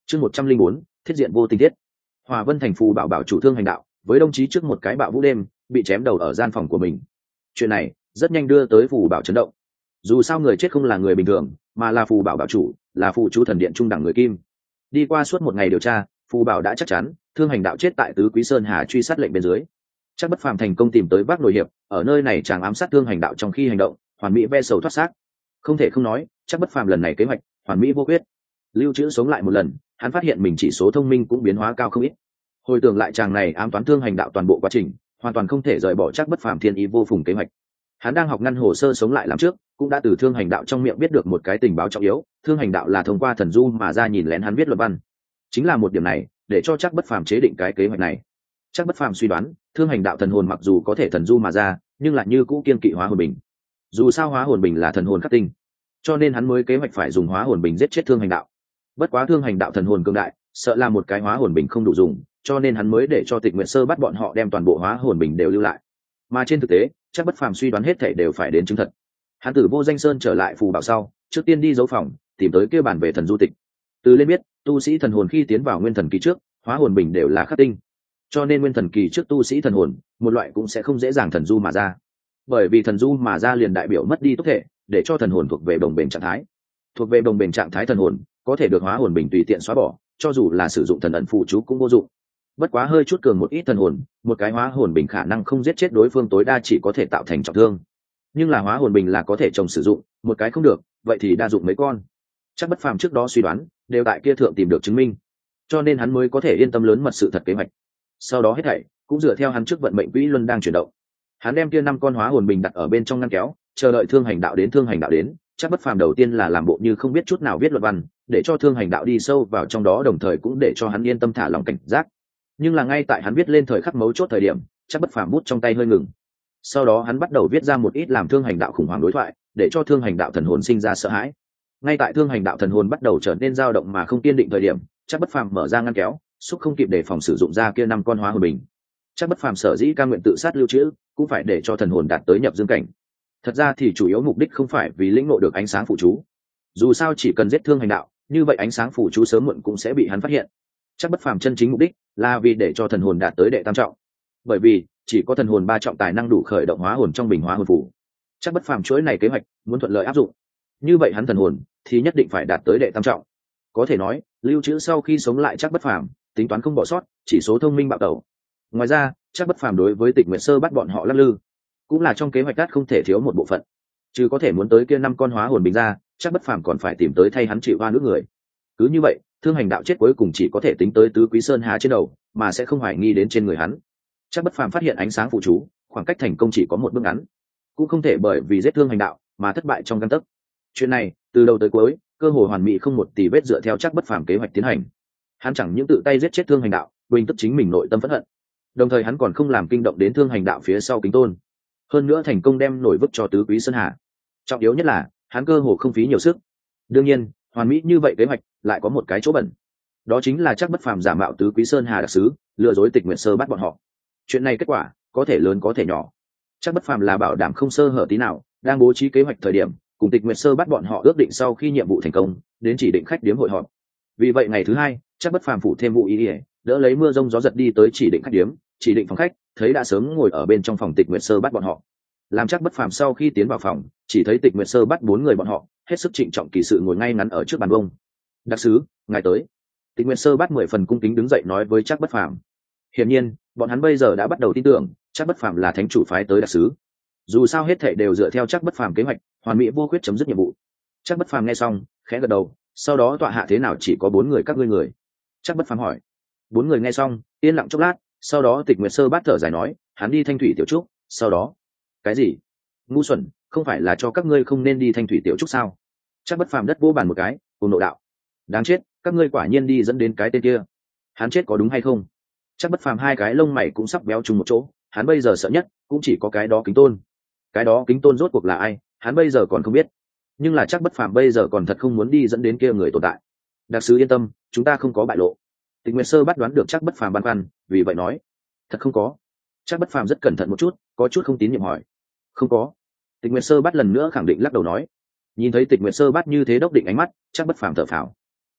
Chương 104, thiết diện vô tình tiết. Hòa Vân thành phù bảo bảo chủ Thương Hành Đạo, với đồng chí trước một cái bạo vũ đêm, bị chém đầu ở gian phòng của mình. Chuyện này rất nhanh đưa tới phù bảo chấn động. Dù sao người chết không là người bình thường, mà là phù bảo bảo chủ, là phù chú thần điện trung đẳng người kim. Đi qua suốt một ngày điều tra, phù bảo đã chắc chắn Thương Hành Đạo chết tại Tứ Quý Sơn Hà truy sát lệnh bên dưới. Chắc Bất Phàm thành công tìm tới Bác Nội Hiệp, ở nơi này chàng ám sát Thương Hành Đạo trong khi hành động, hoàn mỹ ve sầu thoát xác. Không thể không nói, Chắc Bất Phàm lần này kế hoạch hoàn mỹ vô khuyết. Lưu Trữ sống lại một lần, hắn phát hiện mình chỉ số thông minh cũng biến hóa cao không ít. Hồi tưởng lại chàng này ám toán Thương Hành Đạo toàn bộ quá trình, hoàn toàn không thể rời bỏ Chắc Bất Phàm thiên ý vô phùng kế hoạch. Hắn đang học ngăn hồ sơ sống lại làm trước, cũng đã từ Thương Hành Đạo trong miệng biết được một cái tình báo trọng yếu. Thương Hành Đạo là thông qua thần du mà ra nhìn lén hắn viết luận văn. Chính là một điểm này để cho Chắc Bất Phàm chế định cái kế hoạch này. Chắc Bất Phàm suy đoán Thương Hành Đạo thần hồn mặc dù có thể thần du mà ra, nhưng lại như cũ kiên kỵ hóa hồn bình. Dù sao hóa hồn bình là thần hồn khắc tinh, cho nên hắn mới kế hoạch phải dùng hóa hồn bình giết chết Thương Hành Đạo. Bất quá Thương Hành Đạo thần hồn cường đại, sợ là một cái hóa hồn bình không đủ dùng, cho nên hắn mới để cho Tịch Nguyệt Sơ bắt bọn họ đem toàn bộ hóa hồn bình đều lưu lại. Mà trên thực tế, Chắc Bất Phàm suy đoán hết thảy đều phải đến chứng thật. Hắn từ Vô Danh Sơn trở lại phù bảo sau, trước tiên đi dấu phòng, tìm tới kia bản về thần du tịch. Từ lên biết, tu sĩ thần hồn khi tiến vào nguyên thần kỳ trước, hóa hồn bình đều là khắc tinh, cho nên nguyên thần kỳ trước tu sĩ thần hồn, một loại cũng sẽ không dễ dàng thần du mà ra. Bởi vì thần du mà ra liền đại biểu mất đi tốc thể, để cho thần hồn thuộc về đồng bền trạng thái. Thuộc về đồng bền trạng thái thần hồn, có thể được hóa hồn bình tùy tiện xóa bỏ, cho dù là sử dụng thần ẩn phụ chú cũng vô dụng. Bất quá hơi chút cường một ít thần hồn, một cái hóa hồn bình khả năng không giết chết đối phương, tối đa chỉ có thể tạo thành trọng thương. Nhưng là hóa hồn bình là có thể trồng sử dụng, một cái không được, vậy thì đa dụng mấy con. Chắc Bất Phàm trước đó suy đoán, đều tại kia thượng tìm được chứng minh, cho nên hắn mới có thể yên tâm lớn mật sự thật kế hoạch. Sau đó hết thảy cũng dựa theo hắn trước vận mệnh quỹ luân đang chuyển động. Hắn đem kia 5 con hóa hồn bình đặt ở bên trong ngăn kéo, chờ đợi Thương Hành Đạo đến. Thương Hành Đạo đến, Chắc Bất Phàm đầu tiên là làm bộ như không biết chút nào viết luận văn, để cho Thương Hành Đạo đi sâu vào trong đó, đồng thời cũng để cho hắn yên tâm thả lòng cảnh giác. Nhưng là ngay tại hắn viết lên thời khắc mấu chốt thời điểm, Chắc Bất Phàm bút trong tay hơi ngừng. Sau đó hắn bắt đầu viết ra một ít làm Thương Hành Đạo khủng hoảng đối thoại, để cho Thương Hành Đạo thần hồn sinh ra sợ hãi. Ngay tại Thương Hành Đạo thần hồn bắt đầu trở nên dao động mà không kiên định thời điểm, Chắc Bất Phàm mở ra ngăn kéo, xúc không kịp để phòng sử dụng ra kia 5 con hóa hồn bình. Chắc Bất Phàm sở dĩ ca nguyện tự sát lưu trữ, cũng phải để cho thần hồn đạt tới nhập dương cảnh. Thật ra thì chủ yếu mục đích không phải vì lĩnh ngộ được ánh sáng phụ chú. Dù sao chỉ cần giết Thương Hành Đạo, như vậy ánh sáng phụ chú sớm muộn cũng sẽ bị hắn phát hiện. Chắc Bất Phàm chân chính mục đích là vì để cho thần hồn đạt tới đệ tam trọng. Bởi vì chỉ có thần hồn 3 trọng tài năng đủ khởi động hóa hồn trong bình hóa hồn phù. Chắc Bất Phàm chuỗi này kế hoạch muốn thuận lợi áp dụng, như vậy hắn thần hồn thì nhất định phải đạt tới đệ tam trọng. Có thể nói, lưu trữ sau khi sống lại Chắc Bất Phàm tính toán không bỏ sót, chỉ số thông minh bạo tẩu. Ngoài ra, Chắc Bất Phàm đối với Tịch Nguyệt Sơ bắt bọn họ lắc lư, cũng là trong kế hoạch đắt không thể thiếu một bộ phận. Chứ có thể muốn tới kia 5 con hóa hồn bình ra, Chắc Bất Phàm còn phải tìm tới thay hắn chịu oan ức người. Cứ như vậy, Thương Hành Đạo chết cuối cùng chỉ có thể tính tới Tứ Quý Sơn Há trên đầu, mà sẽ không hoài nghi đến trên người hắn. Chắc Bất Phàm phát hiện ánh sáng phụ chú, khoảng cách thành công chỉ có một bước ngắn, cũng không thể bởi vì giết Thương Hành Đạo mà thất bại trong gang tấc. Chuyện này, từ đầu tới cuối, cơ hội hoàn mỹ không một tì vết dựa theo Chắc Bất Phàm kế hoạch tiến hành. Hắn chẳng những tự tay giết chết Thương Hành Đạo, bình tức chính mình nội tâm phẫn hận, đồng thời hắn còn không làm kinh động đến Thương Hành Đạo phía sau Kính Tôn, hơn nữa thành công đem nổi vứt cho Tứ Quý Sơn Hà. Trọng yếu nhất là hắn cơ hồ không phí nhiều sức. Đương nhiên, hoàn mỹ như vậy kế hoạch lại có một cái chỗ bẩn, đó chính là Chắc Bất Phàm giả mạo Tứ Quý Sơn Hà đặc sứ, lừa dối Tịch Nguyệt Sơ bắt bọn họ. Chuyện này kết quả có thể lớn có thể nhỏ. Chắc Bất Phàm là bảo đảm không sơ hở tí nào, đang bố trí kế hoạch thời điểm, cùng Tịch Nguyệt Sơ bắt bọn họ ước định sau khi nhiệm vụ thành công, đến chỉ định khách điếm hội họp. Vì vậy ngày thứ 2, Chắc Bất Phàm phụ thêm vụ ý, đỡ lấy mưa rông gió giật đi tới chỉ định khách điếm, chỉ định phòng khách, thấy đã sớm ngồi ở bên trong phòng Tịch Nguyệt Sơ bắt bọn họ. Làm Chắc Bất Phàm sau khi tiến vào phòng, chỉ thấy Tịch Nguyệt Sơ bắt 4 người bọn họ, hết sức trịnh trọng kỳ sự ngồi ngay ngắn ở trước bàn bông. "Đặc sứ, ngài tới." Tịch Nguyệt Sơ bắt 10 phần cung kính đứng dậy nói với Chắc Bất Phàm. Hiển nhiên, bọn hắn bây giờ đã bắt đầu tin tưởng, Chắc Bất Phàm là thánh chủ phái tới đặc sứ. Dù sao hết thảy đều dựa theo Chắc Bất Phàm kế hoạch, hoàn mỹ vô khuyết chấm dứt nhiệm vụ. Chắc Bất Phàm nghe xong, khẽ gật đầu, sau đó tọa hạ thế nào chỉ có 4 người các ngươi người? Chắc Bất Phàm hỏi. 4 người nghe xong, yên lặng chốc lát, sau đó Tịch Nguyệt Sơ bát thở dài nói, hắn đi Thanh Thủy Tiểu Trúc, sau đó. Cái gì? Ngu xuẩn, không phải là cho các ngươi không nên đi Thanh Thủy Tiểu Trúc sao? Chắc Bất Phàm đất vỗ bàn một cái, cùng nộ đạo. Đáng chết, các ngươi quả nhiên đi dẫn đến cái tên kia. Hắn chết có đúng hay không? Chắc Bất Phàm hai cái lông mày cũng sắp béo chung một chỗ, hắn bây giờ sợ nhất cũng chỉ có cái đó Kính Tôn. Cái đó Kính Tôn rốt cuộc là ai, hắn bây giờ còn không biết. Nhưng là Chắc Bất Phàm bây giờ còn thật không muốn đi dẫn đến kia người tồn tại. Đặc sứ yên tâm, chúng ta không có bại lộ. Tịch Nguyệt Sơ bắt đoán được Chắc Bất Phàm băn khoăn, vì vậy nói, thật không có. Chắc Bất Phàm rất cẩn thận một chút, có chút không tín nhiệm hỏi, không có. Tịch Nguyệt Sơ bắt lần nữa khẳng định lắc đầu nói. Nhìn thấy Tịch Nguyệt Sơ bắt như thế đốc định ánh mắt, Chắc Bất Phàm thở phào. Đấu,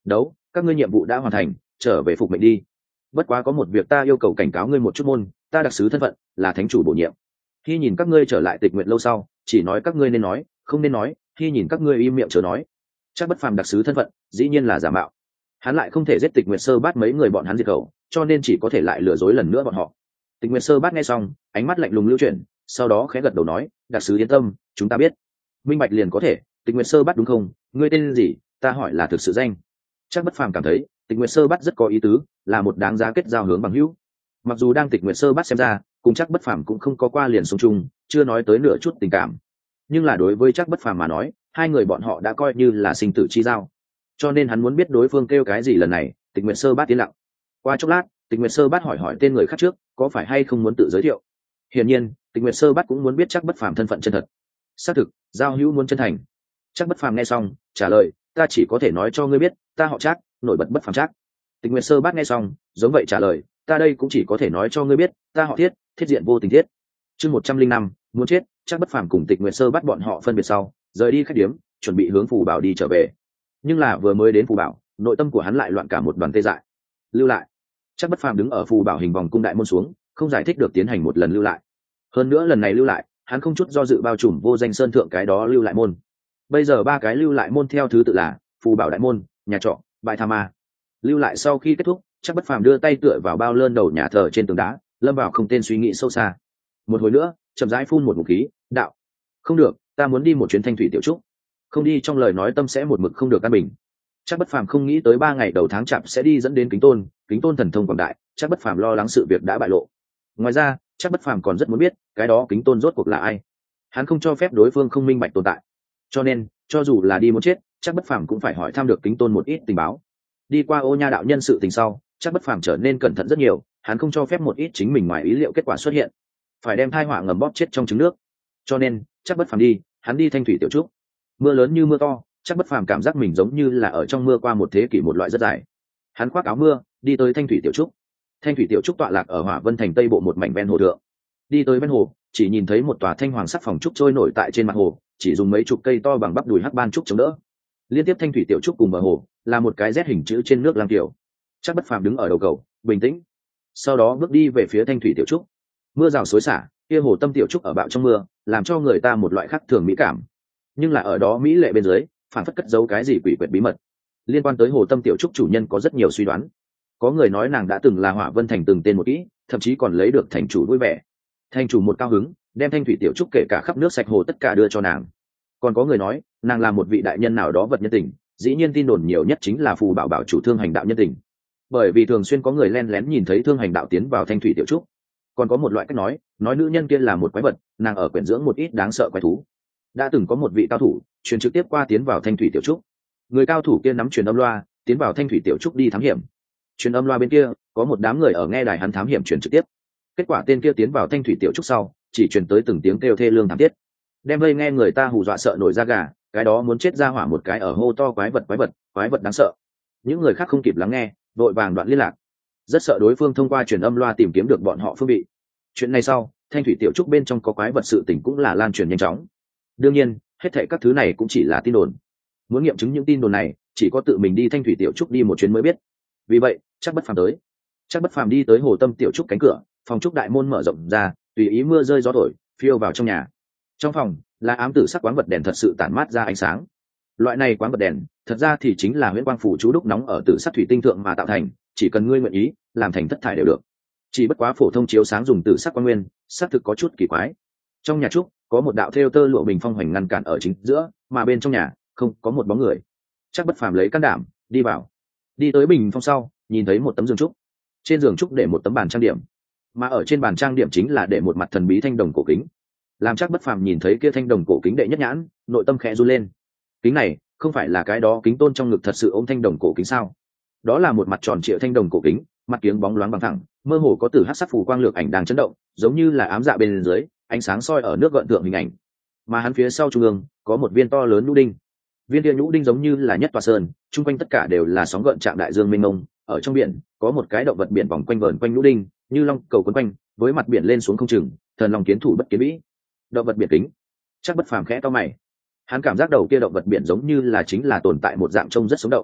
các ngươi nhiệm vụ đã hoàn thành, trở về phục mệnh đi. Bất quá có một việc ta yêu cầu cảnh cáo ngươi một chút môn, ta đặc sứ thân phận là thánh chủ bổ nhiệm. Khi nhìn các ngươi trở lại tịch nguyện lâu sau, chỉ nói các ngươi nên nói, không nên nói, khi nhìn các ngươi im miệng chớ nói. Chắc Bất Phàm đặc sứ thân phận dĩ nhiên là giả mạo, hắn lại không thể giết Tịch Nguyệt Sơ Bát mấy người bọn hắn diệt khẩu, cho nên chỉ có thể lại lừa dối lần nữa bọn họ. Tịch Nguyệt Sơ Bát nghe xong, ánh mắt lạnh lùng lưu chuyển, sau đó khẽ gật đầu nói, đặc sứ yên tâm, chúng ta biết. Minh bạch liền có thể. Tịch Nguyệt Sơ Bát đúng không? Ngươi tên gì? Ta hỏi là thực sự danh. Chắc Bất Phàm cảm thấy Tịch Nguyệt Sơ Bát rất có ý tứ, là một đáng giá kết giao hướng bằng hữu. Mặc dù đang Tịch Nguyệt Sơ Bát xem ra, cùng Chắc Bất Phàm cũng không có qua liền sống chung, chưa nói tới nửa chút tình cảm, nhưng là đối với Chắc Bất Phàm mà nói, hai người bọn họ đã coi như là sinh tử chi giao, cho nên hắn muốn biết đối phương kêu cái gì. Lần này Tịch Nguyệt Sơ Bát tiến lặng. Qua chốc lát, Tịch Nguyệt Sơ Bát hỏi tên người khác trước, có phải hay không muốn tự giới thiệu. Hiển nhiên Tịch Nguyệt Sơ Bát cũng muốn biết Chắc Bất Phàm thân phận chân thật. Xác thực, giao hữu muốn chân thành. Chắc Bất Phàm nghe xong trả lời, ta chỉ có thể nói cho ngươi biết, ta họ Trác, nổi bật bất phàm Trác. Tịch Nguyệt Sơ Bát nghe xong giống vậy trả lời, ta đây cũng chỉ có thể nói cho ngươi biết, ta họ Thiết, thiết diện vô tình thiết. Chương 105, muốn chết. Chắc Bất Phàm cùng Tịch Nguyệt Sơ Bát bọn họ phân biệt sau, rời đi khách điếm, chuẩn bị hướng Phù Bảo đi trở về. Nhưng là vừa mới đến Phù Bảo, nội tâm của hắn lại loạn cả một đoàn tê dại. Lưu lại. Chắc Bất Phàm đứng ở Phù Bảo hình vòng cung đại môn xuống, không giải thích được tiến hành một lần lưu lại. Hơn nữa lần này lưu lại, hắn không chút do dự bao trùm vô danh sơn thượng cái đó lưu lại môn. Bây giờ ba cái lưu lại môn theo thứ tự là Phù Bảo đại môn, nhà trọ, bãi tha ma. Lưu lại sau khi kết thúc, Chắc Bất Phàm đưa tay tựa vào bao lơn đầu nhà thờ trên tường đá, lâm vào không tên suy nghĩ sâu xa. Một hồi nữa, chậm rãi phun một ngụm khí, đạo: không được, ta muốn đi một chuyến Thanh Thủy Tiểu Trúc. Không đi trong lời nói tâm sẽ một mực không được căn bình. Chắc Bất Phàm không nghĩ tới 3 ngày đầu tháng chạp sẽ đi dẫn đến Kính Tôn thần thông quảng đại, Chắc Bất Phàm lo lắng sự việc đã bại lộ. Ngoài ra, Chắc Bất Phàm còn rất muốn biết, cái đó Kính Tôn rốt cuộc là ai. Hắn không cho phép đối phương không minh bạch tồn tại. Cho nên, cho dù là đi muốn chết, Chắc Bất Phàm cũng phải hỏi thăm được Kính Tôn một ít tình báo. Đi qua Ô Nha đạo nhân sự tình sau, Chắc Bất Phàm trở nên cẩn thận rất nhiều, hắn không cho phép một ít chính mình ngoài ý liệu kết quả xuất hiện, phải đem tai họa ngầm bóp chết trong trứng nước. Cho nên, Chắc Bất Phàm đi, hắn đi Thanh Thủy Tiểu Trúc. Mưa lớn như mưa to, Chắc Bất Phàm cảm giác mình giống như là ở trong mưa qua một thế kỷ một loại rất dài. Hắn khoác áo mưa, đi tới Thanh Thủy Tiểu Trúc. Thanh Thủy Tiểu Trúc tọa lạc ở Hỏa Vân thành tây bộ một mảnh ven hồ thượng. Đi tới ven hồ, chỉ nhìn thấy một tòa thanh hoàng sắc phòng trúc trôi nổi tại trên mặt hồ, chỉ dùng mấy chục cây to bằng bắp đùi hắc ban trúc chống đỡ. Liên tiếp Thanh Thủy Tiểu Trúc cùng bờ hồ là một cái Z hình chữ trên nước lang tiểu. Chắc Bất Phàm đứng ở đầu cầu, bình tĩnh. Sau đó bước đi về phía Thanh Thủy Tiểu Trúc. Mưa rào xối xả, kia hồ tâm tiểu trúc ở bạo trong mưa, làm cho người ta một loại khác thường mỹ cảm. Nhưng là ở đó mỹ lệ bên dưới, phản phất cất giấu cái gì quỷ quyệt bí mật. Liên quan tới hồ tâm tiểu trúc chủ nhân có rất nhiều suy đoán. Có người nói nàng đã từng là Hỏa Vân thành từng tên một kỹ, thậm chí còn lấy được thành chủ vui vẻ. Thành chủ một cao hứng, đem Thanh Thủy Tiểu Trúc kể cả khắp nước sạch hồ tất cả đưa cho nàng. Còn có người nói, nàng là một vị đại nhân nào đó vật nhân tình, dĩ nhiên tin đồn nhiều nhất chính là Phù Bảo bảo chủ Thương Hành đạo nhân tình. Bởi vì thường xuyên có người len lén nhìn thấy Thương Hành đạo tiến vào Thanh Thủy Tiểu Trúc. Còn có một loại cách nói nữ nhân kia là một quái vật, nàng ở quyển dưỡng một ít đáng sợ quái thú. Đã từng có một vị cao thủ truyền trực tiếp qua tiến vào Thanh Thủy Tiểu Trúc. Người cao thủ kia nắm truyền âm loa, tiến vào Thanh Thủy Tiểu Trúc đi thám hiểm. Truyền âm loa bên kia có một đám người ở nghe đài hắn thám hiểm truyền trực tiếp. Kết quả tên kia tiến vào Thanh Thủy Tiểu Trúc sau, chỉ truyền tới từng tiếng kêu thê lương thảm thiết, đem vây nghe người ta hù dọa sợ nổi da gà. Cái đó muốn chết ra hỏa một cái ở hô to quái vật đáng sợ. Những người khác không kịp lắng nghe, đội vàng đoạn liên lạc, rất sợ đối phương thông qua truyền âm loa tìm kiếm được bọn họ phương vị. Chuyện này sau, Thanh Thủy Tiểu Trúc bên trong có quái vật sự tình cũng là lan truyền nhanh chóng. Đương nhiên, hết thảy các thứ này cũng chỉ là tin đồn. Muốn nghiệm chứng những tin đồn này, chỉ có tự mình đi Thanh Thủy Tiểu Trúc đi một chuyến mới biết. Vì vậy, Chắc Bất Phàm tới. Chắc Bất Phàm đi tới hồ tâm Tiểu Trúc cánh cửa, phòng trúc đại môn mở rộng ra, tùy ý mưa rơi gió thổi, phiêu vào trong nhà. Trong phòng là ám tử sắc quáng vật đèn thật sự tản mát ra ánh sáng. Loại này quáng vật đèn, thật ra thì chính là huyễn quang phủ chú đúc nóng ở tử sắc thủy tinh thượng mà tạo thành, chỉ cần ngươi nguyện ý, làm thành thất thải đều được. Chỉ bất quá phổ thông chiếu sáng dùng tử sắc quang nguyên, xác thực có chút kỳ quái. Trong nhà trúc có một đạo thêu tơ lụa bình phong hoành ngăn cản ở chính giữa, mà bên trong nhà không có một bóng người. Chắc Bất Phàm lấy can đảm đi vào. Đi tới bình phong sau, nhìn thấy một tấm giường trúc. Trên giường trúc để một tấm bàn trang điểm, mà ở trên bàn trang điểm chính là để một mặt thần bí thanh đồng cổ kính. Làm Chắc Bất Phàm nhìn thấy kia thanh đồng cổ kính đệ nhất nhãn, nội tâm khẽ run lên. Kính này không phải là cái đó Kính Tôn trong ngực thật sự ôm thanh đồng cổ kính sao? Đó là một mặt tròn trịa thanh đồng cổ kính, mặt kiếng bóng loáng bằng thẳng, mơ hồ có tử hắc sắc phù quang lược ảnh đang chấn động, giống như là ám dạ bên dưới, ánh sáng soi ở nước gợn tượng hình ảnh. Mà hắn phía sau trung ương có một viên to lớn nhũ đinh. Viên kia nhũ đinh giống như là nhất tòa sơn, chung quanh tất cả đều là sóng gợn trạng đại dương mênh mông. Ở trong biển có một cái động vật biển vòng quanh vờn quanh nhũ đinh, như long cầu quấn quanh, với mặt biển lên xuống không chừng, thần long kiến thủ bất kiến vĩ. Động vật biển kính. Chắc Bất Phàm khẽ to mày. Hắn cảm giác đầu kia động vật biển giống như là chính là tồn tại một dạng trông rất sống động.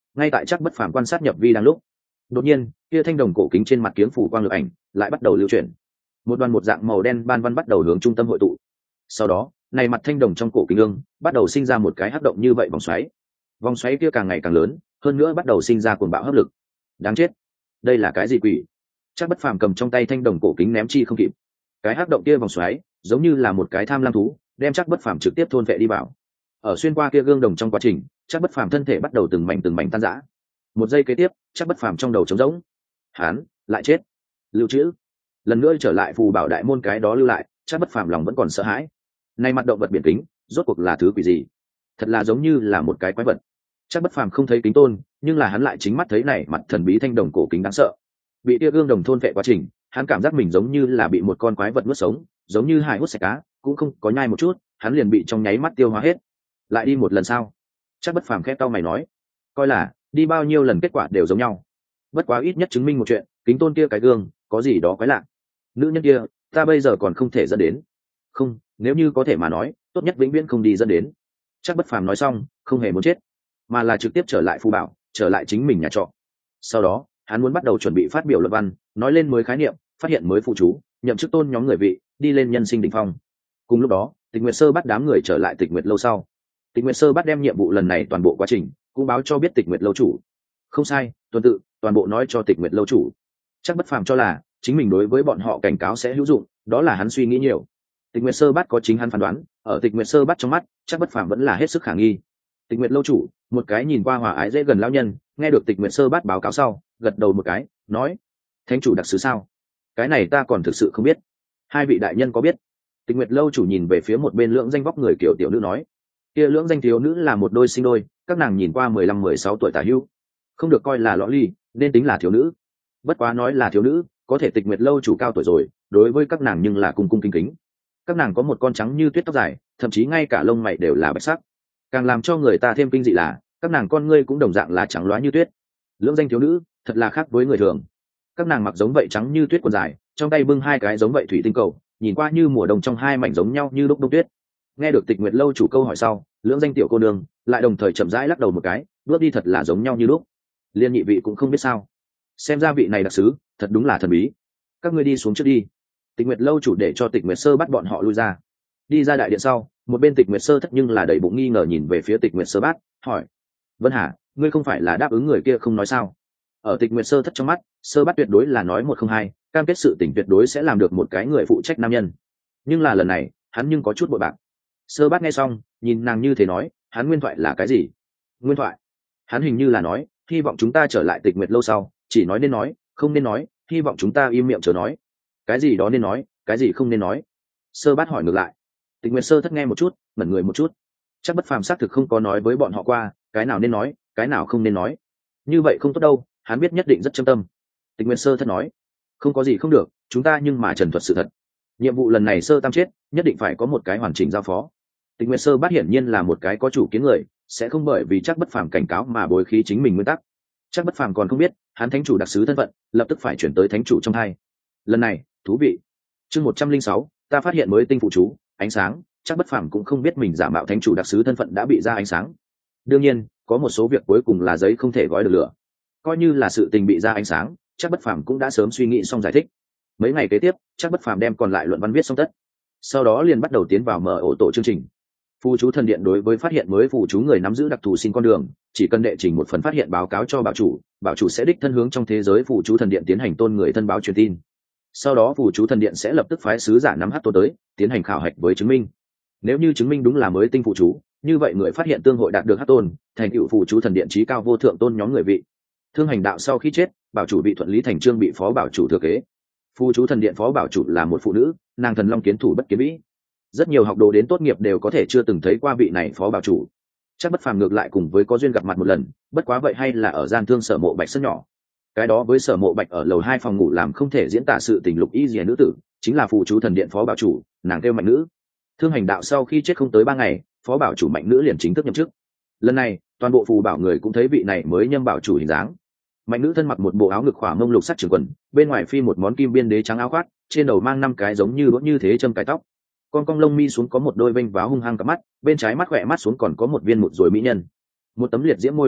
ngay tại Trác Bất Phàm quan sát nhập vi đang lúc, đột nhiên kia thanh đồng cổ kính trên mặt kiếm phủ quang lực ảnh lại bắt đầu lưu chuyển, một đoàn một dạng màu đen ban văn bắt đầu hướng trung tâm hội tụ. Sau đó này mặt thanh đồng trong cổ kính ương bắt đầu sinh ra một cái hấp động như vậy vòng xoáy kia càng ngày càng lớn, hơn nữa bắt đầu sinh ra cuồng bạo hấp lực. Đáng chết, đây là cái gì quỷ? Trác Bất Phàm cầm trong tay thanh đồng cổ kính ném chi không kịp, cái hấp động kia vòng xoáy giống như là một cái tham lam thú, đem Trác Bất Phàm trực tiếp thôn vệ đi vào. Ở xuyên qua kia gương đồng trong quá trình, Trác Bất Phàm thân thể bắt đầu từng mảnh tan rã. Một giây kế tiếp, Trác Bất Phàm trong đầu trống rỗng. Hắn lại chết. Lưu trữ. Lần nữa trở lại phù bảo đại môn cái đó lưu lại, Trác Bất Phàm lòng vẫn còn sợ hãi. Này mặt động vật biển kính, rốt cuộc là thứ quỷ gì? Thật là giống như là một cái quái vật. Trác Bất Phàm không thấy kính tôn, nhưng là hắn lại chính mắt thấy này mặt thần bí thanh đồng cổ kính đáng sợ. Bị tia gương đồng thôn vệ quá trình, hắn cảm giác mình giống như là bị một con quái vật nuốt sống, giống như hài hút sạch cá, cũng không có nhai một chút, hắn liền bị trong nháy mắt tiêu hóa hết. Lại đi một lần sao? Trác Bất Phàm khẽ cau mày nói, coi là đi bao nhiêu lần kết quả đều giống nhau. Bất quá ít nhất chứng minh một chuyện, kính tôn kia cái gương có gì đó quái lạ. Nữ nhân kia, ta bây giờ còn không thể dẫn đến. Không, nếu như có thể mà nói, tốt nhất vĩnh viễn không đi dẫn đến. Trác Bất Phàm nói xong, không hề muốn chết, mà là trực tiếp trở lại phù bảo, trở lại chính mình nhà trọ. Sau đó, hắn muốn bắt đầu chuẩn bị phát biểu luận văn, nói lên mới khái niệm, phát hiện mới phụ chú, nhậm chức tôn nhóm người vị, đi lên nhân sinh đỉnh phong. Cùng lúc đó, Tịch Nguyệt Sơ bắt đám người trở lại Tịch Nguyệt lâu sau. Tịch Nguyệt Sơ bắt đem nhiệm vụ lần này toàn bộ quá trình cũng báo cho biết Tịch Nguyệt lâu chủ. Không sai, tuần tự toàn bộ nói cho Tịch Nguyệt lâu chủ. Chắc Bất Phàm cho là chính mình đối với bọn họ cảnh cáo sẽ hữu dụng, đó là hắn suy nghĩ nhiều. Tịch Nguyệt Sơ bắt có chính hắn phán đoán, ở Tịch Nguyệt Sơ bắt trong mắt, Chắc Bất Phàm vẫn là hết sức khả nghi. Tịch Nguyệt lâu chủ, một cái nhìn qua hòa ái dễ gần lão nhân, nghe được Tịch Nguyệt Sơ bắt báo cáo sau, gật đầu một cái, nói: "Thánh chủ đặc sứ sao? Cái này ta còn thực sự không biết. Hai vị đại nhân có biết?" Tịch Nguyệt lâu chủ nhìn về phía một bên lưỡng danh vóc người kiểu tiểu nữ nói: "Kia lưỡng danh thiếu nữ là một đôi sinh đôi, các nàng nhìn qua 15-16 tuổi tả hữu, không được coi là lõ ly, nên tính là thiếu nữ. Bất quá nói là thiếu nữ, có thể Tịch Nguyệt lâu chủ cao tuổi rồi, đối với các nàng nhưng là cung cung kính kính. Các nàng có một con trắng như tuyết tóc dài, thậm chí ngay cả lông mày đều là bạch sắc. Càng làm cho người ta thêm kinh dị là, các nàng con ngươi cũng đồng dạng là trắng loá như tuyết. Lưỡng danh thiếu nữ, thật là khác với người thường. Các nàng mặc giống vậy trắng như tuyết quần dài, trong tay bưng hai cái giống vậy thủy tinh cầu, nhìn qua như mùa đông trong hai mảnh giống nhau như lúc đông tuyết." Nghe được Tịch Nguyệt lâu chủ câu hỏi sau, lưỡng danh tiểu cô nương lại đồng thời chậm rãi lắc đầu một cái, bước đi thật là giống nhau như lúc. Liên nhị vị cũng không biết sao? Xem ra vị này đặc sứ thật đúng là thần bí. Các ngươi đi xuống trước đi. Tịch Nguyệt lâu chủ để cho Tịch Nguyệt Sơ bắt bọn họ lui ra. Đi ra đại điện sau, một bên Tịch Nguyệt Sơ thất nhưng là đầy bụng nghi ngờ nhìn về phía Tịch Nguyệt Sơ bát, hỏi: "Vân Hà, ngươi không phải là đáp ứng người kia không nói sao?" Ở Tịch Nguyệt Sơ thất trong mắt, Sơ bát tuyệt đối là nói một không hai, cam kết sự tình tuyệt đối sẽ làm được một cái người phụ trách nam nhân. Nhưng là lần này, hắn nhưng có chút bội bạc. Sơ bát nghe xong, nhìn nàng như thế nói, hắn nguyên thoại là cái gì? Nguyên thoại? Hắn hình như là nói, hy vọng chúng ta trở lại Tịch Nguyệt lâu sau, chỉ nói nên nói, không nên nói, hy vọng chúng ta im miệng chớ nói. Cái gì đó nên nói, cái gì không nên nói? Sơ bát hỏi ngược lại. Tịch Nguyệt Sơ thất nghe một chút, ngẩn người một chút. Chắc Bất Phàm xác thực không có nói với bọn họ qua, cái nào nên nói, cái nào không nên nói. Như vậy không tốt đâu, hắn biết nhất định rất châm tâm. Tịch Nguyệt Sơ thất nói, không có gì không được, chúng ta nhưng mà trần thuật sự thật. Nhiệm vụ lần này Sơ tam chết, nhất định phải có một cái hoàn chỉnh giao phó. Tịch Nguyệt Sơ bát hiển nhiên là một cái có chủ kiến người, sẽ không bởi vì Chắc Bất Phàm cảnh cáo mà bối khí chính mình nguyên tắc. Chắc Bất Phàm còn không biết, hắn thánh chủ đặc sứ thân phận, lập tức phải chuyển tới thánh chủ trong hai. Lần này, thú vị. Chương 106, ta phát hiện mới tinh phụ chú, ánh sáng. Chắc Bất Phàm cũng không biết mình giả mạo thánh chủ đặc sứ thân phận đã bị ra ánh sáng. Đương nhiên, có một số việc cuối cùng là giấy không thể gói được lửa. Coi như là sự tình bị ra ánh sáng, Chắc Bất Phàm cũng đã sớm suy nghĩ xong giải thích. Mấy ngày kế tiếp, Chắc Bất Phàm đem còn lại luận văn viết xong tất. Sau đó liền bắt đầu tiến vào mở ổ tổ chương trình. Phù chú thần điện đối với phát hiện mới phù chú người nắm giữ đặc thù xin con đường, chỉ cần đệ trình một phần phát hiện báo cáo cho bảo chủ sẽ đích thân hướng trong thế giới phù chú thần điện tiến hành tôn người thân báo truyền tin. Sau đó phù chú thần điện sẽ lập tức phái sứ giả nắm hắc tôn tới, tiến hành khảo hạch với chứng minh. Nếu như chứng minh đúng là mới tinh phù chú, như vậy người phát hiện tương hội đạt được hắc tôn, thành tựu phù chú thần điện chí cao vô thượng tôn nhóm người vị. Thương hành đạo sau khi chết, bảo chủ bị thuận lý thành chương bị phó bảo chủ thừa kế. Phù chú thần điện phó bảo chủ là một phụ nữ, nàng thần long kiến thủ bất kiến vĩ. Rất nhiều học đồ đến tốt nghiệp đều có thể chưa từng thấy qua vị này phó bảo chủ. Chắc Bất Phàm ngược lại cùng với có duyên gặp mặt một lần, bất quá vậy hay là ở gian thương Sở Mộ Bạch sân nhỏ. Cái đó với Sở Mộ Bạch ở lầu 2 phòng ngủ làm không thể diễn tả sự tình lục y rìa nữ tử, chính là phù chú thần điện phó bảo chủ, nàng kêu Mạnh Nữ. Thương hành đạo sau khi chết không tới 3 ngày, phó bảo chủ Mạnh Nữ liền chính thức nhậm chức. Lần này, toàn bộ phù bảo người cũng thấy vị này mới nhâm bảo chủ hình dáng. Mạnh Nữ thân mặc một bộ áo ngực khỏa mông lục sắc trường quần, bên ngoài phi một món kim biên đế trắng áo khoác, trên đầu mang 5 cái giống như đũa như thế châm cài tóc. Con cong lông mi xuống có một đôi vênh váo hung hăng cặp mắt, bên trái mắt khỏe mắt xuống còn có một viên mụn rồi mỹ nhân. Một tấm liệt diễm môi đỏ mọng,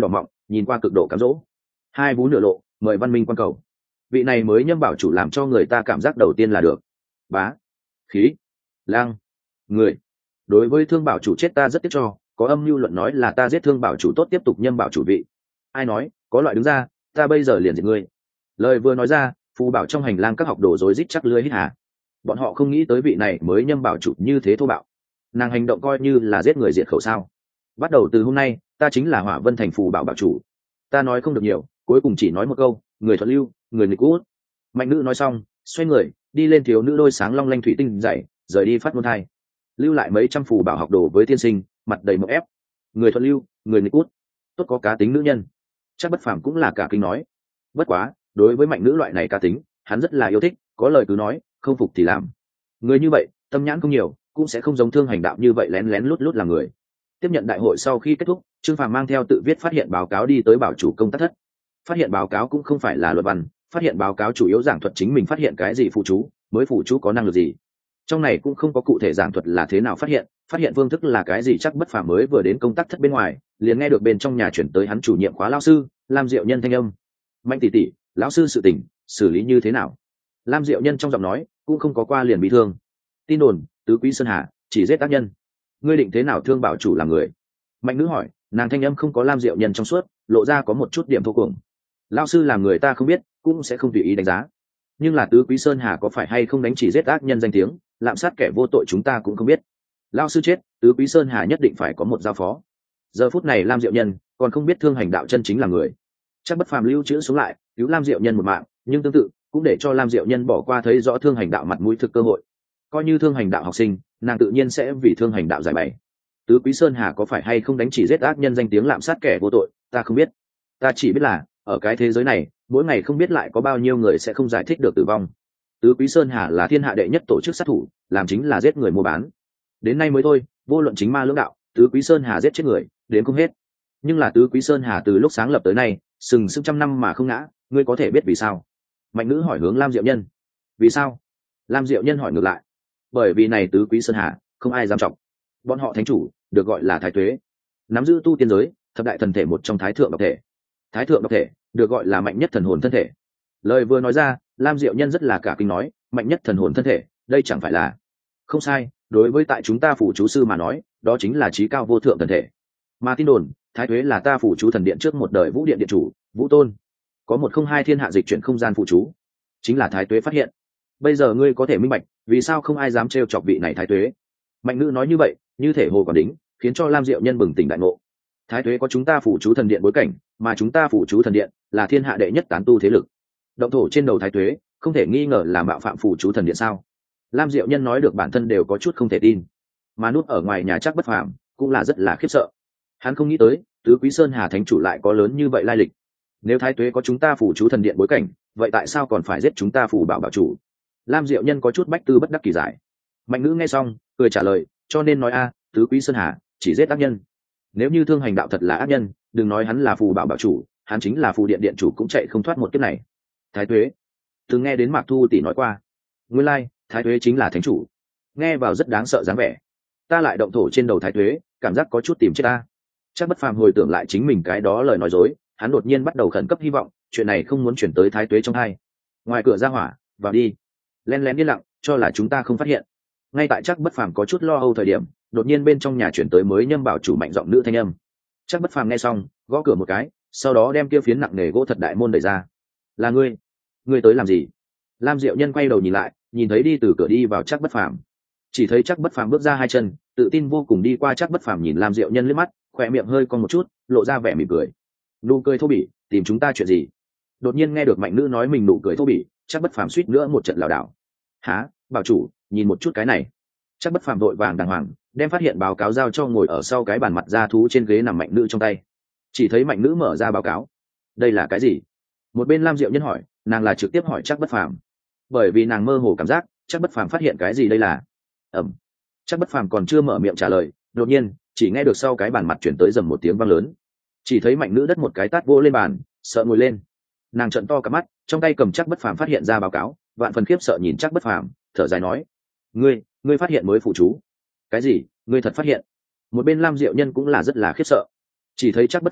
nhìn qua cực độ cám dỗ. Hai vú nửa lộ, mời văn minh quan cầu. Vị này mới nhâm bảo chủ làm cho người ta cảm giác đầu tiên là được. Bá, khí, lang, người. Đối với thương bảo chủ chết ta rất tiếc cho, có âm mưu luận nói là ta giết thương bảo chủ tốt tiếp tục nhâm bảo chủ vị. Ai nói, có loại đứng ra, ta bây giờ liền diệt ngươi. Lời vừa nói ra, phù bảo trong hành lang các học đồ rối rít chắc lưới hít hà. Bọn họ không nghĩ tới vị này mới nhâm bảo chủ như thế thô bạo. Nàng hành động coi như là giết người diệt khẩu sao. Bắt đầu từ hôm nay, ta chính là Hỏa Vân thành phù bảo bảo chủ. Ta nói không được nhiều, cuối cùng chỉ nói một câu, người thuận lưu, người nghịch cũ. Mạnh nữ nói xong, xoay người đi lên thiếu nữ đôi sáng long lanh thủy tinh dậy, rời đi phát ngôn thai, lưu lại mấy trăm phù bảo học đồ với tiên sinh, mặt đầy mộng ép. Người thuận lưu, người nghịch cút, tốt có cá tính nữ nhân. Chắc Bất Phàm cũng là cả kinh nói. Bất quá, đối với mạnh nữ loại này cá tính, hắn rất là yêu thích, có lời cứ nói, không phục thì làm. Người như vậy, tâm nhãn không nhiều, cũng sẽ không giống Thương Hành Đạo như vậy lén lén lút lút làm người. Tiếp nhận đại hội sau khi kết thúc, Trương Phàm mang theo tự viết phát hiện báo cáo đi tới bảo chủ công tác thất. Phát hiện báo cáo cũng không phải là luận văn, phát hiện báo cáo chủ yếu giảng thuật chính mình phát hiện cái gì phụ chú, mới phụ chú có năng lực gì. Trong này cũng không có cụ thể giảng thuật là thế nào phát hiện phương thức là cái gì. Chắc Bất Phàm mới vừa đến công tác thất bên ngoài, liền nghe được bên trong nhà chuyển tới hắn chủ nhiệm khóa lão sư Lam Diệu Nhân thanh âm. Mạnh tỷ tỷ, lão sư sự tình xử lý như thế nào? Lam Diệu Nhân trong giọng nói cũng không có qua liền bị thương. Tin đồn tứ quý sơn hà chỉ giết tác nhân, ngươi định thế nào thương bảo chủ làm người? Mạnh nữ hỏi, nàng thanh âm không có Lam Diệu Nhân trong suốt, lộ ra có một chút điểm thô cuồng. Lão sư làm người ta không biết, cũng sẽ không tùy ý đánh giá, nhưng là tứ quý sơn hà có phải hay không đánh chỉ giết ác nhân danh tiếng, lạm sát kẻ vô tội chúng ta cũng không biết. Lão sư chết, tứ quý sơn hà nhất định phải có một giao phó. Giờ phút này Lam Diệu Nhân còn không biết Thương Hành Đạo chân chính là người. Chắc Bất Phàm lưu trữ xuống lại cứu Lam Diệu Nhân một mạng, nhưng tương tự cũng để cho Lam Diệu Nhân bỏ qua thấy rõ Thương Hành Đạo mặt mũi thực cơ hội. Coi như Thương Hành Đạo học sinh, nàng tự nhiên sẽ vì Thương Hành Đạo giải bày. Tứ quý sơn hà có phải hay không đánh chỉ giết ác nhân danh tiếng, lạm sát kẻ vô tội, ta không biết. Ta chỉ biết là ở cái thế giới này, mỗi ngày không biết lại có bao nhiêu người sẽ không giải thích được tử vong. Tứ quý sơn hà là thiên hạ đệ nhất tổ chức sát thủ, làm chính là giết người mua bán. Đến nay mới thôi, vô luận chính ma lưỡng đạo, tứ quý sơn hà giết chết người đến không hết. Nhưng là tứ quý sơn hà từ lúc sáng lập tới nay sừng sững trăm năm mà không ngã, ngươi có thể biết vì sao? Mạnh nữ hỏi hướng Lam Diệu Nhân. Vì sao? Lam Diệu Nhân hỏi ngược lại. Bởi vì này tứ quý sơn hà không ai dám trọng. Bọn họ thánh chủ được gọi là thái tuế, nắm giữ tu tiên giới thập đại thần thể một trong thái thượng độc thể. Thái thượng độc thể được gọi là mạnh nhất thần hồn thân thể. Lời vừa nói ra, Lam Diệu Nhân rất là cả kinh nói, mạnh nhất thần hồn thân thể, đây chẳng phải là... Không sai, đối với tại chúng ta phủ chú sư mà nói, đó chính là trí cao vô thượng thần thể. Mà tin đồn, thái tuế là ta phủ chú thần điện trước một đời vũ điện điện chủ Vũ Tôn, có 102 thiên hạ dịch chuyển không gian phụ chú, chính là thái tuế phát hiện. Bây giờ ngươi có thể minh bạch vì sao không ai dám trêu chọc vị này thái tuế. Mạnh nữ nói như vậy, như thể hồ còn đính, khiến cho Lam Diệu Nhân bừng tỉnh đại ngộ. Thái tuế có chúng ta phủ chú thần điện bối cảnh, mà chúng ta phủ chú thần điện là thiên hạ đệ nhất tán tu thế lực. Động thổ trên đầu thái tuế không thể nghi ngờ là mạo phạm phủ chú thần điện sao? Lam Diệu Nhân nói được bản thân đều có chút không thể tin, mà núp ở ngoài nhà Chắc Bất Phàm cũng là rất là khiếp sợ. Hắn không nghĩ tới tứ quý sơn hà thánh chủ lại có lớn như vậy lai lịch. Nếu thái tuế có chúng ta phủ chú thần điện bối cảnh, vậy tại sao còn phải giết chúng ta phủ bảo bảo chủ? Lam Diệu Nhân có chút bách tư bất đắc kỳ giải. Mạnh nữ nghe xong cười trả lời, cho nên nói tứ quý sơn hà chỉ giết ác nhân. Nếu như Thương Hành Đạo thật là ác nhân, đừng nói hắn là phù bảo bảo chủ, hắn chính là phù điện điện chủ cũng chạy không thoát một kiếp này. Thái tuế, từng nghe đến Mạc Thu tỷ nói qua. Nguyên lai, thái tuế chính là thánh chủ. Nghe vào rất đáng sợ dáng vẻ. Ta lại động thổ trên đầu thái tuế, cảm giác có chút tìm chết ta. Chắc Bất Phàm hồi tưởng lại chính mình cái đó lời nói dối, hắn đột nhiên bắt đầu khẩn cấp hy vọng chuyện này không muốn chuyển tới thái tuế trong hai. Ngoài cửa ra hỏa, vào đi. Lén lén yên lặng, cho là chúng ta không phát hiện. Ngay tại Chắc Bất Phàm có chút lo âu thời điểm, đột nhiên bên trong nhà chuyển tới mới nhâm bảo chủ mạnh giọng nữ thanh âm. Chắc Bất Phàm nghe xong, gõ cửa một cái, sau đó đem kia phiến nặng nề gỗ thật đại môn đẩy ra. Là ngươi? Ngươi tới làm gì? Lam Diệu Nhân quay đầu nhìn lại, nhìn thấy đi từ cửa đi vào Chắc Bất Phàm. Chỉ thấy Chắc Bất Phàm bước ra hai chân, tự tin vô cùng đi qua Chắc Bất Phàm, nhìn Lam Diệu Nhân liếc mắt, khỏe miệng hơi cong một chút, lộ ra vẻ mỉm cười. Nụ cười thô bỉ, tìm chúng ta chuyện gì? Đột nhiên nghe được mạnh nữ nói mình nụ cười thô bỉ, Chắc Bất Phàm suýt nữa một trận lảo đảo. Hả? Bảo chủ, nhìn một chút cái này. Chắc Bất Phàm vội vàng đàng hoàng đem phát hiện báo cáo giao cho ngồi ở sau cái bàn mặt da thú trên ghế nằm mạnh nữ trong tay. Chỉ thấy mạnh nữ mở ra báo cáo. Đây là cái gì? Một bên Lam Diệu Nhân hỏi, nàng là trực tiếp hỏi Chắc Bất Phàm, bởi vì nàng mơ hồ cảm giác Chắc Bất Phàm phát hiện cái gì đây là. Chắc Bất Phàm còn chưa mở miệng trả lời, đột nhiên chỉ nghe được sau cái bàn mặt chuyển tới rầm một tiếng vang lớn. Chỉ thấy mạnh nữ đất một cái tát vô lên bàn, sợ ngồi lên. Nàng trợn to cả mắt, trong tay cầm Chắc Bất Phàm phát hiện ra báo cáo, vạn phần khiếp sợ nhìn Chắc Bất Phàm, thở dài nói, ngươi phát hiện mới phụ chú? Cái gì? Ngươi thật phát hiện? Một bên Lam Diệu Nhân cũng là rất là khiếp sợ. Chỉ thấy Chắc Bất Phàm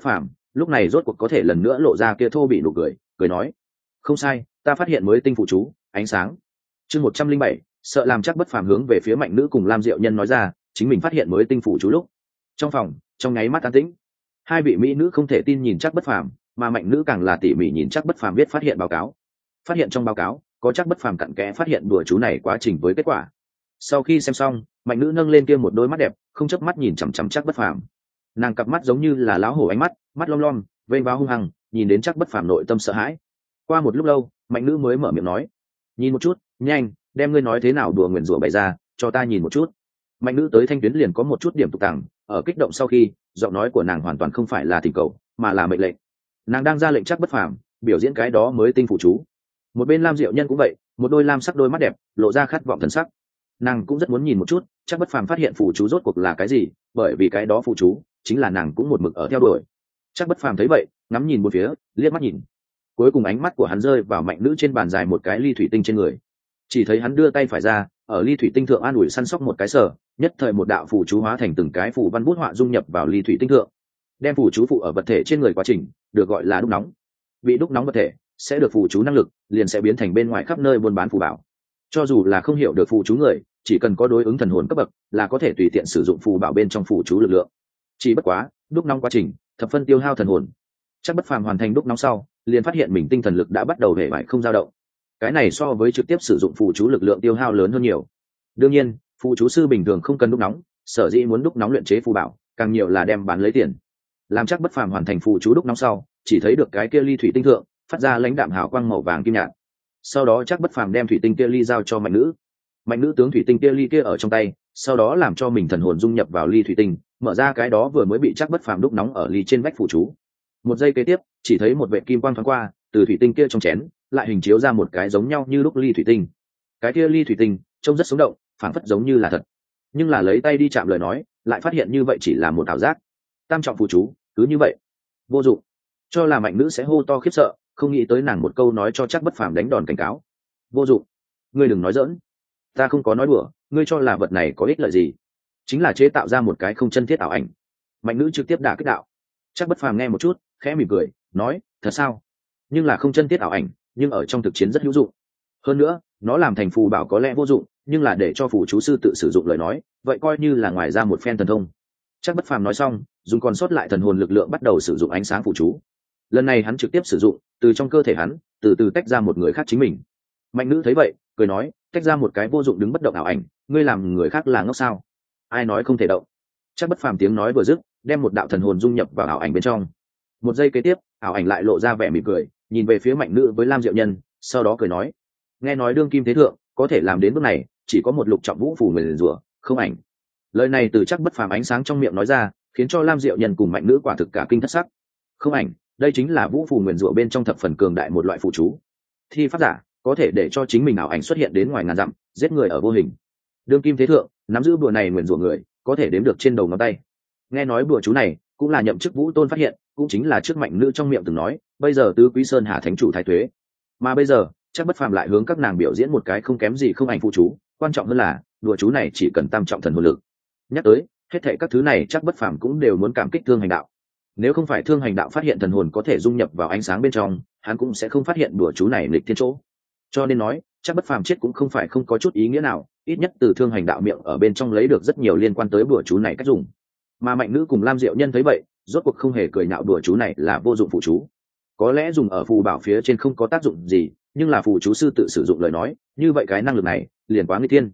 lúc này rốt cuộc có thể lần nữa lộ ra kia thô bị nụ cười, cười nói: không sai, ta phát hiện mới tinh phụ chú ánh sáng. Chương 107, sợ làm chắc bất phàm hướng về phía Mạnh Nữ cùng Lam Diệu Nhân nói ra chính mình phát hiện mới tinh phụ chú lúc. Trong phòng trong nháy mắt an tĩnh, hai vị mỹ nữ không thể tin nhìn chắc bất phàm, mà Mạnh Nữ càng là tỉ mỉ nhìn chắc bất phàm viết phát hiện báo cáo. Phát hiện trong báo cáo có chắc bất phàm cặn kẽ phát hiện đùa chú này quá trình với kết quả. Sau khi xem xong, Mạnh Nữ nâng lên kia một đôi mắt đẹp, không chớp mắt nhìn chằm chằm chắc bất phàm. Nàng cặp mắt giống như là lão hổ ánh mắt, mắt lom lom vênh váo hung hăng, nhìn đến chắc bất phàm nội tâm sợ hãi. Qua một lúc lâu, Mạnh Nữ mới mở miệng nói: nhìn một chút, nhanh đem ngươi nói thế nào đùa nguyền rủa bày ra cho ta nhìn một chút. Mạnh Nữ tới thanh tuyến liền có một chút điểm tục tằng, ở kích động sau khi, giọng nói của nàng hoàn toàn không phải là thỉnh cầu mà là mệnh lệnh. Nàng đang ra lệnh chắc bất phàm biểu diễn cái đó mới tinh phụ chú. Một bên Lam Diệu Nhân cũng vậy, một đôi lam sắc đôi mắt đẹp lộ ra khát vọng thần sắc. Nàng cũng rất muốn nhìn một chút chắc bất phàm phát hiện phụ chú rốt cuộc là cái gì, bởi vì cái đó phụ chú chính là nàng cũng một mực ở theo đuổi. Chắc bất phàm thấy vậy, ngắm nhìn một phía, liếc mắt nhìn, cuối cùng ánh mắt của hắn rơi vào Mạnh Nữ trên bàn dài một cái ly thủy tinh trên người. Chỉ thấy hắn đưa tay phải ra, ở ly thủy tinh thượng an ủi săn sóc một cái sở, nhất thời một đạo phù chú hóa thành từng cái phù văn bút họa dung nhập vào ly thủy tinh thượng. Đem phù chú phụ ở vật thể trên người quá trình được gọi là đúc nóng. Bị đúc nóng vật thể sẽ được phù chú năng lực liền sẽ biến thành bên ngoài khắp nơi buôn bán phù bảo. Cho dù là không hiểu được phù chú người, chỉ cần có đối ứng thần hồn cấp bậc là có thể tùy tiện sử dụng phù bảo bên trong phù chú lực lượng. Chỉ bất quá đúc nóng quá trình thập phân tiêu hao thần hồn. Chắc bất phàm hoàn thành đúc nóng sau, liền phát hiện mình tinh thần lực đã bắt đầu hề bại không dao động. Cái này so với trực tiếp sử dụng phù chú lực lượng tiêu hao lớn hơn nhiều. Đương nhiên, phù chú sư bình thường không cần đúc nóng, sở dĩ muốn đúc nóng luyện chế phù bảo, càng nhiều là đem bán lấy tiền. Làm chắc bất phàm hoàn thành phù chú đúc nóng sau, chỉ thấy được cái kia ly thủy tinh thượng phát ra lãnh đạm hào quang màu vàng kim nhạt. Sau đó chắc bất phàm đem thủy tinh kia ly giao cho Mạnh Nữ. Mạnh Nữ tướng thủy tinh kia ly kia ở trong tay, sau đó làm cho mình thần hồn dung nhập vào ly thủy tinh, mở ra cái đó vừa mới bị chắc bất phàm đúc nóng ở ly trên vách phù chú. Một giây kế tiếp, chỉ thấy một vệt kim quang thoáng qua, từ thủy tinh kia trong chén lại hình chiếu ra một cái giống nhau như lúc ly thủy tinh. Cái kia ly thủy tinh trông rất sống động, phảng phất giống như là thật, nhưng là lấy tay đi chạm lời nói, lại phát hiện như vậy chỉ là một ảo giác. Tam trọng phù chú cứ như vậy vô dụng. Cho là Mạnh Nữ sẽ hô to khiếp sợ, không nghĩ tới nàng một câu nói cho chắc bất phàm đánh đòn cảnh cáo. Vô dụng? Ngươi đừng nói giỡn, ta không có nói đùa, ngươi cho là vật này có ích lợi gì? Chính là chế tạo ra một cái không chân thiết ảo ảnh. Mạnh Nữ trực tiếp đả kích đạo. Chắc bất phàm nghe một chút, khẽ mỉm cười nói: thật sao? Nhưng là không chân thiết ảo ảnh, nhưng ở trong thực chiến rất hữu dụng. Hơn nữa, nó làm thành phù bảo có lẽ vô dụng, nhưng là để cho phù chú sư tự sử dụng lời nói, vậy coi như là ngoài ra một phen thần thông. Chắc bất phàm nói xong, dùng còn sót lại thần hồn lực lượng bắt đầu sử dụng ánh sáng phù chú. Lần này hắn trực tiếp sử dụng, từ trong cơ thể hắn từ từ tách ra một người khác chính mình. Mạnh Nữ thấy vậy, cười nói: tách ra một cái vô dụng đứng bất động ảo ảnh, ngươi làm người khác là ngốc sao? Ai nói không thể động? Chắc bất phàm tiếng nói vừa dứt, đem một đạo thần hồn dung nhập vào ảo ảnh bên trong. Một giây kế tiếp, ảo ảnh lại lộ ra vẻ mỉm cười, nhìn về phía Mạnh Nữ với Lam Diệu Nhân, sau đó cười nói: nghe nói đương kim thế thượng có thể làm đến bước này, chỉ có một lục trọng vũ phù nguyền rủa, không ảnh. Lời này từ chắc bất phàm ánh sáng trong miệng nói ra, khiến cho Lam Diệu Nhân cùng Mạnh Nữ quả thực cả kinh thất sắc. Không ảnh, đây chính là vũ phù nguyền rủa bên trong thập phần cường đại một loại phù chú. Thi pháp giả có thể để cho chính mình ảo ảnh xuất hiện đến ngoài ngàn dặm, giết người ở vô hình. Đương kim thế thượng nắm giữ bùa này nguyền rủa người, có thể đếm được trên đầu ngón tay. Nghe nói bùa chú này cũng là nhậm chức Vũ Tôn phát hiện, cũng chính là trước Mạnh Nữ trong miệng từng nói, bây giờ tứ quý sơn hà thánh chủ thái tuế, mà bây giờ chắc bất phàm lại hướng các nàng biểu diễn một cái không kém gì không ảnh phụ chú. Quan trọng hơn là đùa chú này chỉ cần tam trọng thần hồn lực. Nhắc tới hết thệ các thứ này, chắc bất phàm cũng đều muốn cảm kích Thương Hành Đạo. Nếu không phải Thương Hành Đạo phát hiện thần hồn có thể dung nhập vào ánh sáng bên trong, hắn cũng sẽ không phát hiện đùa chú này nghịch thiên chỗ. Cho nên nói chắc bất phàm chết cũng không phải không có chút ý nghĩa nào, ít nhất từ Thương Hành Đạo miệng ở bên trong lấy được rất nhiều liên quan tới đùa chú này cách dùng. Mà Mạnh Nữ cùng Lam Diệu Nhân thấy vậy, rốt cuộc không hề cười nhạo đùa chú này là vô dụng phụ chú. Có lẽ dùng ở phù bảo phía trên không có tác dụng gì, nhưng là phù chú sư tự sử dụng lời nói, như vậy cái năng lực này liền quá nguy thiên.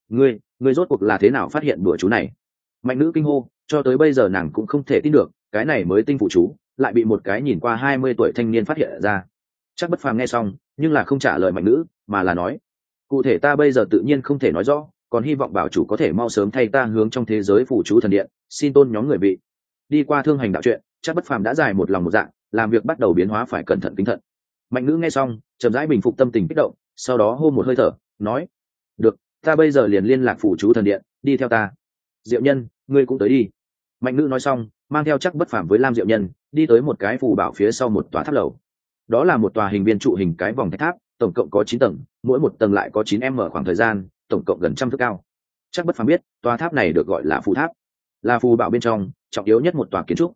Ngươi rốt cuộc là thế nào phát hiện đùa chú này? Mạnh Nữ kinh hô, cho tới bây giờ nàng cũng không thể tin được, cái này mới tinh phụ chú lại bị một cái nhìn qua 20 tuổi thanh niên phát hiện ra. Chắc bất phàm nghe xong, nhưng là không trả lời Mạnh Nữ, mà là nói: cụ thể ta bây giờ tự nhiên không thể nói rõ, còn hy vọng bảo chủ có thể mau sớm thay ta hướng trong thế giới phù chú thần điện, xin tôn nhóm người vị. Đi qua Thương Hành Đạo chuyện, chắc bất phàm đã dài một lòng một dạng, làm việc bắt đầu biến hóa phải cẩn thận kính thận. Mạnh Nữ nghe xong, chậm rãi bình phục tâm tình kích động, sau đó hô một hơi thở, nói: được, ta bây giờ liền liên lạc phù chú thần điện, đi theo ta. Diệu Nhân, ngươi cũng tới đi. Mạnh Nữ nói xong, mang theo chắc bất phàm với Lam Diệu Nhân đi tới một cái phù bảo phía sau một tòa tháp lầu. Đó là một tòa hình viên trụ hình cái vòng thạch tháp, tổng cộng có 9 tầng, mỗi một tầng lại có 9 m khoảng thời gian, tổng cộng gần 100 thước cao. Chắc bất phàm biết tòa tháp này được gọi là phù tháp, là phù bảo bên trong trọng yếu nhất một tòa kiến trúc.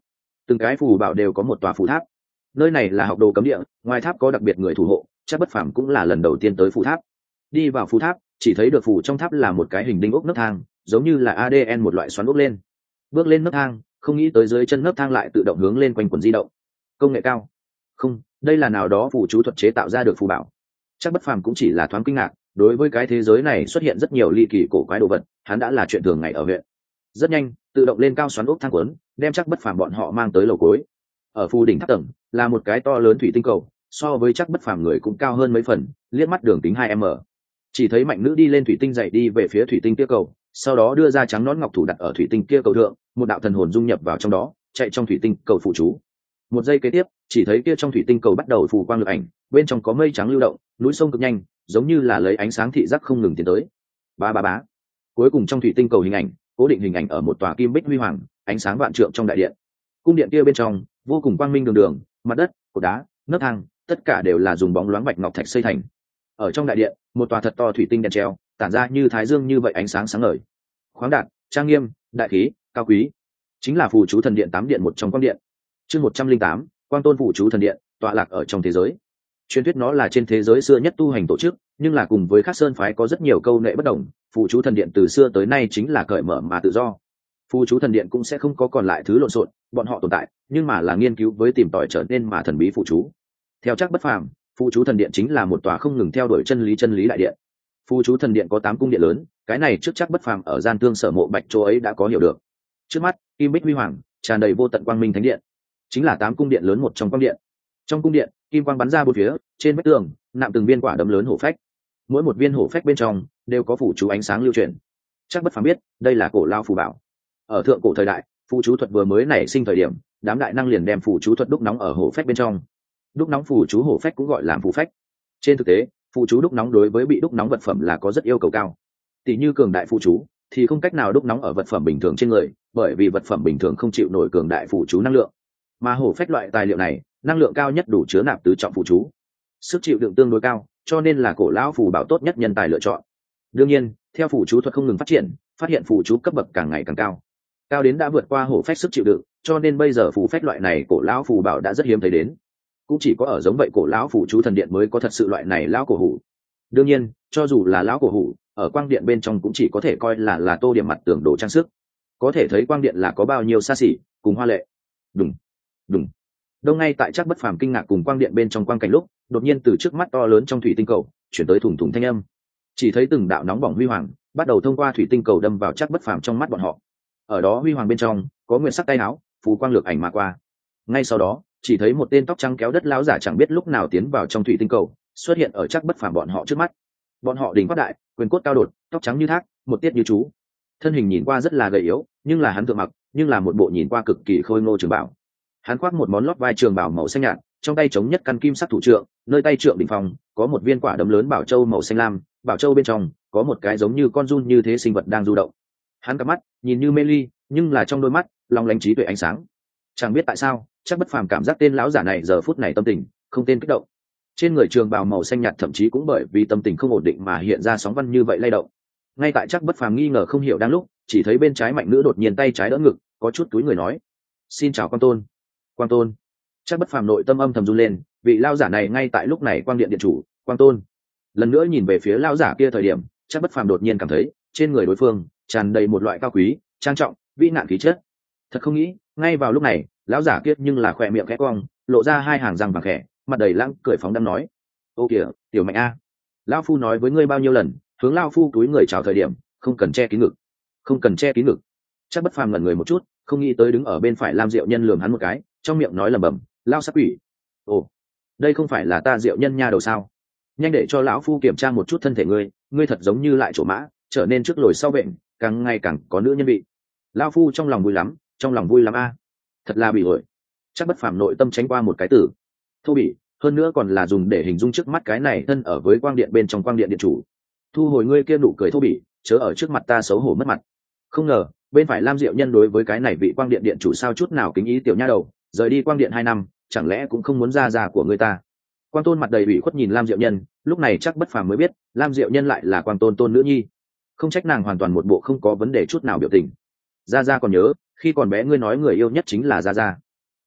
từng cái phù bảo đều có một tòa phù tháp. Nơi này là học đồ cấm địa, ngoài tháp có đặc biệt người thủ hộ, chắc bất phàm cũng là lần đầu tiên tới phù tháp. Đi vào phù tháp, chỉ thấy được phù trong tháp là một cái hình đinh ốc nấc thang, giống như là ADN một loại xoắn ốc lên. Bước lên nấc thang, không nghĩ tới dưới chân nấc thang lại tự động hướng lên quanh quần di động. Công nghệ cao. Không, đây là nào đó phù chú thuật chế tạo ra được phù bảo. Chắc bất phàm cũng chỉ là thoáng kinh ngạc, đối với cái thế giới này xuất hiện rất nhiều ly kỳ cổ quái đồ vật, hắn đã là chuyện thường ngày ở huyện. Rất nhanh, tự động lên cao xoắn ốc thang cuốn, đem chắc bất phàm bọn họ mang tới lầu cuối. Ở phù đỉnh tháp tầng là một cái to lớn thủy tinh cầu, so với chắc bất phàm người cũng cao hơn mấy phần, liếc mắt đường kính 2m. Chỉ thấy mạnh nữ đi lên thủy tinh dậy đi về phía thủy tinh kia cầu, sau đó đưa ra trắng nón ngọc thủ đặt ở thủy tinh kia cầu thượng, một đạo thần hồn dung nhập vào trong đó, chạy trong thủy tinh cầu phụ chú. Một giây kế tiếp, chỉ thấy kia trong thủy tinh cầu bắt đầu phù quang lực ảnh, bên trong có mây trắng lưu động, núi sông cực nhanh, giống như là lấy ánh sáng thị giác không ngừng tiến tới. Ba ba bá. Cuối cùng trong thủy tinh cầu hình ảnh, cố định hình ảnh ở một tòa kim bích huy hoàng, ánh sáng vạn trượng trong đại điện. Cung điện kia bên trong vô cùng quang minh đường đường, mặt đất, cột đá, nấc thang, tất cả đều là dùng bóng loáng bạch ngọc thạch xây thành. Ở trong đại điện, một tòa thật to thủy tinh đèn treo, tản ra như thái dương như vậy ánh sáng sáng ngời. Khoáng đạt, trang nghiêm, đại khí, cao quý. Chính là phù chú thần điện 8 điện một trong quang điện. Chương 108, Quang Tôn phù chú thần điện, tọa lạc ở trong thế giới. Truyền thuyết nó là trên thế giới xưa nhất tu hành tổ chức, nhưng là cùng với các sơn phái có rất nhiều câu nệ bất đồng, phù chú thần điện từ xưa tới nay chính là cởi mở mà tự do. Phù chú thần điện cũng sẽ không có còn lại thứ lộn xộn, bọn họ tồn tại, nhưng mà là nghiên cứu với tìm tòi trở nên mà thần bí phù chú. Theo chắc bất phàm, phù chú thần điện chính là một tòa không ngừng theo đuổi chân lý đại điện. Phù chú thần điện có 8 cung điện lớn, cái này trước chắc bất phàm ở gian tương sở mộ bạch chỗ ấy đã có hiểu được. Trước mắt, kim bích huy hoàng, tràn đầy vô tận quang minh thánh điện, chính là 8 cung điện lớn một trong quang điện. Trong cung điện, kim quang bắn ra bốn phía, trên vách tường nạm từng viên quả đấm lớn hổ phách. Mỗi một viên hổ phách bên trong đều có phù chú ánh sáng lưu truyền. Chắc bất phàm biết, đây là cổ lao phù bảo. Ở thượng cổ thời đại, phù chú thuật vừa mới nảy sinh thời điểm, đám đại năng liền đem phù chú thuật đúc nóng ở hổ phách bên trong. Đúc nóng phù chú hổ phách cũng gọi là phù phách. Trên thực tế, phù chú đúc nóng đối với bị đúc nóng vật phẩm là có rất yêu cầu cao. Tỷ như cường đại phù chú thì không cách nào đúc nóng ở vật phẩm bình thường trên người, bởi vì vật phẩm bình thường không chịu nổi cường đại phù chú năng lượng. Mà hổ phách loại tài liệu này, năng lượng cao nhất đủ chứa nạp tứ trọng phù chú, sức chịu đựng tương đối cao, cho nên là cổ lão phù bảo tốt nhất nhân tài lựa chọn. Đương nhiên, theo phù chú thuật không ngừng phát triển, phát hiện phù chú cấp bậc càng ngày càng cao, cao đến đã vượt qua hổ phách sức chịu đựng, cho nên bây giờ phù phách loại này cổ lão phù bảo đã rất hiếm thấy đến. Cũng chỉ có ở giống vậy cổ lão phù chú thần điện mới có thật sự loại này lão cổ hủ. Đương nhiên, cho dù là lão cổ hủ, ở quang điện bên trong cũng chỉ có thể coi là tô điểm mặt tường đồ trang sức. Có thể thấy quang điện là có bao nhiêu xa xỉ cùng hoa lệ. Đùng, đùng. Đông ngay tại chắc bất phàm kinh ngạc cùng quang điện bên trong quang cảnh lúc, đột nhiên từ trước mắt to lớn trong thủy tinh cầu chuyển tới thủng thủng thanh âm. Chỉ thấy từng đạo nóng bỏng huy hoàng bắt đầu thông qua thủy tinh cầu đâm vào chắc bất phàm trong mắt bọn họ. Ở đó huy hoàng bên trong có nguyệt sắc tay áo, phù quang lược ảnh mà qua. Ngay sau đó, chỉ thấy một tên tóc trắng kéo đất lão giả chẳng biết lúc nào tiến vào trong thủy tinh cầu, xuất hiện ở chắc bất phàm bọn họ trước mắt. Bọn họ đỉnh quát đại, quyền cốt cao đột, tóc trắng như thác, một tiết như chú. Thân hình nhìn qua rất là gầy yếu, nhưng là hắn thượng mặc, nhưng là một bộ nhìn qua cực kỳ khôi ngô trường bảo. Hắn khoác một món lót vai trường bảo màu xanh nhạt, trong tay chống nhất căn kim sắc thủ trượng, nơi tay trượng đỉnh phòng có một viên quả đấm lớn bảo châu màu xanh lam, bảo châu bên trong có một cái giống như con giun như thế sinh vật đang du động. Hắn cặp mắt nhìn như mê ly, nhưng là trong đôi mắt long lánh trí tuệ ánh sáng. Chẳng biết tại sao, chắc bất phàm cảm giác tên lão giả này giờ phút này tâm tình không tên kích động. Trên người trường bào màu xanh nhạt thậm chí cũng bởi vì tâm tình không ổn định mà hiện ra sóng văn như vậy lay động. Ngay tại chắc bất phàm nghi ngờ không hiểu đang lúc, chỉ thấy bên trái mạnh nữ đột nhiên tay trái đỡ ngực, có chút túi người nói: "Xin chào Quang Tôn." Quang Tôn. Chắc bất phàm nội tâm âm thầm run lên, vị lão giả này ngay tại lúc này quang điện điện chủ, Quang Tôn. Lần nữa nhìn về phía lão giả kia thời điểm, chắc bất phàm đột nhiên cảm thấy trên người đối phương tràn đầy một loại cao quý, trang trọng, vĩ nạn khí chất. Thật không nghĩ, ngay vào lúc này, lão giả kia nhưng là khỏe miệng khẽ cong, lộ ra hai hàng răng vàng khẽ, mặt đầy lãng cười phóng đãng nói: "Ô kìa, tiểu Mạnh a, lão phu nói với ngươi bao nhiêu lần, hướng lão phu túi người chào thời điểm, không cần che kín ngực, không cần che kín ngực." Chắc bất phàm ngẩn người một chút, không nghĩ tới đứng ở bên phải Lam Diệu Nhân lườm hắn một cái, trong miệng nói lẩm bẩm: "Lão sắc quỷ, ồ, đây không phải là ta Diệu Nhân nha đầu sao? Nhanh để cho lão phu kiểm tra một chút thân thể ngươi, ngươi thật giống như lại trổ mã, trở nên trước lồi sau bệnh, càng ngày càng có nữ nhân vị." Lão phu trong lòng vui lắm, trong lòng vui lắm a, thật là bị ổi. Chắc bất phàm nội tâm tránh qua một cái từ thô bỉ, hơn nữa còn là dùng để hình dung trước mắt cái này thân ở với quang điện bên trong quang điện điện chủ. Thu hồi ngươi kia nụ cười thô bỉ, chớ ở trước mặt ta xấu hổ mất mặt. Không ngờ bên phải Lam Diệu Nhân đối với cái này vị quang điện điện chủ sao chút nào kính ý tiểu nha đầu, rời đi quang điện 2 năm, chẳng lẽ cũng không muốn ra già của người ta. Quang Tôn mặt đầy ủy khuất nhìn Lam Diệu Nhân, lúc này chắc bất phàm mới biết Lam Diệu Nhân lại là Quang Tôn tôn nữ nhi. Không trách nàng hoàn toàn một bộ không có vấn đề chút nào biểu tình. Gia Gia còn nhớ, khi còn bé ngươi nói người yêu nhất chính là Gia Gia.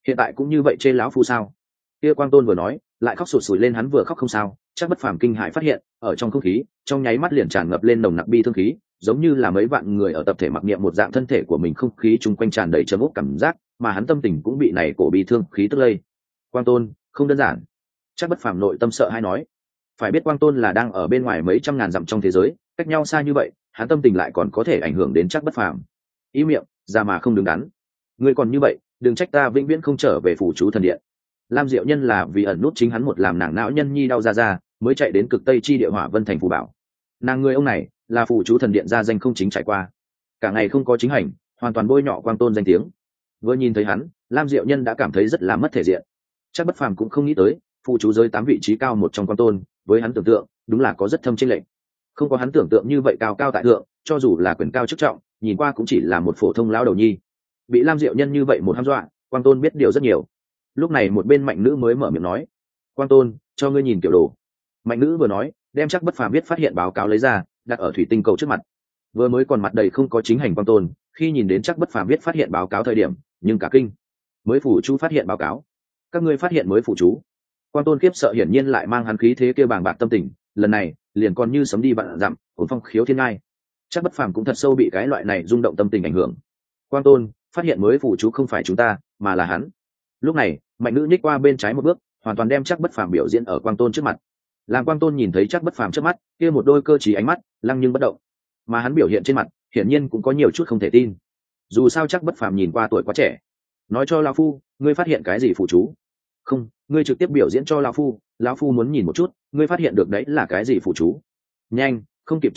hiện tại cũng như vậy chê lão phu sao? Kia Quang Tôn vừa nói lại khóc sụt sùi lên, hắn vừa khóc không sao, chắc Bất Phàm kinh hãi phát hiện ở trong không khí trong nháy mắt liền tràn ngập lên nồng nặc bi thương khí, giống như là mấy vạn người ở tập thể mặc niệm một dạng thân thể của mình, không khí chung quanh tràn đầy trầm ốc cảm giác, mà hắn tâm tình cũng bị này cổ bi thương khí tức lây. Quang Tôn không đơn giản, chắc Bất Phàm nội tâm sợ hay nói. Phải biết Quang Tôn là đang ở bên ngoài mấy trăm ngàn dặm trong thế giới, cách nhau xa như vậy, hắn tâm tình lại còn có thể ảnh hưởng đến chắc Bất Phàm. Ý miệng ra mà không đứng đắn, ngươi còn như vậy, đừng trách ta vĩnh viễn không trở về phủ chú thần điện. Lam Diệu Nhân là vì ẩn nút chính hắn một làm nàng não nhân nhi đau ra mới chạy đến cực tây chi địa Hỏa Vân thành phù bảo. Nàng người ông này là phủ chú thần điện ra danh không chính trải qua, cả ngày không có chính hành, hoàn toàn bôi nhọ Quang Tôn danh tiếng. Vừa nhìn thấy hắn, Lam Diệu Nhân đã cảm thấy rất là mất thể diện. Chắc Bất Phàm cũng không nghĩ tới phụ chú giới 8 vị trí cao một trong Quang Tôn với hắn tưởng tượng đúng là có rất thâm chênh lệch, không có hắn tưởng tượng như vậy cao cao tại thượng, cho dù là quyền cao chức trọng, nhìn qua cũng chỉ là một phổ thông lão đầu nhi. Bị Lam Diệu Nhân như vậy một hăm dọa, Quang Tôn biết điều rất nhiều. Lúc này một bên Mạnh Nữ mới mở miệng nói: Quang Tôn, cho ngươi nhìn kiểu đồ. Mạnh Nữ vừa nói đem chắc Bất Phàm biết phát hiện báo cáo lấy ra đặt ở thủy tinh cầu trước mặt. Vừa mới còn mặt đầy không có chính hành Quang Tôn khi nhìn đến chắc Bất Phàm biết phát hiện báo cáo thời điểm nhưng cả kinh. Mới phủ chú phát hiện báo cáo? Các ngươi phát hiện mới phủ chú? Quang Tôn khiếp sợ hiển nhiên lại mang hắn khí thế kia bàng bạc tâm tình, lần này liền còn như sấm đi vạn dặm, cuốn phong khiếu thiên ngai. Chắc Bất Phàm cũng thật sâu bị cái loại này rung động tâm tình ảnh hưởng. Quang Tôn phát hiện mới phủ chú không phải chúng ta mà là hắn. Lúc này Mạnh Nữ nhích qua bên trái một bước, hoàn toàn đem chắc Bất Phàm biểu diễn ở Quang Tôn trước mặt. Làm Quang Tôn nhìn thấy chắc Bất Phàm trước mắt kia một đôi cơ trí ánh mắt lăng nhưng bất động, mà hắn biểu hiện trên mặt hiển nhiên cũng có nhiều chút không thể tin. Dù sao chắc Bất Phàm nhìn qua tuổi quá trẻ. Nói cho lão phu, ngươi phát hiện cái gì phụ chú? Không, ngươi trực tiếp biểu diễn cho lão phu muốn nhìn một chút ngươi phát hiện được đấy là cái gì phụ chú. Nhanh, không kịp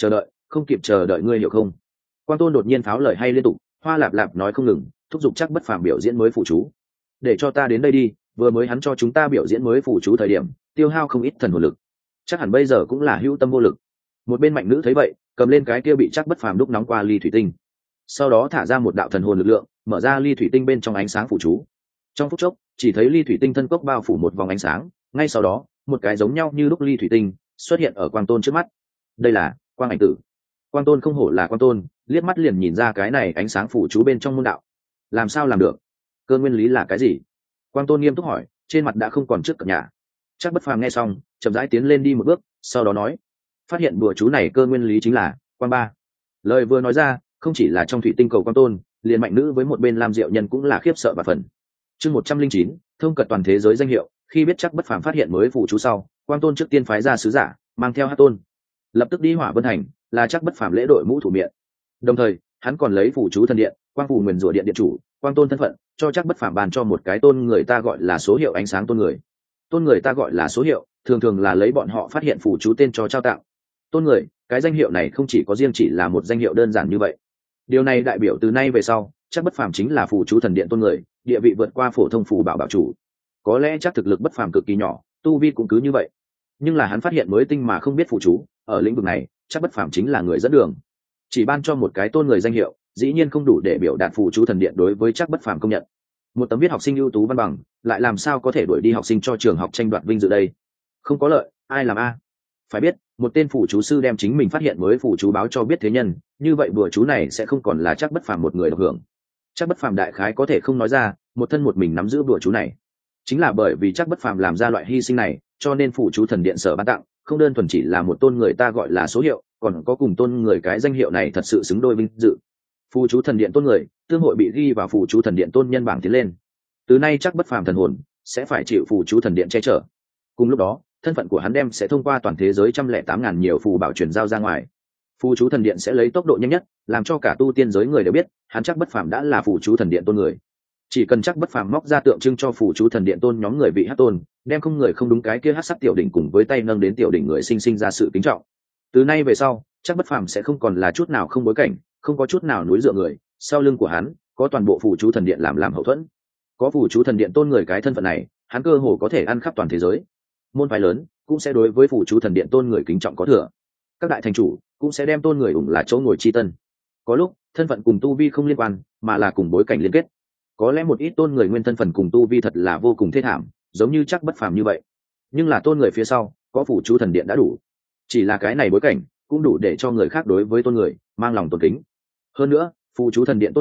chờ đợi, ngươi hiểu không? Quang Tôn đột nhiên pháo lời hay liên tục, hoa lạp lạp nói không ngừng, thúc giục chắc Bất Phàm biểu diễn mới phụ chú. Để cho ta đến đây đi, vừa mới hắn cho chúng ta biểu diễn mới phụ chú thời điểm tiêu hao không ít thần hồn lực, chắc hẳn bây giờ cũng là hữu tâm vô lực. Một bên Mạnh Nữ thấy vậy cầm lên cái kia bị chắc Bất Phàm đúc nóng qua ly thủy tinh, sau đó thả ra một đạo thần hồn lực lượng, mở ra ly thủy tinh bên trong ánh sáng phụ chú. Trong phút chốc chỉ thấy ly thủy tinh thân cốc bao phủ một vòng ánh sáng, ngay sau đó một cái giống nhau như lúc ly thủy tinh xuất hiện ở Quang Tôn trước mắt. Đây là quang ảnh tử. Quang Tôn không hổ là Quang Tôn, liếc mắt liền nhìn ra cái này ánh sáng phụ chú bên trong môn đạo. Làm sao làm được? Cơ nguyên lý là cái gì? Quang Tôn nghiêm túc hỏi, trên mặt đã không còn trước cập nhà. Chắc Bất Phàm nghe xong chậm rãi tiến lên đi một bước, sau đó nói: phát hiện bùa chú này cơ nguyên lý chính là quang ba. Lời vừa nói ra không chỉ là trong thủy tinh cầu Quang Tôn, liền Mạnh Nữ với một bên Lam Diệu Nhân cũng là khiếp sợ và phần. Chương 109, thông cật toàn thế giới danh hiệu. Khi biết chắc Bất Phàm phát hiện mới phụ chú sau, Quang Tôn trước tiên phái ra sứ giả mang theo Hát Tôn lập tức đi Hỏa Vân thành, là chắc Bất Phàm lễ đội mũ thủ miệng. Đồng thời hắn còn lấy phụ chú thần điện quang phủ nguyền rủa điện điện chủ Quang Tôn thân phận cho chắc Bất Phàm bàn cho một cái tôn người ta gọi là số hiệu ánh sáng tôn người ta gọi là số hiệu, thường thường là lấy bọn họ phát hiện phụ chú tên cho trao tặng. Tôn người, cái danh hiệu này không chỉ có riêng chỉ là một danh hiệu đơn giản như vậy. Điều này đại biểu từ nay về sau chắc Bất Phàm chính là phụ chú thần điện tôn người, địa vị vượt qua phổ thông phù bảo bảo chủ. Có lẽ chắc thực lực Bất Phàm cực kỳ nhỏ, tu vi cũng cứ như vậy, nhưng là hắn phát hiện mới tinh mà không biết phụ chú, ở lĩnh vực này chắc Bất Phàm chính là người dẫn đường. Chỉ ban cho một cái tôn người danh hiệu dĩ nhiên không đủ để biểu đạt phụ chú thần điện đối với chắc Bất Phàm công nhận. Một tấm viết học sinh ưu tú văn bằng lại làm sao có thể đuổi đi học sinh cho trường học tranh đoạt vinh dự đây? Không có lợi ai làm a? Phải biết một tên phụ chú sư đem chính mình phát hiện mới phụ chú báo cho biết thế nhân, như vậy bùa chú này sẽ không còn là chắc Bất Phàm một người được hưởng. Chắc Bất Phàm đại khái có thể không nói ra một thân một mình nắm giữ bùa chú này. Chính là bởi vì chắc Bất Phàm làm ra loại hy sinh này, cho nên phụ chú thần điện sở ban tặng không đơn thuần chỉ là một tôn người ta gọi là số hiệu, còn có cùng tôn người cái danh hiệu này thật sự xứng đôi vinh dự. Phụ chú thần điện tôn người tương hội bị ghi vào phụ chú thần điện tôn nhân bảng tiến lên. Từ nay chắc Bất Phàm thần hồn sẽ phải chịu phụ chú thần điện che chở. Cùng lúc đó thân phận của hắn đem sẽ thông qua toàn thế giới 108.000 nhiều phù bảo truyền giao ra ngoài. Phụ chú thần điện sẽ lấy tốc độ nhanh nhất làm cho cả tu tiên giới người đều biết hắn chắc Bất Phàm đã là phụ chú thần điện tôn người. Chỉ cần chắc Bất Phàm móc ra tượng trưng cho phụ chú thần điện tôn nhóm người vị Hát Tôn, đem không người không đúng cái kia hát sắc tiểu đỉnh cùng với tay nâng đến tiểu đỉnh người sinh ra sự kính trọng. Từ nay về sau chắc Bất Phàm sẽ không còn là chút nào không bối cảnh, không có chút nào núi dựa người, sau lưng của hắn có toàn bộ phụ chú thần điện làm hậu thuẫn. Có phụ chú thần điện tôn người cái thân phận này, hắn cơ hồ có thể ăn khắp toàn thế giới. Môn phái lớn cũng sẽ đối với phụ chú thần điện tôn người kính trọng có thừa. Các đại thành chủ cũng sẽ đem tôn người ủng là chỗ ngồi chi tân. Có lúc thân phận cùng tu vi không liên quan mà là cùng bối cảnh liên kết. Có lẽ một ít tôn người nguyên thân phận cùng tu vi thật là vô cùng thê thảm, giống như chắc Bất Phàm như vậy, nhưng là tôn người phía sau có phụ chú thần điện đã đủ. Chỉ là cái này bối cảnh cũng đủ để cho người khác đối với tôn người mang lòng tôn kính. Hơn nữa phụ chú thần điện tôn người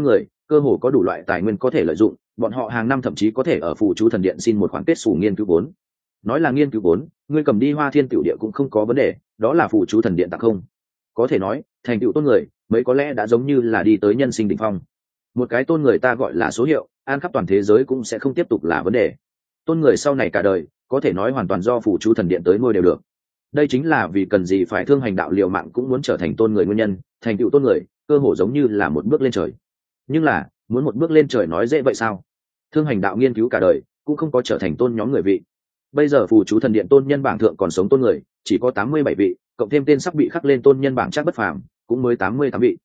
cơ hồ có đủ loại tài nguyên có thể lợi dụng, bọn họ hàng năm thậm chí có thể ở phù chú thần điện xin một khoản kết xù nghiên cứu vốn. Nói là nghiên cứu vốn, ngươi cầm đi Hoa Thiên Tiểu Địa cũng không có vấn đề, đó là phù chú thần điện tặng không. Có thể nói, thành tựu tôn người, mấy có lẽ đã giống như là đi tới nhân sinh đỉnh phong. Một cái tôn người ta gọi là số hiệu, an khắp toàn thế giới cũng sẽ không tiếp tục là vấn đề. Tôn người sau này cả đời, có thể nói hoàn toàn do phù chú thần điện tới nuôi đều được. Đây chính là vì cần gì phải thương hành đạo liều mạng cũng muốn trở thành tôn người nguyên nhân, thành tựu tôn người, cơ hồ giống như là một bước lên trời. Nhưng là, muốn một bước lên trời nói dễ vậy sao? Thương hành đạo nghiên cứu cả đời, cũng không có trở thành tôn nhóm người vị. Bây giờ phù chú thần điện tôn nhân bảng thượng còn sống tôn người, chỉ có 87 vị, cộng thêm tên sắp bị khắc lên tôn nhân bảng chắc bất phàm, cũng mới 88 vị.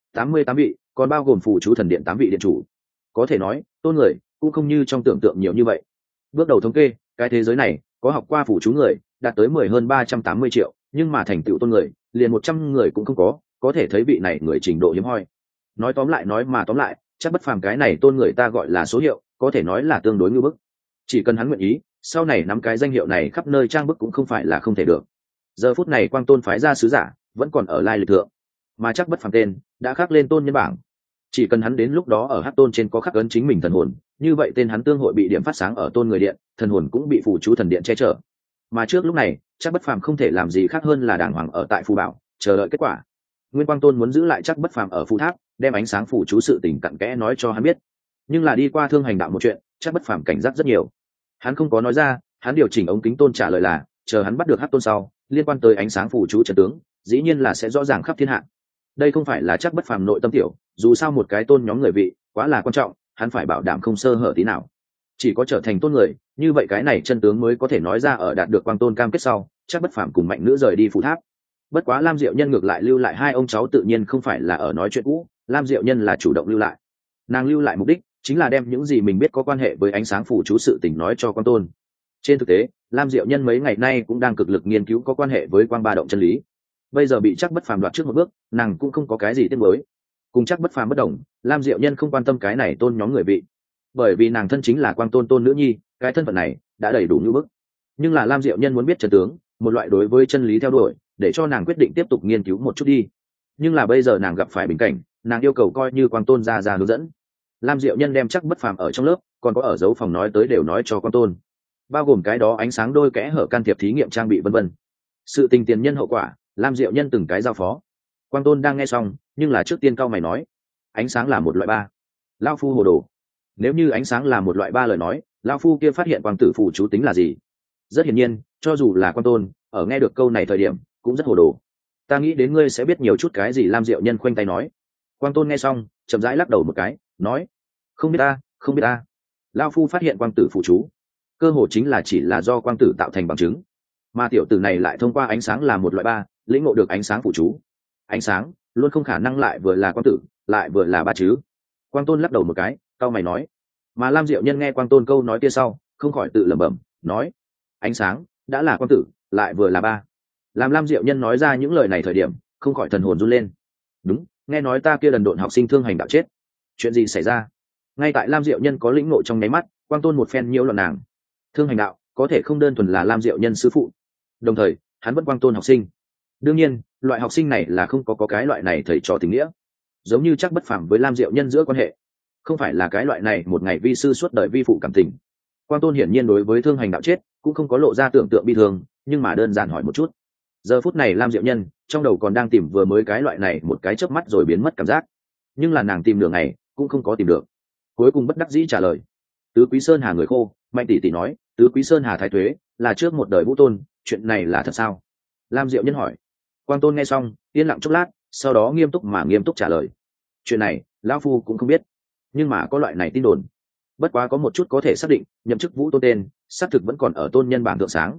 88 vị, còn bao gồm phù chú thần điện 8 vị điện chủ. Có thể nói, tôn người cũng không như trong tưởng tượng nhiều như vậy. Bước đầu thống kê, cái thế giới này có học qua phù chú người đạt tới 10 hơn 380 triệu, nhưng mà thành tựu tôn người, liền 100 người cũng không có thể thấy vị này người trình độ hiếm hoi. Nói tóm lại, chắc bất phàm cái này tôn người ta gọi là số hiệu, có thể nói là tương đối ngưu bức. Chỉ cần hắn nguyện ý, sau này nắm cái danh hiệu này khắp nơi trang bức cũng không phải là không thể được. Giờ phút này Quang Tôn phái ra sứ giả vẫn còn ở lai lịch thượng, mà chắc bất phàm tên đã khắc lên tôn nhân bảng. Chỉ cần hắn đến lúc đó ở hắc tôn trên có khắc ấn chính mình thần hồn, như vậy tên hắn tương hội bị điểm phát sáng ở tôn người điện, thần hồn cũng bị phù chú thần điện che chở. Mà trước lúc này, chắc bất phàm không thể làm gì khác hơn là đàng hoàng ở tại phù bảo, chờ đợi kết quả. Nguyên Quang Tôn muốn giữ lại chắc bất phàm ở phù tháp, đem ánh sáng phù chú sự tình cặn kẽ nói cho hắn biết. Nhưng là đi qua thương hành đạo một chuyện, chắc bất phàm cảnh giác rất nhiều. Hắn không có nói ra, hắn điều chỉnh ống kính tôn trả lời là, chờ hắn bắt được hắc tôn sau, liên quan tới ánh sáng phù chú trận tướng, dĩ nhiên là sẽ rõ ràng khắp thiên hạ. Đây không phải là chắc bất phàm nội tâm tiểu, dù sao một cái tôn nhóm người vị quá là quan trọng, hắn phải bảo đảm không sơ hở tí nào. Chỉ có trở thành tôn người, như vậy cái này chân tướng mới có thể nói ra ở đạt được Quang Tôn cam kết sau, chắc bất phàm cùng mạnh nữ rời đi phù tháp. Bất quá Lam Diệu Nhân ngược lại lưu lại hai ông cháu tự nhiên không phải là ở nói chuyện cũ, Lam Diệu Nhân là chủ động lưu lại. Nàng lưu lại mục đích chính là đem những gì mình biết có quan hệ với ánh sáng phù chú sự tình nói cho Quang Tôn. Trên thực tế, Lam Diệu Nhân mấy ngày nay cũng đang cực lực nghiên cứu có quan hệ với quang ba động chân lý. Bây giờ bị chắc bất phàm đoạt trước một bước, nàng cũng không có cái gì tiếc nuối. Cùng chắc bất phàm bất đồng, Lam Diệu Nhân không quan tâm cái này tôn nhóm người vị, bởi vì nàng thân chính là Quang Tôn tôn nữ nhi, cái thân phận này đã đầy đủ như bức. Nhưng là Lam Diệu Nhân muốn biết chân tướng, một loại đối với chân lý theo đuổi, để cho nàng quyết định tiếp tục nghiên cứu một chút đi. Nhưng là bây giờ nàng gặp phải bình cảnh, nàng yêu cầu coi như Quang Tôn ra hướng dẫn. Lam Diệu Nhân đem chắc bất phàm ở trong lớp, còn có ở dấu phòng nói tới đều nói cho Quang Tôn, bao gồm cái đó ánh sáng đôi kẽ hở can thiệp thí nghiệm trang bị vân vân. Sự tình tiền nhân hậu quả, Lam Diệu Nhân từng cái giao phó. Quang Tôn đang nghe xong, nhưng là trước tiên cau mày nói, ánh sáng là một loại ba. Lao phu hồ đồ. Nếu như ánh sáng là một loại ba lời nói, Lao phu kia phát hiện quang tử phù chú tính là gì? Rất hiển nhiên, cho dù là Quang Tôn ở nghe được câu này thời điểm cũng rất hồ đồ. Ta nghĩ đến ngươi sẽ biết nhiều chút cái gì. Lam Diệu Nhân khoanh tay nói. Quang Tôn nghe xong, chậm rãi lắc đầu một cái, nói, không biết ta. Lao phu phát hiện quang tử phù chú, cơ hồ chính là chỉ là do quang tử tạo thành bằng chứng, mà tiểu tử này lại thông qua ánh sáng là một loại ba, lĩnh ngộ được ánh sáng phù chú. Ánh sáng luôn không khả năng lại vừa là quang tử lại vừa là ba chứ. Quang Tôn lắc đầu một cái, cau mày nói. Mà Lam Diệu Nhân nghe Quang Tôn câu nói kia sau, không khỏi tự lẩm bẩm, nói, ánh sáng đã là quang tử lại vừa là ba. Làm Lam Diệu Nhân nói ra những lời này thời điểm, không khỏi thần hồn run lên. Đúng, nghe nói ta kia đần độn học sinh thương hành đạo chết, chuyện gì xảy ra? Ngay tại Lam Diệu Nhân có lĩnh ngộ trong nháy mắt, Quang Tôn một phen nhiễu loạn nàng. Thương hành đạo có thể không đơn thuần là Lam Diệu Nhân sư phụ, đồng thời hắn vẫn Quang Tôn học sinh. Đương nhiên, loại học sinh này là không có cái loại này thầy trò tình nghĩa, giống như chắc bất phàm với Lam Diệu Nhân giữa quan hệ, không phải là cái loại này một ngày vi sư suốt đời vi phụ cảm tình. Quang Tôn hiển nhiên đối với thương hành đạo chết cũng không có lộ ra tưởng tượng bi thương, nhưng mà đơn giản hỏi một chút. Giờ phút này Lam Diệu Nhân trong đầu còn đang tìm vừa mới cái loại này một cái chớp mắt rồi biến mất cảm giác, nhưng là nàng tìm nửa ngày cũng không có tìm được, cuối cùng bất đắc dĩ trả lời. Tứ Quý Sơn Hà người khô, Mạnh tỷ tỷ nói, Tứ Quý Sơn Hà thái tuế là trước một đời vũ tôn, chuyện này là thật sao? Lam Diệu Nhân hỏi. Quang Tôn nghe xong yên lặng chốc lát, sau đó nghiêm túc trả lời, chuyện này lão phu cũng không biết, nhưng mà có loại này tin đồn. Bất quá có một chút có thể xác định, nhậm chức vũ tôn tên xác thực vẫn còn ở tôn nhân bảng thượng sáng.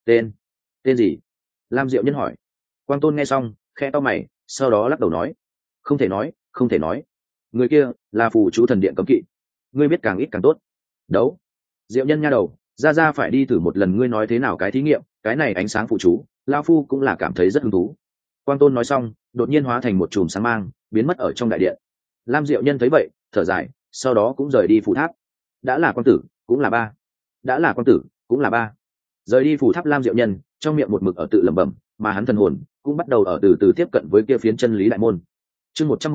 Tên gì? Lam Diệu Nhân hỏi. Quang Tôn nghe xong khe to mày, sau đó lắc đầu nói, không thể nói, người kia là phù chú thần điện cấm kỵ, ngươi biết càng ít càng tốt. Đấu. Diệu Nhân nha đầu, ra phải đi thử một lần, ngươi nói thế nào cái thí nghiệm, cái này ánh sáng phù chú lão phu cũng là cảm thấy rất hứng thú. Quang Tôn nói xong đột nhiên hóa thành một chùm sáng mang, biến mất ở trong đại điện. Lam Diệu Nhân thấy vậy thở dài, sau đó cũng rời đi phù tháp. Đã là quang tử cũng là ba. Rời đi phù tháp Lam Diệu Nhân trong miệng một mực ở tự lẩm bẩm, mà hắn thần hồn cũng bắt đầu ở từ từ tiếp cận với kia phiến chân lý đại môn. Chương 110,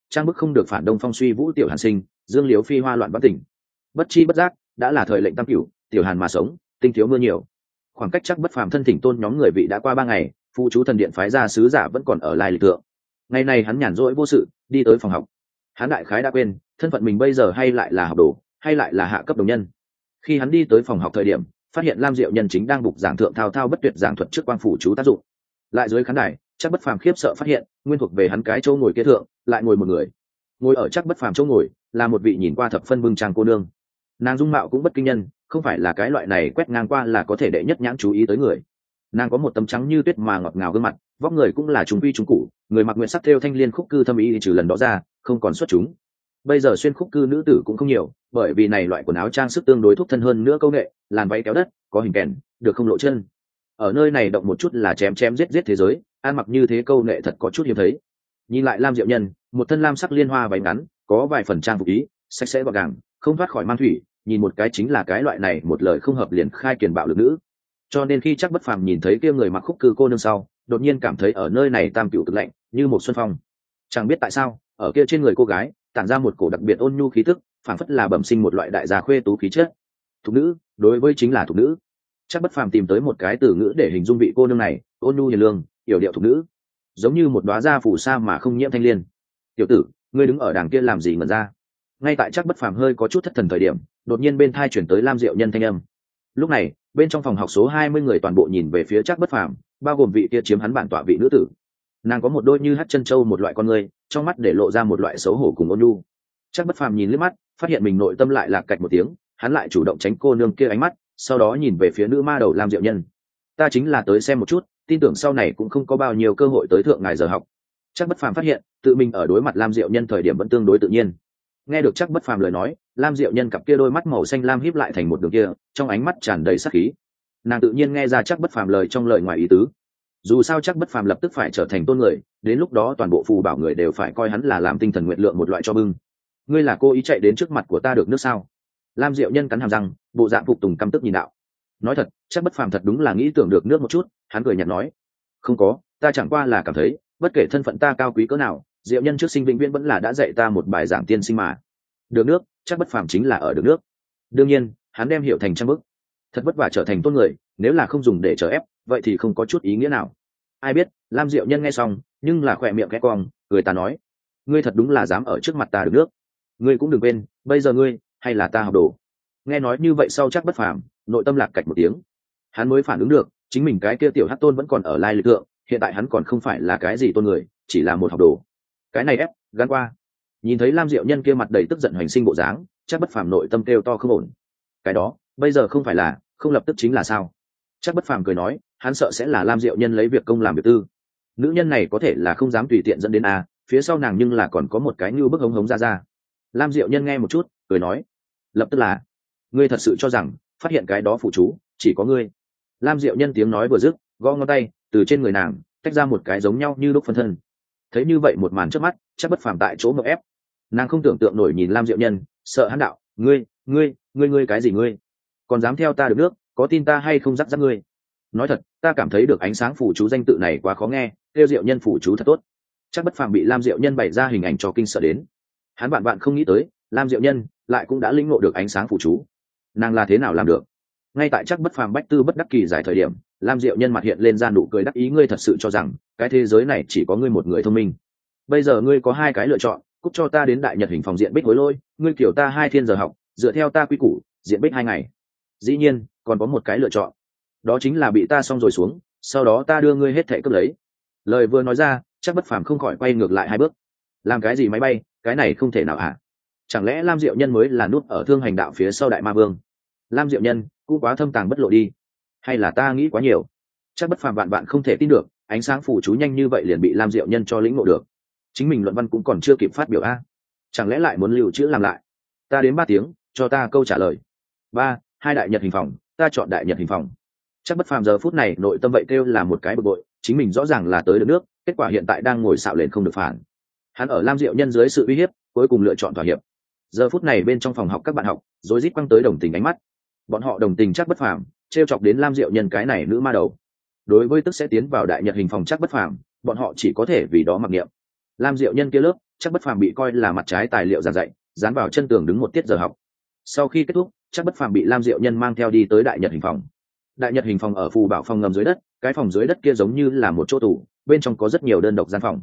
trang bức không được phản đông phong suy vũ tiểu hàn sinh, dương liếu phi hoa loạn bất tỉnh. Bất chi bất giác đã là thời lệnh tam cửu, tiểu hàn mà sống, tinh thiếu mưa nhiều. Khoảng cách chắc bất phàm thân thỉnh tôn nhóm người vị đã qua 3 ngày, phụ chú thần điện phái ra sứ giả vẫn còn ở lại lịch tượng. Ngày này hắn nhàn rỗi vô sự đi tới phòng học. Hắn đại khái đã quên thân phận mình bây giờ hay lại là học đồ hay lại là hạ cấp đồng nhân. Khi hắn đi tới phòng học thời điểm, phát hiện Lam Diệu Nhân chính đang bục giảng thượng thao thao bất tuyệt giảng thuật trước quang phủ chú tác dụng. Lại dưới khán đài, chắc bất phàm khiếp sợ phát hiện nguyên thuộc về hắn cái chỗ ngồi kia thượng lại ngồi một người. Ngồi ở chắc bất phàm chỗ ngồi là một vị nhìn qua thập phân bưng trang cô nương. Nàng dung mạo cũng bất kinh nhân, không phải là cái loại này quét ngang qua là có thể đệ nhất nhãn chú ý tới người. Nàng có một tấm trắng như tuyết mà ngọt ngào gương mặt, vóc người cũng là trung vi trung cụ, người mặc nguyện sắc thêu thanh liên khúc cư thâm ý trừ lần đó ra không còn xuất chúng. Bây giờ xuyên khúc cư nữ tử cũng không nhiều, bởi vì này loại quần áo trang sức tương đối thúc thân hơn nữa câu nghệ, làn váy kéo đất, có hình kèn, được không lộ chân. Ở nơi này động một chút là chém chém giết giết thế giới, ăn mặc như thế câu nghệ thật có chút hiếm thấy. Nhìn lại Lam Diệu Nhân, một thân lam sắc liên hoa váy ngắn, có vài phần trang phục ý, sạch sẽ gọn gàng, không thoát khỏi mang thủy, nhìn một cái chính là cái loại này một lời không hợp liền khai kiền bạo lực nữ. Cho nên khi chắc bất phàm nhìn thấy kia người mặc khúc cư cô nương sau, đột nhiên cảm thấy ở nơi này tam cửu cực lạnh, như một xuân phong. Chẳng biết tại sao, ở kia trên người cô gái tản ra một cổ đặc biệt ôn nhu khí tức, phảng phất là bẩm sinh một loại đại gia khuê tú khí chất. Thục nữ, đối với chính là thục nữ. Chắc bất phàm tìm tới một cái từ ngữ để hình dung vị cô nương này, ôn nhu hiền lương, yểu điệu thục nữ, giống như một đóa gia phủ sa mà không nhiễm thanh liên. Tiểu tử, ngươi đứng ở đằng kia làm gì ngẩn ra? Ngay tại chắc bất phàm hơi có chút thất thần thời điểm, đột nhiên bên thai chuyển tới Lam Diệu Nhân thanh âm. Lúc này, bên trong phòng học số 20 người toàn bộ nhìn về phía chắc bất phàm, bao gồm vị kia chiếm hắn bản tọa vị nữ tử. Nàng có một đôi như hắt chân châu một loại con người, trong mắt để lộ ra một loại xấu hổ cùng ôn nhu. Chắc bất phàm nhìn liếc mắt, phát hiện mình nội tâm lại lạc cạch một tiếng, hắn lại chủ động tránh cô nương kia ánh mắt, sau đó nhìn về phía nữ ma đầu Lam Diệu Nhân. Ta chính là tới xem một chút, tin tưởng sau này cũng không có bao nhiêu cơ hội tới thượng ngài giờ học. Chắc bất phàm phát hiện tự mình ở đối mặt Lam Diệu Nhân thời điểm vẫn tương đối tự nhiên. Nghe được chắc bất phàm lời nói, Lam Diệu Nhân cặp kia đôi mắt màu xanh lam híp lại thành một đường kia, trong ánh mắt tràn đầy sát khí. Nàng tự nhiên nghe ra chắc bất phàm lời trong lời ngoài ý tứ. Dù sao chắc bất phàm lập tức phải trở thành tôn người, đến lúc đó toàn bộ phù bảo người đều phải coi hắn là làm tinh thần nguyện lượng một loại cho bưng. Ngươi là cô ý chạy đến trước mặt của ta được nước sao? Lam Diệu Nhân cắn hàm răng, bộ dạng phục tùng căm tức nhìn đạo. Nói thật, chắc bất phàm thật đúng là nghĩ tưởng được nước một chút, hắn cười nhạt nói, không có, ta chẳng qua là cảm thấy, bất kể thân phận ta cao quý cỡ nào, Diệu Nhân trước sinh vĩnh viễn vẫn là đã dạy ta một bài giảng tiên sinh mà. Được nước, chắc bất phàm chính là ở được nước. Đương nhiên, hắn đem hiểu thành trăm bức. Thật vất vả trở thành tôn người, nếu là không dùng để trở ép, vậy thì không có chút ý nghĩa nào. Ai biết, Lam Diệu Nhân nghe xong, nhưng là khỏe miệng khẽ cong, người ta nói, ngươi thật đúng là dám ở trước mặt ta được nước. Ngươi cũng đừng quên, bây giờ ngươi hay là ta học đồ. Nghe nói như vậy sau chắc bất phàm, nội tâm lạc cạch một tiếng. Hắn mới phản ứng được, chính mình cái kia tiểu hắc tôn vẫn còn ở lai lịch tượng, hiện tại hắn còn không phải là cái gì tôn người, chỉ là một học đồ. Cái này ép gắn qua. Nhìn thấy Lam Diệu Nhân kia mặt đầy tức giận hoành sinh bộ dáng, chắc bất phàm nội tâm kêu to không ổn. Cái đó bây giờ không phải là không lập tức chính là sao? Chắc bất phàm cười nói, hắn sợ sẽ là Lam Diệu Nhân lấy việc công làm việc tư. Nữ nhân này có thể là không dám tùy tiện dẫn đến a, phía sau nàng nhưng là còn có một cái như bức hống hống ra. Lam Diệu Nhân nghe một chút, cười nói, lập tức là, ngươi thật sự cho rằng phát hiện cái đó phụ chú chỉ có ngươi? Lam Diệu Nhân tiếng nói vừa dứt, gõ ngón tay từ trên người nàng tách ra một cái giống nhau như lúc phân thân. Thấy như vậy một màn trước mắt, chắc bất phàm tại chỗ ngợp ép. Nàng không tưởng tượng nổi nhìn Lam Diệu Nhân, sợ hắn đạo, ngươi cái gì ngươi? Còn dám theo ta được nước, có tin ta hay không dắt dắt ngươi? Nói thật, ta cảm thấy được ánh sáng phủ chú danh tự này quá khó nghe, kêu Diệu Nhân phủ chú thật tốt. Chắc bất phàm bị Lam Diệu Nhân bày ra hình ảnh cho kinh sợ đến. Hắn bạn không nghĩ tới, Lam Diệu Nhân lại cũng đã lĩnh ngộ được ánh sáng phủ chú. Nàng là thế nào làm được? Ngay tại chắc bất phàm bách tư bất đắc kỳ giải thời điểm, Lam Diệu Nhân mặt hiện lên ra nụ cười đắc ý, ngươi thật sự cho rằng cái thế giới này chỉ có ngươi một người thông minh? Bây giờ ngươi có hai cái lựa chọn, cúc cho ta đến đại nhật hình phòng diện bích hối lôi, ngươi kiểu ta 2 thiên giờ học, dựa theo ta quy củ, diện bích 2 ngày. Dĩ nhiên, còn có một cái lựa chọn, đó chính là bị ta xong rồi xuống, sau đó ta đưa ngươi hết thảy cướp lấy. Lời vừa nói ra, chắc bất phàm không khỏi quay ngược lại 2 bước. Làm cái gì máy bay, cái này không thể nào hả? Chẳng lẽ Lam Diệu Nhân mới là nút ở Thương Hành Đạo phía sau Đại Ma Vương? Lam Diệu Nhân cũng quá thâm tàng bất lộ đi, hay là ta nghĩ quá nhiều? Chắc bất phàm vạn không thể tin được, ánh sáng phủ chú nhanh như vậy liền bị Lam Diệu Nhân cho lĩnh ngộ được. Chính mình luận văn cũng còn chưa kịp phát biểu a, chẳng lẽ lại muốn lưu trữ làm lại? Ta đến 3 tiếng, cho ta câu trả lời. 3, 2 đại nhật hình phòng, ta chọn đại nhật hình phòng. Chắc bất phàm giờ phút này nội tâm vậy kêu là một cái bực bội, chính mình rõ ràng là tới được nước, kết quả hiện tại đang ngồi xạo lên không được phản. Hắn ở Lam Diệu Nhân dưới sự uy hiếp, cuối cùng lựa chọn thỏa hiệp. Giờ phút này bên trong phòng học các bạn học rối rít quăng tới đồng tình ánh mắt. Bọn họ đồng tình chắc bất phàm, trêu chọc đến Lam Diệu Nhân cái này nữ ma đầu. Đối với tức sẽ tiến vào đại nhật hình phòng chắc bất phàm, bọn họ chỉ có thể vì đó mặc niệm. Lam Diệu Nhân kia lớp Trác Bất Phàm bị coi là mặt trái tài liệu giảng dạy, dán vào chân tường đứng một tiết giờ học. Sau khi kết thúc, Trác Bất Phàm bị Lam Diệu Nhân mang theo đi tới Đại Nhật hình phòng. Đại Nhật hình phòng ở phù bảo phòng ngầm dưới đất, cái phòng dưới đất kia giống như là một chỗ tủ, bên trong có rất nhiều đơn độc gian phòng.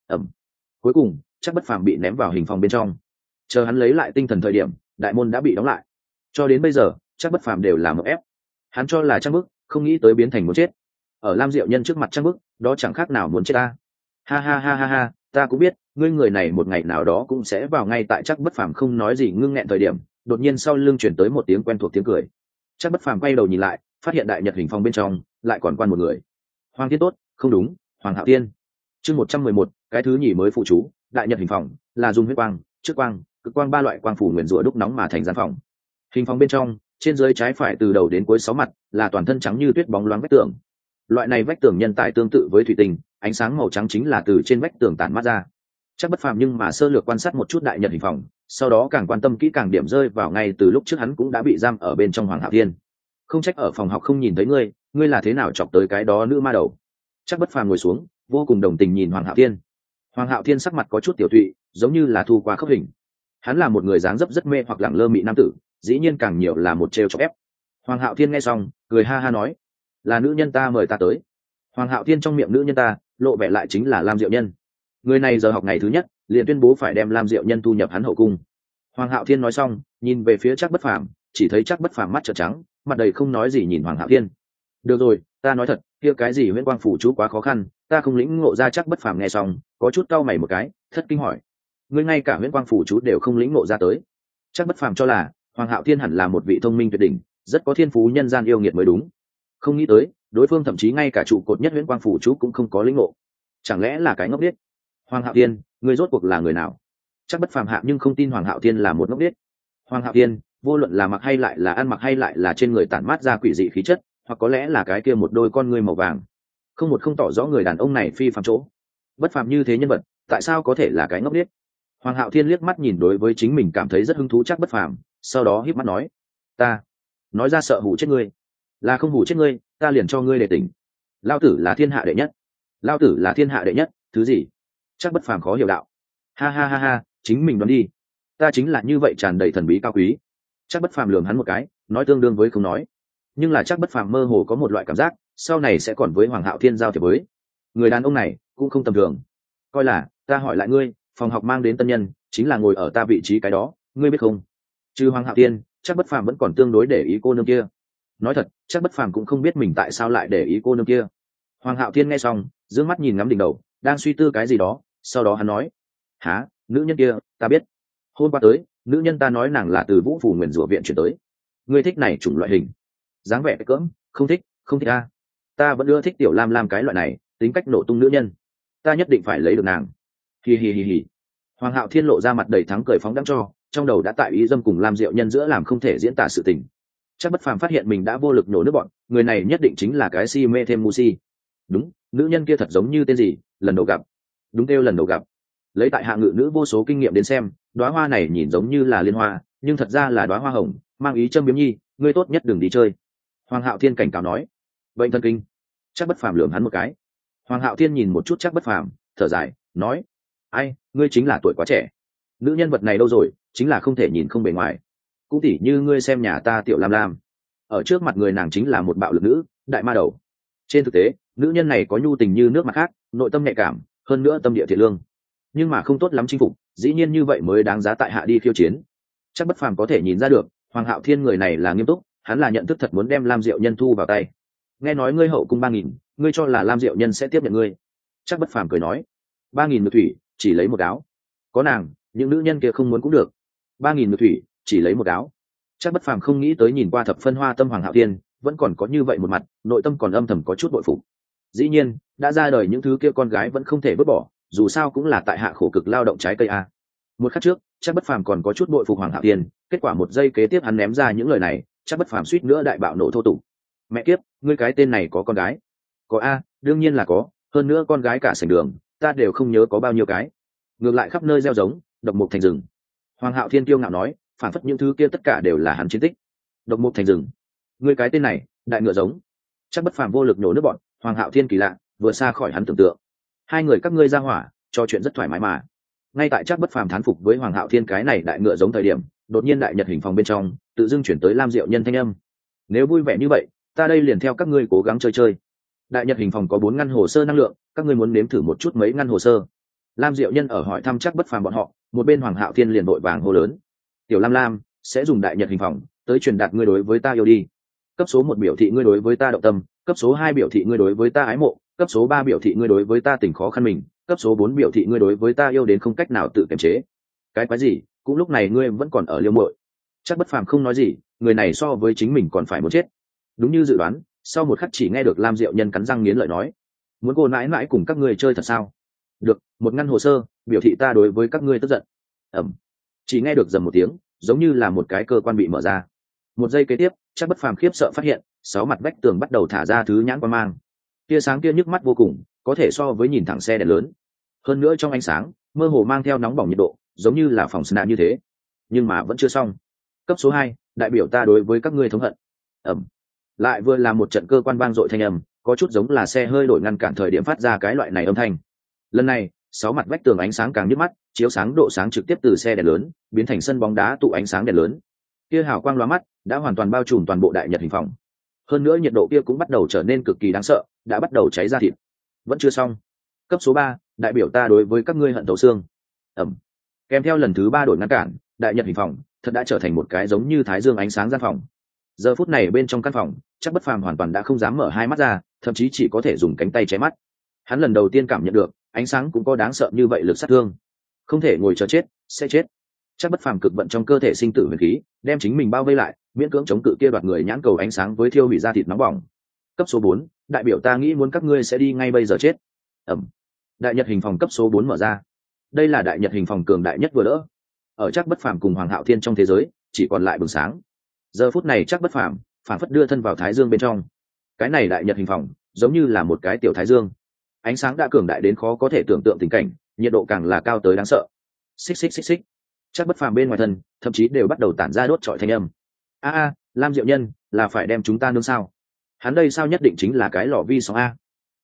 Cuối cùng, Trác Bất Phàm bị ném vào hình phòng bên trong. Chờ hắn lấy lại tinh thần thời điểm, đại môn đã bị đóng lại. Cho đến bây giờ, Trác Bất Phàm đều là một ép. Hắn cho là Trang Bức, không nghĩ tới biến thành muốn chết. Ở Lam Diệu Nhân trước mặt Trang Bức, đó chẳng khác nào muốn chết ta. Ha ha ha ha ha, ta cũng biết, ngươi người này một ngày nào đó cũng sẽ vào ngay tại Trác Bất Phàm không nói gì ngưng nghẹn thời điểm, đột nhiên sau lưng chuyển tới một tiếng quen thuộc tiếng cười. Trác Bất Phàm quay đầu nhìn lại, phát hiện Đại Nhật hình phòng bên trong lại còn quan một người. Hoàng Thiên Tốt, không đúng, Hoàng Hạo Thiên. Chương 111, cái thứ nhì mới phụ chú, Đại Nhật hình phòng là dùng huyết quang, trước quang, cực quang ba loại quang phủ nguyên rủa đúc nóng mà thành gian phòng. Hình phòng bên trong, trên dưới trái phải từ đầu đến cuối 6 mặt là toàn thân trắng như tuyết bóng loáng vách tường. Loại này vách tường nhân tại tương tự với thủy tinh, ánh sáng màu trắng chính là từ trên vách tường tản mát ra. Chắc Bất Phàm nhưng mà sơ lược quan sát một chút Đại Nhật hình phòng, sau đó càng quan tâm kỹ càng điểm rơi vào ngay từ lúc trước hắn cũng đã bị giam ở bên trong Hoàng Hạo Thiên. Không trách ở phòng học không nhìn thấy ngươi, ngươi là thế nào chọc tới cái đó nữ ma đầu? Chắc Bất Phàm ngồi xuống, vô cùng đồng tình nhìn Hoàng Hạo Thiên. Hoàng Hạo Thiên sắc mặt có chút tiểu tụy, giống như là thu qua khớp hình. Hắn là một người dáng dấp rất mê hoặc lẳng lơ mị nam tử, dĩ nhiên càng nhiều là một trêu chọc ép. Hoàng Hạo Thiên nghe xong, cười ha ha nói: "Là nữ nhân ta mời ta tới." Hoàng Hạo Thiên trong miệng nữ nhân ta, lộ vẻ lại chính là Lam Diệu Nhân. Người này giờ học ngày thứ nhất, liền tuyên bố phải đem Lam Diệu Nhân thu nhập hắn hậu cung. Hoàng Hạo Thiên nói xong, nhìn về phía Trác Bất Phàm, chỉ thấy Trác Bất Phàm mắt trợn trắng, mặt đầy không nói gì nhìn Hoàng Hạo Thiên. "Được rồi, ta nói thật, kia cái gì huyễn quang phủ chú quá khó khăn, ta không lĩnh ngộ ra." Trác Bất Phàm nghe xong, có chút cau mày một cái, thất kinh hỏi: "Ngươi ngay cả huyễn quang phủ chú đều không lĩnh ngộ ra tới?" Trác Bất Phàm cho là Hoàng Hạo Thiên hẳn là một vị thông minh tuyệt đỉnh, rất có thiên phú nhân gian yêu nghiệt mới đúng. Không nghĩ tới, đối phương thậm chí ngay cả trụ cột nhất huyễn quang phủ chú cũng không có lĩnh ngộ. Chẳng lẽ là cái ngốc điếc? Hoàng Hạo Thiên, ngươi rốt cuộc là người nào? Trác Bất Phàm hạ nhưng không tin Hoàng Hạo Thiên là một ngốc điếc. Hoàng Hạo Thiên, vô luận là mặc hay lại là ăn mặc hay lại là trên người tản mát ra quỷ dị khí chất, hoặc có lẽ là cái kia một đôi con ngươi màu vàng, không một không tỏ rõ người đàn ông này phi phàm chỗ. Bất phàm như thế nhân vật, tại sao có thể là cái ngốc điếc? Hoàng Hạo Thiên liếc mắt nhìn đối với chính mình cảm thấy rất hứng thú Trác Bất Phàm, sau đó híp mắt nói: "Ta nói ra sợ hù chết ngươi, là không hù chết ngươi, ta liền cho ngươi để tỉnh. Lao tử là thiên hạ đệ nhất, lao tử là thiên hạ đệ nhất, thứ gì?" Trác Bất Phàm khó hiểu đạo. Ha ha ha ha, chính mình đoán đi, ta chính là như vậy tràn đầy thần bí cao quý. Trác Bất Phàm lườm hắn một cái, nói tương đương với không nói. Nhưng là Trác Bất Phàm mơ hồ có một loại cảm giác, sau này sẽ còn với Hoàng Hạo Thiên giao thiệp với. Người đàn ông này cũng không tầm thường. Coi là, ta hỏi lại ngươi, phòng học mang đến tân nhân, chính là ngồi ở ta vị trí cái đó, ngươi biết không? Trừ Hoàng Hạo Thiên, Trác Bất Phàm vẫn còn tương đối để ý cô nương kia. Nói thật, Trác Bất Phàm cũng không biết mình tại sao lại để ý cô nương kia. Hoàng Hạo Thiên nghe xong, dương mắt nhìn ngắm đỉnh đầu, đang suy tư cái gì đó, sau đó hắn nói: "Hả, nữ nhân kia, ta biết. Hôm qua tới, nữ nhân ta nói nàng là từ Vũ Phủ Nguyên Rủa viện chuyển tới. Ngươi thích này chủng loại hình?" Dáng vẻ cỡm, không thích, không thích a. Ta vẫn ưa thích tiểu Lam Lam cái loại này, tính cách nổ tung nữ nhân. Ta nhất định phải lấy được nàng. Hi hi hi hi. Hoàng Hạo Thiên lộ ra mặt đầy thắng cười phóng đãng cho, trong đầu đã tại ý dâm cùng Lam Diệu Nhân giữa làm không thể diễn tả sự tình. Trác Bất Phàm phát hiện mình đã vô lực nổ nước bọn, người này nhất định chính là cái si mê thêm mu si. Đúng, nữ nhân kia thật giống như tên gì, lần đầu gặp. Đúng kêu lần đầu gặp. Lấy tại hạ ngự nữ vô số kinh nghiệm đến xem, đóa hoa này nhìn giống như là liên hoa, nhưng thật ra là đóa hoa hồng, mang ý châm biếm nhi, ngươi tốt nhất đừng đi chơi. Hoàng Hạo Thiên cảnh cáo nói. Bệnh thần kinh. Trác Bất Phàm lườm hắn một cái. Hoàng Hạo Thiên nhìn một chút Trác Bất Phàm, thở dài, nói: "Ai, ngươi chính là tuổi quá trẻ. Nữ nhân vật này đâu rồi, chính là không thể nhìn không bề ngoài. Cũng tỉ như ngươi xem nhà ta tiểu Lam Lam, ở trước mặt người nàng chính là một bạo lực nữ, đại ma đầu. Trên thực tế, nữ nhân này có nhu tình như nước mặt khác, nội tâm nhạy cảm, hơn nữa tâm địa thiện lương, nhưng mà không tốt lắm chinh phục, dĩ nhiên như vậy mới đáng giá tại hạ đi khiêu chiến." Trác Bất Phàm có thể nhìn ra được, Hoàng Hạo Thiên người này là nghiêm túc, hắn là nhận thức thật muốn đem Lam Diệu Nhân thu vào tay. "Nghe nói ngươi hậu cung 3000, ngươi cho là Lam Diệu Nhân sẽ tiếp nhận ngươi?" Trác Bất Phàm cười nói. 3000 ngược thủy, chỉ lấy một áo. Có nàng, những nữ nhân kia không muốn cũng được. 3000 ngược thủy, chỉ lấy một áo. Trác Bất Phàm không nghĩ tới nhìn qua thập phân hoa tâm Hoàng Hạo Thiên, vẫn còn có như vậy một mặt, nội tâm còn âm thầm có chút bội phục. Dĩ nhiên, đã ra đời những thứ kia con gái vẫn không thể vứt bỏ, dù sao cũng là tại hạ khổ cực lao động trái cây a. Một khắc trước, Trác Bất Phàm còn có chút bội phục Hoàng Hạo Thiên, kết quả một giây kế tiếp hắn ném ra những lời này, Trác Bất Phàm suýt nữa đại bạo nổ thô tục. Mẹ kiếp, ngươi cái tên này có con gái? Có a, đương nhiên là có, hơn nữa con gái cả sảnh đường, ta đều không nhớ có bao nhiêu cái. Ngược lại khắp nơi gieo giống, độc mục thành rừng. Hoàng Hạo Thiên kiêu ngạo nói, phản phất những thứ kia tất cả đều là hắn chiến tích. Độc mục thành rừng, ngươi cái tên này, đại ngựa giống. Trác Bất Phàm vô lực nổ nước bọn, Hoàng Hạo Thiên kỳ lạ, vừa xa khỏi hắn tưởng tượng. Hai người các ngươi ra hỏa, trò chuyện rất thoải mái mà. Ngay tại chắc bất phàm thán phục với Hoàng Hạo Thiên cái này đại ngựa giống thời điểm, đột nhiên đại nhật hình phòng bên trong tự dưng chuyển tới Lam Diệu Nhân thanh âm. Nếu vui vẻ như vậy, ta đây liền theo các ngươi cố gắng chơi chơi. Đại nhật hình phòng có 4 ngăn hồ sơ năng lượng, các ngươi muốn nếm thử một chút mấy ngăn hồ sơ? Lam Diệu Nhân ở hỏi thăm chắc bất phàm bọn họ, một bên Hoàng Hạo Thiên liền vội vàng hô lớn. Tiểu Lam Lam sẽ dùng đại nhật hình phòng tới truyền đạt ngươi đối với ta yêu đi. Cấp số 1 biểu thị ngươi đối với ta động tâm, cấp số 2 biểu thị ngươi đối với ta ái mộ, cấp số 3 biểu thị ngươi đối với ta tình khó khăn mình, cấp số 4 biểu thị ngươi đối với ta yêu đến không cách nào tự kiềm chế. Cái quái gì, cũng lúc này ngươi vẫn còn ở liêu muội. Chắc bất phàm không nói gì, người này so với chính mình còn phải muốn chết. Đúng như dự đoán, sau một khắc chỉ nghe được Lam Diệu Nhân cắn răng nghiến lợi nói: muốn cô mãi mãi cùng các ngươi chơi thật sao? Được, một ngăn hồ sơ biểu thị ta đối với các ngươi tức giận. Chỉ nghe được dầm một tiếng, giống như là một cái cơ quan bị mở ra. Một giây kế tiếp, chắc bất phàm khiếp sợ phát hiện 6 mặt vách tường bắt đầu thả ra thứ nhãn quang mang. Tia sáng kia nhức mắt vô cùng, có thể so với nhìn thẳng xe đèn lớn. Hơn nữa trong ánh sáng mơ hồ mang theo nóng bỏng nhiệt độ, giống như là phòng sna như thế. Nhưng mà vẫn chưa xong. Cấp số 2, đại biểu ta đối với các ngươi thống hận. Lại vừa là một trận cơ quan vang dội thanh âm, có chút giống là xe hơi đổi ngăn cản thời điểm phát ra cái loại này âm thanh. Lần này 6 mặt vách tường ánh sáng càng nhức mắt, chiếu sáng độ sáng trực tiếp từ xe đèn lớn biến thành sân bóng đá tụ ánh sáng đèn lớn. Kia hào quang lóa mắt đã hoàn toàn bao trùm toàn bộ đại nhật hình phòng. Hơn nữa nhiệt độ kia cũng bắt đầu trở nên cực kỳ đáng sợ, đã bắt đầu cháy ra thịt. Vẫn chưa xong. Cấp số 3, đại biểu ta đối với các ngươi hận thấu xương. Kèm theo lần thứ 3 đổi ngăn cản, đại nhật hình phòng thật đã trở thành một cái giống như thái dương ánh sáng gian phòng. Giờ phút này bên trong căn phòng, chắc bất phàm hoàn toàn đã không dám mở hai mắt ra, thậm chí chỉ có thể dùng cánh tay che mắt. Hắn lần đầu tiên cảm nhận được ánh sáng cũng có đáng sợ như vậy lực sát thương. Không thể ngồi chờ chết, sẽ chết. Chắc bất phàm cực vận trong cơ thể sinh tử huyền khí, đem chính mình bao vây lại, miễn cưỡng chống cự kia đoạt người nhãn cầu ánh sáng với thiêu hủy da thịt nóng bỏng. Cấp số 4, đại biểu ta nghĩ muốn các ngươi sẽ đi ngay bây giờ chết. Đại nhật hình phòng cấp số 4 mở ra. Đây là đại nhật hình phòng cường đại nhất vừa đỡ. Ở chắc bất phàm cùng Hoàng Hạo Thiên trong thế giới, chỉ còn lại bừng sáng. Giờ phút này chắc bất phàm phản phất đưa thân vào thái dương bên trong. Cái này đại nhật hình phòng giống như là một cái tiểu thái dương. Ánh sáng đã cường đại đến khó có thể tưởng tượng tình cảnh, nhiệt độ càng là cao tới đáng sợ. Xích xích xích xích. Chắc bất phàm bên ngoài thân thậm chí đều bắt đầu tản ra đốt trọi thanh âm. Lam Diệu Nhân là phải đem chúng ta nướng sao? Hắn đây sao nhất định chính là cái lò vi sóng a?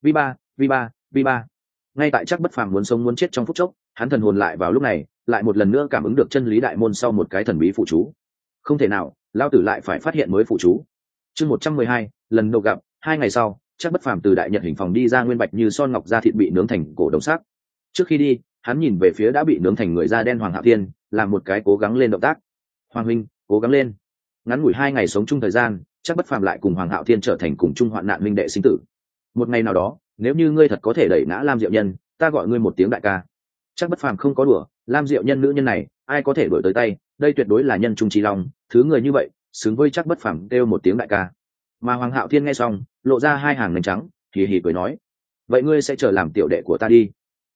Vi ba. Ngay tại chắc bất phàm muốn sống muốn chết trong phút chốc, hắn thần hồn lại vào lúc này lại một lần nữa cảm ứng được chân lý đại môn sau một cái thần bí phụ chú. Không thể nào, lao tử lại phải phát hiện mới phụ chú. Chương 112, lần đầu gặp. 2 ngày sau, chắc bất phàm từ đại nhật hình phòng đi ra, nguyên bạch như son ngọc da thịt bị nướng thành cổ đồng sắc. Trước khi đi, hắn nhìn về phía đã bị nướng thành người da đen Hoàng Hạo Thiên, làm một cái cố gắng lên động tác. Hoàng huynh, cố gắng lên. Ngắn ngủi 2 ngày sống chung thời gian, chắc bất phàm lại cùng Hoàng Hạo Thiên trở thành cùng chung hoạn nạn huynh đệ sinh tử. Một ngày nào đó, nếu như ngươi thật có thể đẩy ngã Lam Diệu Nhân, ta gọi ngươi một tiếng đại ca. Chắc bất phàm không có đùa, Lam Diệu Nhân nữ nhân này, ai có thể đuổi tới tay, đây tuyệt đối là nhân trung trí long, thứ người như vậy, xứng với chắc bất phàm kêu một tiếng đại ca. Mà Hoàng Hạo Thiên nghe xong, lộ ra 2 hàng nành trắng, hì hì cười nói: vậy ngươi sẽ chờ làm tiểu đệ của ta đi.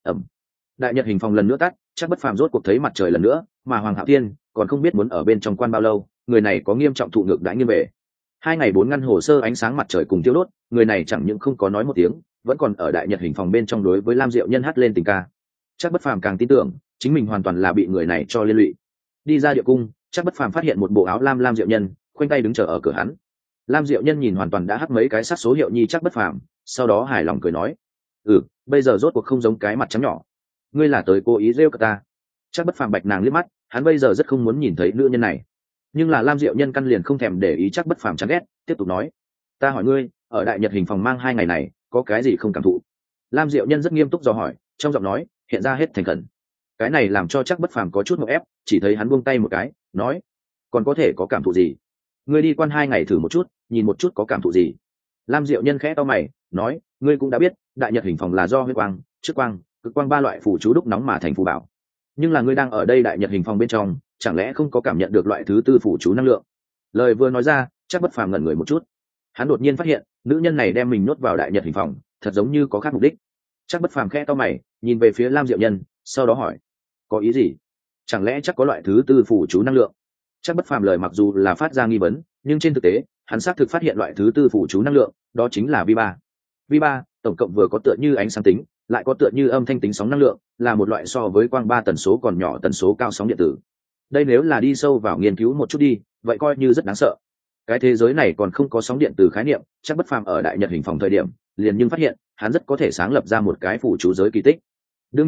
Đại nhật hình phòng lần nữa tắt, chắc bất phàm rốt cuộc thấy mặt trời lần nữa, mà Hoàng Hạo Thiên còn không biết muốn ở bên trong quan bao lâu, người này có nghiêm trọng thụ ngược đãi nghiêm về. 2 ngày 4 ngăn hồ sơ ánh sáng mặt trời cùng tiêu đốt, người này chẳng những không có nói một tiếng, vẫn còn ở đại nhật hình phòng bên trong đối với Lam Diệu Nhân hát lên tình ca. Chắc bất phàm càng tin tưởng chính mình hoàn toàn là bị người này cho liên lụy. Đi ra địa cung, chắc bất phàm phát hiện một bộ áo Lam Diệu Nhân khoanh tay đứng chờ ở cửa hắn. Lam Diệu Nhân nhìn hoàn toàn đã hắt mấy cái sát số hiệu nhi chắc bất phàm, sau đó hài lòng cười nói: bây giờ rốt cuộc không giống cái mặt trắng nhỏ. Ngươi là tới cố ý rêu cả ta. Chắc bất phàm bạch nàng liếc mắt, hắn bây giờ rất không muốn nhìn thấy nữ nhân này. Nhưng là Lam Diệu Nhân căn liền không thèm để ý chắc bất phàm chán ghét, tiếp tục nói: ta hỏi ngươi, ở đại nhật hình phòng mang 2 ngày này, có cái gì không cảm thụ? Lam Diệu Nhân rất nghiêm túc dò hỏi, trong giọng nói hiện ra hết thành khẩn. Cái này làm cho chắc bất phàm có chút ngộp ép, chỉ thấy hắn buông tay một cái, nói: còn có thể có cảm thụ gì? Ngươi đi quan 2 ngày thử một chút, nhìn một chút có cảm thụ gì. Lam Diệu Nhân khẽ to mày, nói: ngươi cũng đã biết, đại nhật hình phòng là do huyết quang, trước quang, cực quang 3 loại phù chú đúc nóng mà thành phù bảo. Nhưng là ngươi đang ở đây đại nhật hình phòng bên trong, chẳng lẽ không có cảm nhận được loại thứ 4 phù chú năng lượng? Lời vừa nói ra, chắc bất phàm ngẩn người một chút. Hắn đột nhiên phát hiện, nữ nhân này đem mình nhốt vào đại nhật hình phòng, thật giống như có khác mục đích. Chắc bất phàm khẽ to mày, nhìn về phía Lam Diệu Nhân, sau đó hỏi: có ý gì? Chẳng lẽ chắc có loại thứ 4 phù chú năng lượng? Chắc bất phàm lời mặc dù là phát ra nghi vấn, nhưng trên thực tế, hắn xác thực phát hiện loại thứ 4 phù chú năng lượng, đó chính là Vi3. Vi3 tổng cộng vừa có tựa như ánh sáng tính, lại có tựa như âm thanh tính sóng năng lượng, là một loại so với quang 3 tần số còn nhỏ tần số cao sóng điện tử. Đây nếu là đi sâu vào nghiên cứu một chút đi, vậy coi như rất đáng sợ. Cái thế giới này còn không có sóng điện từ khái niệm, chắc bất phàm ở đại nhật hình phòng thời điểm liền nhưng phát hiện hắn rất có thể sáng lập ra một cái phù chú giới kỳ tích. Đương nhiên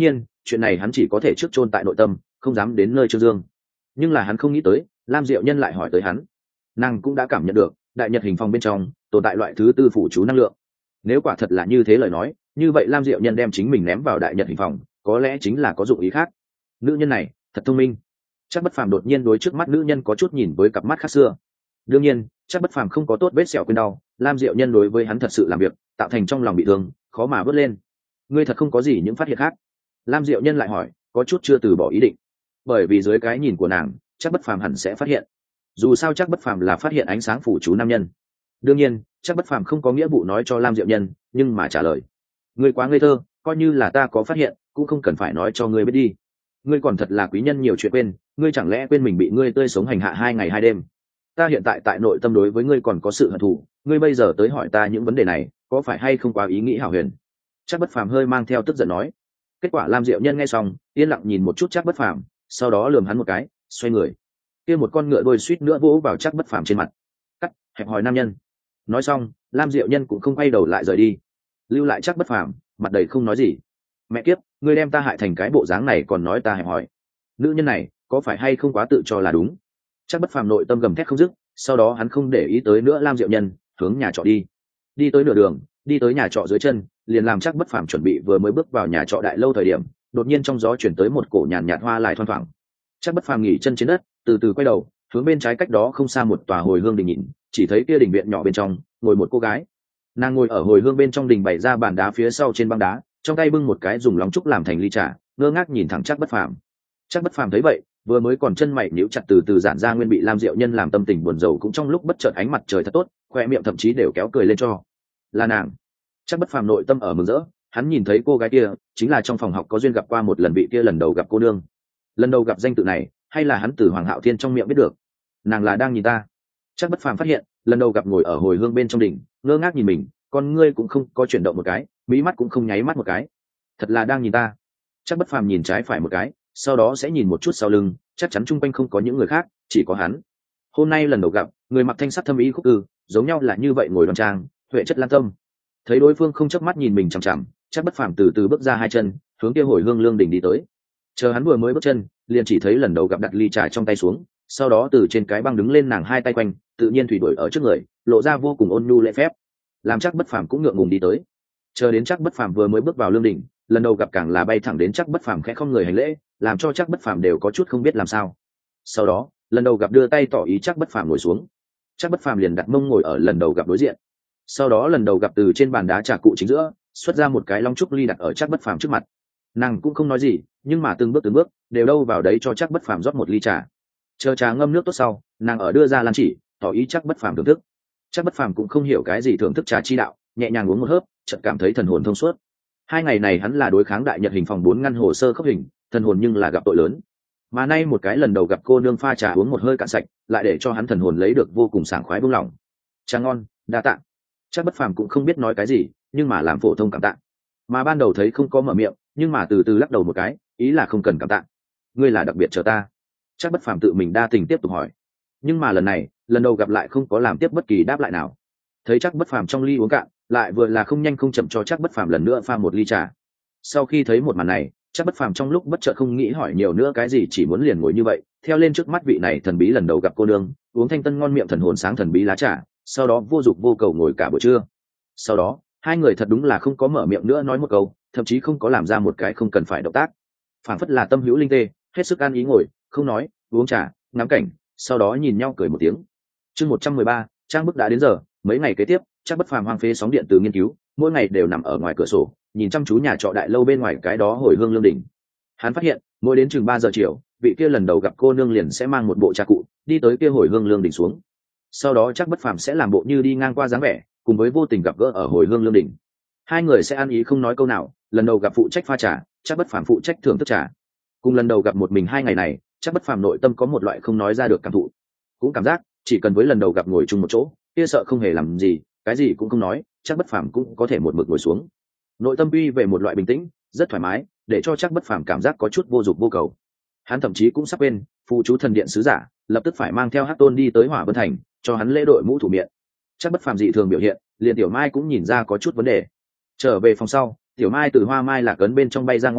chuyện này hắn chỉ có thể trước chôn tại nội tâm, không dám đến nơi Trương Dương. Nhưng là hắn không nghĩ tới Lam Diệu Nhân lại hỏi tới hắn. Nàng cũng đã cảm nhận được đại nhật hình phòng bên trong tồn tại loại thứ tư phủ chú năng lượng. Nếu quả thật là như thế lời nói, như vậy Lam Diệu Nhân đem chính mình ném vào đại nhật hình phòng có lẽ chính là có dụng ý khác. Nữ nhân này thật thông minh. Chắc Bất Phàm đột nhiên đối trước mắt nữ nhân có chút nhìn với cặp mắt khác xưa. Đương nhiên Chắc Bất Phàm không có tốt vết sẹo quên đau, Lam Diệu Nhân đối với hắn thật sự làm việc tạo thành trong lòng bị thương, khó mà vớt lên. Ngươi thật không có gì những phát hiện khác? Lam Diệu Nhân lại hỏi, có chút chưa từ bỏ ý định. Bởi vì dưới cái nhìn của nàng, Chắc Bất Phàm hẳn sẽ phát hiện. Dù sao Chắc Bất Phàm là phát hiện ánh sáng phủ chú nam nhân. Đương nhiên Chắc Bất Phàm không có nghĩa vụ nói cho Lam Diệu Nhân, nhưng mà trả lời, ngươi quá ngây thơ, coi như là ta có phát hiện cũng không cần phải nói cho ngươi biết đi. Ngươi còn thật là quý nhân nhiều chuyện quên, ngươi chẳng lẽ quên mình bị ngươi tươi sống hành hạ 2 ngày 2 đêm? Ta hiện tại tại nội tâm đối với ngươi còn có sự hận thù, ngươi bây giờ tới hỏi ta những vấn đề này có phải hay không quá ý nghĩ hảo huyền? Chắc Bất Phàm hơi mang theo tức giận nói. Kết quả Lam Diệu Nhân nghe xong yên lặng nhìn một chút Chắc Bất Phàm, sau đó lườm hắn một cái, xoay người. Kia một con ngựa đôi suýt nữa vỗ vào Chắc Bất Phàm trên mặt. Cắt, hẹp hòi nam nhân. Nói xong Lam Diệu Nhân cũng không quay đầu lại rời đi, lưu lại Chắc Bất Phàm mặt đầy không nói gì. Mẹ kiếp, ngươi đem ta hại thành cái bộ dáng này còn nói ta hẹp hòi. Nữ nhân này có phải hay không quá tự cho là đúng? Chắc Bất Phàm nội tâm gầm thét không dứt, sau đó hắn không để ý tới nữa Lam Diệu Nhân, hướng nhà trọ đi. Đi tới nửa đường, đi tới nhà trọ dưới chân, liền làm Chắc Bất Phàm chuẩn bị vừa mới bước vào nhà trọ đại lâu thời điểm, đột nhiên trong gió chuyển tới một cổ nhàn nhạt hoa lại thoang thoảng. Chắc Bất Phàm nghỉ chân trên đất, từ từ quay đầu, hướng bên trái cách đó không xa một tòa hồi hương đình nhìn, chỉ thấy kia đình viện nhỏ bên trong ngồi một cô gái. Nàng ngồi ở hồi hương bên trong đình, bày ra bàn đá phía sau trên băng đá, trong tay bưng một cái dùng lóng trúc làm thành ly trà, ngơ ngác nhìn thẳng Chắc Bất Phàm. Chắc Bất Phàm thấy vậy, vừa mới còn chân mày nhíu chặt từ từ giãn ra, nguyên bị Lam Diệu Nhân làm tâm tình buồn rầu cũng trong lúc bất chợt ánh mặt trời thật tốt, khoe miệng thậm chí đều kéo cười lên cho. Là nàng. Chắc Bất Phàm nội tâm ở mừng rỡ, hắn nhìn thấy cô gái kia chính là trong phòng học có duyên gặp qua một lần vị kia lần đầu gặp cô nương. Lần đầu gặp danh tự này, hay là hắn từ Hoàng Hạo Thiên trong miệng biết được. Nàng là đang nhìn ta. Chắc Bất Phàm phát hiện, lần đầu gặp ngồi ở hồi hương bên trong đỉnh, ngơ ngác nhìn mình, con ngươi cũng không có chuyển động một cái, mí mắt cũng không nháy mắt một cái. Thật là đang nhìn ta. Chắc Bất Phàm nhìn trái phải một cái, sau đó sẽ nhìn một chút sau lưng, chắc chắn chung quanh không có những người khác, chỉ có hắn. Hôm nay lần đầu gặp, người mặc thanh sắc thâm ý khúc ư, giống nhau là như vậy ngồi đoan trang, huệ chất lan tâm. Thấy đối phương không chớp mắt nhìn mình chằm chằm, Chắc Bất Phàm từ từ bước ra 2 chân, hướng kia hồi hương lương đỉnh đi tới. Chờ hắn vừa mới bước chân, liền chỉ thấy lần đầu gặp đặt ly trà trong tay xuống, sau đó từ trên cái băng đứng lên, nàng 2 tay quanh, tự nhiên thủy đuổi ở trước người, lộ ra vô cùng ôn nhu lễ phép, làm Chắc Bất Phàm cũng ngượng ngùng đi tới. Chờ đến Chắc Bất Phàm vừa mới bước vào lương đỉnh, lần đầu gặp càng là bay thẳng đến Chắc Bất Phàm khẽ không người hành lễ, làm cho Chắc Bất Phàm đều có chút không biết làm sao. Sau đó lần đầu gặp đưa tay tỏ ý Chắc Bất Phàm ngồi xuống, Chắc Bất Phàm liền đặt mông ngồi ở lần đầu gặp đối diện. Sau đó lần đầu gặp từ trên bàn đá trà cụ chính giữa xuất ra một cái long trúc ly đặt ở Chắc Bất Phàm trước mặt. Nàng cũng không nói gì, nhưng mà từng bước đều đâu vào đấy cho Chắc Bất Phàm rót một ly trà. Chờ trà ngâm nước tốt sau, nàng ở đưa ra lan chỉ tỏ ý Chắc Bất Phàm thưởng thức. Chắc Bất Phàm cũng không hiểu cái gì thưởng thức trà chi đạo, nhẹ nhàng uống một hớp, chợt cảm thấy thần hồn thông suốt. 2 ngày này hắn là đối kháng đại nhật hình phòng 4 ngăn hồ sơ khớp hình, thần hồn nhưng là gặp tội lớn. Mà nay một cái lần đầu gặp cô nương pha trà uống một hơi cạn sạch, lại để cho hắn thần hồn lấy được vô cùng sảng khoái buông lỏng. Trà ngon, đa tạ. Chắc Bất Phàm cũng không biết nói cái gì, nhưng mà làm phổ thông cảm tạ. Mà ban đầu thấy không có mở miệng, nhưng mà từ từ lắc đầu một cái, ý là không cần cảm tạ. Ngươi là đặc biệt chờ ta. Chắc Bất Phàm tự mình đa tình tiếp tục hỏi. Nhưng mà lần này, lần đầu gặp lại không có làm tiếp bất kỳ đáp lại nào. Thấy Chắc Bất Phàm trong ly uống cạn, lại vừa là không nhanh không chậm cho Chắc Bất Phàm lần nữa pha một ly trà. Sau khi thấy một màn này, Chắc Bất Phàm trong lúc bất chợt không nghĩ hỏi nhiều nữa cái gì, chỉ muốn liền ngồi như vậy, theo lên trước mắt vị này thần bí lần đầu gặp cô nương, uống thanh tân ngon miệng thần hồn sáng thần bí lá trà, sau đó vô dục vô cầu ngồi cả buổi trưa. Sau đó, 2 người thật đúng là không có mở miệng nữa nói một câu, thậm chí không có làm ra một cái không cần phải động tác. Phảng phất là tâm hữu linh tê, hết sức an ý ngồi, không nói, uống trà, ngắm cảnh, sau đó nhìn nhau cười một tiếng. Chương 113, trang bức đã đến giờ. Mấy ngày kế tiếp, Chắc Bất Phàm hoang phế sóng điện từ nghiên cứu, mỗi ngày đều nằm ở ngoài cửa sổ, nhìn chăm chú nhà trọ đại lâu bên ngoài cái đó hồi hương lương đỉnh. Hắn phát hiện, mỗi đến chừng 3 giờ chiều, vị kia lần đầu gặp cô nương liền sẽ mang một bộ trà cụ, đi tới kia hồi hương lương đỉnh xuống. Sau đó Chắc Bất Phàm sẽ làm bộ như đi ngang qua dáng vẻ, cùng với vô tình gặp gỡ ở hồi hương lương đỉnh. 2 người sẽ ăn ý không nói câu nào, lần đầu gặp phụ trách pha trà, Chắc Bất Phàm phụ trách thưởng thức trà. Cùng lần đầu gặp một mình 2 ngày này, Chắc Bất Phàm nội tâm có một loại không nói ra được cảm thụ. Cũng cảm giác, chỉ cần với lần đầu gặp ngồi chung một chỗ, kia sợ không hề làm gì, cái gì cũng không nói, Chắc Bất Phàm cũng có thể một mực ngồi xuống. Nội tâm uy về một loại bình tĩnh, rất thoải mái, để cho Chắc Bất Phàm cảm giác có chút vô dục vô cầu. Hắn thậm chí cũng sắp quên, phụ chú thần điện sứ giả lập tức phải mang theo Hắc Tôn đi tới Hỏa Vân Thành, cho hắn lễ đội mũ thủ miệng. Chắc Bất Phàm dị thường biểu hiện, liền Tiểu Mai cũng nhìn ra có chút vấn đề. Trở về phòng sau, Tiểu Mai từ hoa mai lạc ấn bên trong bay ra ngoài,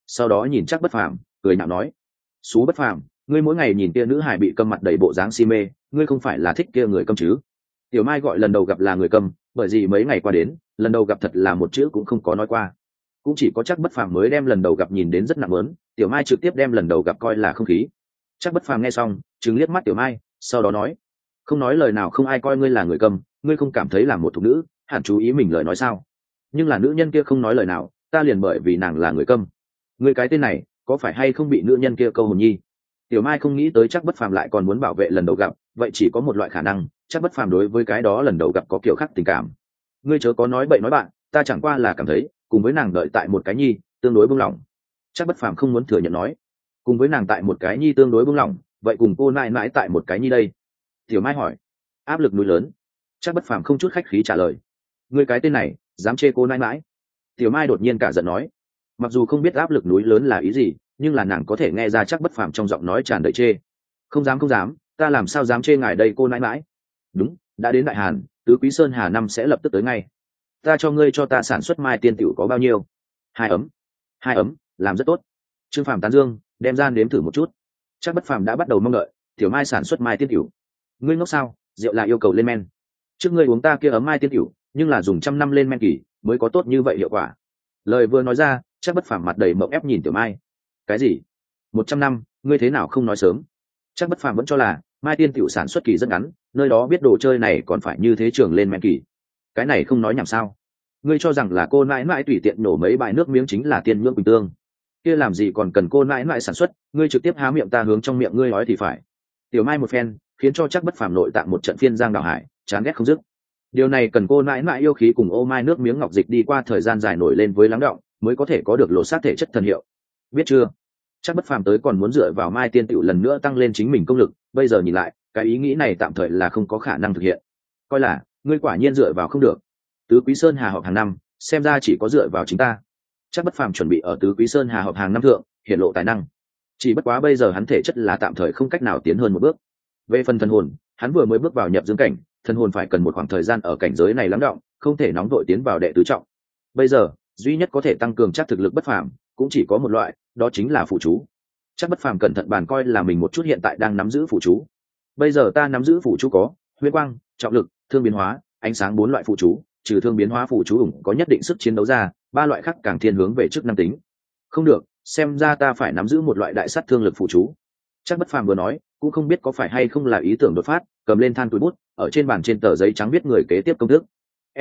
sau đó nhìn chắc bất phàm cười nhạo nói: Xú bất phàm, ngươi mỗi ngày nhìn kia nữ hài bị câm mặt đầy bộ dáng si mê, ngươi không phải là thích kia người câm chứ? Tiểu Mai gọi lần đầu gặp là người câm, bởi vì mấy ngày qua đến, lần đầu gặp thật là một chữ cũng không có nói qua. Cũng chỉ có chắc bất phàm mới đem lần đầu gặp nhìn đến rất nặng lớn, Tiểu Mai trực tiếp đem lần đầu gặp coi là không khí. Chắc bất phàm nghe xong, trừng liếc mắt Tiểu Mai, sau đó nói: không nói lời nào, không ai coi ngươi là người câm, ngươi không cảm thấy là một thục nữ hẳn chú ý mình lời nói sao? Nhưng là nữ nhân kia không nói lời nào, ta liền bởi vì nàng là người câm. Ngươi cái tên này có phải hay không bị nữ nhân kia câu hồn nhi? Tiểu Mai không nghĩ tới chắc bất phàm lại còn muốn bảo vệ lần đầu gặp, vậy chỉ có một loại khả năng, chắc bất phàm đối với cái đó lần đầu gặp có kiểu khác tình cảm. Ngươi chớ có nói bậy nói bạn, ta chẳng qua là cảm thấy cùng với nàng đợi tại một cái nhi tương đối buông lỏng. Chắc bất phàm không muốn thừa nhận nói, cùng với nàng tại một cái nhi tương đối buông lỏng, vậy cùng cô nãi nãi tại một cái nhi đây? Tiểu Mai hỏi. Áp lực núi lớn. Chắc bất phàm không chút khách khí trả lời. Ngươi cái tên này dám chê cô nãi nãi? Tiểu Mai đột nhiên cả giận nói. Mặc dù không biết áp lực núi lớn là ý gì, nhưng là nàng có thể nghe ra chắc bất phàm trong giọng nói tràn đầy chê. Không dám không dám, ta làm sao dám chê ngài đây cô nãi nãi? Đúng, đã đến Đại Hàn, tứ quý sơn hà năm sẽ lập tức tới ngay. Ta cho ngươi cho ta sản xuất mai tiên tiểu có bao nhiêu? 2 ấm. 2 ấm, làm rất tốt. Trương Phàm tán dương, đem ra nếm thử một chút. Chắc bất phàm đã bắt đầu mong đợi, Tiểu Mai sản xuất mai tiên tiểu. Ngươi ngốc sao, rượu là yêu cầu lên men. Trước ngươi uống ta kia ấm mai tiên tiểu, nhưng là dùng 100 năm lên men kỳ mới có tốt như vậy hiệu quả. Lời vừa nói ra, chắc bất phàm mặt đầy mộng ép nhìn Tiểu Mai. Cái gì? 100 năm, ngươi thế nào không nói sớm? Chắc bất phàm vẫn cho là mai tiên tiểu sản xuất kỳ rất ngắn, nơi đó biết đồ chơi này còn phải như thế trường lên men kỳ. Cái này không nói nhảm sao? Ngươi cho rằng là cô nãi nãi tùy tiện nổ mấy bài nước miếng chính là tiên nhưỡng bình tương? Kia làm gì còn cần cô nãi nãi sản xuất, ngươi trực tiếp há miệng ta hướng trong miệng ngươi nói thì phải. Tiểu Mai một phen khiến cho chắc bất phàm nội tạng một trận phiên giang đảo hải, chán ghét không dứt. Điều này cần cô nãi nãi yêu khí cùng ô mai nước miếng ngọc dịch đi qua thời gian dài nổi lên với lắng đọng, mới có thể có được lộ sát thể chất thần hiệu. Biết chưa? Chắc bất phàm tới còn muốn dựa vào mai tiên tiểu lần nữa tăng lên chính mình công lực, bây giờ nhìn lại, cái ý nghĩ này tạm thời là không có khả năng thực hiện. Coi là ngươi quả nhiên dựa vào không được. Tứ Quý Sơn Hà họp hàng năm, xem ra chỉ có dựa vào chính ta. Chắc bất phàm chuẩn bị ở Tứ Quý Sơn Hà họp hàng năm thượng hiện lộ tài năng. Chỉ bất quá bây giờ hắn thể chất là tạm thời không cách nào tiến hơn một bước. Về phần thần hồn, hắn vừa mới bước vào nhập dương cảnh, thần hồn phải cần một khoảng thời gian ở cảnh giới này lắng đọng, không thể nóng vội tiến vào đệ tứ trọng. Bây giờ, duy nhất có thể tăng cường chắc thực lực bất phàm, cũng chỉ có một loại, đó chính là phụ chú. Chắc bất phàm cẩn thận bàn coi là mình một chút hiện tại đang nắm giữ phụ chú. Bây giờ ta nắm giữ phụ chú có huyết quang, trọng lực, thương biến hóa, ánh sáng 4 loại phụ chú, trừ thương biến hóa phụ chú ủng có nhất định sức chiến đấu ra, 3 loại khác càng thiên hướng về chức năng tính. Không được, xem ra ta phải nắm giữ một loại đại sát thương lực phụ chú. Chắc bất phàm vừa nói, cũng không biết có phải hay không là ý tưởng đột phát, cầm lên than túi bút, ở trên bàn trên tờ giấy trắng viết người kế tiếp công thức.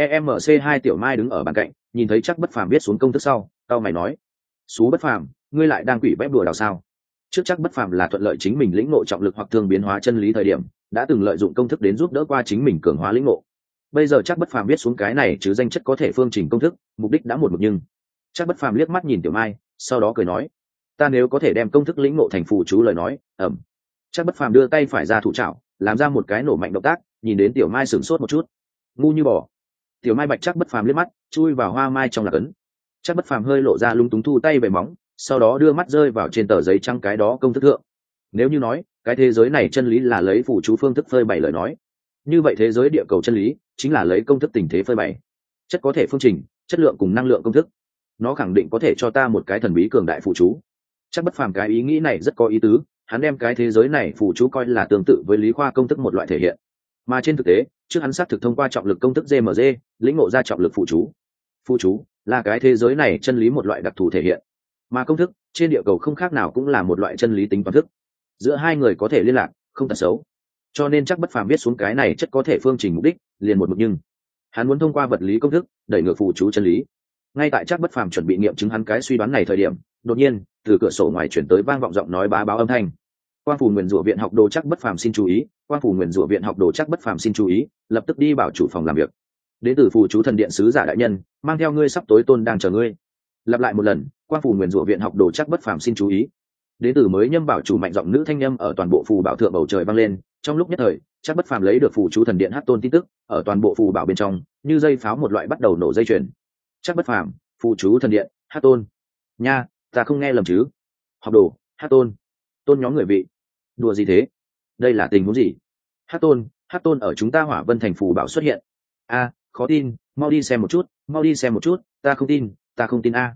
EMC2 Tiểu Mai đứng ở bàn cạnh, nhìn thấy chắc bất phàm viết xuống công thức sau, cau mày nói: "Sú bất phàm, ngươi lại đang quỷ bép đùa đào sao?" Trước chắc bất phàm là thuận lợi chính mình lĩnh ngộ trọng lực hoặc thương biến hóa chân lý thời điểm, đã từng lợi dụng công thức đến giúp đỡ qua chính mình cường hóa lĩnh ngộ. Bây giờ chắc bất phàm viết xuống cái này chứ danh chất có thể phương trình công thức, mục đích đã một nhưng. Chắc bất phàm liếc mắt nhìn Tiểu Mai, sau đó cười nói: "Ta nếu có thể đem công thức lĩnh ngộ thành phù chú lời nói." Chắc bất phàm đưa tay phải ra thủ trảo, làm ra một cái nổ mạnh động tác, nhìn đến Tiểu Mai sửng sốt một chút. Ngu như bò. Tiểu Mai bạch chắc bất phàm liếc mắt, chui vào hoa mai trong lạc ấn. Chắc bất phàm hơi lộ ra lung túng thu tay về móng, sau đó đưa mắt rơi vào trên tờ giấy trắng cái đó công thức thượng. Nếu như nói cái thế giới này chân lý là lấy phù chú phương thức phơi bày lời nói, như vậy thế giới địa cầu chân lý chính là lấy công thức tình thế phơi bày. Chất có thể phương trình, chất lượng cùng năng lượng công thức, nó khẳng định có thể cho ta một cái thần bí cường đại phù chú. Chắc bất phàm cái ý nghĩ này rất có ý tứ, hắn đem cái thế giới này phù chú coi là tương tự với lý khoa công thức một loại thể hiện, mà trên thực tế trước hắn xác thực thông qua trọng lực công thức GMG lĩnh ngộ ra trọng lực phù chú. Phù chú là cái thế giới này chân lý một loại đặc thù thể hiện, mà công thức trên địa cầu không khác nào cũng là một loại chân lý tính toán thức, giữa hai người có thể liên lạc, không tật xấu. Cho nên chắc bất phàm viết xuống cái này chất có thể phương trình mục đích liền một mực, nhưng hắn muốn thông qua vật lý công thức đẩy ngược phù chú chân lý. Ngay tại chắc bất phàm chuẩn bị nghiệm chứng hắn cái suy đoán này thời điểm, đột nhiên từ cửa sổ ngoài chuyển tới vang vọng giọng nói bá báo âm thanh: "Quang phủ nguyền rủa viện học đồ chắc bất phàm xin chú ý, Quang phủ nguyền rủa viện học đồ chắc bất phàm xin chú ý, lập tức đi bảo chủ phòng làm việc. Đến từ phù chú thần điện sứ giả đại nhân, mang theo ngươi sắp tối tôn đang chờ ngươi." Lặp lại một lần: "Quang phủ nguyền rủa viện học đồ chắc bất phàm xin chú ý." Đến từ mới nhâm bảo chủ mạnh giọng nữ thanh nhâm ở toàn bộ phù bảo thượng bầu trời vang lên, trong lúc nhất thời chắc bất phàm lấy được phù chú thần điện hát tôn tin tức ở toàn bộ phù bảo bên trong như dây pháo một loại bắt đầu nổ dây chuyền. Chắc bất phàm, phù chú thần điện hát tôn, nha, ta không nghe lầm chứ? Học đồ hát tôn, tôn nhóm người vị, đùa gì thế? Đây là tình huống gì? Hát tôn ở chúng ta Hỏa Vân thành phù bảo xuất hiện. A, khó tin, mau đi xem một chút, mau đi xem một chút, ta không tin a.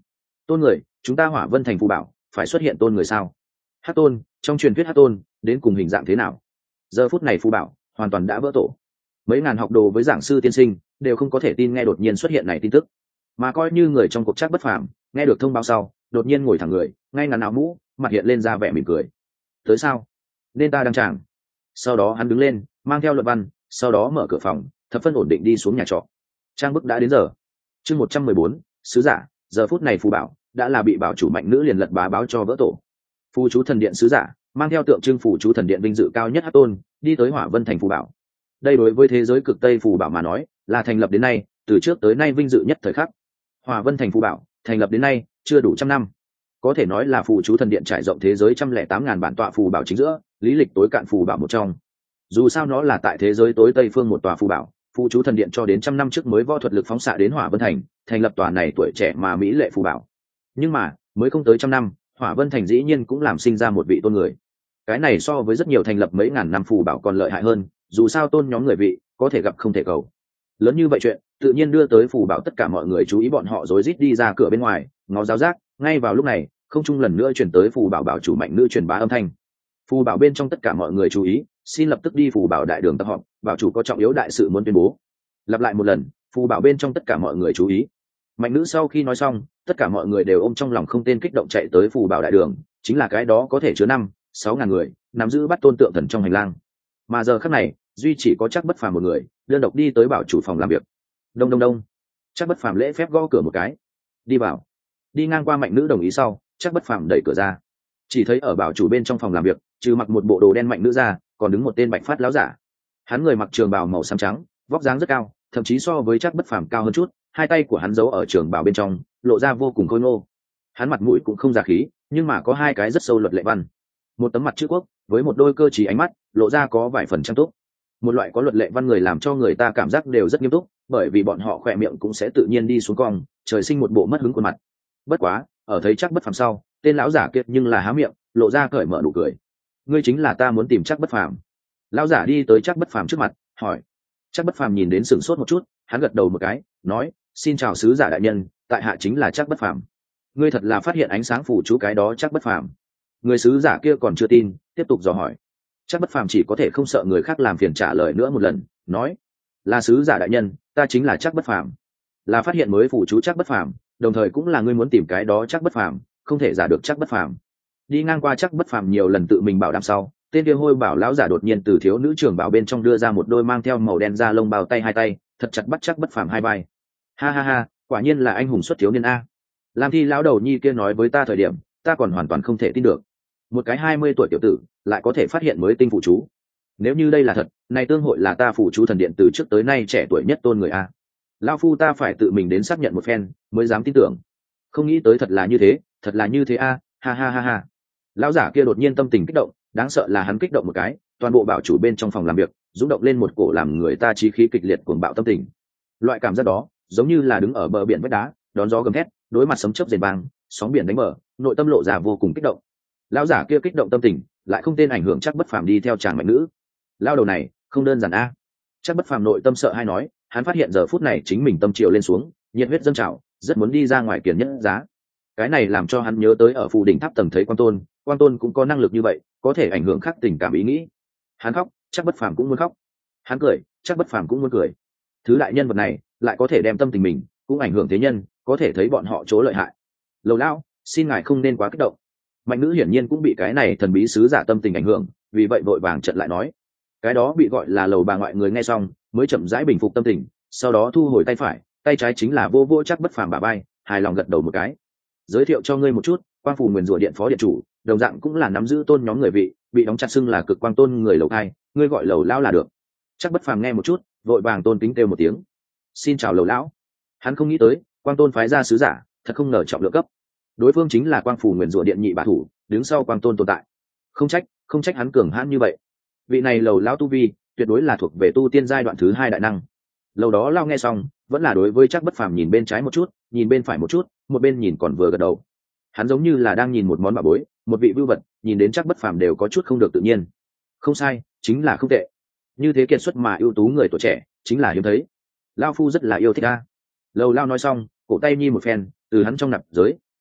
tôn người, chúng ta Hỏa Vân thành phù bảo phải xuất hiện tôn người sao? Hắc tôn, trong truyền thuyết hắc tôn đến cùng hình dạng thế nào? Giờ phút này phù bảo hoàn toàn đã vỡ tổ. Mấy ngàn học đồ với giảng sư tiên sinh đều không có thể tin nghe đột nhiên xuất hiện này tin tức, mà coi như người trong cuộc Trác Bất Phàm nghe được thông báo sau đột nhiên ngồi thẳng người, ngay ngắn áo mũ, mặt hiện lên ra vẻ mỉm cười. Tới sao? Nên ta đăng tràng. Sau đó hắn đứng lên, mang theo luận văn, sau đó mở cửa phòng, thập phân ổn định đi xuống nhà trọ. Trang bức đã đến giờ. Chương 114, sứ giả. Giờ phút này phù bảo đã là bị bảo chủ mạnh nữ liền lật bá báo cho vỡ tổ. Phù chú thần điện sứ giả mang theo tượng trưng phù chú thần điện vinh dự cao nhất Hắc tôn đi tới Hỏa Vân thành phù bảo. Đây đối với thế giới cực tây phù bảo mà nói là thành lập đến nay từ trước tới nay vinh dự nhất thời khắc. Hỏa Vân thành phù bảo thành lập đến nay chưa đủ 100 năm, có thể nói là phù chú thần điện trải rộng thế giới 108.000 bản tọa phù bảo chính giữa lý lịch tối cạn phù bảo một trong. Dù sao nó là tại thế giới tối tây phương một tòa phù bảo, phù chú thần điện cho đến 100 năm trước mới võ thuật lực phóng xạ đến Hỏa Vân thành, thành lập tòa này tuổi trẻ mà mỹ lệ phù bảo. Nhưng mà mới không tới 100 năm, Hỏa Vân thành dĩ nhiên cũng làm sinh ra một vị tôn người. Cái này so với rất nhiều thành lập mấy ngàn năm phù bảo còn lợi hại hơn, dù sao tôn nhóm người vị có thể gặp không thể cầu. Lớn như vậy chuyện tự nhiên đưa tới phù bảo tất cả mọi người chú ý, bọn họ rối rít đi ra cửa bên ngoài ngó giáo giác. Ngay vào lúc này không trung lần nữa chuyển tới phù bảo bảo chủ mạnh nữ truyền bá âm thanh. Phù bảo bên trong tất cả mọi người chú ý, xin lập tức đi phù bảo đại đường tập họp, bảo chủ có trọng yếu đại sự muốn tuyên bố. Lặp lại một lần, phù bảo bên trong tất cả mọi người chú ý. Mạnh nữ sau khi nói xong, tất cả mọi người đều ôm trong lòng không tên kích động chạy tới phù bảo đại đường, chính là cái đó có thể chứa 5-6 ngàn người nắm giữ bắt tôn tượng thần trong hành lang. Mà giờ khắc này duy chỉ có Trác Bất Phàm một người đơn độc đi tới bảo chủ phòng làm việc. Đông đông đông. Trác Bất Phàm lễ phép gõ cửa một cái, đi vào. Đi ngang qua mạnh nữ đồng ý sau, Trác Bất Phàm đẩy cửa ra, chỉ thấy ở bảo chủ bên trong phòng làm việc trừ mặc một bộ đồ đen mạnh nữ ra còn đứng một tên bạch phát lão giả. Hắn người mặc trường bào màu xám trắng, vóc dáng rất cao, thậm chí so với Trác Bất Phàm cao hơn chút, hai tay của hắn giấu ở trường bào bên trong lộ ra vô cùng khôi ngô. Hắn mặt mũi cũng không già khí, nhưng mà có hai cái rất sâu luật lệ văn, một tấm mặt chữ quốc với một đôi cơ trí ánh mắt lộ ra có vài phần trang túc. Một loại có luật lệ văn người làm cho người ta cảm giác đều rất nghiêm túc, bởi vì bọn họ khỏe miệng cũng sẽ tự nhiên đi xuống cong, trời sinh một bộ mất hứng khuôn mặt. Bất quá ở thấy Trác Bất Phàm sau, tên lão giả kia nhưng là há miệng lộ ra cởi mở nụ cười. Ngươi chính là ta muốn tìm Trác Bất Phàm? Lão giả đi tới Trác Bất Phàm trước mặt hỏi. Trác Bất Phàm nhìn đến sửng sốt một chút, hắn gật đầu một cái nói, xin chào sứ giả đại nhân, tại hạ chính là Trác Bất Phàm. Ngươi thật là phát hiện ánh sáng phù chú cái đó Trác Bất Phàm? Người sứ giả kia còn chưa tin, tiếp tục dò hỏi. Trác Bất Phàm chỉ có thể không sợ người khác làm phiền trả lời nữa một lần, nói, là sứ giả đại nhân, ta chính là Trác Bất Phàm, là phát hiện mới phù chú Trác Bất Phàm, đồng thời cũng là ngươi muốn tìm cái đó Trác Bất Phàm, không thể giả được Trác Bất Phàm. Đi ngang qua Trác Bất Phàm nhiều lần tự mình bảo đảm sau, tên kia hôi bảo lão giả đột nhiên từ thiếu nữ trưởng bảo bên trong đưa ra một đôi mang theo màu đen da lông bao tay hai tay, thật chặt bắt Trác Bất Phàm hai vai. Ha ha ha, quả nhiên là anh hùng xuất thiếu niên a. Lam Thi lão đầu nhi kia nói với ta thời điểm, ta còn hoàn toàn không thể tin được. Một cái 20 tuổi tiểu tử lại có thể phát hiện mới tinh phụ chú. Nếu như đây là thật, này tương hội là ta phụ chú thần điện từ trước tới nay trẻ tuổi nhất tôn người a. Lão phu ta phải tự mình đến xác nhận một phen mới dám tin tưởng. Không nghĩ tới thật là như thế, thật là như thế a, ha ha ha ha. Lão giả kia đột nhiên tâm tình kích động, đáng sợ là hắn kích động một cái, toàn bộ bảo chủ bên trong phòng làm việc rung động lên một cổ làm người ta chí khí kịch liệt cuồng bạo tâm tình. Loại cảm giác đó giống như là đứng ở bờ biển vách đá, đón gió gầm thét, đối mặt sấm chớp rền vang, sóng biển đánh bờ, nội tâm lộ ra vô cùng kích động. Lão giả kia kích động tâm tình lại không tên ảnh hưởng Trác Bất Phàm đi theo chàng mạnh nữ. Lão đầu này không đơn giản a. Trác Bất Phàm nội tâm sợ hay nói, hắn phát hiện giờ phút này chính mình tâm triều lên xuống, nhiệt huyết dâng trào, rất muốn đi ra ngoài kiển nhất giá. Cái này làm cho hắn nhớ tới ở phù đỉnh tháp tầng thấy Quan Tôn cũng có năng lực như vậy, có thể ảnh hưởng khắc tình cảm ý nghĩ. Hắn khóc, Trác Bất Phàm cũng muốn khóc. Hắn cười, Trác Bất Phàm cũng muốn cười. Thứ đại nhân vật này lại có thể đem tâm tình mình cũng ảnh hưởng thế nhân, có thể thấy bọn họ chỗ lợi hại. Lầu lão, xin ngài không nên quá kích động. Mạnh nữ hiển nhiên cũng bị cái này thần bí sứ giả tâm tình ảnh hưởng, vì vậy vội vàng chặn lại nói. Cái đó bị gọi là lầu bà ngoại người nghe xong mới chậm rãi bình phục tâm tình, sau đó thu hồi tay phải, tay trái chính là vô vô Trác Bất Phàm bả vai, hài lòng gật đầu một cái. Giới thiệu cho ngươi một chút, Quang Phủ Nguyên Rủa Điện phó điện chủ, đồng dạng cũng là nắm giữ tôn nhóm người vị, bị đóng chặt xưng là Cực Quang Tôn người lầu thai, ngươi gọi lầu lão là được. Trác Bất Phàm nghe một chút, vội vàng tôn kính kêu một tiếng. Xin chào lầu lão. Hắn không nghĩ tới, Quang Tôn phái ra sứ giả, thật không ngờ trọng lượng cấp. Đối phương chính là Quang Phủ Nguyên Rủa Điện nhị bá thủ, đứng sau Quang Tôn tồn tại. Không trách hắn cường hãn như vậy. Vị này lầu lão tu vi, tuyệt đối là thuộc về tu tiên giai đoạn thứ 2 đại năng. Lầu đó lao nghe xong, vẫn là đối với Trác Bất Phàm nhìn bên trái một chút, nhìn bên phải một chút, một bên nhìn còn vừa gật đầu. Hắn giống như là đang nhìn một món bảo bối, một vị vưu vật, nhìn đến Trác Bất Phàm đều có chút không được tự nhiên. Không sai, chính là không tệ. Như thế kiệt xuất mà ưu tú người tuổi trẻ, chính là hiếm thấy. Lao phu rất là yêu thích a. Lầu lao nói xong, cổ tay nhi một phen, từ hắn trong nạp giới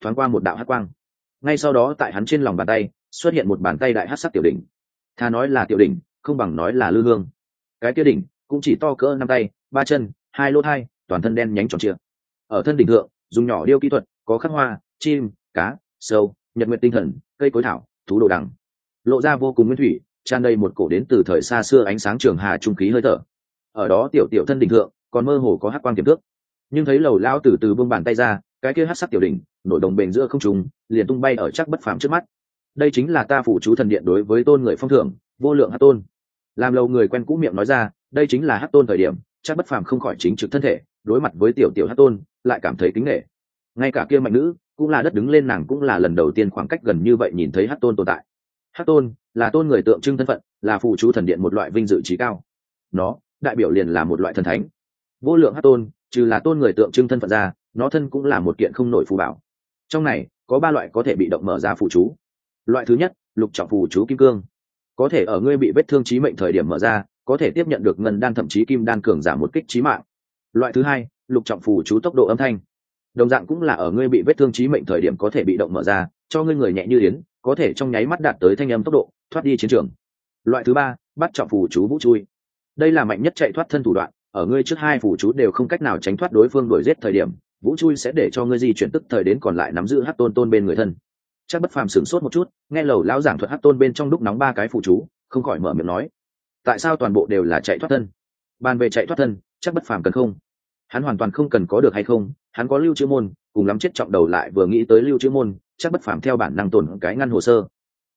thoáng qua một đạo hắc quang. Ngay sau đó tại hắn trên lòng bàn tay xuất hiện một bàn tay đại hắc sắc tiểu đỉnh. Thà nói là tiểu đỉnh, không bằng nói là lư hương. Cái kia đỉnh cũng chỉ to cỡ 5 tay, 3 chân, 2 lỗ thai, toàn thân đen nhánh tròn trịa. Ở thân đỉnh thượng dùng nhỏ điêu kỹ thuật, có khắc hoa, chim, cá, sâu, nhật nguyệt tinh thần, cây cối thảo, thú đồ đằng, lộ ra vô cùng nguyên thủy, tràn đầy một cổ đến từ thời xa xưa ánh sáng trường hà trung khí hơi thở. Ở đó tiểu tiểu thân đỉnh thượng còn mơ hồ có hắc quang tiềm thước, nhưng thấy Lầu lão từ từ buông bàn tay ra, cái kia hắc sắc tiểu đỉnh nổi đồng bền giữa không trung, liền tung bay ở Trác Bất Phàm trước mắt. Đây chính là ta phụ chú thần điện đối với tôn người phong thưởng, vô lượng hắc tôn. Làm Lầu người quen cũ miệng nói ra, đây chính là hắc tôn thời điểm, Trác Bất Phàm không khỏi chính trực thân thể, đối mặt với tiểu tiểu hắc tôn, lại cảm thấy kính nể. Ngay cả kia mạnh nữ, cũng là đất đứng lên, nàng cũng là lần đầu tiên khoảng cách gần như vậy nhìn thấy hắc tôn tồn tại. Hắc tôn là tôn người tượng trưng thân phận, là phụ chú thần điện một loại vinh dự trí cao. Nó đại biểu liền là một loại thần thánh. Vô lượng hắc tôn trừ là tôn người tượng trưng thân phận ra, nó thân cũng là một kiện không nổi phù bảo. Trong này có 3 loại có thể bị động mở ra phù chú. Loại thứ nhất, lục trọng phù chú kim cương, có thể ở ngươi bị vết thương chí mệnh thời điểm mở ra, có thể tiếp nhận được ngân đan thậm chí kim đan cường giảm một kích chí mạng. Loại thứ hai, lục trọng phù chú tốc độ âm thanh, đồng dạng cũng là ở ngươi bị vết thương chí mệnh thời điểm có thể bị động mở ra, cho ngươi người nhẹ như yến, có thể trong nháy mắt đạt tới thanh âm tốc độ, thoát đi chiến trường. Loại thứ ba, bắt trọng phù chú vũ chui, đây là mạnh nhất chạy thoát thân thủ đoạn, ở ngươi trước 2 phù chú đều không cách nào tránh thoát đối phương đuổi giết thời điểm, vũ chui sẽ để cho ngươi di chuyển tức thời đến còn lại nắm giữ hắc tôn tôn bên người thân. Chắc Bất Phàm sửng sốt một chút, nghe Lầu lão giảng thuật hắc tôn bên trong đúc nóng 3 cái phù chú, không khỏi mở miệng nói: tại sao toàn bộ đều là chạy thoát thân? Bàn về chạy thoát thân, Chắc Bất Phàm cần không? Hắn hoàn toàn không cần có được hay không, hắn có lưu trữ môn, cùng lắm chết trọng đầu lại vừa nghĩ tới lưu trữ môn, Chắc Bất Phàm theo bản năng tổn cái ngăn hồ sơ,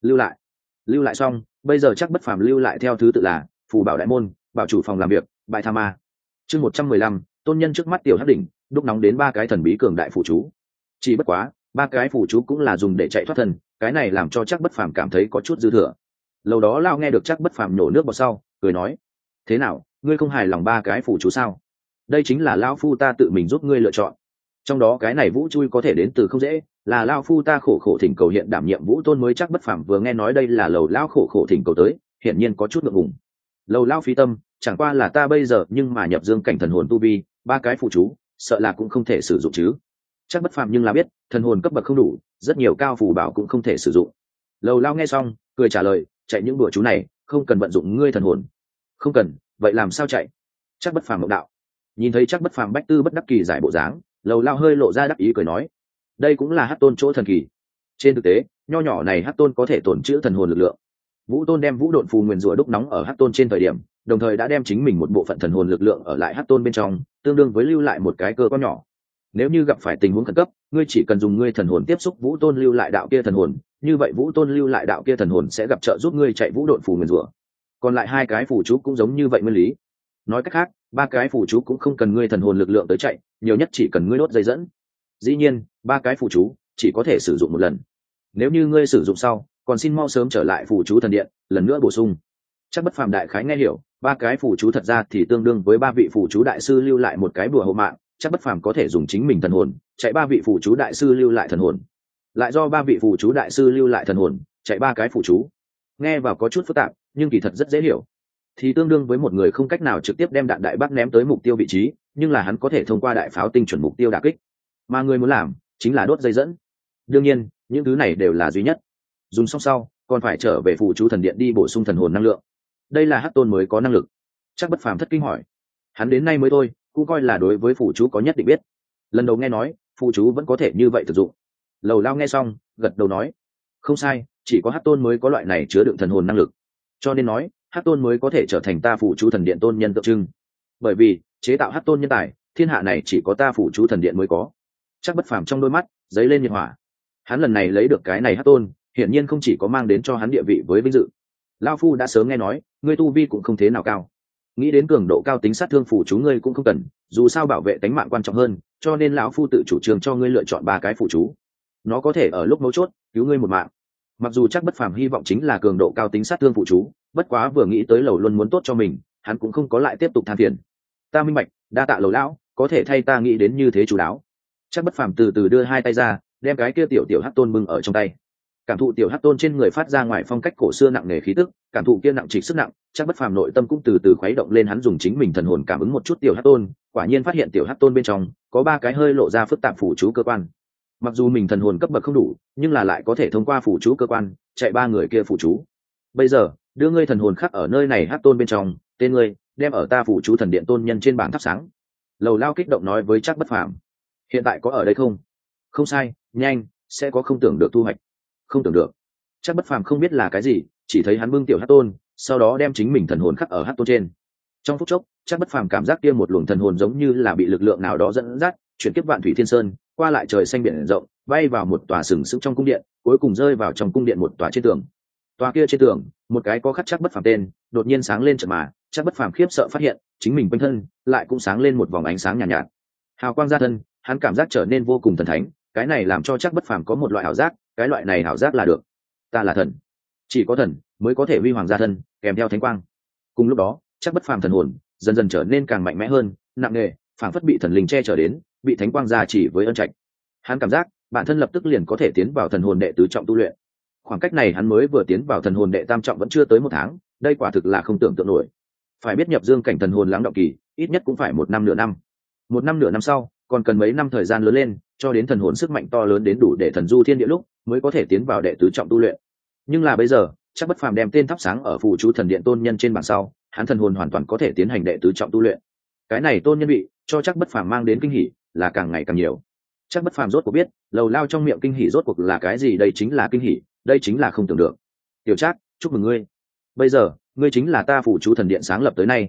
lưu lại xong, bây giờ Chắc Bất Phàm lưu lại theo thứ tự là phù bảo đại môn, bảo chủ phòng làm việc, bại tha ma. Chương 115, tôn nhân trước mắt tiểu hắc đỉnh, đúc nóng đến 3 cái thần bí cường đại phù chú. Chỉ bất quá, 3 cái phù chú cũng là dùng để chạy thoát thân, cái này làm cho Chắc Bất Phàm cảm thấy có chút dư thừa. Lâu đó lao nghe được Chắc Bất Phàm nhổ nước bọt sau, cười nói: thế nào, ngươi không hài lòng 3 cái phù chú sao? Đây chính là lão phu ta tự mình giúp ngươi lựa chọn. Trong đó cái này vũ chui có thể đến từ không dễ, là lão phu ta khổ khổ thỉnh cầu hiện đảm nhiệm vũ tôn mới. Chắc Bất Phàm vừa nghe nói đây là Lầu lão khổ khổ thỉnh cầu tới, hiển nhiên có chút ngượng ngùng. Lầu lão phí tâm, chẳng qua là ta bây giờ nhưng mà nhập dương cảnh thần hồn tu vi, 3 cái phù chú sợ là cũng không thể sử dụng chứ. Chắc Bất Phàm nhưng là biết thần hồn cấp bậc không đủ, rất nhiều cao phù bảo cũng không thể sử dụng. Lầu lão nghe xong cười trả lời: chạy những bữa chú này không cần vận dụng ngươi thần hồn. Không cần, vậy làm sao chạy? Chắc Bất Phàm ngộ đạo. Nhìn thấy Chắc Bất Phàm bách tư bất đắc kỳ giải bộ dáng, Lầu lão hơi lộ ra đắc ý cười nói: đây cũng là hắc tôn chỗ thần kỳ. Trên thực tế, nho nhỏ này hắc tôn có thể tổn trữ thần hồn lực lượng. Vũ tôn đem vũ độn phù nguyên rủa đúc nóng ở hắc tôn trên thời điểm, đồng thời đã đem chính mình một bộ phận thần hồn lực lượng ở lại hắc tôn bên trong, tương đương với lưu lại một cái cơ quan nhỏ. Nếu như gặp phải tình huống khẩn cấp, ngươi chỉ cần dùng ngươi thần hồn tiếp xúc vũ tôn lưu lại đạo kia thần hồn, như vậy vũ tôn lưu lại đạo kia thần hồn sẽ gặp trợ giúp ngươi chạy vũ độn phù nguyên rủa. Còn lại 2 cái phù chú cũng giống như vậy nguyên lý. Nói cách khác, 3 cái phù chú cũng không cần ngươi thần hồn lực lượng tới chạy, nhiều nhất chỉ cần ngươi đốt dây dẫn. Dĩ nhiên, 3 cái phù chú chỉ có thể sử dụng một lần. Nếu như ngươi sử dụng sau, còn xin mau sớm trở lại phù chú thần điện, lần nữa bổ sung. Chắc Bất Phàm đại khái nghe hiểu, 3 cái phù chú thật ra thì tương đương với 3 vị phù chú đại sư lưu lại một cái bùa hộ mạng. Chắc Bất Phàm có thể dùng chính mình thần hồn chạy 3 vị phù chú đại sư lưu lại thần hồn, lại do 3 vị phù chú đại sư lưu lại thần hồn chạy 3 cái phù chú. Nghe vào có chút phức tạp, nhưng kỳ thật rất dễ hiểu. Thì tương đương với một người không cách nào trực tiếp đem đạn đại bác ném tới mục tiêu vị trí, nhưng là hắn có thể thông qua đại pháo tinh chuẩn mục tiêu đả kích. Mà người muốn làm chính là đốt dây dẫn. Đương nhiên, những thứ này đều là duy nhất. Dùng xong sau, còn phải trở về phù chú thần điện đi bổ sung thần hồn năng lượng. Đây là hắc tôn mới có năng lực. Chắc Bất Phàm thất kinh hỏi. Hắn đến nay mới thôi, cũng coi là đối với phù chú có nhất định biết. Lần đầu nghe nói, phù chú vẫn có thể như vậy thực dụng. Lầu lao nghe xong, gật đầu nói: không sai, chỉ có hắc tôn mới có loại này chứa đựng thần hồn năng lực. Cho nên nói, hắc tôn mới có thể trở thành ta phù chú thần điện tôn nhân tượng trưng. Bởi vì chế tạo hắc tôn nhân tài, thiên hạ này chỉ có ta phù chú thần điện mới có. Chắc Bất Phàm trong đôi mắt dấy lên nhiệt hỏa. Hắn lần này lấy được cái này hắc tôn, hiển nhiên không chỉ có mang đến cho hắn địa vị với vinh dự. Lão phu đã sớm nghe nói, ngươi tu vi cũng không thế nào cao. Nghĩ đến cường độ cao tính sát thương phù chú ngươi cũng không cần, dù sao bảo vệ tính mạng quan trọng hơn, cho nên lão phu tự chủ trương cho ngươi lựa chọn 3 cái phù chú. Nó có thể ở lúc mấu chốt cứu ngươi một mạng. Mặc dù Chắc Bất Phàm hy vọng chính là cường độ cao tính sát thương phù chú, bất quá vừa nghĩ tới Lầu luôn muốn tốt cho mình, hắn cũng không có lại tiếp tục than phiền. Ta minh bạch, đa tạ Lầu lão, có thể thay ta nghĩ đến như thế chú đáo. Chắc Bất Phàm từ từ đưa 2 tay ra, đem cái kia tiểu tiểu hắc tôn bưng ở trong tay. Cảm thụ tiểu hắc tôn trên người phát ra ngoài phong cách cổ xưa nặng nề khí tức, cảm thụ kia nặng trịch sức nặng, Chắc Bất Phàm nội tâm cũng từ từ khuấy động lên. Hắn dùng chính mình thần hồn cảm ứng một chút tiểu hắc tôn, quả nhiên phát hiện tiểu hắc tôn bên trong có 3 cái hơi lộ ra phức tạp phù chú cơ quan. Mặc dù mình thần hồn cấp bậc không đủ, nhưng là lại có thể thông qua phủ chú cơ quan chạy 3 người kia phủ chú. Bây giờ đưa ngươi thần hồn khắc ở nơi này hát tôn bên trong, tên ngươi đem ở ta phủ chú thần điện tôn nhân trên bảng thắp sáng. Lầu Lao kích động nói với Trác Bất Phàm. Hiện tại có ở đây không? Không sai, nhanh sẽ có không tưởng được thu hoạch. Không tưởng được. Trác Bất Phàm không biết là cái gì, chỉ thấy hắn bưng tiểu hát tôn, sau đó đem chính mình thần hồn khắc ở hát tôn trên. Trong phút chốc, Trác Bất Phàm cảm giác kia một luồng thần hồn giống như là bị lực lượng nào đó dẫn dắt, chuyển kiếp vạn thủy thiên sơn, qua lại trời xanh biển rộng, bay vào một tòa sừng sững trong cung điện, cuối cùng rơi vào trong cung điện một tòa trên tường. Tòa kia trên tường, một cái có khắc Trác Bất Phàm tên, đột nhiên sáng lên chợt mà, Trác Bất Phàm khiếp sợ phát hiện, chính mình quanh thân lại cũng sáng lên một vòng ánh sáng nhàn nhạt, nhạt. Hào quang ra thân, hắn cảm giác trở nên vô cùng thần thánh, cái này làm cho Trác Bất Phàm có một loại ảo giác, cái loại này ảo giác là được. Ta là thần, chỉ có thần mới có thể huy hoàng ra thân, kèm theo thánh quang. Cùng lúc đó, Trác Bất Phàm thần hồn dần dần trở nên càng mạnh mẽ hơn, nặng nề, phảng phất bị thần linh che chở đến, bị thánh quang gia chỉ với ân trạch. Hắn cảm giác bản thân lập tức liền có thể tiến vào thần hồn đệ tứ trọng tu luyện. Khoảng cách này hắn mới vừa tiến vào thần hồn đệ tam trọng vẫn chưa tới 1 tháng, đây quả thực là không tưởng tượng nổi. Phải biết nhập dương cảnh thần hồn lắng động kỳ, ít nhất cũng phải 1 năm nửa năm. 1 năm nửa năm sau, còn cần mấy năm thời gian lớn lên, cho đến thần hồn sức mạnh to lớn đến đủ để thần du thiên địa lúc, mới có thể tiến vào đệ tứ trọng tu luyện. Nhưng là bây giờ, Trác Bất Phàm đem tên thắp sáng ở phù chú thần điện tôn nhân trên bảng sau, hắn thần hồn hoàn toàn có thể tiến hành đệ tứ trọng tu luyện. Cái này tôn nhân bị cho Trác Bất Phàm mang đến kinh hỉ là càng ngày càng nhiều. Trác Bất Phàm rốt cuộc biết, Lầu Lao trong miệng kinh hỉ rốt cuộc là cái gì, đây chính là kinh hỉ, đây chính là không tưởng được. Tiểu Trác, chúc mừng ngươi. Bây giờ, ngươi chính là ta phù chú thần điện sáng lập tới nay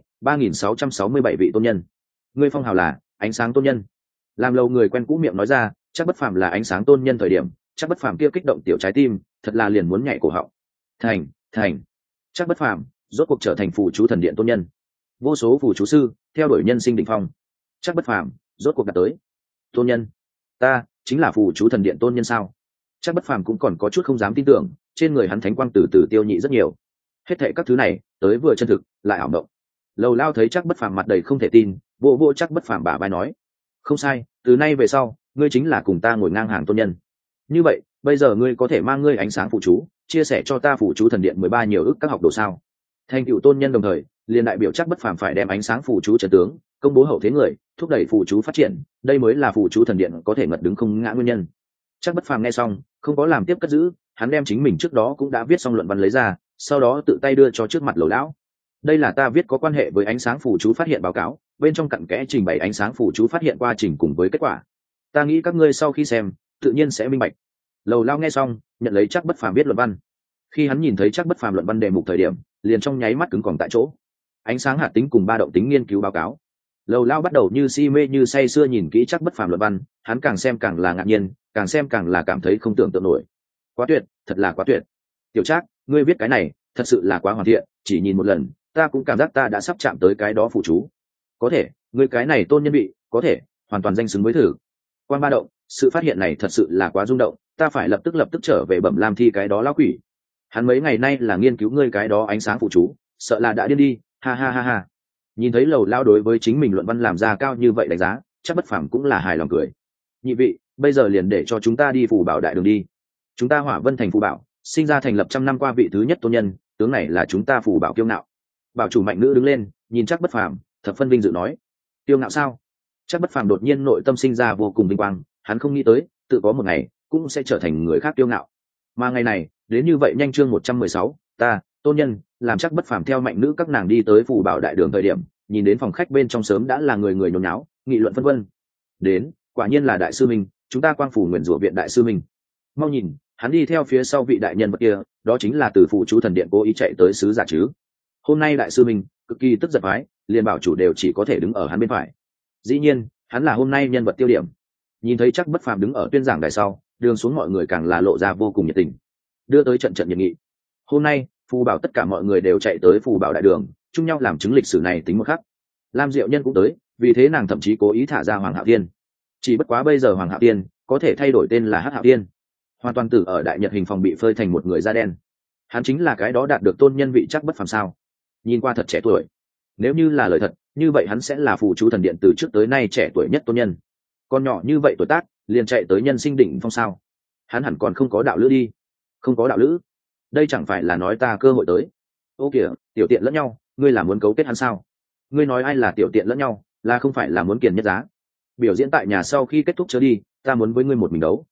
3667 vị tôn nhân. Ngươi phong hào là ánh sáng tôn nhân. Làm Lâu người quen cũ miệng nói ra, Trác Bất Phàm là ánh sáng tôn nhân thời điểm, Trác Bất Phàm kia kích động tiểu trái tim, thật là liền muốn nhảy cổ họng. Thành. Trác Bất Phàm rốt cuộc trở thành phù chú thần điện tôn nhân. Vô số phù chú sư theo đuổi nhân sinh đỉnh phong. Trác Bất Phàm rốt cuộc đạt tới tôn nhân. Ta chính là phù chú thần điện tôn nhân sao? Trác Bất Phàm cũng còn có chút không dám tin tưởng, trên người hắn thánh quang từ từ tiêu nhị rất nhiều. Hết thảy các thứ này, tới vừa chân thực, lại ảo mộng. Lầu Lao thấy Trác Bất Phàm mặt đầy không thể tin, vô Trác Bất Phàm bả vai nói: "Không sai, từ nay về sau, ngươi chính là cùng ta ngồi ngang hàng tôn nhân. Như vậy, bây giờ ngươi có thể mang ngươi ánh sáng phù chú, chia sẻ cho ta phù chú thần điện 13 nhiều ước các học đồ sao?" Thành cựu tôn nhân đồng thời, liền đại biểu Trác Bất Phàm phải đem ánh sáng phù chú trận tướng, công bố hậu thế người, thúc đẩy phù chú phát triển, đây mới là phù chú thần điện có thể ngật đứng không ngã nguyên nhân. Trác Bất Phàm nghe xong, không có làm tiếp cất giữ, hắn đem chính mình trước đó cũng đã viết xong luận văn lấy ra, sau đó tự tay đưa cho trước mặt Lầu lão. Đây là ta viết có quan hệ với ánh sáng phù chú phát hiện báo cáo, bên trong cặn kẽ trình bày ánh sáng phù chú phát hiện quá trình cùng với kết quả. Ta nghĩ các ngươi sau khi xem, tự nhiên sẽ minh bạch. Lầu lão nghe xong, nhận lấy Trác Bất Phàm viết luận văn. Khi hắn nhìn thấy Trác Bất Phàm luận văn đề mục thời điểm, liền trong nháy mắt cứng còng tại chỗ. Ánh sáng hạt tính cùng ba động tính nghiên cứu báo cáo. Lầu lão bắt đầu như si mê như say sưa nhìn kỹ Trác Bất Phàm luận văn, hắn càng xem càng là ngạc nhiên, càng xem càng là cảm thấy không tưởng tượng nổi. Quá tuyệt, thật là quá tuyệt. Tiểu Trác, ngươi viết cái này, thật sự là quá hoàn thiện, chỉ nhìn một lần, ta cũng cảm giác ta đã sắp chạm tới cái đó phụ chú. Có thể, ngươi cái này tôn nhân bị, có thể, hoàn toàn danh xứng với thử. Quan ba động, sự phát hiện này thật sự là quá rung động, ta phải lập tức trở về Bẩm Lam Thi cái đó lão quỷ. Hắn mấy ngày nay là nghiên cứu ngươi cái đó ánh sáng phụ chú, sợ là đã điên đi, ha. Nhìn thấy Lầu lão đối với chính mình luận văn làm ra cao như vậy đánh giá, Trác Bất Phàm cũng là hài lòng cười. Nhị vị, bây giờ liền để cho chúng ta đi phù bảo đại đường đi. Chúng ta Hỏa Vân thành phù bảo, sinh ra thành lập 100 năm qua vị thứ nhất tôn nhân, tướng này là chúng ta phù bảo kiêu ngạo. Bảo chủ mạnh nữ đứng lên, nhìn Trác Bất Phàm, thập phân vinh dự nói: kiêu ngạo sao? Trác Bất Phàm đột nhiên nội tâm sinh ra vô cùng vinh quang, hắn không nghĩ tới, tự có một ngày cũng sẽ trở thành người khác kiêu ngạo. Mà ngày này, đến như vậy nhanh. Chương 116, ta, tôn nhân, làm Trác Bất Phàm theo mạnh nữ các nàng đi tới phù bảo đại đường thời điểm, nhìn đến phòng khách bên trong sớm đã là người nhốn nháo, nghị luận phân vân. Đến, quả nhiên là đại sư minh, chúng ta Quang Phủ Nguyên Rủa viện đại sư minh. Mau nhìn, hắn đi theo phía sau vị đại nhân vật kia, đó chính là từ phụ chú thần điện cố ý chạy tới sứ giả chứ. Hôm nay đại sư minh cực kỳ tức giận phái, liền bảo chủ đều chỉ có thể đứng ở hắn bên phải. Dĩ nhiên, hắn là hôm nay nhân vật tiêu điểm. Nhìn thấy Trác Bất Phàm đứng ở tuyên giảng đài sau, đường xuống mọi người càng là lộ ra vô cùng nhiệt tình, đưa tới trận nhiệt nghị. Hôm nay, phù bảo tất cả mọi người đều chạy tới phù bảo đại đường, chung nhau làm chứng lịch sử này tính một khắc. Lam Diệu Nhân cũng tới, vì thế nàng thậm chí cố ý thả ra Hoàng Hạo Tiên. Chỉ bất quá bây giờ Hoàng Hạo Tiên có thể thay đổi tên là Hắc Hạo Tiên. Hoàn toàn tử ở đại nhật hình phòng bị phơi thành một người da đen. Hắn chính là cái đó đạt được tôn nhân vị Trác Bất Phàm sao? Nhìn qua thật trẻ tuổi. Nếu như là lời thật, như vậy hắn sẽ là phù chú thần điện từ trước tới nay trẻ tuổi nhất tôn nhân. Con nhỏ như vậy tuổi tác, liền chạy tới nhân sinh đỉnh phong sao? Hắn hẳn còn không có đạo lữ đi. Không có đạo lữ? Đây chẳng phải là nói ta cơ hội tới. Ô kìa, tiểu tiện lẫn nhau, ngươi là muốn cấu kết hắn sao? Ngươi nói ai là tiểu tiện lẫn nhau, là không phải là muốn kiền nhất giá? Biểu diễn tại nhà sau khi kết thúc chớ đi, ta muốn với ngươi một mình đấu.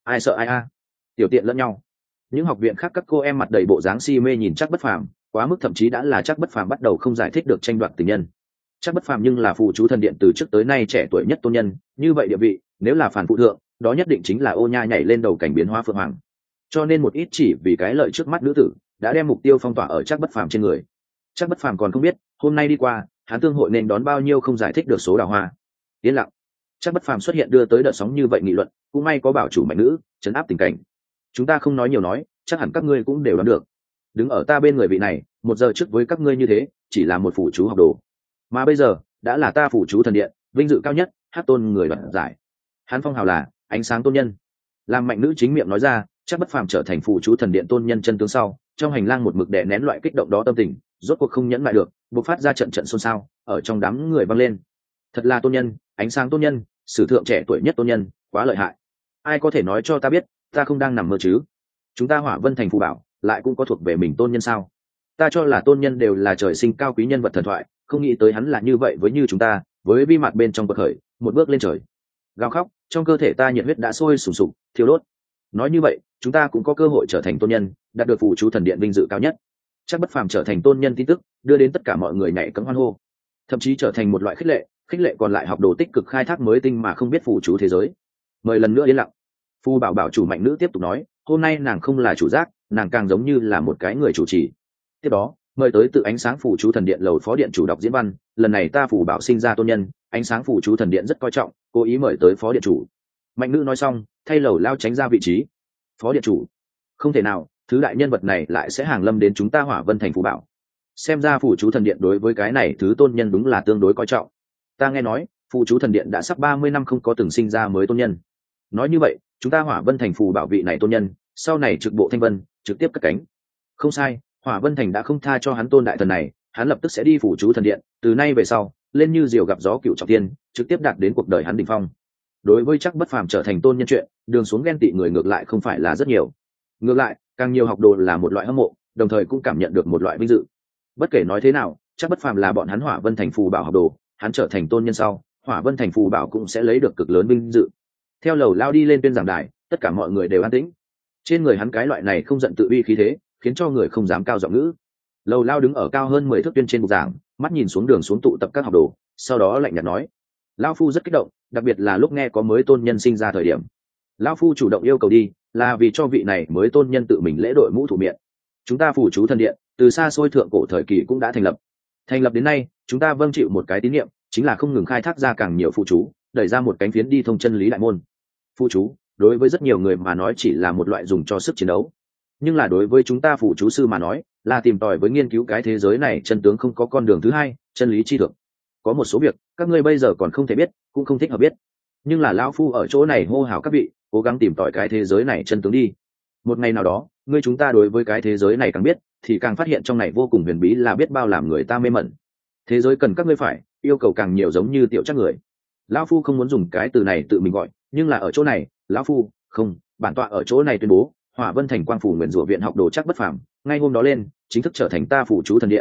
ai sợ ai a. Tiểu tiện lẫn nhau. Những học viện khác các cô em mặt đầy bộ dáng si mê nhìn Trác Bất Phàm, quá mức thậm chí đã là Trác Bất Phàm bắt đầu không giải thích được tranh đoạt tình nhân. Trác Bất Phàm nhưng là phù chú thần điện từ trước tới nay trẻ tuổi nhất tôn nhân, như vậy địa vị, nếu là phản phụ thượng, đó nhất định chính là ô nha nhảy lên đầu cảnh biến hóa phượng hoàng. Cho nên một ít chỉ vì cái lợi trước mắt nữ tử, đã đem mục tiêu phong tỏa ở Trác Bất Phàm trên người. Trác Bất Phàm còn không biết, hôm nay đi qua, hắn tương hội nên đón bao nhiêu không giải thích được số đào hoa. Yên lặng. Trác Bất Phàm xuất hiện đưa tới đợt sóng như vậy nghị luận, cũng may có bảo chủ mạnh nữ chấn áp tình cảnh. Chúng ta không nói nhiều nói, chắc hẳn các ngươi cũng đều đoán được. Đứng ở ta bên người vị này, 1 giờ trước với các ngươi như thế, chỉ là một phụ chú học đồ, mà bây giờ đã là ta phụ chú thần điện vinh dự cao nhất, hát tôn người đoạt giải. Hắn phong hào là ánh sáng tôn nhân. Làm mạnh nữ chính miệng nói ra, Trác Bất Phàm trở thành phụ chú thần điện tôn nhân chân tướng sau, trong hành lang một mực đè nén loại kích động đó tâm tình, rốt cuộc không nhẫn lại được, bộc phát ra trận trận xôn xao, ở trong đám người vang lên. Thật là tôn nhân, ánh sáng tôn nhân, sử thượng trẻ tuổi nhất tôn nhân, quá lợi hại. Ai có thể nói cho ta biết, ta không đang nằm mơ chứ? Chúng ta Hỏa Vân thành phù bảo lại cũng có thuộc về mình tôn nhân sao? Ta cho là tôn nhân đều là trời sinh cao quý nhân vật thần thoại, không nghĩ tới hắn là như vậy với như chúng ta, với vi mặt bên trong bậc khởi, một bước lên trời. Gào khóc, trong cơ thể ta nhiệt huyết đã sôi sùng sục, thiêu đốt. Nói như vậy, chúng ta cũng có cơ hội trở thành tôn nhân, đạt được phù chú thần điện vinh dự cao nhất. Trác Bất Phàm trở thành tôn nhân tin tức, đưa đến tất cả mọi người nhảy cẫng hoan hô, thậm chí trở thành một loại khích lệ còn lại học đồ tích cực khai thác mới tinh mà không biết phù chú thế giới. Mời lần nữa yên lặng. Phù bảo bảo chủ mạnh nữ tiếp tục nói, hôm nay nàng không là chủ giác, nàng càng giống như là một cái người chủ trì. Tiếp đó, mời tới tự ánh sáng phù chú thần điện lầu phó điện chủ đọc diễn văn, lần này ta phù bảo sinh ra tôn nhân, ánh sáng phù chú thần điện rất coi trọng, cố ý mời tới phó điện chủ. Mạnh nữ nói xong, thay lầu lao tránh ra vị trí. Phó điện chủ? Không thể nào, thứ đại nhân vật này lại sẽ hàng lâm đến chúng ta Hỏa Vân thành phù bảo. Xem ra phù chú thần điện đối với cái này thứ tôn nhân đúng là tương đối coi trọng. Ta nghe nói, phù chú thần điện đã sắp 30 năm không có từng sinh ra mới tôn nhân. Nói như vậy, chúng ta Hỏa Vân thành phù bảo vị này tôn nhân, sau này trực bộ thanh vân, trực tiếp cất cánh. Không sai, Hỏa Vân thành đã không tha cho hắn tôn đại thần này, hắn lập tức sẽ đi phù chú thần điện, từ nay về sau, lên như diều gặp gió cựu trọng thiên, trực tiếp đạt đến cuộc đời hắn đỉnh phong. Đối với Trác Bất Phàm trở thành tôn nhân chuyện, đường xuống ghen tị người ngược lại không phải là rất nhiều. Ngược lại, càng nhiều học đồ là một loại hâm mộ, đồng thời cũng cảm nhận được một loại vinh dự. Bất kể nói thế nào, Trác Bất Phàm là bọn hắn Hỏa Vân thành phù bảo học đồ, hắn trở thành tôn nhân sau, Hỏa Vân thành phù bảo cũng sẽ lấy được cực lớn vinh dự. Theo lầu lao đi lên tuyên giảng đài, tất cả mọi người đều an tĩnh. Trên người hắn cái loại này không giận tự uy khí thế, khiến cho người không dám cao giọng ngữ. Lầu lao đứng ở cao hơn 10 thước tuyên trên bục giảng, mắt nhìn xuống đường xuống tụ tập các học đồ, sau đó lạnh nhạt nói: lão phu rất kích động, đặc biệt là lúc nghe có mới tôn nhân sinh ra thời điểm. Lão phu chủ động yêu cầu đi, là vì cho vị này mới tôn nhân tự mình lễ đội mũ thủ miệng. Chúng ta phù chú thần điện, từ xa xôi thượng cổ thời kỳ cũng đã thành lập. Thành lập đến nay, chúng ta vâng chịu một cái tín nhiệm, chính là không ngừng khai thác ra càng nhiều phù chú, đẩy ra một cánh phiến đi thông chân lý đại môn. Phù chú, đối với rất nhiều người mà nói chỉ là một loại dùng cho sức chiến đấu, nhưng là đối với chúng ta phù chú sư mà nói, là tìm tòi với nghiên cứu cái thế giới này chân tướng không có con đường thứ hai, chân lý chi thượng. Có một số việc các ngươi bây giờ còn không thể biết, cũng không thích hợp biết, nhưng là lão phu ở chỗ này hô hào các vị, cố gắng tìm tòi cái thế giới này chân tướng đi. Một ngày nào đó, ngươi chúng ta đối với cái thế giới này càng biết, thì càng phát hiện trong này vô cùng huyền bí, là biết bao làm người ta mê mẩn. Thế giới cần các ngươi phải yêu cầu càng nhiều, giống như tiểu Trác người. Lão phu không muốn dùng cái từ này tự mình gọi, nhưng là ở chỗ này, lão phu không, bản tọa ở chỗ này tuyên bố, Hỏa Vân thành quang phủ nguyền rủa viện học đồ Trác Bất Phàm, ngay hôm đó lên, chính thức trở thành ta phủ chú thần điện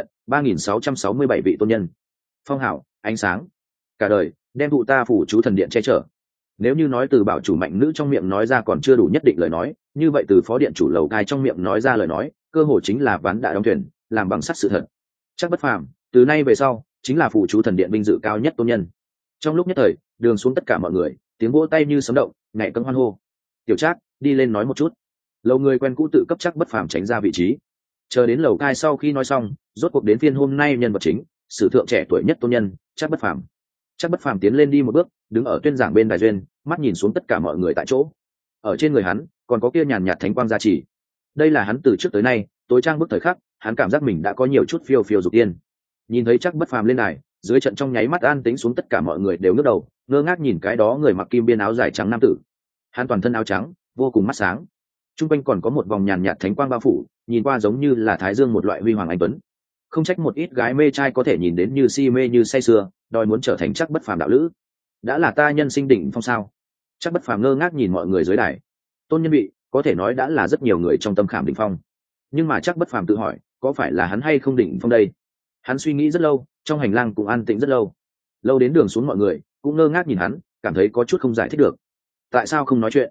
3667 vị tôn nhân. Phong hảo, ánh sáng, cả đời đem thụ ta phủ chú thần điện che chở. Nếu như nói từ bảo chủ mạnh nữ trong miệng nói ra còn chưa đủ nhất định lời nói, như vậy từ phó điện chủ lầu cai trong miệng nói ra lời nói, cơ hội chính là ván đã đóng thuyền, làm bằng sắt sự thật. Trác Bất Phàm, từ nay về sau, chính là phủ chú thần điện vinh dự cao nhất tôn nhân. Trong lúc nhất thời, đường xuống tất cả mọi người, tiếng vỗ tay như sấm động, nhảy cẫng hoan hô. Tiểu Trác, đi lên nói một chút. Lầu người quen cũ tự cấp Trác Bất Phàm tránh ra vị trí. Chờ đến lầu cai sau khi nói xong, rốt cuộc đến phiên hôm nay nhân vật chính, sử thượng trẻ tuổi nhất tôn nhân, Trác Bất Phàm. Trác Bất Phàm tiến lên đi một bước, đứng ở tuyên giảng bên đài duyên, mắt nhìn xuống tất cả mọi người tại chỗ. Ở trên người hắn còn có kia nhàn nhạt thánh quang gia trì. Đây là hắn từ trước tới nay tối trang bức thời khắc, hắn cảm giác mình đã có nhiều chút phiêu phiêu dục tiên. Nhìn thấy Trác Bất Phàm lên đài, dưới trận trong nháy mắt an tĩnh xuống, tất cả mọi người đều ngước đầu, ngơ ngác nhìn cái đó người mặc kim biên áo dài trắng nam tử. Hắn toàn thân áo trắng, vô cùng mắt sáng. Trung quanh còn có một vòng nhàn nhạt thánh quang bao phủ, nhìn qua giống như là thái dương một loại huy hoàng anh tuấn. Không trách một ít gái mê trai có thể nhìn đến như si mê như say sưa, đòi muốn trở thành Trác Bất Phàm đạo lữ. Đã là ta nhân sinh đỉnh phong sao? Trác Bất Phàm ngơ ngác nhìn mọi người dưới đài. Tôn nhân vị, có thể nói đã là rất nhiều người trong tâm khảm đỉnh phong. Nhưng mà Trác Bất Phàm tự hỏi, có phải là hắn hay không đỉnh phong đây? Hắn suy nghĩ rất lâu, trong hành lang cũng an tĩnh rất lâu. Lâu đến đường xuống mọi người cũng ngơ ngác nhìn hắn, cảm thấy có chút không giải thích được. Tại sao không nói chuyện?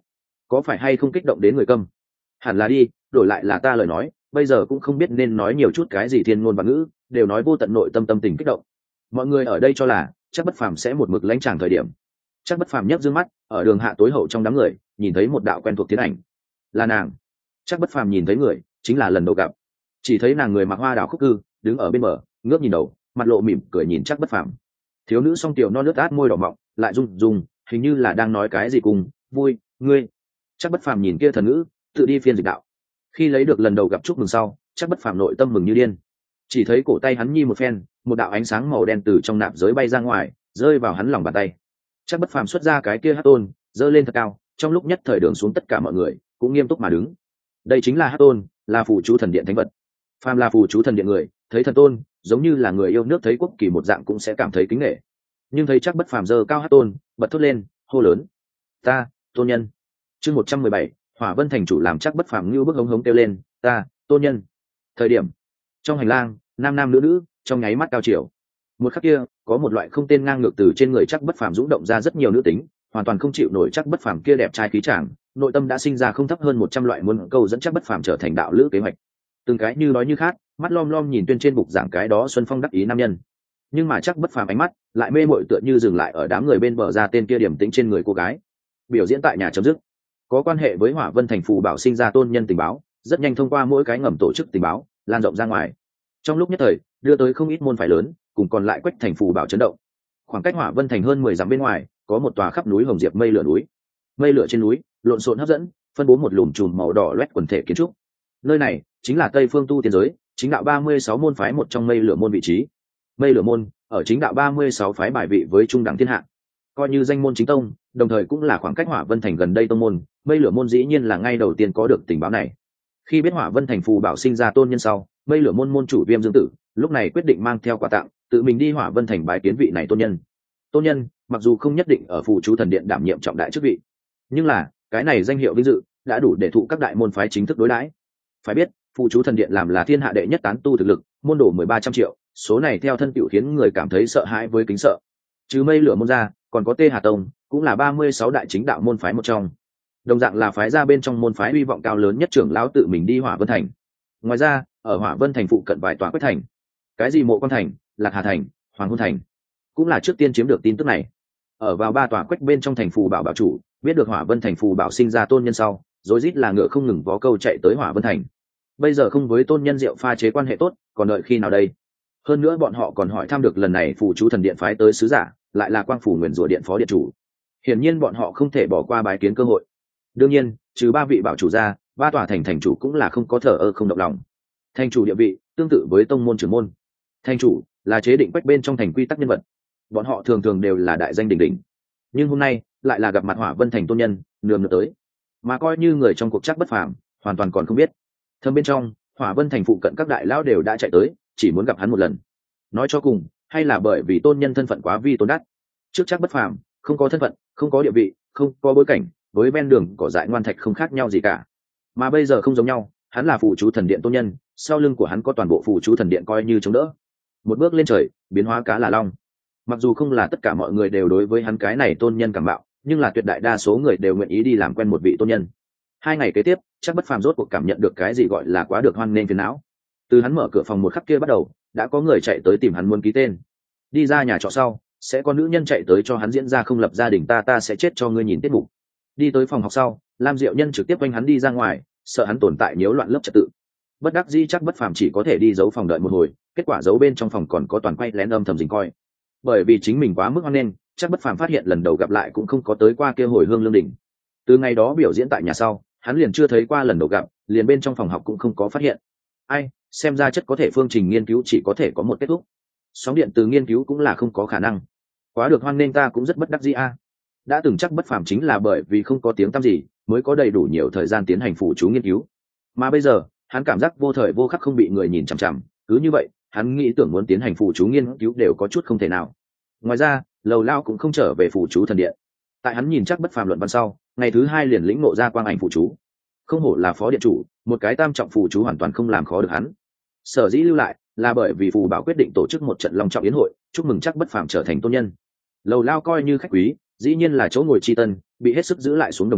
có phải hay không kích động đến người câm? Hẳn là đi, đổi lại là ta lời nói bây giờ cũng không biết nên nói nhiều chút cái gì thiên ngôn và ngữ, đều nói vô tận nội tâm tâm tình kích động. Mọi người ở đây cho là chắc bất phàm sẽ một mực lãnh tràng thời điểm. Chắc bất phàm nhấc dương mắt ở đường hạ tối hậu trong đám người nhìn thấy một đạo quen thuộc tiến ảnh, là nàng. Chắc bất phàm nhìn thấy người chính là lần đầu gặp, chỉ thấy nàng người mặc hoa đào khúc cư đứng ở bên bờ ngước nhìn đầu, mặt lộ mỉm cười nhìn chắc bất phàm. Thiếu nữ song tiểu non nước át môi đỏ mọng lại rung rung, hình như là đang nói cái gì cùng vui ngươi. Chắc bất phàm nhìn kia thần ngữ tự đi phiên dịch đạo. Khi lấy được lần đầu gặp chúc mừng sau, chắc bất phàm nội tâm mừng như điên. Chỉ thấy cổ tay hắn nhi một phen, một đạo ánh sáng màu đen từ trong nạp giới bay ra ngoài, rơi vào hắn lòng bàn tay. Chắc bất phàm xuất ra cái kia hát tôn, giơ lên thật cao, trong lúc nhất thời đường xuống tất cả mọi người cũng nghiêm túc mà đứng. Đây chính là hát tôn, là phù chú thần điện thánh vật. Phàm là phù chú thần điện người thấy thần tôn, giống như là người yêu nước thấy quốc kỳ một dạng cũng sẽ cảm thấy kính nể. Nhưng thấy chắc bất phàm giơ cao hát tôn, bật thốt lên hô lớn: ta tôn nhân. Chương 117, Hỏa Vân thành chủ làm chắc bất phàm như bức hống hống kêu lên: ta tôn nhân. Thời điểm trong hành lang, nam nam nữ nữ trong nháy mắt cao chiều. Một khắc kia có một loại không tên ngang ngược từ trên người chắc bất phàm dũng động ra rất nhiều nữ tính, hoàn toàn không chịu nổi chắc bất phàm kia đẹp trai khí chàng, nội tâm đã sinh ra không thấp hơn 100 loại muốn câu dẫn chắc bất phàm trở thành đạo lữ kế hoạch. Từng cái như nói như khát, mắt lom lom nhìn tuyên trên bục giảng cái đó xuân phong đắc ý nam nhân. Nhưng mà chắc bất phàm ánh mắt lại mê mội tựa như dừng lại ở đám người bên bờ ra tên kia điểm tĩnh trên người cô gái. Biểu diễn tại nhà chấm dứt. Có quan hệ với Hỏa Vân thành phù bảo sinh ra tôn nhân tình báo, rất nhanh thông qua mỗi cái ngầm tổ chức tình báo lan rộng ra ngoài. Trong lúc nhất thời đưa tới không ít môn phái lớn cùng còn lại quách thành phù bảo chấn động. Khoảng cách Hỏa Vân thành hơn 10 dặm bên ngoài có một tòa khắp núi hồng diệp mây lửa núi. Mây lửa trên núi lộn xộn hấp dẫn, phân bố một lùm chùm màu đỏ loét quần thể kiến trúc. Nơi này chính là Tây Phương Tu Tiên giới chính đạo 36 môn phái một trong mây lửa môn vị trí. Mây lửa môn ở chính đạo 36 phái bài vị với trung đẳng thiên hạ, coi như danh môn chính tông, đồng thời cũng là khoảng cách Hỏa Vân thành gần đây tông môn. Mây lửa môn dĩ nhiên là ngay đầu tiên có được tình báo này. Khi biết Hỏa Vân thành phù bảo sinh ra tôn nhân sau, mây lửa môn môn chủ Viêm Dương Tử lúc này quyết định mang theo quà tặng tự mình đi Hỏa Vân thành bái kiến vị này tôn nhân. Tôn nhân mặc dù không nhất định ở phù chú thần điện đảm nhiệm trọng đại chức vị, nhưng là cái này danh hiệu vinh dự đã đủ để thụ các đại môn phái chính thức đối đãi. Phải biết phù chú thần điện làm là thiên hạ đệ nhất tán tu thực lực, môn đồ 1300 triệu, số này theo thân cựu khiến người cảm thấy sợ hãi với kính sợ. Trừ mây lửa môn ra còn có Tê Hà Tông, cũng là 36 đại chính đạo môn phái một trong, đồng dạng là phái ra bên trong môn phái hy vọng cao lớn nhất trưởng lão tự mình đi Hỏa Vân thành. Ngoài ra ở Hỏa Vân thành phụ cận vài tòa quách thành, cái gì Mộ Quan thành, Lạc Hà thành, Hoàng Hôn thành, cũng là trước tiên chiếm được tin tức này. Ở vào 3 tòa quách bên trong thành phù bảo bảo chủ biết được Hỏa Vân thành phù bảo sinh ra tôn nhân sau, rối rít là ngựa không ngừng vó câu chạy tới Hỏa Vân thành. Bây giờ không với tôn nhân rượu pha chế quan hệ tốt, còn đợi khi nào đây? Hơn nữa bọn họ còn hỏi thăm được lần này phù chú thần điện phái tới sứ giả lại là Quang phủ Nguyên Rủa điện phó điện chủ. Hiển nhiên bọn họ không thể bỏ qua bái kiến cơ hội. Đương nhiên trừ 3 vị bảo chủ ra, 3 tòa thành chủ cũng là không có thờ ơ không động lòng. Thành chủ địa vị tương tự với tông môn trưởng môn, thành chủ là chế định quách bên trong thành quy tắc nhân vật, bọn họ thường thường đều là đại danh đỉnh đỉnh. Nhưng hôm nay lại là gặp mặt Hỏa Vân thành tôn nhân, nườm nượp tới, mà coi như người trong cuộc chắc bất phàm hoàn toàn còn không biết. Thâm bên trong Hỏa Vân thành phụ cận các đại lão đều đã chạy tới, chỉ muốn gặp hắn một lần. Nói cho cùng hay là bởi vì tôn nhân thân phận quá vi tôn đắt. Trước chắc bất phàm không có thân phận, không có địa vị, không có bối cảnh, với ven đường cỏ dại ngoan thạch không khác nhau gì cả. Mà bây giờ không giống nhau, hắn là phù chú thần điện tôn nhân, sau lưng của hắn có toàn bộ phù chú thần điện coi như chống đỡ. Một bước lên trời biến hóa cá là long. Mặc dù không là tất cả mọi người đều đối với hắn cái này tôn nhân cảm mạo, nhưng là tuyệt đại đa số người đều nguyện ý đi làm quen một vị tôn nhân. 2 ngày kế tiếp chắc bất phàm rốt cuộc cảm nhận được cái gì gọi là quá được hoan nghênh phiền não. Từ hắn mở cửa phòng một khắc kia bắt đầu, đã có người chạy tới tìm hắn muốn ký tên. Đi ra nhà trọ sau sẽ có nữ nhân chạy tới cho hắn diễn ra không lập gia đình ta sẽ chết cho ngươi nhìn tiết mục. Đi tới phòng học sau, Lam Diệu Nhân trực tiếp quanh hắn đi ra ngoài, sợ hắn tồn tại nhiễu loạn lớp trật tự. Bất đắc dĩ chắc bất phàm chỉ có thể đi giấu phòng đợi một hồi, kết quả giấu bên trong phòng còn có toàn quay lén âm thầm dình coi. Bởi vì chính mình quá mức hoan nghênh, chắc bất phàm phát hiện lần đầu gặp lại cũng không có tới qua kia hồi hương lương đỉnh. Từ ngày đó biểu diễn tại nhà sau, hắn liền chưa thấy qua lần đầu gặp, liền bên trong phòng học cũng không có phát hiện. Ai, xem ra chất có thể phương trình nghiên cứu chỉ có thể có một kết thúc. Sóng điện từ nghiên cứu cũng là không có khả năng. Quá được hoan nghênh ta cũng rất bất đắc dĩ a. Đã từng chắc bất phàm chính là bởi vì không có tiếng tăm gì mới có đầy đủ nhiều thời gian tiến hành phụ chú nghiên cứu, mà bây giờ hắn cảm giác vô thời vô khắc không bị người nhìn chằm chằm, cứ như vậy hắn nghĩ tưởng muốn tiến hành phụ chú nghiên cứu đều có chút không thể nào. Ngoài ra Lầu Lao cũng không trở về phụ chú thần điện. Tại hắn nhìn chắc bất phàm luận văn sau, ngày thứ 2 liền lĩnh ngộ ra quang ảnh phụ chú. Không hổ là phó điện chủ, một cái tam trọng phụ chú hoàn toàn không làm khó được hắn. Sở dĩ lưu lại là bởi vì phù bảo quyết định tổ chức một trận long trọng yến hội chúc mừng chắc bất phàm trở thành tôn nhân. Lầu Lao coi như khách quý, dĩ nhiên là chỗ ngồi tri tân, bị hết sức giữ lại xuống, đồng thời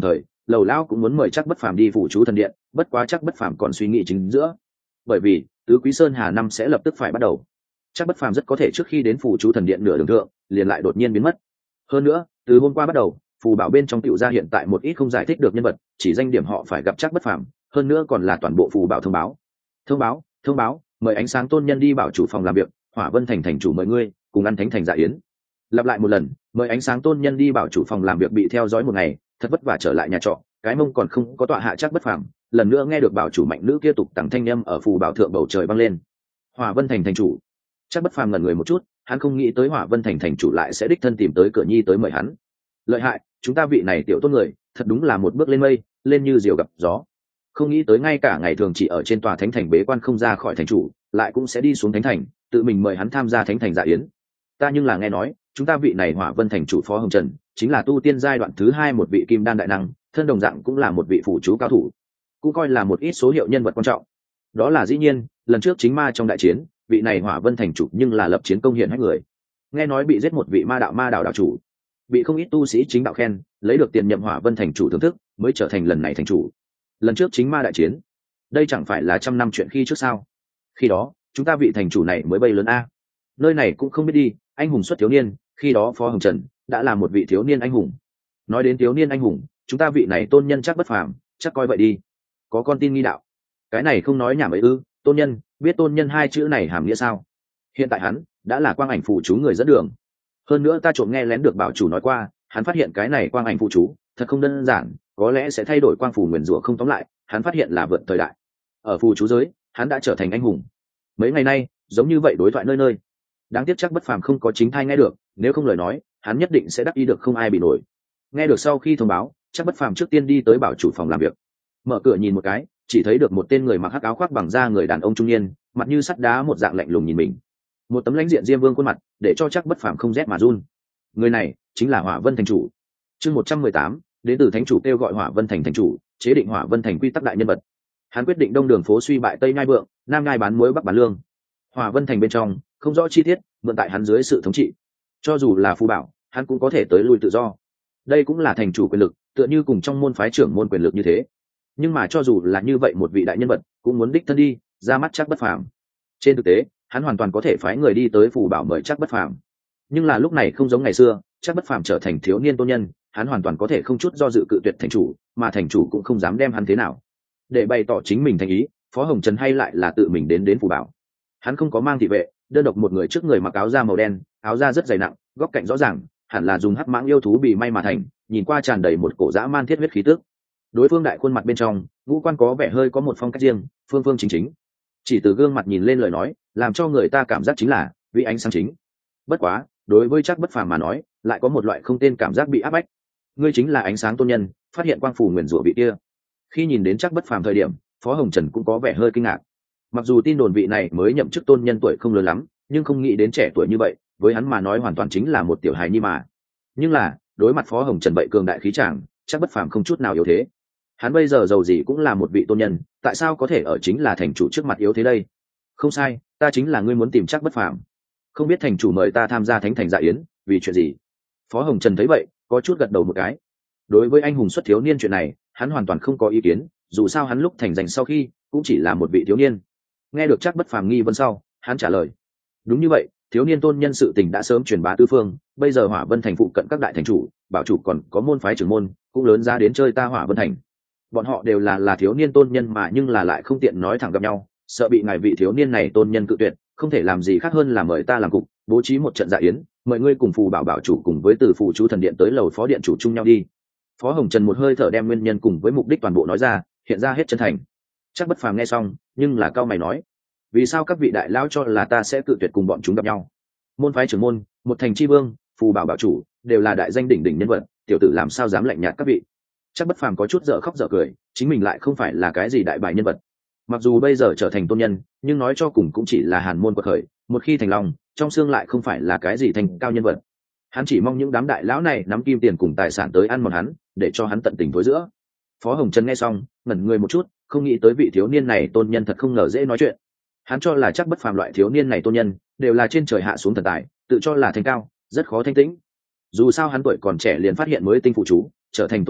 Lầu Lão cũng muốn mời Trác Bất Phàm đi phụ chú thần điện, bất quá Trác Bất Phàm còn suy nghĩ chính giữa, bởi vì tứ quý sơn hà năm sẽ lập tức phải bắt đầu. Trác Bất Phàm rất có thể trước khi đến phụ chú thần điện nửa đường thượng liền lại đột nhiên biến mất. Hơn nữa, từ hôm qua bắt đầu, phù bảo bên trong tiểu gia hiện tại một ít không giải thích được nhân vật, chỉ danh điểm họ phải gặp Trác Bất Phàm, hơn nữa còn là toàn bộ phù bảo thông báo. Thông báo, mời ánh sáng tôn nhân đi bảo chủ phòng làm việc, Hỏa Vân thành thành chủ mời ngươi cùng ăn thánh thành dạ yến. Lặp lại một lần, mời ánh sáng tôn nhân đi bảo chủ phòng làm việc bị theo dõi một ngày, thật vất vả trở lại nhà trọ, cái mông còn không có tọa hạ Trác Bất Phàm, lần nữa nghe được bảo chủ mạnh nữ kia tục tằng thanh âm ở phù bảo thượng bầu trời vang lên. Hỏa Vân thành thành chủ. Trác Bất Phàm ngẩn người một chút, hắn không nghĩ tới Hỏa Vân thành thành chủ lại sẽ đích thân tìm tới cửa nhi tới mời hắn. Lợi hại, chúng ta vị này tiểu tôn người, thật đúng là một bước lên mây, lên như diều gặp gió. Không nghĩ tới ngay cả ngày thường chỉ ở trên tòa thánh thành bế quan không ra khỏi thành chủ, lại cũng sẽ đi xuống thánh thành, tự mình mời hắn tham gia thánh thành dạ yến. Ta nhưng là nghe nói, chúng ta vị này Hỏa Vân thành chủ Phó Hồng Trần, chính là tu tiên giai đoạn thứ 2 một vị kim đan đại năng, thân đồng dạng cũng là một vị phụ chú cao thủ, cũng coi là một ít số hiệu nhân vật quan trọng. Đó là dĩ nhiên, lần trước chính ma trong đại chiến, vị này Hỏa Vân thành chủ nhưng là lập chiến công hiển hách người. Nghe nói bị giết một vị ma đạo đạo chủ, bị không ít tu sĩ chính đạo khen, lấy được tiền nhậm Hỏa Vân thành chủ thưởng thức, mới trở thành lần này thành chủ. Lần trước chính ma đại chiến, đây chẳng phải là 100 năm chuyện khi trước sao? Khi đó, chúng ta vị thành chủ này mới bay lớn a. Nơi này cũng không biết đi, anh hùng xuất thiếu niên, khi đó Phó Hồng Trần đã là một vị thiếu niên anh hùng. Nói đến thiếu niên anh hùng, chúng ta vị này tôn nhân chắc bất phàm, chắc coi vậy đi. Có con tin nghi đạo. Cái này không nói nhảm ấy ư? Tôn nhân, biết tôn nhân hai chữ này hàm nghĩa sao? Hiện tại hắn đã là quang ảnh phụ chú người dẫn đường. Hơn nữa ta trộm nghe lén được bảo chủ nói qua, hắn phát hiện cái này quang ảnh phụ chú thật không đơn giản, có lẽ sẽ thay đổi quang phù nguyền rủa không, tóm lại hắn phát hiện là vượt thời đại. Ở phù chú giới, hắn đã trở thành anh hùng. Mấy ngày nay giống như vậy đối thoại nơi nơi. Đáng tiếc chắc bất phàm không có chính thai nghe được, nếu không lời nói hắn nhất định sẽ đắc ý được không ai bị nổi. Nghe được sau khi thông báo, chắc bất phàm trước tiên đi tới bảo chủ phòng làm việc, mở cửa nhìn một cái, chỉ thấy được một tên người mặc hắc áo khoác bằng da người đàn ông trung niên, mặt như sắt đá một dạng lạnh lùng nhìn mình, một tấm lãnh diện diêm vương khuôn mặt để cho chắc bất phàm không rét mà run. Người này chính là Hỏa Vân thành chủ. Chương 118, đến từ thánh chủ kêu gọi Hỏa Vân thành thành chủ, chế định Hỏa Vân thành quy tắc đại nhân vật. Hắn quyết định đông đường phố suy bại tây nhai vượng, nam nhai bán muối bắc bán lương. Hỏa Vân thành bên trong không rõ chi tiết, mượn tại hắn dưới sự thống trị, cho dù là phù bảo hắn cũng có thể tới lui tự do. Đây cũng là thành chủ quyền lực, tựa như cùng trong môn phái trưởng môn quyền lực như thế. Nhưng mà cho dù là như vậy, một vị đại nhân vật cũng muốn đích thân đi ra mắt chắc bất phàm. Trên thực tế hắn hoàn toàn có thể phái người đi tới phù bảo mời chắc bất phàm, nhưng là lúc này không giống ngày xưa, chắc bất phàm trở thành thiếu niên tôn nhân, hắn hoàn toàn có thể không chút do dự cự tuyệt thành chủ, mà thành chủ cũng không dám đem hắn thế nào. Để bày tỏ chính mình thành ý, Phó Hồng Trần hay lại là tự mình đến phù bảo. Hắn không có mang thị vệ, đơn độc một người trước người mặc áo da màu đen, áo da rất dày nặng, góc cạnh rõ ràng, hẳn là dùng hắc mãng yêu thú bị may mà thành, nhìn qua tràn đầy một cổ dã man thiết huyết khí tức. Đối phương đại khuôn mặt bên trong, ngũ quan có vẻ hơi có một phong cách riêng, phương phương chính chính. Chỉ từ gương mặt nhìn lên lời nói, làm cho người ta cảm giác chính là vị ánh sáng chính. Bất quá, đối với chắc bất phàm mà nói, lại có một loại không tên cảm giác bị áp bách. Ngươi chính là ánh sáng tôn nhân, phát hiện quang phù nguyền rủa vị kia. Khi nhìn đến chắc bất phàm thời điểm, Phó Hồng Trần cũng có vẻ hơi kinh ngạc. Mặc dù tin đồn vị này mới nhậm chức tôn nhân tuổi không lớn lắm, nhưng không nghĩ đến trẻ tuổi như vậy, với hắn mà nói hoàn toàn chính là một tiểu hài nhi mà. Nhưng là, đối mặt Phó Hồng Trần vậy cường đại khí tràng, chắc bất phàm không chút nào yếu thế. Hắn bây giờ giàu gì cũng là một vị tôn nhân, tại sao có thể ở chính là thành chủ trước mặt yếu thế đây? Không sai, ta chính là ngươi muốn tìm chắc bất phàm. Không biết thành chủ mời ta tham gia thánh thành dạ yến, vì chuyện gì? Phó Hồng Trần thấy vậy, có chút gật đầu một cái. Đối với anh hùng xuất thiếu niên chuyện này, hắn hoàn toàn không có ý kiến, dù sao hắn lúc thành danh sau khi cũng chỉ là một vị thiếu niên. Nghe được chắc bất phàm nghi vấn sau, hắn trả lời: đúng như vậy, thiếu niên tôn nhân sự tình đã sớm truyền bá tứ phương, bây giờ Hỏa Vân thành phụ cận các đại thành chủ, bảo chủ còn có môn phái trưởng môn cũng lớn ra đến chơi ta Hỏa Vân thành. Bọn họ đều là thiếu niên tôn nhân mà, nhưng là lại không tiện nói thẳng gặp nhau, sợ bị ngài vị thiếu niên này tôn nhân cự tuyệt, không thể làm gì khác hơn là mời ta làm cục, bố trí một trận dạ yến, mời ngươi cùng phù bảo bảo chủ cùng với từ phù chú thần điện tới lầu phó điện chủ chung nhau đi. Phó Hồng Trần một hơi thở đem nguyên nhân cùng với mục đích toàn bộ nói ra, hiện ra hết chân thành. Chắc bất phàm nghe xong, nhưng là cao mày nói: vì sao các vị đại lão cho là ta sẽ cự tuyệt cùng bọn chúng gặp nhau? Môn phái trưởng môn, một thành chi vương, phù bảo bảo chủ, đều là đại danh đỉnh đỉnh nhân vật, tiểu tử làm sao dám lạnh nhạt các vị? Chắc bất phàm có chút dở khóc dở cười, chính mình lại không phải là cái gì đại bài nhân vật. Mặc dù bây giờ trở thành tôn nhân, nhưng nói cho cùng cũng chỉ là hàn môn quật khởi, một khi thành lòng, trong xương lại không phải là cái gì thành cao nhân vật. Hắn chỉ mong những đám đại lão này nắm kim tiền cùng tài sản tới ăn mòn hắn, để cho hắn tận tình tối giữa. Phó Hồng Trần nghe xong, ngẩn người một chút, không nghĩ tới vị thiếu niên này tôn nhân thật không ngờ dễ nói chuyện. Hắn cho là chắc bất phàm loại thiếu niên này tôn nhân đều là trên trời hạ xuống thần tài, tự cho là thanh cao, rất khó thanh tĩnh. Dù sao hắn tuổi còn trẻ liền phát hiện mới tinh phụ chú, trở thành tôn nhân,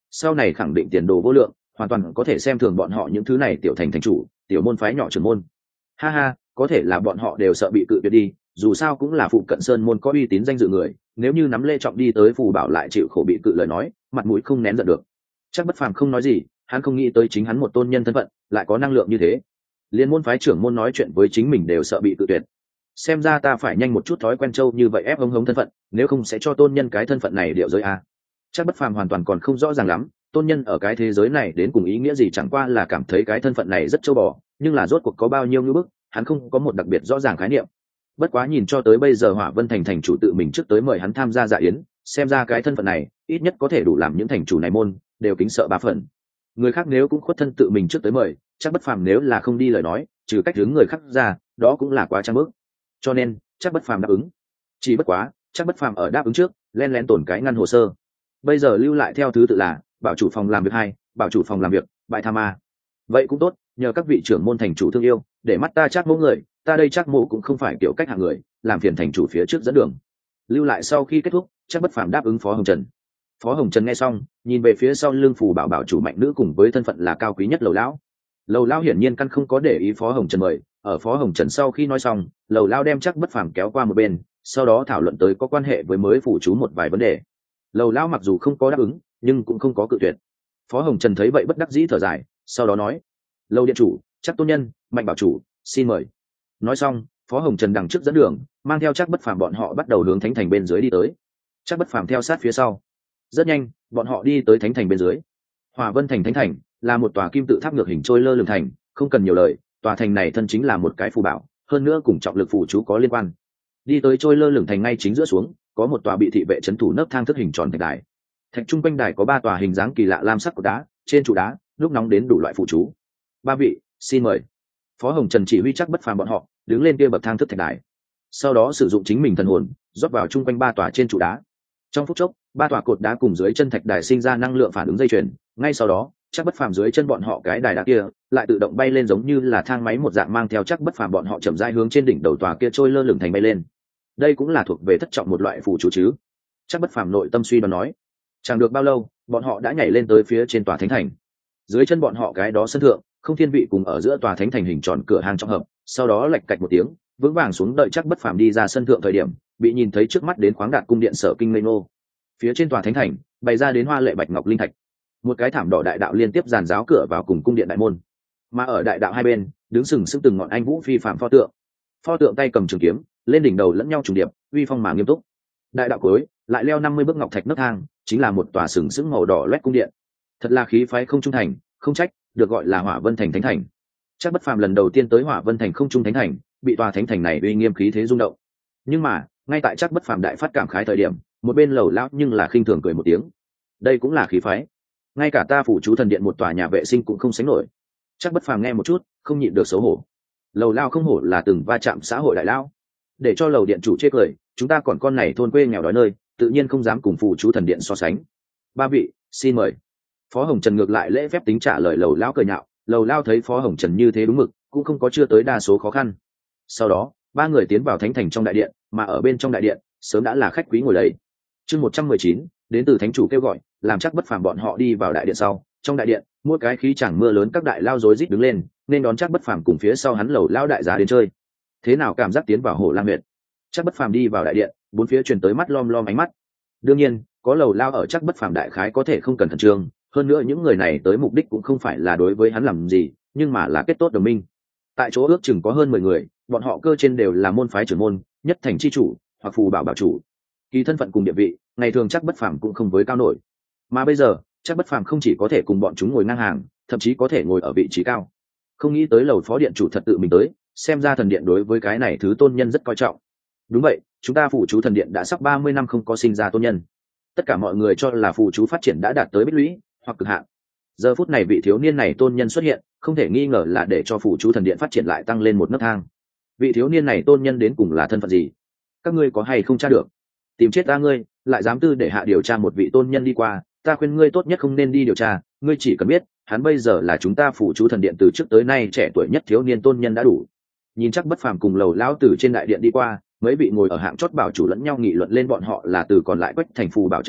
sau này khẳng định tiền đồ vô lượng, hoàn toàn có thể xem thường bọn họ những thứ này tiểu thành thành chủ, tiểu môn phái nhỏ trưởng môn. Ha ha, có thể là bọn họ đều sợ bị cự tuyệt đi, dù sao cũng là phụ cận sơn môn có uy tín danh dự người, nếu như nắm Lê Trọng đi tới phù bảo lại chịu khổ bị cự lời nói, mặt mũi không nén giận được. Chắc Bất Phàm không nói gì, hắn không nghĩ tới chính hắn một tôn nhân thân phận lại có năng lượng như thế, liên môn phái trưởng môn nói chuyện với chính mình đều sợ bị cự tuyệt. Xem ra ta phải nhanh một chút thói quen châu như vậy ép hống hống thân phận, nếu không sẽ cho tôn nhân cái thân phận này điệu giới a. Chắc Bất Phàm hoàn toàn còn không rõ ràng lắm, tôn nhân ở cái thế giới này đến cùng ý nghĩa gì, chẳng qua là cảm thấy cái thân phận này rất châu bò, nhưng là rốt cuộc có bao nhiêu ngưỡng bức, hắn không có một đặc biệt rõ ràng khái niệm. Bất quá nhìn cho tới bây giờ Hỏa Vân thành thành chủ tự mình trước tới mời hắn tham gia dạ yến, xem ra cái thân phận này ít nhất có thể đủ làm những thành chủ này môn đều kính sợ 3 phần. Người khác nếu cũng khuất thân tự mình trước tới mời, Chắc Bất Phàm nếu là không đi lời nói, trừ cách hướng người khác ra, đó cũng là quá trang bức. Cho nên Chắc Bất Phàm đáp ứng. Chỉ bất quá Chắc Bất Phàm ở đáp ứng trước len lén tổn cái ngăn hồ sơ, bây giờ lưu lại theo thứ tự là bảo chủ phòng làm việc 2, bảo chủ phòng làm việc bại tham ma. Vậy cũng tốt, nhờ các vị trưởng môn thành chủ thương yêu để mắt ta Chắc mỗ người, ta đây Chắc mỗ cũng không phải kiểu cách hạng người, làm phiền thành chủ phía trước dẫn đường. Lưu lại sau khi kết thúc, Chắc Bất Phàm đáp ứng Phó Hồng Trần. Phó Hồng Trần nghe xong nhìn về phía sau lưng phù bảo bảo chủ mạnh nữ cùng với thân phận là cao quý nhất Lầu lão. Lầu lão hiển nhiên căn không có để ý Phó Hồng Trần mời, ở Phó Hồng Trần sau khi nói xong, Lầu lão đem Chắc Bất Phàm kéo qua một bên, sau đó thảo luận tới có quan hệ với mới phủ chú một vài vấn đề. Lầu lão mặc dù không có đáp ứng nhưng cũng không có cự tuyệt. Phó Hồng Trần thấy vậy bất đắc dĩ thở dài, sau đó nói: Lầu điện chủ, Chắc tôn nhân, mạnh bảo chủ, xin mời. Nói xong Phó Hồng Trần đằng trước dẫn đường, mang theo Chắc Bất Phàm bọn họ bắt đầu hướng thánh thành bên dưới đi tới. Chắc Bất Phàm theo sát phía sau. Rất nhanh bọn họ đi tới thánh thành bên dưới. Hỏa Vân thành thánh thành là một tòa kim tự tháp ngược hình trôi lơ lửng thành, không cần nhiều lời, tòa thành này thân chính là một cái phù bảo, hơn nữa cùng trọng lực phù chú có liên quan. Đi tới trôi lơ lửng thành ngay chính giữa xuống có một tòa bị thị vệ trấn thủ nấc thang thức hình tròn thạch đài. Thạch trung quanh đài có 3 tòa hình dáng kỳ lạ lam sắc của đá, trên trụ đá lúc nóng đến đủ loại phù chú. 3 vị xin mời. Phó Hồng Trần chỉ huy Chắc Bất Phàm bọn họ đứng lên kia bậc thang thức thạch đài, sau đó sử dụng chính mình thần hồn rót vào trung quanh 3 tòa trên trụ đá. Trong phút chốc 3 tòa cột đá cùng dưới chân thạch đài sinh ra năng lượng phản ứng dây chuyền, ngay sau đó Chắc Bất Phàm dưới chân bọn họ cái đài đá kia lại tự động bay lên giống như là thang máy một dạng, mang theo Chắc Bất Phàm bọn họ chậm rãi hướng trên đỉnh đầu tòa kia trôi lơ lửng thành bay lên. Đây cũng là thuộc về thất trọng một loại phù chú chứ? Chắc Bất Phàm nội tâm suy đoán nói. Chẳng được bao lâu bọn họ đã nhảy lên tới phía trên tòa thánh thành. Dưới chân bọn họ cái đó sân thượng không thiên vị cùng ở giữa tòa thánh thành hình tròn cửa hàng trong hợp, sau đó lạch cạch một tiếng vững vàng xuống, đợi Chắc Bất Phàm đi ra sân thượng thời điểm bị nhìn thấy trước mắt đến khoáng đạt cung điện Sở Kinh Ngây Ngô. Phía trên tòa thánh thành bày ra đến hoa lệ bạch ngọc linh thạch, một cái thảm đỏ đại đạo liên tiếp dàn giáo cửa vào cùng cung điện đại môn, mà ở đại đạo hai bên đứng sừng sững từng ngọn anh vũ phi phạm pho tượng tay cầm trường kiếm lên đỉnh đầu lẫn nhau trùng điệp, uy phong mà nghiêm túc. Đại đạo cuối lại leo 50 bước ngọc thạch nấc thang, chính là một tòa sừng sững màu đỏ loét cung điện, thật là khí phái không trung thành, không trách được gọi là Hỏa Vân thành thánh thành. Chắc Bất Phàm lần đầu tiên tới Hỏa Vân thành không trung thánh thành, bị tòa thánh thành này uy nghiêm khí thế rung động. Nhưng mà ngay tại Chắc Bất Phàm đại phát cảm khái thời điểm, một bên Lầu lão nhưng là khinh thường cười một tiếng. Đây cũng là khí phái, ngay cả ta phủ chú thần điện một tòa nhà vệ sinh cũng không sánh nổi. Chắc Bất Phàm nghe một chút không nhịn được xấu hổ. Lầu lao không hổ là từng va chạm xã hội đại lao, để cho Lầu điện chủ chê cười, chúng ta còn con này thôn quê nghèo đói nơi, tự nhiên không dám cùng phủ chú thần điện so sánh. 3 vị xin mời. Phó Hồng Trần ngược lại lễ phép tính trả lời Lầu lao cười nhạo. Lầu lao thấy Phó Hồng Trần như thế đúng mực, cũng không có chưa tới đa số khó khăn. Sau đó 3 người tiến vào thánh thành trong đại điện, mà ở bên trong đại điện sớm đã là khách quý ngồi đầy. Chương 119, đến từ thánh chủ kêu gọi, làm Chắc Bất Phàm bọn họ đi vào đại điện sau, trong đại điện mỗi cái khí chẳng mưa lớn các đại lao rối rít đứng lên nên đón Chắc Bất Phàm cùng phía sau hắn Lầu lao đại giá đến chơi. Thế nào cảm giác tiến vào Hồ Lam Huyệt? Chắc Bất Phàm đi vào đại điện, bốn phía truyền tới mắt lom lom ánh mắt. Đương nhiên có Lầu lao ở, Chắc Bất Phàm đại khái có thể không cần khẩn trương, hơn nữa những người này tới mục đích cũng không phải là đối với hắn làm gì, nhưng mà là kết tốt đồng minh. Tại chỗ ước chừng có hơn 10 người, bọn họ cơ trên đều là môn phái trưởng môn, nhất thành chi chủ hoặc phù bảo bảo chủ. Kỳ thân phận cùng địa vị ngày thường Chắc Bất Phàm cũng không với cao nổi, mà bây giờ Chắc Bất Phàm không chỉ có thể cùng bọn chúng ngồi ngang hàng, thậm chí có thể ngồi ở vị trí cao. Không nghĩ tới Lầu phó điện chủ thật tự mình tới, xem ra thần điện đối với cái này thứ tôn nhân rất coi trọng. Đúng vậy, chúng ta phủ chú thần điện đã sắp 30 năm không có sinh ra tôn nhân. Tất cả mọi người cho là phủ chú phát triển đã đạt tới bích lũy hoặc cực hạn. Giờ phút này vị thiếu niên này tôn nhân xuất hiện, không thể nghi ngờ là để cho phủ chú thần điện phát triển lại tăng lên một nấc thang. Vị thiếu niên này tôn nhân đến cùng là thân phận gì? Các ngươi có hay không tra được? Tìm chết ta ngươi, lại dám tư để hạ điều tra một vị tôn nhân đi qua, ta khuyên ngươi tốt nhất không nên đi điều tra, ngươi chỉ cần biết, hắn bây giờ là chúng ta phủ chú thần điện từ trước tới nay trẻ tuổi nhất thiếu niên tôn nhân đã đủ. Nhìn Chắc Bất Phàm cùng Lầu lão từ trên đại điện đi qua, mấy vị ngồi ở hạng chót bảo chủ lẫn nhau nghị luận lên bọn họ là từ còn lại Quách thành phù bảo chạy tới,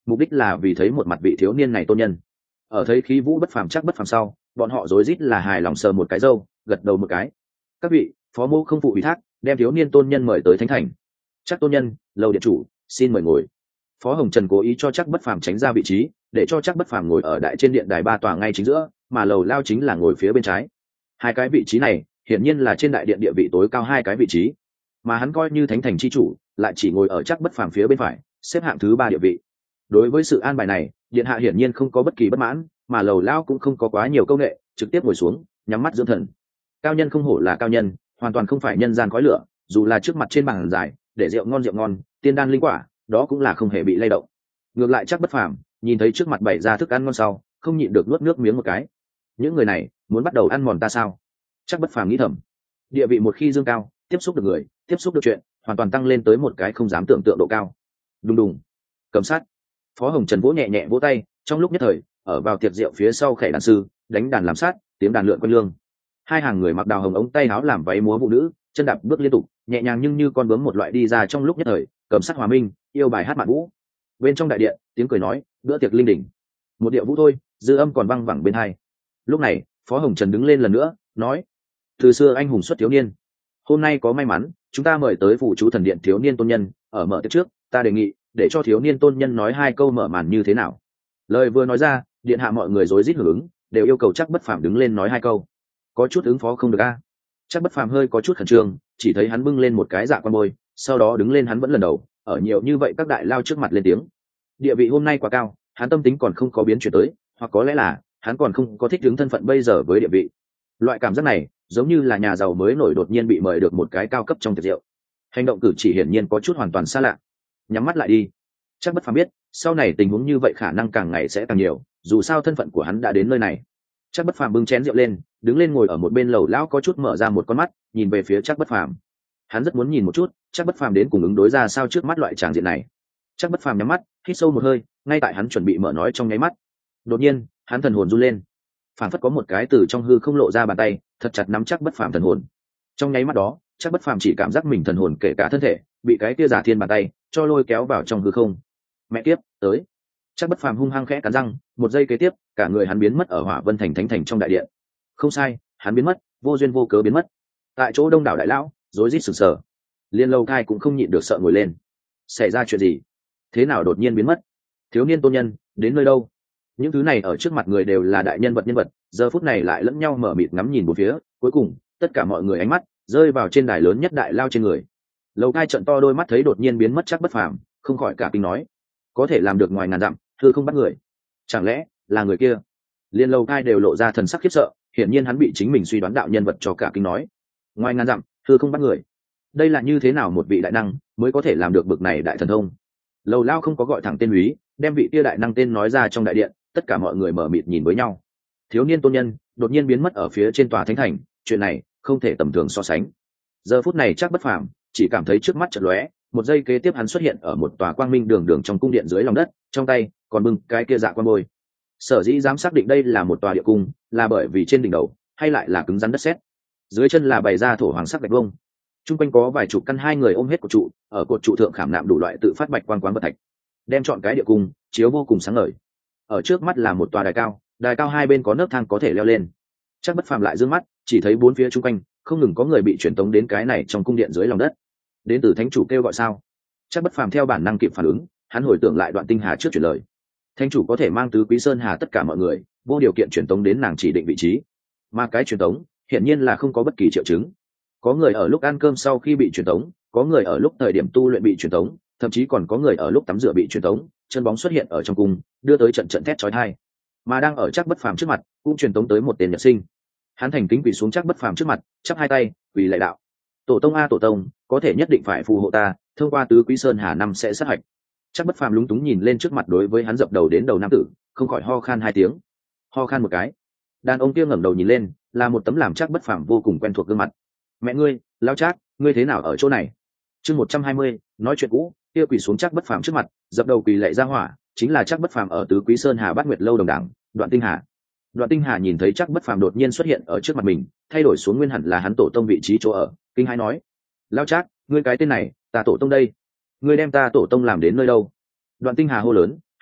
mục đích là vì thấy một mặt vị thiếu niên này tôn nhân. Ở thấy khí vũ bất phàm chắc bất phàm sau, bọn họ rối rít là hài lòng sờ một cái râu, gật đầu một cái. Các vị, phó mô không phụ ủy thác, đem thiếu niên tôn nhân mời tới thánh thành. Chắc tôn nhân, lầu điện chủ, xin mời ngồi. Phó Hồng Trần cố ý cho chắc bất phàm tránh ra vị trí, để cho chắc bất phàm ngồi ở đại trên điện đài ba tòa ngay chính giữa, mà lầu lao chính là ngồi phía bên trái. Hai cái vị trí này hiển nhiên là trên đại điện địa vị tối cao hai cái vị trí, mà hắn coi như thánh thành chi chủ lại chỉ ngồi ở chắc bất phàm phía bên phải, xếp hạng thứ ba địa vị. Đối với sự an bài này, điện hạ hiển nhiên không có bất kỳ bất mãn, mà lầu lao cũng không có quá nhiều câu nệ, trực tiếp ngồi xuống nhắm mắt dưỡng thần. Cao nhân không hổ là cao nhân, hoàn toàn không phải nhân gian khói lửa, dù là trước mặt trên bàn dài để rượu ngon tiên đan linh quả, đó cũng là không hề bị lay động. Ngược lại chắc bất phàm nhìn thấy trước mặt bày ra thức ăn ngon sau, không nhịn được nuốt nước miếng một cái. Những người này muốn bắt đầu ăn mòn ta sao? Chắc bất phàm nghĩ thầm. Địa vị một khi dương cao, tiếp xúc được người, tiếp xúc được chuyện, hoàn toàn tăng lên tới một cái không dám tưởng tượng độ cao. Đùng đùng, cầm sát. Phó Hồng Trần vỗ nhẹ nhẹ vỗ tay, trong lúc nhất thời, ở vào tiệc rượu phía sau khẻ đàn sư đánh đàn làm sát, tiếng đàn lượn quanh lương. Hai hàng người mặc đào hồng ống tay áo làm váy múa vũ nữ, chân đạp bước liên tục, nhẹ nhàng nhưng như con bướm một loại đi ra trong lúc nhất thời, cầm sát hòa minh, yêu bài hát mạn vũ. Bên trong đại điện, tiếng cười nói, bữa tiệc linh đình. Một điệu vũ thôi, dư âm còn văng vẳng bên hai. Lúc này, Phó Hồng Trần đứng lên lần nữa, nói: từ xưa anh hùng xuất thiếu niên, hôm nay có may mắn, chúng ta mời tới phụ chú thần điện thiếu niên tôn nhân, ở mở tiệc trước, ta đề nghị để cho thiếu niên tôn nhân nói hai câu mở màn như thế nào. Lời vừa nói ra, điện hạ mọi người rối rít hưởng ứng, đều yêu cầu chắc bất phàm đứng lên nói hai câu. Có chút ứng phó không được a. Chắc bất phàm hơi có chút khẩn trương, chỉ thấy hắn bưng lên một cái dạ quan môi, sau đó đứng lên hắn vẫn lần đầu ở nhiều như vậy các đại lao trước mặt lên tiếng. Địa vị hôm nay quá cao, hắn tâm tính còn không có biến chuyển tới, hoặc có lẽ là hắn còn không có thích ứng thân phận bây giờ với địa vị. Loại cảm giác này giống như là nhà giàu mới nổi đột nhiên bị mời được một cái cao cấp trong tiệc rượu. Hành động cử chỉ hiển nhiên có chút hoàn toàn xa lạ. Nhắm mắt lại đi. Chắc bất phàm biết sau này tình huống như vậy khả năng càng ngày sẽ càng nhiều, dù sao thân phận của hắn đã đến nơi này. Chắc bất phàm bưng chén rượu lên, đứng lên ngồi ở một bên lầu lão có chút mở ra một con mắt, nhìn về phía chắc bất phàm. Hắn rất muốn nhìn một chút chắc bất phàm đến cùng ứng đối ra sao trước mắt loại tràng diện này. Chắc bất phàm nhắm mắt, hít sâu một hơi, ngay tại hắn chuẩn bị mở nói trong nháy mắt, đột nhiên hắn thần hồn run lên, phản phất có một cái từ trong hư không lộ ra bàn tay thật chặt nắm chắc bất phàm thần hồn. Trong nháy mắt đó, chắc bất phàm chỉ cảm giác mình thần hồn kể cả thân thể bị cái kia giả thiên bàn tay cho lôi kéo vào trong hư không. Mẹ kiếp, tới. Chắc bất phàm hung hăng khẽ cắn răng, một giây kế tiếp cả người hắn biến mất ở Hỏa Vân thành thánh thành trong đại điện. Không sai, hắn biến mất, vô duyên vô cớ biến mất. Tại chỗ đông đảo đại lão rối rít sửng sờ, liên lâu thai cũng không nhịn được sợ ngồi lên. Xảy ra chuyện gì? Thế nào đột nhiên biến mất? Thiếu niên tôn nhân đến nơi đâu? Những thứ này ở trước mặt người đều là đại nhân vật, giờ phút này lại lẫn nhau mở mịt ngắm nhìn một phía, cuối cùng tất cả mọi người ánh mắt rơi vào trên đài lớn nhất đại lao trên người. Lầu thai trận to đôi mắt thấy đột nhiên biến mất chắc bất phàm, không khỏi cả kinh nói: có thể làm được ngoài ngàn dặm thưa không bắt người, chẳng lẽ là người kia? Liên lâu thai đều lộ ra thần sắc khiếp sợ, hiển nhiên hắn bị chính mình suy đoán đạo nhân vật cho cả kinh nói: ngoài ngàn dặm thưa không bắt người, đây là như thế nào một vị đại năng mới có thể làm được bực này đại thần thông? Lầu lao không có gọi thẳng tên úy, đem vị kia đại năng tên nói ra trong đại điện, tất cả mọi người mở mịt nhìn với nhau. Thiếu niên tôn nhân đột nhiên biến mất ở phía trên tòa thánh thành, chuyện này không thể tầm thường so sánh. Giờ phút này chắc bất phàm chỉ cảm thấy trước mắt chợt lóe, một giây kế tiếp hắn xuất hiện ở một tòa quang minh đường đường trong cung điện dưới lòng đất, trong tay còn bưng cái kia dạ quan môi. Sở dĩ dám xác định đây là một tòa địa cung, là bởi vì trên đỉnh đầu hay lại là cứng rắn đất sét, dưới chân là bày ra thổ hoàng sắc gạch vông, chung quanh có vài chục căn hai người ôm hết cột trụ, ở cột trụ thượng khảm nạm đủ loại tự phát bạch quang quán vật thạch, đem chọn cái địa cung chiếu vô cùng sáng ngời. Ở trước mắt là một tòa đài cao hai bên có nấc thang có thể leo lên. Chắc bất phàm lại dương mắt, chỉ thấy bốn phía chung quanh không ngừng có người bị truyền tống đến cái này trong cung điện dưới lòng đất. Đến từ thánh chủ kêu gọi sao? Chắc bất phàm theo bản năng kịp phản ứng, hắn hồi tưởng lại Đoạn Tinh Hà trước chuyển lời, thánh chủ có thể mang tứ quý sơn hà tất cả mọi người vô điều kiện truyền tống đến nàng chỉ định vị trí, mà cái truyền tống hiển nhiên là không có bất kỳ triệu chứng. Có người ở lúc ăn cơm sau khi bị truyền tống, có người ở lúc thời điểm tu luyện bị truyền tống, thậm chí còn có người ở lúc tắm rửa bị truyền tống, chân bóng xuất hiện ở trong cung, đưa tới trận trận thét chói tai. Mà đang ở chắc bất phàm trước mặt, cũng truyền tống tới một tên nhật sinh. Hắn thành kính quỳ xuống chắc bất phàm trước mặt, chắp hai tay quỳ lạy đạo: tổ tông a tổ tông, có thể nhất định phải phù hộ ta, thông qua tứ quý sơn hà năm sẽ sát hạch. Chắc bất phàm lúng túng nhìn lên trước mặt đối với hắn dập đầu đến đầu nam tử, không khỏi ho khan hai tiếng. Ho khan một cái, đàn ông kia ngẩng đầu nhìn lên, là một tấm làm chắc bất phàm vô cùng quen thuộc gương mặt. Mẹ ngươi, lão Trác, ngươi thế nào ở chỗ này? Chương 120, nói chuyện cũ. Kia quỳ xuống chắc bất phàm trước mặt, dập đầu quỳ lạy ra hỏa, chính là chắc bất phàm ở tứ quý sơn hà Bát Nguyệt lâu đồng đảng, Đoạn Tinh Hà. Đoạn Tinh Hà nhìn thấy chắc bất phàm đột nhiên xuất hiện ở trước mặt mình, thay đổi xuống nguyên hẳn là hắn tổ tông vị trí chỗ ở, kinh hãi nói: lão Trác, ngươi cái tên này, ta tổ tông đây, ngươi đem ta tổ tông làm đến nơi đâu? Đoạn Tinh Hà hô lớn,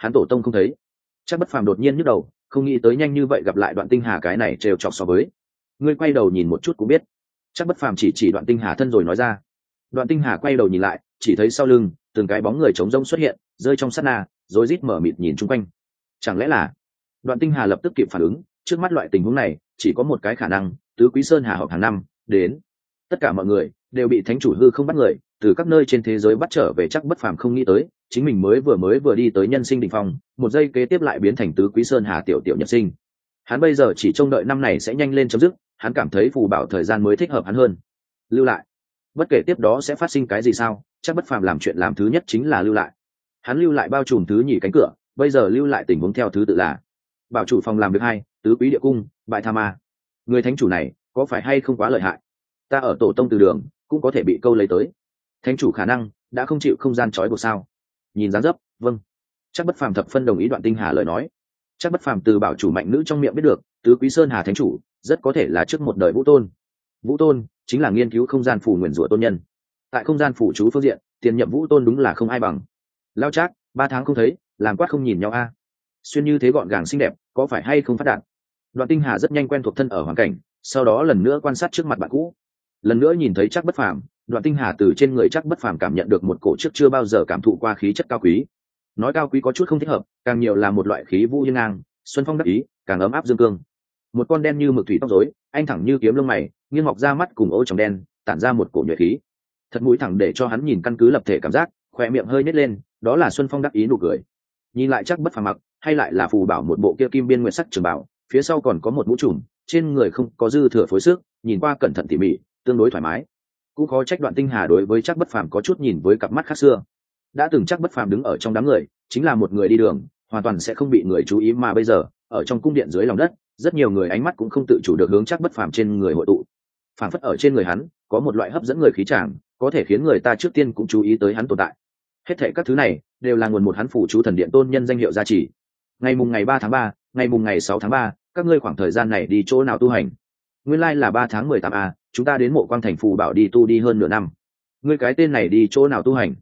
hắn tổ tông không thấy. Chắc Bất Phàm đột nhiên nhức đầu, không nghĩ tới nhanh như vậy gặp lại Đoạn Tinh Hà cái này trêu chọc so với. Ngươi quay đầu nhìn một chút cũng biết. Chắc Bất Phàm chỉ Đoạn Tinh Hà thân rồi nói ra. Đoạn Tinh Hà quay đầu nhìn lại, chỉ thấy sau lưng từng cái bóng người trống rỗng xuất hiện, rơi trong sát na, rối rít mở mịt nhìn chung quanh. Chẳng lẽ là? Đoạn Tinh Hà lập tức kịp phản ứng, trước mắt loại tình huống này chỉ có một cái khả năng, Tứ Quý Sơn Hà họp hàng năm đến. Tất cả mọi người đều bị thánh chủ hư không bắt người, từ các nơi trên thế giới bắt trở về. Chắc Bất Phàm không nghĩ tới, chính mình mới vừa đi tới nhân sinh đỉnh phong, một giây kế tiếp lại biến thành Tứ Quý Sơn Hà tiểu nhật sinh. Hắn bây giờ chỉ trông đợi năm này sẽ nhanh lên chấm dứt, hắn cảm thấy phù bảo thời gian mới thích hợp hắn hơn. Lưu lại, bất kể tiếp đó sẽ phát sinh cái gì sao, Chắc Bất Phàm làm chuyện làm thứ nhất chính là lưu lại. Hắn lưu lại bao trùm thứ nhì cánh cửa, bây giờ lưu lại tình huống theo thứ tự là bảo chủ phòng làm việc 2, Tứ Quý Địa Cung, Bại Tha Ma. Người thánh chủ này có phải hay không quá lợi hại? Ta ở tổ tông từ đường cũng có thể bị câu lấy tới. Thánh chủ khả năng đã không chịu không gian trói buộc sao? Nhìn dáng dấp, vâng. Chắc Bất Phàm thập phân đồng ý Đoạn Tinh Hà lời nói. Chắc Bất Phàm từ bảo chủ mạnh nữ trong miệng biết được, Tứ Quý Sơn Hà thánh chủ rất có thể là trước một đời Vũ Tôn. Vũ Tôn chính là nghiên cứu không gian phủ nguyền rủa tôn nhân. Tại không gian phủ chú phương diện, tiền nhiệm Vũ Tôn đúng là không ai bằng. Lao Trác, 3 tháng không thấy, làm quát không nhìn nhau a. Xuyên như thế gọn gàng xinh đẹp, có phải hay không phát đạt? Đoạn Tinh Hà rất nhanh quen thuộc thân ở hoàn cảnh, sau đó lần nữa quan sát trước mặt bạn cũ. Lần nữa nhìn thấy Chắc Bất Phàm, Đoạn Tinh Hà từ trên người Chắc Bất Phàm cảm nhận được một cổ trước chưa bao giờ cảm thụ qua khí chất cao quý. Nói cao quý có chút không thích hợp, càng nhiều là một loại khí vũ hiên ngang, xuân phong đắc ý, càng ấm áp dương cương. Một con đen như mực thủy tóc rối, anh thẳng như kiếm lông mày, nghiêng mọc ra mắt cùng ô tròng đen, tản ra một cổ nhuệ khí. Thật mũi thẳng để cho hắn nhìn căn cứ lập thể cảm giác, khóe miệng hơi nhếch lên, đó là xuân phong đắc ý nụ cười. Nhìn lại Chắc Bất Phàm mặc, hay lại là phù bảo một bộ kia kim biên nguyệt sắc trường bảo, phía sau còn có một mũ trùm, trên người không có dư thừa phối sức, nhìn qua cẩn thận tỉ mỉ, tương đối thoải mái. Cũng khó trách Đoạn Tinh Hà đối với Chắc Bất Phàm có chút nhìn với cặp mắt khác xưa. Đã từng Chắc Bất Phàm đứng ở trong đám người, chính là một người đi đường, hoàn toàn sẽ không bị người chú ý, mà bây giờ, ở trong cung điện dưới lòng đất, rất nhiều người ánh mắt cũng không tự chủ được hướng Chắc Bất Phàm trên người hội tụ. Phảng phất ở trên người hắn có một loại hấp dẫn người khí tràng, có thể khiến người ta trước tiên cũng chú ý tới hắn tồn tại. Hết thảy các thứ này đều là nguồn một hắn phủ chú thần điện tôn nhân danh hiệu gia trì. Ngày 3 tháng 3, ngày 6 tháng 3, các ngươi khoảng thời gian này đi chỗ nào tu hành? Nguyên lai là 3 tháng 18 a, chúng ta đến Mộ Quang thành phù bảo đi tu đi hơn nửa năm. Ngươi cái tên này đi chỗ nào tu hành?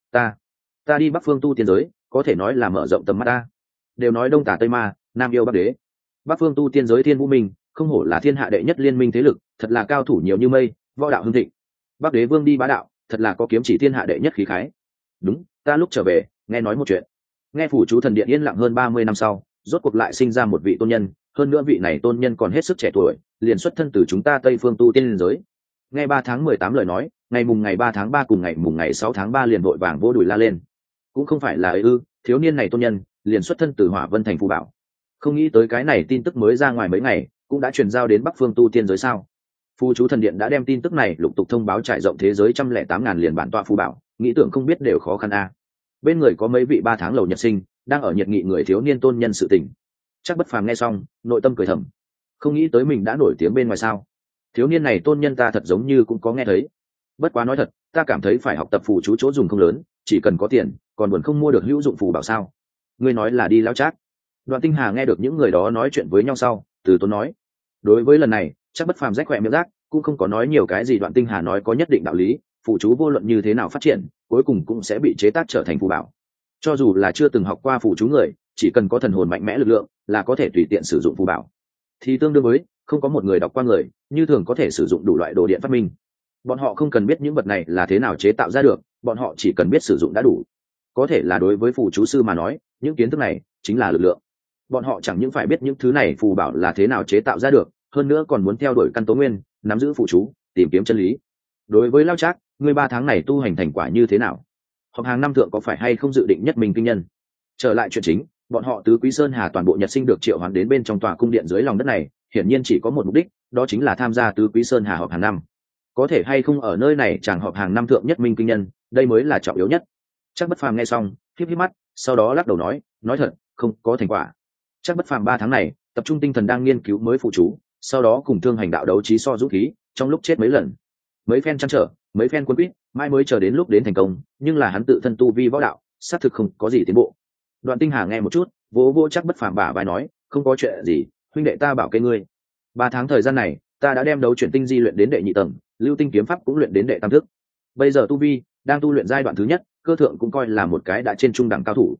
Ta đi Bắc Phương tu tiên giới, có thể nói là mở rộng tầm mắt ta. Đều nói Đông Tả Tây Ma, Nam yêu Bắc đế. Bắc Phương tu tiên giới Thiên Vũ Minh, không hổ là thiên hạ đệ nhất liên minh thế lực, thật là cao thủ nhiều như mây, võ đạo hưng thịnh. Bắc đế vương đi bá đạo, thật là có kiếm chỉ thiên hạ đệ nhất khí khái. Đúng, ta lúc trở về, nghe nói một chuyện. Nghe phủ chú thần điện yên lặng hơn 30 năm sau, rốt cuộc lại sinh ra một vị tôn nhân, hơn nữa vị này tôn nhân còn hết sức trẻ tuổi, liền xuất thân từ chúng ta Tây Phương tu tiên giới. Nghe 3 tháng 18 lời nói, ngày 3 tháng 3 cùng ngày 6 tháng 3 liền vội vàng vô đùi la lên. Cũng không phải là ấy ư, thiếu niên này tôn nhân liền xuất thân từ Hỏa Vân thành phù bảo. Không nghĩ tới cái này tin tức mới ra ngoài mấy ngày, cũng đã truyền giao đến Bắc Phương tu tiên giới sao? Phù chú thần điện đã đem tin tức này lục tục thông báo trải rộng thế giới 108.000 liền bản tọa phù bảo, nghĩ tưởng không biết đều khó khăn a. Bên người có mấy vị 3 tháng lầu nhật sinh, đang ở nhiệt nghị người thiếu niên tôn nhân sự tình. Chắc Bất Phàm nghe xong, nội tâm cười thầm, không nghĩ tới mình đã nổi tiếng bên ngoài sao? Thiếu niên này tôn nhân ta thật giống như cũng có nghe thấy. Bất quá nói thật, ta cảm thấy phải học tập phù chú chỗ dùng không lớn, chỉ cần có tiền, còn buồn không mua được hữu dụng phù bảo sao? Ngươi nói là đi lão Trác. Đoạn Tinh Hà nghe được những người đó nói chuyện với nhau sau, từ tốn nói, đối với lần này, Chắc Bất Phàm rách khỏe miệng rác, cũng không có nói nhiều cái gì. Đoạn Tinh Hà nói có nhất định đạo lý, phù chú vô luận như thế nào phát triển, cuối cùng cũng sẽ bị chế tác trở thành phù bảo. Cho dù là chưa từng học qua phù chú người, chỉ cần có thần hồn mạnh mẽ lực lượng, là có thể tùy tiện sử dụng phù bảo. Thì tương đương với không có một người đọc qua người, như thường có thể sử dụng đủ loại đồ điện phát minh. Bọn họ không cần biết những vật này là thế nào chế tạo ra được, bọn họ chỉ cần biết sử dụng đã đủ. Có thể là đối với phù chú sư mà nói, những kiến thức này chính là lực lượng. Bọn họ chẳng những phải biết những thứ này phù bảo là thế nào chế tạo ra được, hơn nữa còn muốn theo đuổi căn tố nguyên, nắm giữ phù chú, tìm kiếm chân lý. Đối với Lao Trác, người 3 tháng này tu hành thành quả như thế nào? Học hàng năm thượng có phải hay không dự định nhất mình kinh nhân? Trở lại chuyện chính, bọn họ Tứ Quý Sơn Hà toàn bộ nhật sinh được triệu hoán đến bên trong tòa cung điện dưới lòng đất này, hiển nhiên chỉ có một mục đích, đó chính là tham gia Tứ Quý Sơn Hà họp hàng năm. Có thể hay không ở nơi này chẳng họp hàng năm thượng nhất minh kinh nhân, đây mới là trọng yếu nhất. Chắc Bất Phàm nghe xong, híp híp mắt, sau đó lắc đầu nói thật, không có thành quả. Chắc Bất Phàm 3 tháng này tập trung tinh thần đang nghiên cứu mới phụ chú, sau đó cùng Thương Hành đạo đấu trí so dũng khí, trong lúc chết mấy lần, mấy phen chăn trở, mấy phen quân quýt, mai mới chờ đến lúc đến thành công, nhưng là hắn tự thân tu vi võ đạo, xác thực không có gì tiến bộ. Đoạn Tinh Hà nghe một chút, vỗ Chắc Bất Phàm bả vai nói, không có chuyện gì, huynh đệ ta bảo kê ngươi. 3 tháng thời gian này, ta đã đem đấu chuyển tinh di luyện đến đệ nhị tầng, lưu tinh kiếm pháp cũng luyện đến đệ tam thức. Bây giờ tu vi đang tu luyện giai đoạn thứ nhất, cơ thượng cũng coi là một cái đã trên trung đẳng cao thủ.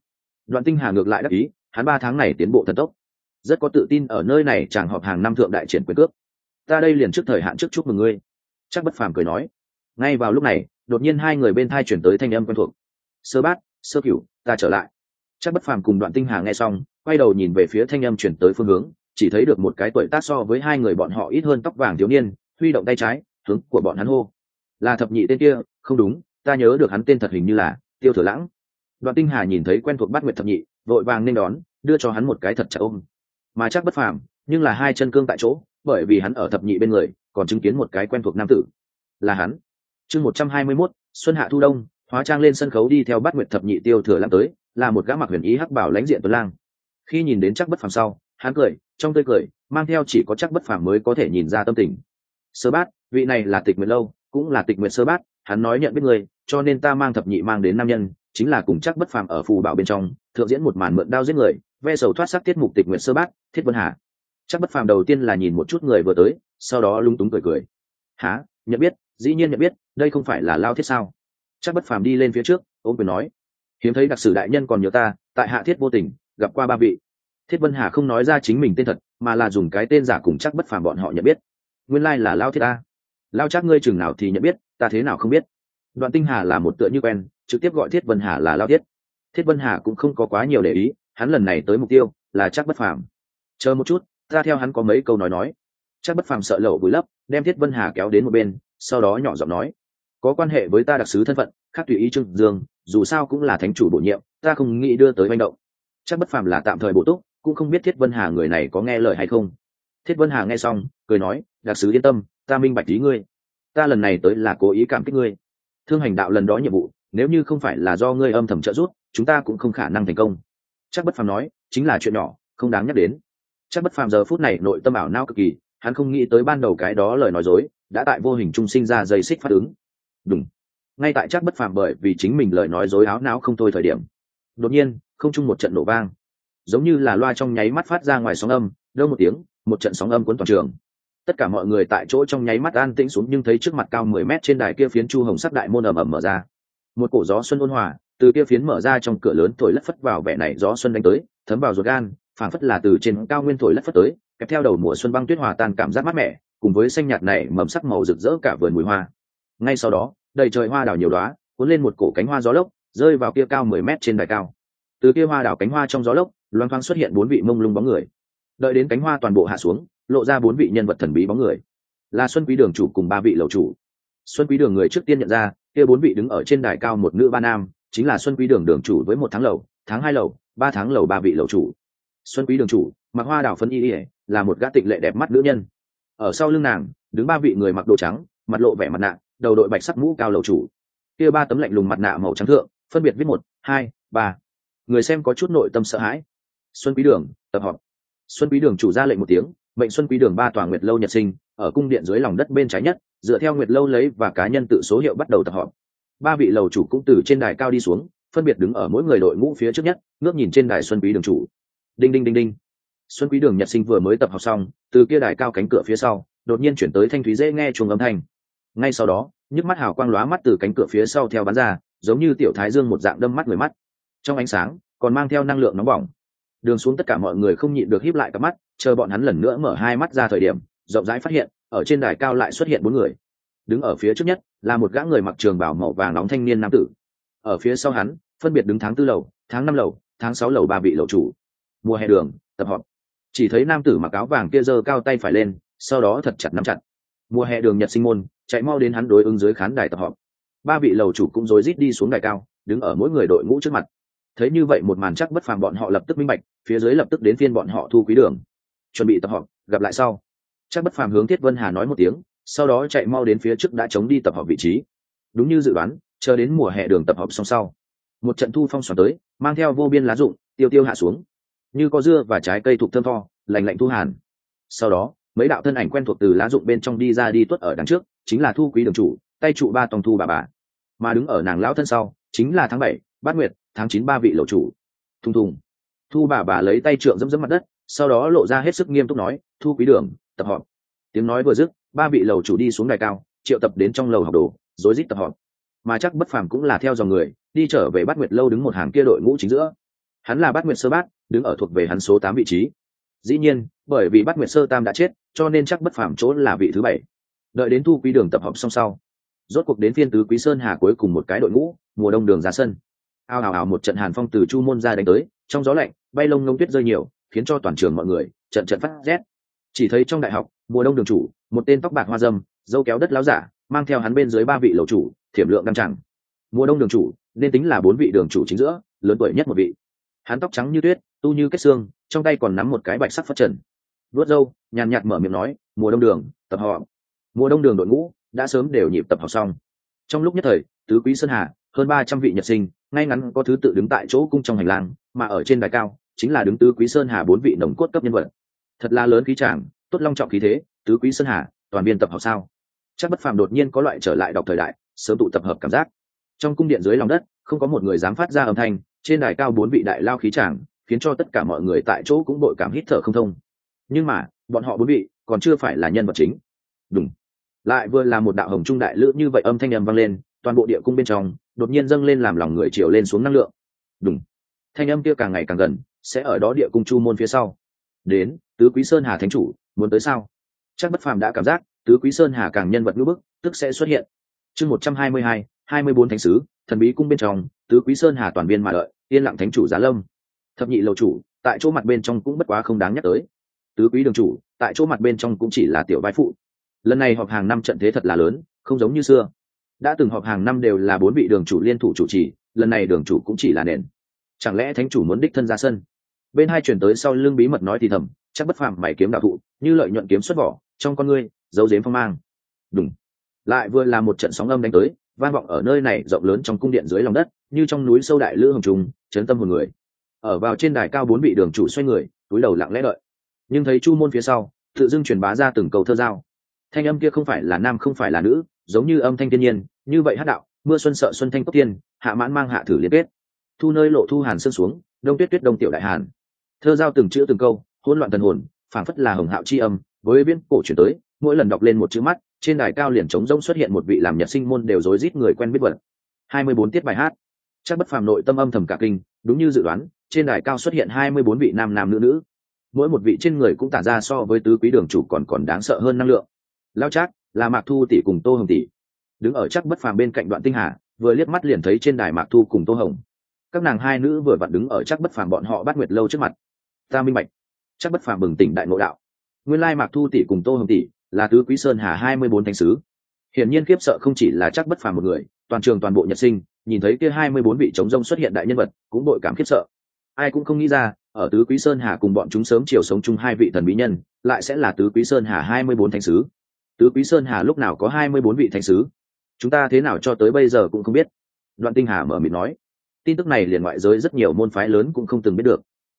Đoạn Tinh Hà ngược lại đắc ý, hắn 3 tháng này tiến bộ thần tốc, rất có tự tin ở nơi này chàng họp hàng năm thượng đại triển quyền cước. Ta đây liền trước thời hạn trước chúc mừng ngươi. Chắc Bất Phàm cười nói. Ngay vào lúc này, đột nhiên hai người bên thai chuyển tới thanh âm quen thuộc. Sơ Bát, Sơ Cửu, ta trở lại. Chắc Bất Phàm cùng Đoạn Tinh Hà nghe xong, quay đầu nhìn về phía thanh âm chuyển tới phương hướng, chỉ thấy được một cái tuổi tác so với hai người bọn họ ít hơn tóc vàng thiếu niên, huy động tay trái, hướng của bọn hắn hô. Là thập nhị tên kia, không đúng, ta nhớ được hắn tên thật hình như là Tiêu Thừa Lãng. Đoạn Tinh Hà nhìn thấy quen thuộc Bát Nguyệt thập nhị, vội vàng nên đón, đưa cho hắn một cái thật chặt ôm. Mà Chắc Bất Phàm, nhưng là hai chân cương tại chỗ, bởi vì hắn ở thập nhị bên người, còn chứng kiến một cái quen thuộc nam tử. Là hắn. Chương 121, Xuân Hạ Thu Đông, hóa trang lên sân khấu đi theo Bát Nguyệt thập nhị Tiêu Thừa Lãng tới, là một gã mặc huyền ý hắc bảo lãnh diện tuấn lang. Khi nhìn đến Chắc Bất Phàm sau, hắn cười, trong tươi cười mang theo chỉ có Chắc Bất Phàm mới có thể nhìn ra tâm tình. Sơ Bát, vị này là Tịch Nguyệt lâu, cũng là Tịch Nguyệt Sơ Bát, hắn nói nhận biết người, cho nên ta mang thập nhị mang đến nam nhân, chính là cùng Chắc Bất Phàm ở phù bảo bên trong thượng diễn một màn mượn đao giết người, ve sầu thoát sắc tiết mục Tịch Nguyệt Sơ Bát, Thiết Vân Hà. Chắc Bất Phàm đầu tiên là nhìn một chút người vừa tới, sau đó lúng túng cười cười. Hả, nhận biết, dĩ nhiên nhận biết, đây không phải là Lao Thiết sao? Chắc Bất Phàm đi lên phía trước, ôm quyền nói, hiếm thấy đặc sử đại nhân còn nhớ ta, tại hạ Thiết vô tình gặp qua ba vị. Thiết Vân Hà không nói ra chính mình tên thật, mà là dùng cái tên giả cùng Chắc Bất Phàm bọn họ nhận biết. Nguyên lai là Lao Thiết ta. Lao Chắc ngươi chừng nào thì nhận biết, ta thế nào không biết. Đoạn Tinh Hà là một tựa như quen, trực tiếp gọi Thiết Vân Hà là Lao Thiết. Thiết Vân Hà cũng không có quá nhiều để ý, hắn lần này tới mục tiêu là Chắc Bất Phàm. Chờ một chút, ta theo hắn có mấy câu nói. Chắc Bất Phàm sợ lậu vùi lấp, đem Thiết Vân Hà kéo đến một bên, sau đó nhỏ giọng nói, có quan hệ với ta đặc sứ thân phận, khác tùy ý Trương Dương, dù sao cũng là thánh chủ bổ nhiệm, ta không nghĩ đưa tới manh động. Chắc Bất Phàm là tạm thời bổ túc, cũng không biết Thiết Vân Hà người này có nghe lời hay không. Thiết Vân Hà nghe xong, cười nói, đặc sứ yên tâm, ta minh bạch ý ngươi. Ta lần này tới là cố ý cảm kích ngươi. Thương hành đạo lần đó nhiệm vụ, nếu như không phải là do ngươi âm thầm trợ giúp, chúng ta cũng không khả năng thành công. Chắc Bất Phàm nói, chính là chuyện nhỏ, không đáng nhắc đến. Chắc Bất Phàm giờ phút này nội tâm ảo não cực kỳ, hắn không nghĩ tới ban đầu cái đó lời nói dối đã tại vô hình trung sinh ra dây xích phát ứng. Đúng. Ngay tại Chắc Bất Phàm bởi vì chính mình lời nói dối áo não không thôi thời điểm, đột nhiên không trung một trận nổ vang, giống như là loa trong nháy mắt phát ra ngoài sóng âm, đâu một tiếng, một trận sóng âm cuốn toàn trường. Tất cả mọi người tại chỗ trong nháy mắt an tĩnh xuống, nhưng thấy trước mặt cao 10 mét trên đài kia phiến chu hồng sắc đại môn ầm ầm mở ra. Một cổ gió xuân ôn hòa từ kia phiến mở ra trong cửa lớn thổi lất phất vào, vẻ này gió xuân đánh tới, thấm vào ruột gan, phảng phất là từ trên cao nguyên thổi lất phất tới, kèm theo đầu mùa xuân băng tuyết hòa tan cảm giác mát mẻ, cùng với xanh nhạt này mầm sắc màu rực rỡ cả vườn mùi hoa. Ngay sau đó, đầy trời hoa đào nhiều đóa, cuốn lên một cổ cánh hoa gió lốc, rơi vào kia cao 10 mét trên đài cao. Từ kia hoa đào cánh hoa trong gió lốc, loang thoáng xuất hiện 4 vị mông lung bóng người. Đợi đến cánh hoa toàn bộ hạ xuống, lộ ra 4 vị nhân vật thần bí bóng người. Là Xuân Quý Đường chủ cùng 3 vị lầu chủ. Xuân Quý Đường người trước tiên nhận ra, kia 4 vị đứng ở trên đài cao một nữ ba nam, chính là Xuân Quý Đường đường chủ với 1 tháng lầu, tháng 2 lầu, 3 tháng lầu 3 vị lầu chủ. Xuân Quý Đường chủ, mặc hoa đào phấn y, là một gã tịnh lệ đẹp mắt nữ nhân. Ở sau lưng nàng, đứng 3 vị người mặc đồ trắng, mặt lộ vẻ mặt nạ, đầu đội bạch sắc mũ cao lầu chủ. Kia 3 tấm lạnh lùng mặt nạ màu trắng thượng, phân biệt viết 1, 2, 3. Người xem có chút nội tâm sợ hãi. Xuân Quý Đường, tập họp. Xuân Quý Đường chủ ra lệnh một tiếng, mệnh Xuân Quý Đường 3 tòa Nguyệt lâu nhật sinh, ở cung điện dưới lòng đất bên trái nhất, dựa theo Nguyệt lâu lấy và cá nhân tự số hiệu bắt đầu tập họp. 3 vị lầu chủ cũng từ trên đài cao đi xuống, phân biệt đứng ở mỗi người đội ngũ phía trước nhất, ngước nhìn trên đài Xuân Quý Đường chủ. Đinh đinh đinh đinh. Xuân Quý Đường nhật sinh vừa mới tập học xong, từ kia đài cao cánh cửa phía sau, đột nhiên chuyển tới thanh thúy dễ nghe chuông âm thanh. Ngay sau đó, nhức mắt hào quang lóa mắt từ cánh cửa phía sau theo bắn ra, giống như tiểu thái dương một dạng đâm mắt người mắt. Trong ánh sáng, còn mang theo năng lượng nóng bỏng. Đường xuống tất cả mọi người không nhịn được híp lại cặp mắt, chờ bọn hắn lần nữa mở hai mắt ra thời điểm, rộng rãi phát hiện, ở trên đài cao lại xuất hiện 4 người. Đứng ở phía trước nhất là một gã người mặc trường bào màu vàng nóng thanh niên nam tử. Ở phía sau hắn, phân biệt đứng tháng 4 lầu, tháng 5 lầu, tháng 6 lầu 3 vị lầu chủ. Mùa hè đường, tập họp. Chỉ thấy nam tử mặc áo vàng kia giơ cao tay phải lên, sau đó thật chặt nắm chặt. Mùa hè đường nhật sinh môn, chạy mau đến hắn đối ứng dưới khán đài tập họp. 3 vị lầu chủ cũng rối rít đi xuống đài cao, đứng ở mỗi người đội ngũ trước mặt. Thấy như vậy một màn, Chắc Bất Phàm bọn họ lập tức minh bạch, phía dưới lập tức đến phiên bọn họ Thu Quý Đường. Chuẩn bị tập họp, gặp lại sau. Chắc Bất Phàm hướng Thiết Vân Hà nói một tiếng, sau đó chạy mau đến phía trước đã chống đi tập họp vị trí. Đúng như dự đoán, chờ đến mùa hè đường tập họp xong sau, một trận thu phong xoắn tới, mang theo vô biên lá rụng, tiêu tiêu hạ xuống, như có dưa và trái cây thuộc thơm tho, lành lạnh thu hàn. Sau đó, mấy đạo thân ảnh quen thuộc từ lá rụng bên trong đi ra đi tuốt ở đằng trước, chính là Thu Quý Đường chủ, tay trụ 3 tòng Thu bà. Mà đứng ở nàng lão thân sau, chính là tháng 7, Bát Nguyệt, tháng 9 3 vị lầu chủ. Thùng thùng. Thu bà lấy tay trượng dẫm mặt đất, sau đó lộ ra hết sức nghiêm túc nói, Thu Quý Đường, tập họp. Tiếng nói vừa dứt, 3 vị lầu chủ đi xuống đài cao, triệu tập đến trong lầu học đồ, rối rít tập họp. Mà Chắc Bất Phàm cũng là theo dòng người, đi trở về Bát Nguyệt lâu đứng một hàng kia đội ngũ chính giữa. Hắn là Bát Nguyệt Sơ Bát, đứng ở thuộc về hắn số 8 vị trí. Dĩ nhiên, bởi vì Bát Nguyệt Sơ Tam đã chết, cho nên chắc Bất Phàm chỗ là vị thứ 7. Đợi đến Thu Quý Đường tập hợp xong sau, rốt cuộc đến phiên Tứ Quý Sơn Hà cuối cùng một cái đội ngũ, Mùa Đông Đường ra sân. Ào ào ào, một trận hàn phong từ chu môn ra đánh tới, trong gió lạnh, bay lông ngông tuyết rơi nhiều, khiến cho toàn trường mọi người trận trận phát rét. Chỉ thấy trong đại học, Mùa Đông Đường chủ, một tên tóc bạc hoa râm, râu kéo đất láo giả, mang theo hắn bên dưới 3 vị lầu chủ, thiểm lượng đăng chẳng. Mùa Đông Đường chủ nên tính là 4 vị đường chủ chính giữa, lớn tuổi nhất một vị. Hắn tóc trắng như tuyết, tu như kết xương, trong tay còn nắm một cái bạch sắc phất trần, vuốt râu, nhàn nhạt mở miệng nói: Mùa Đông Đường tập họ. Mùa Đông Đường đội ngũ đã sớm đều nhịp tập học xong. Trong lúc nhất thời, Tứ Quý Sơn Hà hơn 300 vị nhật sinh ngay ngắn có thứ tự đứng tại chỗ cung trong hành lang, mà ở trên đài cao chính là đứng Tứ Quý Sơn Hà 4 vị nồng cốt cấp nhân vật. Thật là lớn khí tràng, tốt long trọng khí thế. Tứ Quý Sơn Hà toàn viên tập học sao? Chắc Bất Phàm đột nhiên có loại trở lại đọc thời đại, sớm tụ tập hợp cảm giác. Trong cung điện dưới lòng đất, không có một người dám phát ra âm thanh, trên đài cao 4 vị đại lao khí tràng, khiến cho tất cả mọi người tại chỗ cũng bội cảm hít thở không thông. Nhưng mà, bọn họ 4 vị còn chưa phải là nhân vật chính. Đúng. Lại vừa là một đạo hồng trung đại lữ như vậy, âm thanh ầm vang lên, toàn bộ địa cung bên trong đột nhiên dâng lên làm lòng người chiều lên xuống năng lượng. Đúng. Thanh âm kia càng ngày càng gần, sẽ ở đó địa cung chu môn phía sau. Đến, Tứ Quý Sơn Hà thánh chủ, muốn tới sao? Chắc Bất Phàm đã cảm giác, Tứ Quý Sơn Hà càng nhân vật ngữ bức, tức sẽ xuất hiện. Chương 122, 24 thánh sứ, thần bí cung bên trong, Tứ Quý Sơn Hà toàn viên mà đợi, yên lặng thánh chủ giá lâm. Thập nhị lầu chủ, tại chỗ mặt bên trong cũng bất quá không đáng nhắc tới. Tứ Quý đường chủ, tại chỗ mặt bên trong cũng chỉ là tiểu vai phụ. Lần này họp hàng năm trận thế thật là lớn, không giống như xưa. Đã từng họp hàng năm đều là 4 vị đường chủ liên thủ chủ trì, lần này đường chủ cũng chỉ là nền. Chẳng lẽ thánh chủ muốn đích thân ra sân? Bên hai chuyển tới sau lưng bí mật nói thì thầm, Chắc Bất Phàm mày kiếm đạo thụ, như lợi nhuận kiếm xuất vỏ, trong con ngươi giấu giếm phong mang. Đúng. Lại vừa là một trận sóng âm đánh tới, vang vọng ở nơi này rộng lớn trong cung điện dưới lòng đất, như trong núi sâu đại lữ hồng trùng, chấn tâm hồn người. Ở vào trên đài cao 4 vị đường chủ xoay người, cúi đầu lặng lẽ đợi. Nhưng thấy chu môn phía sau, tự dưng truyền bá ra từng câu thơ giao. Thanh âm kia không phải là nam không phải là nữ, giống như âm thanh thiên nhiên, như vậy hát đạo, mưa xuân sợ xuân thanh tốc tiên, hạ mãn mang hạ thử liên kết. Thu nơi lộ thu hàn sương xuống, đông tuyết tuyết đông tiểu đại hàn. Thơ giao từng chữ từng câu, hỗn loạn thần hồn, phảng phất là hồng hạo chi âm, với viễn cổ chuyển tới, mỗi lần đọc lên một chữ mắt, trên đài cao liền trống rỗng xuất hiện một vị làm nhật sinh môn đều rối rít người quen biết vật. 24 tiết bài hát. Chắc Bất Phàm nội tâm âm thầm cả kinh, đúng như dự đoán, trên đài cao xuất hiện 24 vị nam nam nữ nữ. Mỗi một vị trên người cũng tản ra so với tứ quý đường chủ còn đáng sợ hơn năng lượng. Lao Trác là Mạc Thu tỷ cùng Tô Hồng tỷ. Đứng ở Chắc Bất Phàm bên cạnh Đoạn Tinh Hà, vừa liếc mắt liền thấy trên đài Mạc Thu cùng Tô Hồng. Các nàng hai nữ vừa vặn đứng ở Chắc Bất Phàm bọn họ Bát Nguyệt lâu trước mặt. Ta minh bạch. Chắc Bất Phàm bừng tỉnh đại ngộ đạo. Nguyên lai Mạc Thu tỷ cùng Tô Hồng tỷ là tứ quý sơn hà 24 thánh sứ. Hiển nhiên khiếp sợ không chỉ là Chắc Bất Phàm một người, toàn trường toàn bộ nhật sinh, nhìn thấy kia 24 vị chống rông xuất hiện đại nhân vật, cũng đội cảm khiếp sợ. Ai cũng không nghĩ ra, ở tứ quý sơn hà cùng bọn chúng sớm chiều sống chung hai vị thần bí nhân, lại sẽ là tứ quý sơn hà 24 thánh sứ. Tứ quý sơn hà lúc nào có 24 vị thánh sứ? Chúng ta thế nào cho tới bây giờ cũng không biết. Đoạn Tinh Hà mở miệng nói. Tin tức này liền ngoại giới rất nhiều môn phái lớn cũng không từng biết được.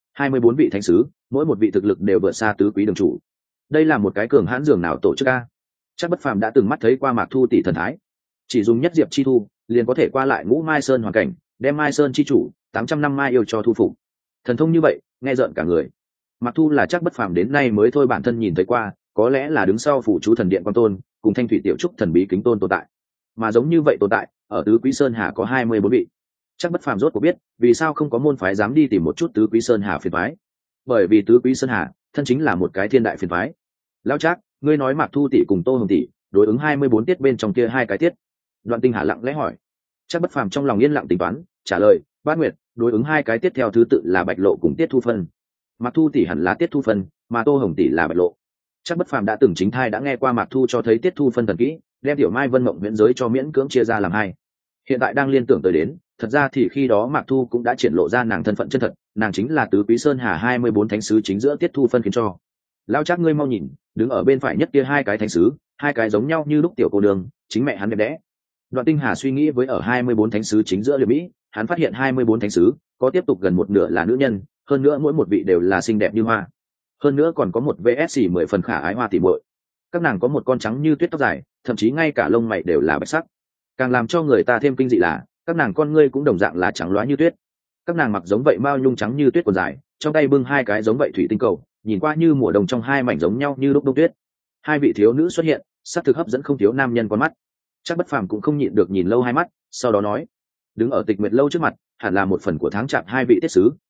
24 vị thánh sứ, mỗi một vị thực lực đều vượt xa tứ quý đường chủ. Đây là một cái cường hãn dường nào tổ chức a? Chắc Bất Phàm đã từng mắt thấy qua Mạc Thu tỷ thần thái, chỉ dùng nhất diệp chi thu liền có thể qua lại ngũ mai sơn hoàn cảnh, đem mai sơn chi chủ 800 năm mai yêu cho thu phục. Thần thông như vậy, nghe rợn cả người. Mạc Thu là Chắc Bất Phàm đến nay mới thôi bản thân nhìn thấy qua, có lẽ là đứng sau phủ chú thần điện quan tôn, cùng thanh thủy tiểu trúc thần bí kính tôn tồn tại. Mà giống như vậy tồn tại, ở tứ quý sơn hà có 24 vị. Chắc Bất Phàm rốt cuộc biết, vì sao không có môn phái dám đi tìm một chút tứ quý sơn hà phiền phái. Bởi vì tứ quý sơn hà, thân chính là một cái thiên đại phiền phái. Lão Trác, ngươi nói Mạc Thu tỷ cùng Tô Hồng tỷ đối ứng 24 tiết bên trong kia hai cái tiết. Đoạn Tinh Hà lặng lẽ hỏi. Chắc Bất Phàm trong lòng yên lặng tính toán, trả lời, Bát Nguyệt, đối ứng hai cái tiết theo thứ tự là Bạch Lộ cùng Tiết Thu Phân. Mạc Thu tỷ hẳn là Tiết Thu Phân, mà Tô Hồng tỷ là Bạch Lộ. Chắc Bất Phàm đã từng chính thai đã nghe qua Mạc Thu cho thấy Tiết Thu Phân thần kỹ, đem Tiểu Mai Vân Mộng Viễn giới cho miễn cưỡng chia ra làm hai. Hiện tại đang liên tưởng tới đến, thật ra thì khi đó Mạc Thu cũng đã triển lộ ra nàng thân phận chân thật, nàng chính là tứ quý sơn hà 24 thánh sứ chính giữa Tiết Thu Phân khiến cho. Lão Trác ngươi mau nhìn, đứng ở bên phải nhất kia hai cái thánh sứ, hai cái giống nhau như lúc tiểu cô đường, chính mẹ hắn đẹp đẽ. Đoạn Tinh Hà suy nghĩ với ở 24 thánh sứ chính giữa Liễu Mỹ, hắn phát hiện 24 thánh sứ có tiếp tục gần một nửa là nữ nhân, hơn nữa mỗi một vị đều là xinh đẹp như hoa. Hơn nữa còn có một VSC 10 phần khả ái hoa tỉ muội. Các nàng có một con trắng như tuyết tóc dài, thậm chí ngay cả lông mày đều là bạch sắc. Càng làm cho người ta thêm kinh dị là, các nàng con ngươi cũng đồng dạng là trắng loá như tuyết. Các nàng mặc giống vậy mao nhung trắng như tuyết quần dài, trong tay bưng hai cái giống vậy thủy tinh cầu, nhìn qua như mùa đông trong hai mảnh giống nhau như lúc đông tuyết. Hai vị thiếu nữ xuất hiện, sắc thực hấp dẫn không thiếu nam nhân con mắt. Chắc Bất Phàm cũng không nhịn được nhìn lâu hai mắt, sau đó nói, đứng ở Tịch Nguyệt lâu trước mặt, hẳn là một phần của tháng chạp hai vị tiết sứ,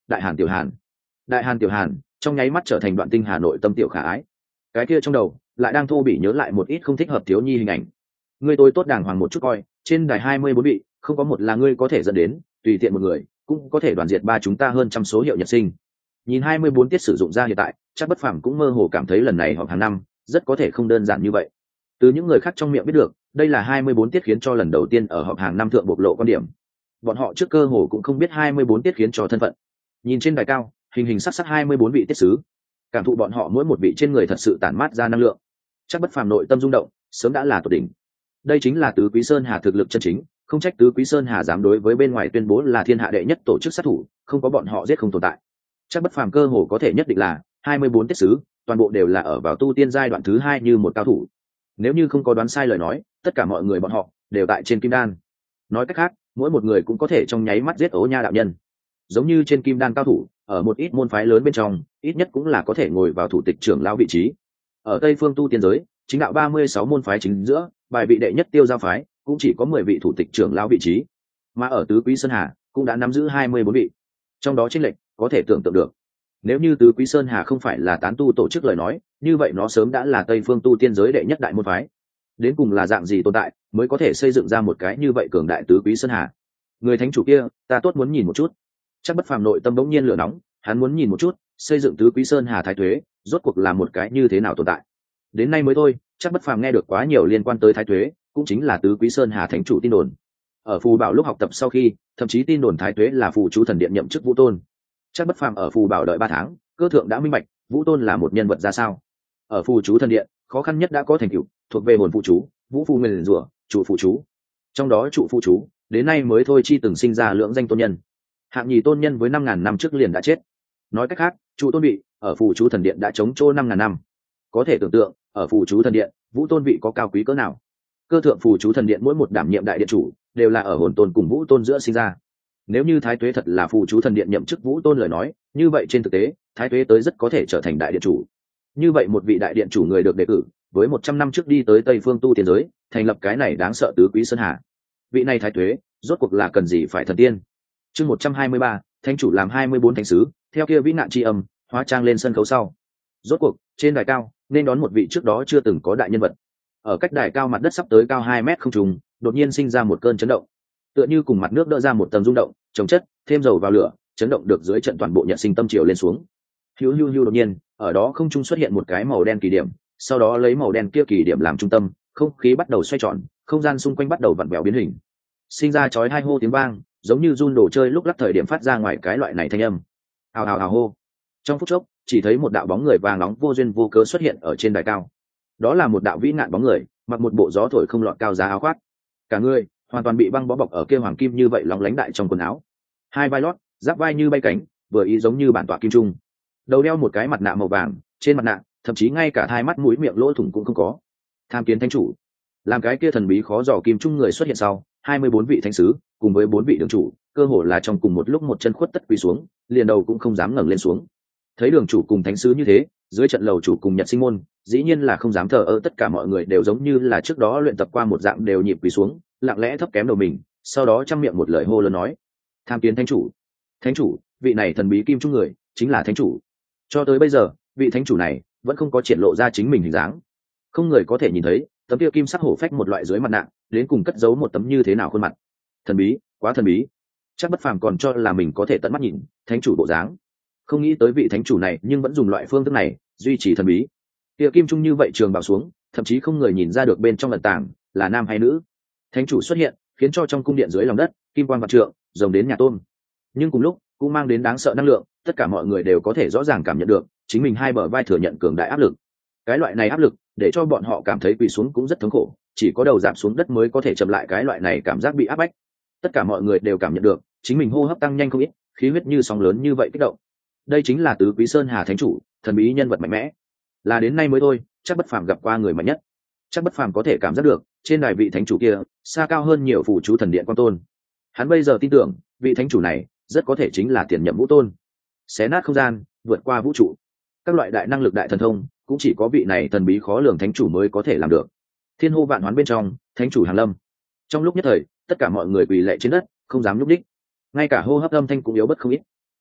đại hàn tiểu hàn. Đại hàn tiểu hàn trong nháy mắt trở thành đoạn tinh hà nội tâm tiểu khả ái. Cái kia trong đầu lại đang thô bỉ nhớ lại một ít không thích hợp thiếu nhi hình ảnh. Ngươi tôi tốt đàng hoàng một chút coi, trên đài 24 vị không có một là ngươi có thể dẫn đến, tùy tiện một người cũng có thể đoàn diệt ba chúng ta hơn trăm số hiệu nhật sinh. Nhìn 24 tiết sử dụng ra hiện tại, chắc Bất Phàm cũng mơ hồ cảm thấy lần này họp hàng năm rất có thể không đơn giản như vậy. Từ những người khác trong miệng biết được, đây là 24 tiết khiến cho lần đầu tiên ở họp hàng năm thượng bộc lộ quan điểm. Bọn họ trước cơ hồ cũng không biết 24 tiết khiến cho thân phận. Nhìn trên đài cao, hình hình sắc sắc 24 vị tiết sứ, cảm thụ bọn họ mỗi một vị trên người thật sự tản mát ra năng lượng. Chắc Bất Phàm nội tâm rung động, sớm đã là tột đỉnh. Đây chính là Tứ Quý Sơn Hà thực lực chân chính, không trách Tứ Quý Sơn Hà dám đối với bên ngoài tuyên bố là thiên hạ đệ nhất tổ chức sát thủ, không có bọn họ giết không tồn tại. Chắc Bất Phàm cơ hồ có thể nhất định là 24 tiết sứ, toàn bộ đều là ở vào tu tiên giai đoạn thứ 2 như một cao thủ. Nếu như không có đoán sai lời nói, tất cả mọi người bọn họ đều tại trên kim đan. Nói cách khác, mỗi một người cũng có thể trong nháy mắt giết Ố Nha đạo nhân. Giống như trên kim đan cao thủ, ở một ít môn phái lớn bên trong, ít nhất cũng là có thể ngồi vào thủ tịch trưởng lão vị trí. Ở Tây phương tu tiên giới, chính đạo 36 môn phái chính giữa, bài vị đệ nhất Tiêu Giao phái, cũng chỉ có 10 vị thủ tịch trưởng lão vị trí. Mà ở Tứ Quý Sơn Hà, cũng đã nắm giữ 24 vị. Trong đó chênh lệch có thể tưởng tượng được. Nếu như Tứ Quý Sơn Hà không phải là tán tu tổ chức lời nói, như vậy nó sớm đã là Tây phương tu tiên giới đệ nhất đại môn phái. Đến cùng là dạng gì tồn tại mới có thể xây dựng ra một cái như vậy cường đại Tứ Quý Sơn Hà? Người thánh chủ kia, ta tốt muốn nhìn một chút. Chắc Bất Phàm nội tâm bỗng nhiên lửa nóng, hắn muốn nhìn một chút, xây dựng Tứ Quý Sơn Hà thái tuế, rốt cuộc là một cái như thế nào tồn tại. Đến nay mới thôi, Chắc Bất Phàm nghe được quá nhiều liên quan tới thái tuế, cũng chính là Tứ Quý Sơn Hà thánh chủ tin đồn. Ở Phù Bảo lúc học tập sau khi, thậm chí tin đồn thái tuế là phù chú thần điện nhậm chức Vũ Tôn. Chắc Bất Phàm ở Phù Bảo đợi 3 tháng, cơ thượng đã minh bạch, Vũ Tôn là một nhân vật ra sao. Ở phù chú thần điện, khó khăn nhất đã có thành tựu, thuộc về hồn phụ chú, vũ phù nguyền rủa, trụ phụ chú. Trong đó trụ phụ chú, đến nay mới thôi chi từng sinh ra lượng danh tôn nhân. Hạng nhì tôn nhân với 5.000 năm trước liền đã chết. Nói cách khác, trụ tôn vị ở phù chú thần điện đã chống trô 5.000 năm. Có thể tưởng tượng, ở phù chú thần điện, vũ tôn vị có cao quý cỡ nào. Cơ thượng phù chú thần điện mỗi một đảm nhiệm đại điện chủ đều là ở hồn tôn cùng vũ tôn giữa sinh ra. Nếu như thái tuế thật là phù chú thần điện nhậm chức vũ tôn lời nói, như vậy trên thực tế, thái tuế tới rất có thể trở thành đại điện chủ. Như vậy một vị đại điện chủ người được đề cử, với 100 năm trước đi tới Tây phương tu tiên giới, thành lập cái này đáng sợ Tứ Quý Sơn Hà. Vị này thái tuế, rốt cuộc là cần gì phải thần tiên. Chương 123, thánh chủ làm 24 thánh sứ, theo kia vĩ nạn chi âm, hóa trang lên sân khấu sau. Rốt cuộc, trên đài cao, nên đón một vị trước đó chưa từng có đại nhân vật. Ở cách đài cao mặt đất sắp tới cao 2 mét không trùng, đột nhiên sinh ra một cơn chấn động. Tựa như cùng mặt nước đỡ ra một tầng rung động, chống chất, thêm dầu vào lửa, chấn động được dưới trận toàn bộ nhận sinh tâm triều lên xuống. Hưu đột nhiên, ở đó không trung xuất hiện một cái màu đen kỳ điểm, sau đó lấy màu đen kia kỳ điểm làm trung tâm, không khí bắt đầu xoay tròn, không gian xung quanh bắt đầu vặn vẹo biến hình. Sinh ra chói tai hô tiếng vang, giống như run đồ chơi lúc lắc thời điểm phát ra ngoài cái loại này thanh âm. Hào hô. Trong phút chốc, chỉ thấy một đạo bóng người vàng nóng vô duyên vô cớ xuất hiện ở trên đài cao. Đó là một đạo vĩ ngạn bóng người, mặc một bộ gió thổi không lọt cao giá áo khoác. Cả người hoàn toàn bị băng bó bọc ở kia hoàng kim như vậy lóng lánh đại trong quần áo. Hai vai lót, giáp vai như bay cánh, vừa ý giống như bản tọa kim trung. Đầu đeo một cái mặt nạ màu vàng, trên mặt nạ thậm chí ngay cả hai mắt mũi miệng lỗ thủng cũng không có. Tham kiến thánh chủ. Làm cái kia thần bí khó dò kim trung người xuất hiện sau, 24 vị thánh sứ cùng với 4 vị đường chủ, cơ hồ là trong cùng một lúc một chân khuất tất quỳ xuống, liền đầu cũng không dám ngẩng lên xuống. Thấy đường chủ cùng thánh sứ như thế, dưới trận lầu chủ cùng Nhật Sinh môn, dĩ nhiên là không dám thờ ơ, tất cả mọi người đều giống như là trước đó luyện tập qua một dạng đều nhịp quỳ xuống, lặng lẽ thấp kém đầu mình, sau đó trăm miệng một lời hô lớn nói: "Tham kiến thánh chủ." Thánh chủ, vị này thần bí kim trung người, chính là thánh chủ. Cho tới bây giờ, vị thánh chủ này vẫn không có triển lộ ra chính mình hình dáng, không người có thể nhìn thấy tấm kia kim sắc hổ phách một loại dưới mặt nạ đến cùng cất giấu một tấm như thế nào khuôn mặt. Thần bí, quá thần bí. Chắc Bất Phàm còn cho là mình có thể tận mắt nhìn thánh chủ bộ dáng, không nghĩ tới vị thánh chủ này nhưng vẫn dùng loại phương thức này duy trì thần bí. Kia kim trung như vậy trường bảo xuống, thậm chí không người nhìn ra được bên trong ẩn tàng là nam hay nữ. Thánh chủ xuất hiện, khiến cho trong cung điện dưới lòng đất kim quang vạn trượng, rồng đến nhà tôm. Nhưng cùng lúc cũng mang đến đáng sợ năng lượng, tất cả mọi người đều có thể rõ ràng cảm nhận được chính mình hai bờ vai thừa nhận cường đại áp lực. Cái loại này áp lực để cho bọn họ cảm thấy quỳ xuống cũng rất thống khổ, chỉ có đầu giảm xuống đất mới có thể chậm lại cái loại này cảm giác bị áp bách. Tất cả mọi người đều cảm nhận được chính mình hô hấp tăng nhanh không ít, khí huyết như sóng lớn như vậy kích động. Đây chính là Tứ Quý Sơn Hà thánh chủ, thần bí nhân vật mạnh mẽ, là đến nay mới thôi Chắc Bất Phàm gặp qua người mạnh nhất. Chắc Bất Phàm có thể cảm giác được trên đài vị thánh chủ kia xa cao hơn nhiều phù chú thần điện quan tôn. Hắn bây giờ tin tưởng vị thánh chủ này rất có thể chính là tiền nhậm vũ tôn, xé nát không gian, vượt qua vũ trụ. Các loại đại năng lực đại thần thông cũng chỉ có vị này thần bí khó lường thánh chủ mới có thể làm được. Thiên hô vạn hoán bên trong, thánh chủ hàng lâm. Trong lúc nhất thời, tất cả mọi người quỳ lạy trên đất, không dám nhúc đích, ngay cả hô hấp âm thanh cũng yếu bất không ít.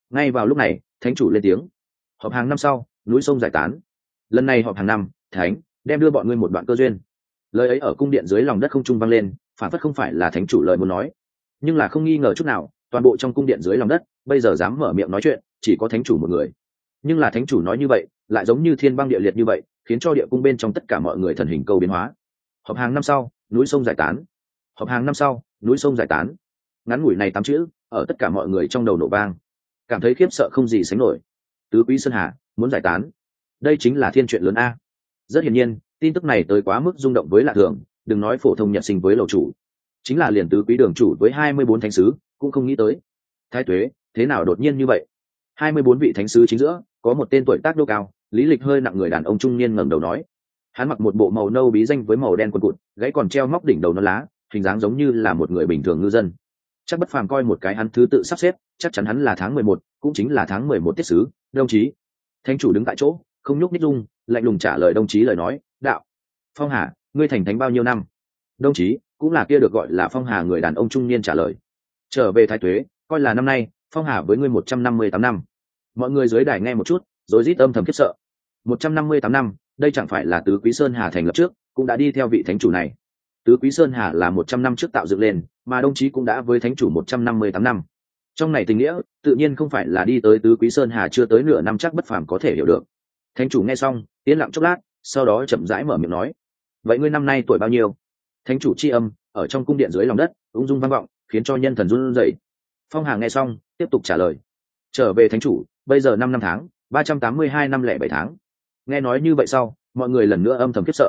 Ngay vào lúc này thánh chủ lên tiếng: họp hàng năm sau núi sông giải tán. Lần này họp hàng năm, thánh đem đưa bọn ngươi một đoạn cơ duyên. Lời ấy ở cung điện dưới lòng đất không trung vang lên, phản phất không phải là thánh chủ lời muốn nói, nhưng là không nghi ngờ chút nào, toàn bộ trong cung điện dưới lòng đất bây giờ dám mở miệng nói chuyện chỉ có thánh chủ một người. Nhưng là thánh chủ nói như vậy lại giống như thiên băng địa liệt như vậy, khiến cho địa cung bên trong tất cả mọi người thần hình câu biến hóa. Họp hàng năm sau núi sông giải tán. Họp hàng năm sau núi sông giải tán. Ngắn ngủi này 8 chữ ở tất cả mọi người trong đầu nổ vang, cảm thấy khiếp sợ không gì sánh nổi. Tứ Quý Sơn Hà muốn giải tán, đây chính là thiên chuyện lớn a. Rất hiển nhiên tin tức này tới quá mức rung động với lạ thường, đừng nói phổ thông nhật sinh với lầu chủ, chính là liền tứ quý đường chủ với 24 thánh sứ cũng không nghĩ tới. Thái Tuế thế nào đột nhiên như vậy? 24 vị thánh sứ chính giữa có một tên tuổi tác đô cao, lý lịch hơi nặng người đàn ông trung niên ngẩng đầu nói. Hắn mặc một bộ màu nâu bí danh với màu đen quần cụt, gáy còn treo móc đỉnh đầu non lá, hình dáng giống như là một người bình thường ngư dân. Chắc Bất Phàm coi một cái hắn thứ tự sắp xếp, chắc chắn hắn là tháng 11, cũng chính là tháng 11 tiết sứ, đồng chí. Thánh chủ đứng tại chỗ, không nhúc nhích dung, lạnh lùng trả lời đồng chí lời nói, đạo. Phong Hà, ngươi thành thánh bao nhiêu năm? Đồng chí, cũng là kia được gọi là Phong Hà người đàn ông trung niên trả lời. Trở về Thái Tuế, coi là năm nay, Phong Hà với ngươi 158 năm. Mọi người dưới đài nghe một chút, rồi rít âm thầm khiếp sợ. 158 năm, đây chẳng phải là Tứ Quý Sơn Hà thành lập trước, cũng đã đi theo vị thánh chủ này. Tứ Quý Sơn Hà là 100 năm trước tạo dựng lên, mà đồng chí cũng đã với thánh chủ 158 năm. Trong này tình nghĩa, tự nhiên không phải là đi tới Tứ Quý Sơn Hà chưa tới nửa năm chắc Bất Phàm có thể hiểu được. Thánh chủ nghe xong, yên lặng chốc lát, sau đó chậm rãi mở miệng nói: "Vậy ngươi năm nay tuổi bao nhiêu?" Thánh chủ chi âm ở trong cung điện dưới lòng đất ung dung vang vọng, khiến cho nhân thần run rẩy. Phong Hà nghe xong, tiếp tục trả lời: "Trở về thánh chủ, bây giờ 5 năm tháng, 382 năm lẻ 7 tháng." Nghe nói như vậy sau, mọi người lần nữa âm thầm khiếp sợ.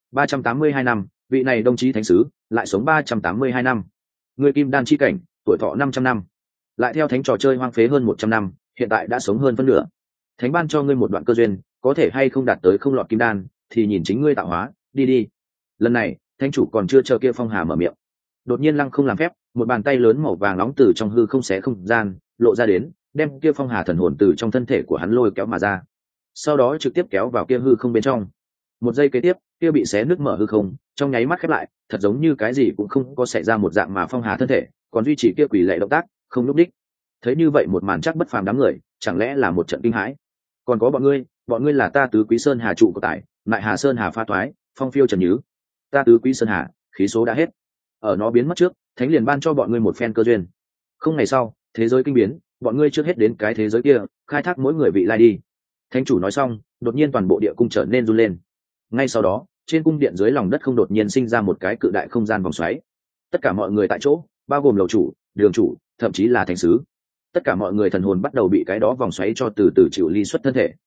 382 năm, vị này đồng chí thánh sứ lại sống 382 năm. Người kim đan chi cảnh, tuổi thọ 500 năm. Lại theo thánh trò chơi hoang phế hơn 100 năm, hiện tại đã sống hơn phân nửa. Thánh ban cho ngươi một đoạn cơ duyên, có thể hay không đạt tới không lọt kim đan, thì nhìn chính ngươi tạo hóa, đi đi. Lần này, thánh chủ còn chưa chờ kia Phong Hà mở miệng. Đột nhiên lăng không làm phép, một bàn tay lớn màu vàng nóng từ trong hư không xé không gian, lộ ra đến, đem kia Phong Hà thần hồn từ trong thân thể của hắn lôi kéo mà ra. Sau đó trực tiếp kéo vào kia hư không bên trong. Một giây kế tiếp, kia bị xé nứt mở hư không, trong nháy mắt khép lại, thật giống như cái gì cũng không có xảy ra một dạng, mà Phong Hà thân thể còn duy trì kia quỷ lệ động tác, không lúc đích. Thấy như vậy một màn chắc Bất Phàm đám người, chẳng lẽ là một trận kinh hãi? Còn có bọn ngươi là ta Tứ Quý Sơn Hà trụ của tại, Mại Hà Sơn Hà pha toái, phong phiêu trần nhứ. Ta Tứ Quý Sơn Hà, khí số đã hết. Ở nó biến mất trước, thánh liền ban cho bọn ngươi một phen cơ duyên. Không ngày sau, thế giới kinh biến, bọn ngươi trước hết đến cái thế giới kia, khai thác mỗi người vị lai đi. Thánh chủ nói xong, đột nhiên toàn bộ địa cung trở nên run lên. Ngay sau đó, trên cung điện dưới lòng đất không đột nhiên sinh ra một cái cự đại không gian vòng xoáy. Tất cả mọi người tại chỗ, bao gồm lầu chủ, đường chủ, thậm chí là thánh sứ, tất cả mọi người thần hồn bắt đầu bị cái đó vòng xoáy cho từ từ chịu ly xuất thân thể.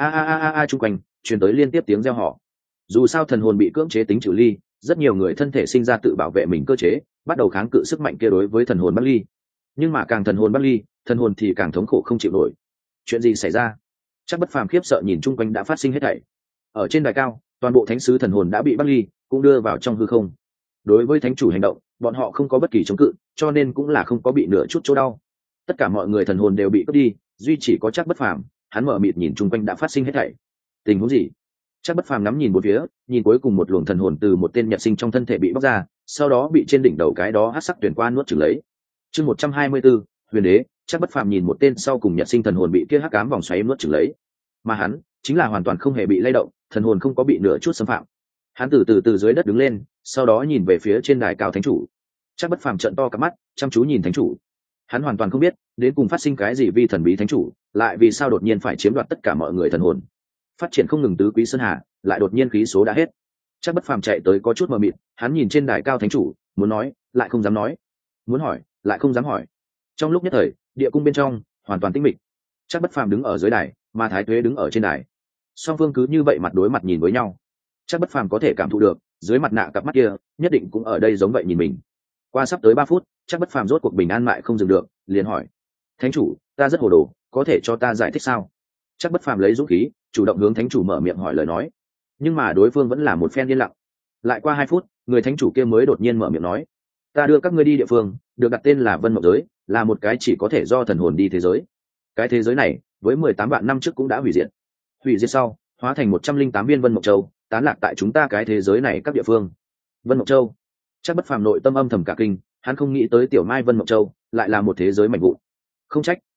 A chung quanh truyền tới liên tiếp tiếng reo hò. Dù sao thần hồn bị cưỡng chế tính chịu ly, rất nhiều người thân thể sinh ra tự bảo vệ mình cơ chế, bắt đầu kháng cự sức mạnh kia đối với thần hồn bắt ly. Nhưng mà càng thần hồn bắt ly, thần hồn thì càng thống khổ không chịu nổi. Chuyện gì xảy ra? Chắc Bất Phàm khiếp sợ nhìn chung quanh đã phát sinh hết thảy. Ở trên đài cao, toàn bộ thánh sứ thần hồn đã bị bắt ly, cũng đưa vào trong hư không. Đối với thánh chủ hành động, bọn họ không có bất kỳ chống cự, cho nên cũng là không có bị nửa chút chỗ đau. Tất cả mọi người thần hồn đều bị cướp đi, duy chỉ có chắc Bất Phàm, hắn mở mịt nhìn chung quanh đã phát sinh hết thảy. Tình huống gì? Chắc Bất Phàm ngắm nhìn một phía, nhìn cuối cùng một luồng thần hồn từ một tên nhật sinh trong thân thể bị bóc ra, sau đó bị trên đỉnh đầu cái đó hắc sắc tuyển qua nuốt chửng lấy. Chương 124, Huyền Đế. Chắc Bất Phàm nhìn một tên sau cùng nhật sinh thần hồn bị kia hắc ám vòng xoáy nuốt chửng lấy, mà hắn chính là hoàn toàn không hề bị lay động, thần hồn không có bị nửa chút xâm phạm. Hắn từ từ dưới đất đứng lên, sau đó nhìn về phía trên đài cao thánh chủ. Chắc Bất Phàm trợn to cả mắt, chăm chú nhìn thánh chủ. Hắn hoàn toàn không biết đến cùng phát sinh cái gì, vi thần bí thánh chủ lại vì sao đột nhiên phải chiếm đoạt tất cả mọi người thần hồn. Phát triển không ngừng Tứ Quý Sơn Hà lại đột nhiên khí số đã hết. Chắc Bất Phàm chạy tới có chút mờ mịt, hắn nhìn trên đài cao thánh chủ, muốn nói lại không dám nói, muốn hỏi lại không dám hỏi. Trong lúc nhất thời, địa cung bên trong hoàn toàn tĩnh mịch. Chắc Bất Phàm đứng ở dưới đài, mà Thái Tuế đứng ở trên đài. Song phương cứ như vậy mặt đối mặt nhìn với nhau. Chắc Bất Phàm có thể cảm thụ được, dưới mặt nạ cặp mắt kia nhất định cũng ở đây giống vậy nhìn mình. Qua sắp tới 3 phút, Chắc Bất Phàm rốt cuộc bình an mại không dừng được, liền hỏi: "Thánh chủ, ta rất hồ đồ, có thể cho ta giải thích sao?" Chắc Bất Phàm lấy dũng khí, chủ động hướng thánh chủ mở miệng hỏi lời nói. Nhưng mà đối phương vẫn là một phen yên lặng. Lại qua 2 phút, người thánh chủ kia mới đột nhiên mở miệng nói: "Ta đưa các ngươi đi địa phương, được đặt tên là Vân Mộng Giới, là một cái chỉ có thể do thần hồn đi thế giới. Cái thế giới này, với 18 vạn năm trước cũng đã hủy diệt. Hủy diệt sau, hóa thành 108 viên Vân Mộng Châu, tán lạc tại chúng ta cái thế giới này các địa phương." Vân Mộng Châu. Chắc Bất Phàm nội tâm âm thầm cả kinh, hắn không nghĩ tới tiểu mai Vân Mộng Châu lại là một thế giới mạnh vụn.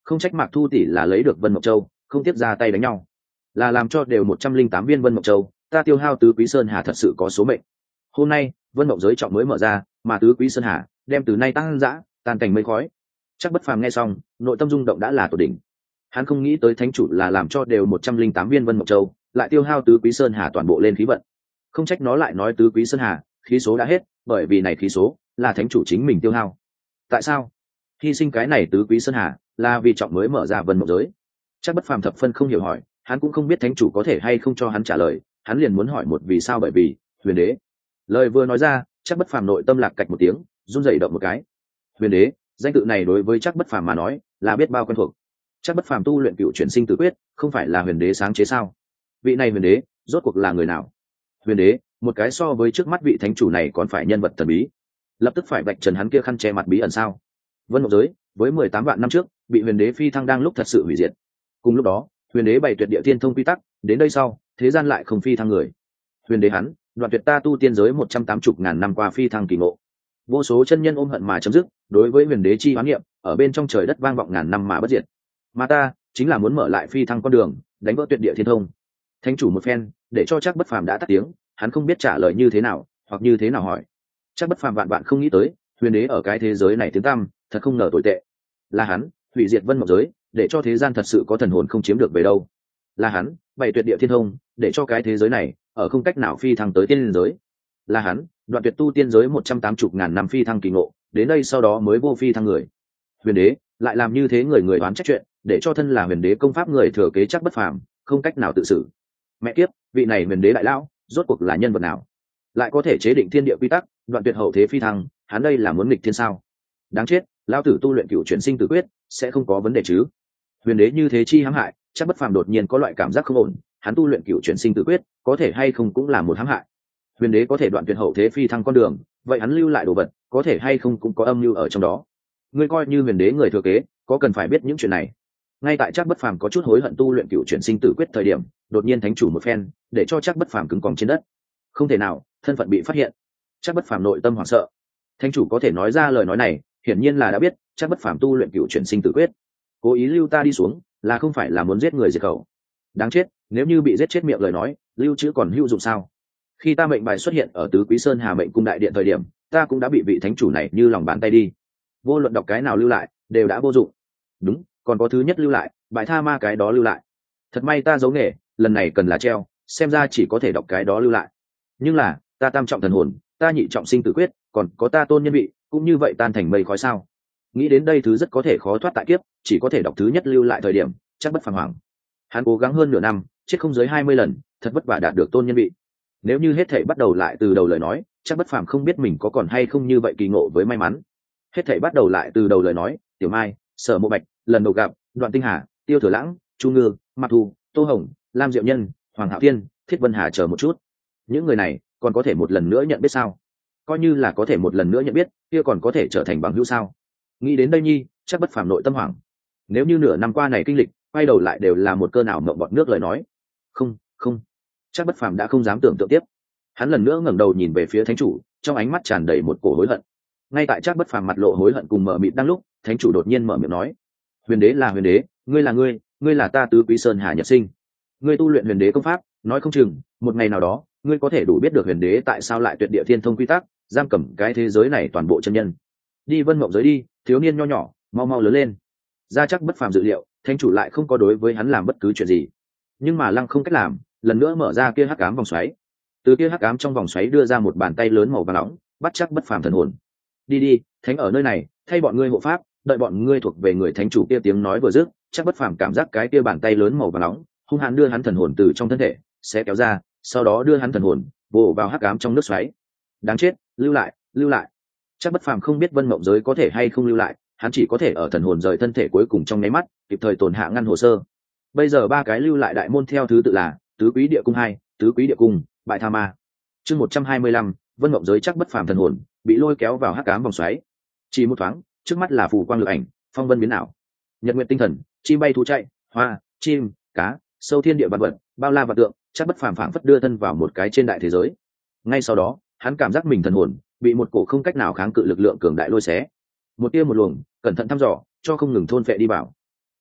Không trách Mạc Thu tỷ là lấy được Vân Mộng Châu, không tiếp ra tay đánh nhau, là làm cho đều 108 viên Vân Mộng Châu, ta tiêu hao tứ quý sơn hà thật sự có số mệnh. Hôm nay Vân Mộng giới trọng mới mở ra, mà tứ quý sơn hà đem từ nay tăng dã, tan cảnh mây khói. Chắc Bất Phàm nghe xong, nội tâm rung động đã là tột đỉnh. Hắn không nghĩ tới thánh chủ là làm cho đều 108 viên Vân Mộng Châu, lại tiêu hao tứ quý sơn hà toàn bộ lên khí vận. Không trách nó lại nói tứ quý sơn hà, khí số đã hết, bởi vì này khí số là thánh chủ chính mình tiêu hao. Tại sao? Hy sinh cái này tứ quý sơn hà, là vì trọng mới mở ra Vân Mộng giới. Chắc Bất Phàm thập phân không hiểu hỏi, hắn cũng không biết thánh chủ có thể hay không cho hắn trả lời, hắn liền muốn hỏi một vì sao, bởi vì Huyền Đế. Lời vừa nói ra, Chắc Bất Phàm nội tâm lạc cạch một tiếng, run rẩy động một cái. Huyền Đế, danh tự này đối với Chắc Bất Phàm mà nói, là biết bao quen thuộc. Chắc Bất Phàm tu luyện cựu chuyển sinh tử quyết, không phải là Huyền Đế sáng chế sao? Vị này Huyền Đế, rốt cuộc là người nào? Huyền Đế, một cái so với trước mắt vị thánh chủ này còn phải nhân vật thần bí, lập tức phải vạch trần hắn kia khăn che mặt bí ẩn sao? Vân Mộng giới, với 18 vạn năm trước, bị Huyền Đế phi thăng đang lúc thật sự hủy diệt. Cùng lúc đó, Huyền Đế bày tuyệt địa thiên thông quy tắc, đến đây sau, thế gian lại không phi thăng người. Huyền Đế hắn, đoạn tuyệt ta tu tiên giới 180.000 năm qua phi thăng kỳ ngộ. Vô số chân nhân ôm hận mà chấm dứt, đối với Huyền Đế chi hoán niệm, ở bên trong trời đất vang vọng ngàn năm mà bất diệt. Mà ta, chính là muốn mở lại phi thăng con đường, đánh vỡ tuyệt địa thiên thông. Thánh chủ một phen, để cho Chắc Bất Phàm đã tắt tiếng, hắn không biết trả lời như thế nào, hoặc như thế nào hỏi. Chắc Bất Phàm vạn vạn không nghĩ tới, Huyền Đế ở cái thế giới này tiếng tăm, thật không ngờ tồi tệ. Là hắn, hủy diệt Vân Mộng giới, để cho thế gian thật sự có thần hồn không chiếm được về đâu. Là hắn, bày tuyệt địa thiên thông, để cho cái thế giới này ở không cách nào phi thăng tới tiên giới. Là hắn, đoạn tuyệt tu tiên giới 180.000 năm phi thăng kỳ ngộ, đến đây sau đó mới vô phi thăng người. Huyền Đế lại làm như thế, người người đoán trách chuyện, để cho thân là Huyền Đế công pháp người thừa kế Chắc Bất Phàm không cách nào tự xử. Mẹ kiếp, vị này Huyền Đế đại lão, rốt cuộc là nhân vật nào? Lại có thể chế định thiên địa quy tắc, đoạn tuyệt hậu thế phi thăng, hắn đây là muốn nghịch thiên sao? Đáng chết, lão tử tu luyện cựu chuyển sinh tử quyết, sẽ không có vấn đề chứ? Huyền Đế như thế chi hãm hại, Chắc Bất Phàm đột nhiên có loại cảm giác không ổn, hắn tu luyện cựu chuyển sinh tử quyết, có thể hay không cũng là một hãm hại. Huyền Đế có thể đoạn tuyệt hậu thế phi thăng con đường, vậy hắn lưu lại đồ vật, có thể hay không cũng có âm mưu ở trong đó. Ngươi coi như Huyền Đế người thừa kế, có cần phải biết những chuyện này? Ngay tại Chắc Bất Phàm có chút hối hận tu luyện cựu chuyển sinh tử quyết thời điểm, đột nhiên thánh chủ một phen, để cho Chắc Bất Phàm cứng còng trên đất. Không thể nào, thân phận bị phát hiện. Chắc Bất Phàm nội tâm hoảng sợ. Thánh chủ có thể nói ra lời nói này, hiển nhiên là đã biết Chắc Bất Phàm tu luyện cựu chuyển sinh tử quyết, cố ý lưu ta đi xuống, là không phải là muốn giết người diệt khẩu. Đáng chết, nếu như bị giết chết miệng lời nói, lưu trữ còn hữu dụng sao? Khi ta mệnh bài xuất hiện ở tứ quý sơn hà mệnh cung đại điện thời điểm, ta cũng đã bị vị thánh chủ này như lòng bàn tay đi. Vô luận đọc cái nào lưu lại, đều đã vô dụng. Đúng, còn có thứ nhất lưu lại, bài tha ma cái đó lưu lại. Thật may ta giấu nghề, lần này cần là treo, xem ra chỉ có thể đọc cái đó lưu lại. Nhưng là, ta tam trọng thần hồn, ta nhị trọng sinh tử quyết, còn có ta tôn nhân vị, cũng như vậy tan thành mây khói sao? Nghĩ đến đây thứ rất có thể khó thoát tại kiếp, chỉ có thể đọc thứ nhất lưu lại thời điểm, Chắc Bất Phàm hoảng. Hắn cố gắng hơn nửa năm, chết không dưới 20 lần, thật vất vả đạt được tôn nhân vị. Nếu như hết thảy bắt đầu lại từ đầu lời nói, Chắc Bất Phàm không biết mình có còn hay không như vậy kỳ ngộ với may mắn. Hết thảy bắt đầu lại từ đầu lời nói, Tiểu Mai, Sở Mộ Bạch, lần đầu gặp, Đoạn Tinh Hà, Tiêu Thừa Lãng, Chu Ngư, Mạc Thu, Tô Hồng, Lam Diệu Nhân, Hoàng Hạo Thiên, Thiết Vân Hà chờ một chút. Những người này còn có thể một lần nữa nhận biết sao? Coi như là có thể một lần nữa nhận biết, kia còn có thể trở thành bằng hữu sao? Nghĩ đến đây nhi, Chắc Bất Phàm nội tâm hoảng. Nếu như nửa năm qua này kinh lịch, quay đầu lại đều là một cơn ảo mộng bọt nước lời nói. Không, Chắc Bất Phàm đã không dám tưởng tượng tiếp. Hắn lần nữa ngẩng đầu nhìn về phía thánh chủ, trong ánh mắt tràn đầy một cổ hối hận. Ngay tại Chắc Bất Phàm mặt lộ hối hận cùng mờ mịt đang lúc, thánh chủ đột nhiên mở miệng nói: Huyền Đế là Huyền Đế, ngươi là ngươi là ta tứ quý sơn hà nhật sinh. Ngươi tu luyện Huyền Đế công pháp, nói không chừng một ngày nào đó, ngươi có thể đủ biết được Huyền Đế tại sao lại tuyệt địa thiên thông quy tắc, giam cầm cái thế giới này toàn bộ chân nhân. Đi Vân Mộng giới đi, thiếu niên nho nhỏ, mau mau lớn lên. Ra Chắc Bất Phàm dự liệu, thánh chủ lại không có đối với hắn làm bất cứ chuyện gì, nhưng mà lăng không cách làm, lần nữa mở ra kia hắc ám vòng xoáy. Từ kia hắc ám trong vòng xoáy đưa ra một bàn tay lớn màu vàng nóng, bắt Chắc Bất Phàm thần hồn. Đi, thánh ở nơi này, thay bọn ngươi hộ pháp, đợi bọn ngươi thuộc về người thánh chủ kia tiếng nói vừa dứt, Chắc Bất Phàm cảm giác cái kia bàn tay lớn màu vàng nóng, hung hãn đưa hắn thần hồn từ trong thân thể sẽ kéo ra, sau đó đưa hắn thần hồn vồ vào hắc ám trong nước xoáy. Đáng chết, lưu lại. Chắc Bất Phàm không biết Vân Mộng giới có thể hay không lưu lại, hắn chỉ có thể ở thần hồn rời thân thể cuối cùng trong nháy mắt, kịp thời tổn hạ ngăn hồ sơ. Bây giờ ba cái lưu lại đại môn theo thứ tự là Tứ Quý Địa Cung 2, Tứ Quý Địa Cung, Bại Tha Ma. Chương 125, Vân Mộng giới Chắc Bất Phàm thần hồn bị lôi kéo vào hắc ám vòng xoáy. Chỉ một thoáng, trước mắt là phù quang lực ảnh, phong vân biến ảo, nhật nguyện tinh thần, chim bay thú chạy, hoa, chim, cá, sâu thiên địa vạn vật, bao la vạn tượng, Chắc Bất Phàm phảng phất đưa thân vào một cái trên đại thế giới. Ngay sau đó, hắn cảm giác mình thần hồn bị một cổ không cách nào kháng cự lực lượng cường đại lôi xé. Một tia một luồng, cẩn thận thăm dò, cho không ngừng thôn phệ đi vào.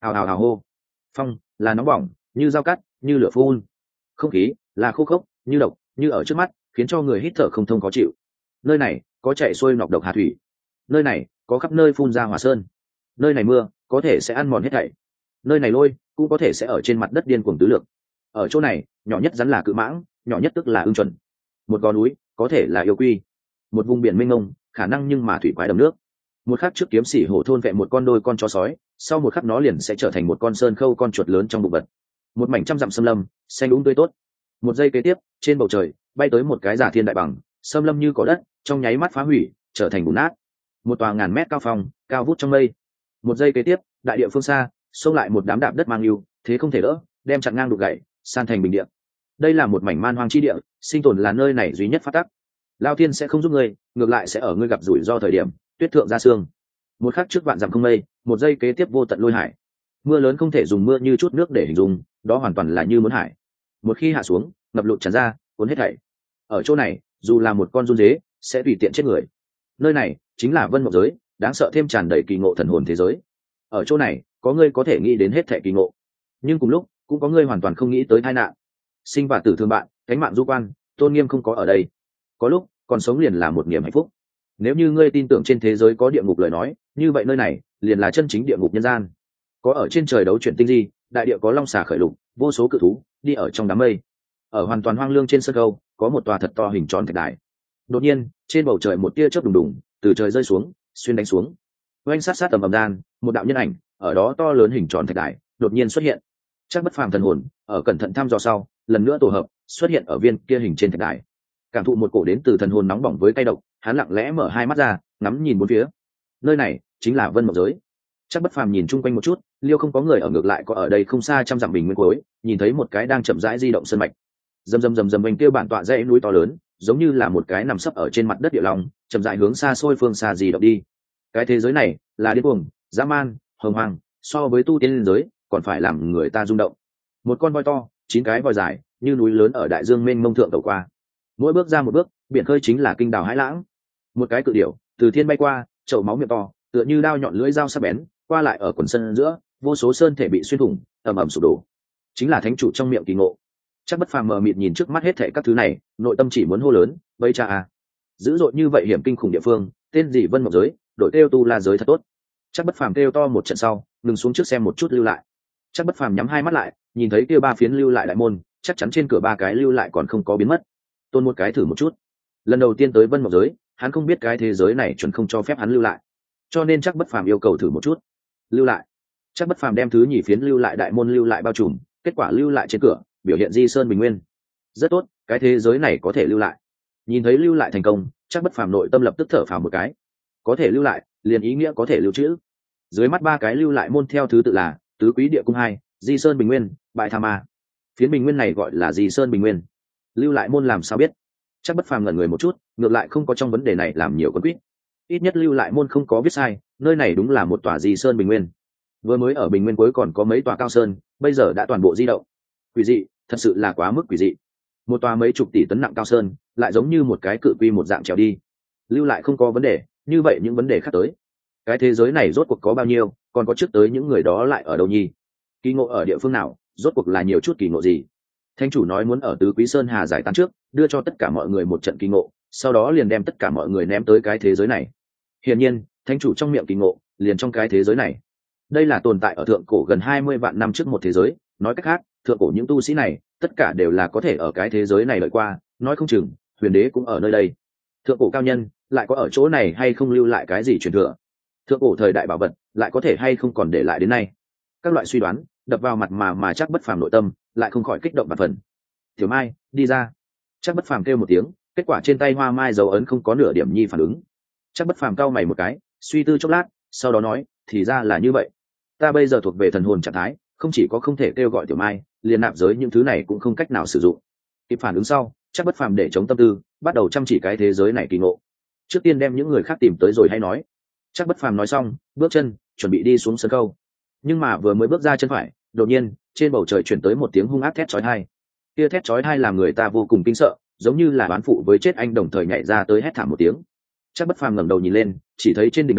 hào hào hào hô. Phong là nóng bỏng như dao cắt, như lửa phun. Không khí là khô khốc như độc, như ở trước mắt, khiến cho người hít thở không thông khó chịu. Nơi này có chạy xuôi nọc độc hà thủy, nơi này có khắp nơi phun ra hỏa sơn, nơi này mưa có thể sẽ ăn mòn hết thảy, nơi này lôi cũng có thể sẽ ở trên mặt đất điên cuồng tứ lược. Ở chỗ này nhỏ nhất rắn là cự mãng, nhỏ nhất tức là ưng chuẩn, một gò núi có thể là yêu quy, một vùng biển mênh mông khả năng nhưng mà thủy quái đầm nước. Một khắc trước kiếm sĩ hổ thôn vệ một con đôi con chó sói, sau một khắc nó liền sẽ trở thành một con sơn khâu con chuột lớn trong bụng vật. Một mảnh trăm dặm xâm lâm xanh úng tươi tốt. Một giây kế tiếp trên bầu trời bay tới một cái giả thiên đại bằng, xâm lâm như cỏ đất trong nháy mắt phá hủy trở thành bùn nát. Một tòa ngàn mét cao phòng cao vút trong mây. Một giây kế tiếp đại địa phương xa xông lại một đám đạp đất mang lưu, thế không thể đỡ, đem chặn ngang đục gãy san thành bình địa. Đây là một mảnh man hoang chi địa, sinh tồn là nơi này duy nhất phát tắc. Lao thiên sẽ không giúp ngươi, ngược lại sẽ ở ngươi gặp rủi ro thời điểm tuyết thượng ra xương. Một khắc trước vạn dặm không mây, một giây kế tiếp vô tận lôi hải. Mưa lớn không thể dùng mưa như chút nước để hình dung, đó hoàn toàn là như muốn hải. Một khi hạ xuống ngập lụt tràn ra cuốn hết thảy. Ở chỗ này dù là một con run dế sẽ tùy tiện chết người. Nơi này chính là vân mộng giới, đáng sợ thêm tràn đầy kỳ ngộ thần hồn thế giới. Ở chỗ này có ngươi có thể nghĩ đến hết thảy kỳ ngộ, nhưng cùng lúc cũng có ngươi hoàn toàn không nghĩ tới tai nạn. Sinh và tử thương bạn, cánh mạng du quan, tôn nghiêm không có ở đây. Có lúc còn sống liền là một niềm hạnh phúc. Nếu như ngươi tin tưởng trên thế giới có địa ngục lời nói, như vậy nơi này liền là chân chính địa ngục nhân gian. Có ở trên trời đấu chuyển tinh di, đại địa có long xà khởi lục, vô số cự thú đi ở trong đám mây. Ở hoàn toàn hoang lương trên sân khấu có một tòa thật to hình tròn thạch đài. Đột nhiên trên bầu trời một tia chớp đùng đùng từ trời rơi xuống, xuyên đánh xuống. Oanh sát sát tầm ầm đan, một đạo nhân ảnh ở đó to lớn hình tròn thạch đài đột nhiên xuất hiện. Chắc bất phàm thần hồn ở cẩn thận thăm dò sau, lần nữa tổ hợp xuất hiện ở viên kia hình trên thạch đài. Cảm thụ một cổ đến từ thần hồn nóng bỏng với cay độc, hắn lặng lẽ mở hai mắt ra, ngắm nhìn bốn phía. Nơi này chính là vân mộng giới. Chắc bất phàm nhìn chung quanh một chút, liêu không có người ở, ngược lại có ở đây không xa trăm dặm bình nguyên cuối, nhìn thấy một cái đang chậm rãi di động sơn mạch. Rầm rầm rầm rầm vành tiêu bản tọa dãy núi to lớn, giống như là một cái nằm sấp ở trên mặt đất địa long, chậm rãi hướng xa xôi phương xa di động đi. Cái thế giới này là điên cuồng, dã man, hồng hoang, so với tu tiên liên giới còn phải làm người ta rung động. Một con voi to, 9 cái voi dài, như núi lớn ở đại dương mênh mông thượng tẩu qua. Mỗi bước ra một bước, biển khơi chính là kinh đảo hải lãng. Một cái cự điểu từ thiên bay qua, chậu máu miệng to, tựa như đao nhọn lưỡi dao sắc bén, qua lại ở quần sân giữa, vô số sơn thể bị xuyên thủng, ầm ầm sụp đổ. Chính là thánh chủ trong miệng kỳ ngộ. Chắc bất phàm mờ mịt nhìn trước mắt hết thảy các thứ này, nội tâm chỉ muốn hô lớn, "Vây cha à!" Dữ dội như vậy hiểm kinh khủng địa phương, tên gì vân mộng giới, đội kêu tu la giới thật tốt. Chắc bất phàm kêu to một trận sau, ngừng xuống trước xem một chút lưu lại. Chắc bất phàm nhắm hai mắt lại, nhìn thấy kia 3 phiến lưu lại đại môn, chắc chắn trên cửa 3 cái lưu lại còn không có biến mất. Tôn một cái thử một chút. Lần đầu tiên tới vân mộng giới, hắn không biết cái thế giới này chuẩn không cho phép hắn lưu lại, cho nên chắc bất phàm yêu cầu thử một chút. Lưu lại. Chắc bất phàm đem thứ nhì phiến lưu lại đại môn lưu lại bao trùm, kết quả lưu lại trên cửa biểu hiện di sơn bình nguyên. Rất tốt, cái thế giới này có thể lưu lại. Nhìn thấy lưu lại thành công, chắc bất phàm nội tâm lập tức thở phào một cái. Có thể lưu lại liền ý nghĩa có thể lưu trữ. Dưới mắt 3 cái lưu lại môn theo thứ tự là tứ quý địa cung 2, di sơn bình nguyên, bại tha ma. Phiến bình nguyên này gọi là di sơn bình nguyên. Lưu lại môn làm sao biết? Chắc bất phàm ngẩn người một chút, ngược lại không có trong vấn đề này làm nhiều con quýt. Ít nhất lưu lại môn không có viết sai, nơi này đúng là một tòa di sơn bình nguyên. Vừa mới ở bình nguyên cuối còn có mấy tòa cao sơn, bây giờ đã toàn bộ di động. Quỷ dị, thật sự là quá mức quỷ dị. Một tòa mấy chục tỷ tấn nặng cao sơn, lại giống như một cái cự quy một dạng trèo đi. Lưu lại không có vấn đề, như vậy những vấn đề khác tới. Cái thế giới này rốt cuộc có bao nhiêu, còn có trước tới những người đó lại ở đâu nhỉ? Kỳ ngộ ở địa phương nào, rốt cuộc là nhiều chút kỳ ngộ gì? Thánh chủ nói muốn ở tứ quý sơn hà giải tán trước, đưa cho tất cả mọi người một trận kỳ ngộ, sau đó liền đem tất cả mọi người ném tới cái thế giới này. Hiển nhiên, thánh chủ trong miệng kỳ ngộ liền trong cái thế giới này. Đây là tồn tại ở thượng cổ gần 20 vạn năm trước một thế giới, nói cách khác, thượng cổ những tu sĩ này, tất cả đều là có thể ở cái thế giới này lợi qua, nói không chừng huyền đế cũng ở nơi đây. Thượng cổ cao nhân lại có ở chỗ này hay không lưu lại cái gì truyền thừa? Thượng cổ thời đại bảo vật lại có thể hay không còn để lại đến nay? Các loại suy đoán đập vào mặt mà chắc bất phàm nội tâm lại không khỏi kích động bạt phần. Tiểu Mai, đi ra. Chắc bất phàm kêu một tiếng, kết quả trên tay hoa mai dấu ấn không có nửa điểm nhi phản ứng. Chắc bất phàm cau mày một cái, suy tư chốc lát, sau đó nói, thì ra là như vậy. Ta bây giờ thuộc về thần hồn trạng thái, không chỉ có không thể kêu gọi Tiểu Mai, liền nạp giới những thứ này cũng không cách nào sử dụng. Kịp phản ứng sau, chắc bất phàm để chống tâm tư, bắt đầu chăm chỉ cái thế giới này kỳ ngộ. Trước tiên đem những người khác tìm tới rồi hay nói. Chắc bất phàm nói xong, bước chân chuẩn bị đi xuống sân câu, nhưng mà vừa mới bước ra chân phải, đột nhiên trên bầu trời chuyển tới một tiếng hung ác thét chói tai. Kia thét chói tai làm người ta vô cùng kinh sợ, giống như là oán phụ với chết anh đồng thời nhảy ra tới hét thảm một tiếng. Chắc bất phàm ngẩng đầu nhìn lên, chỉ thấy trên đỉnh đầu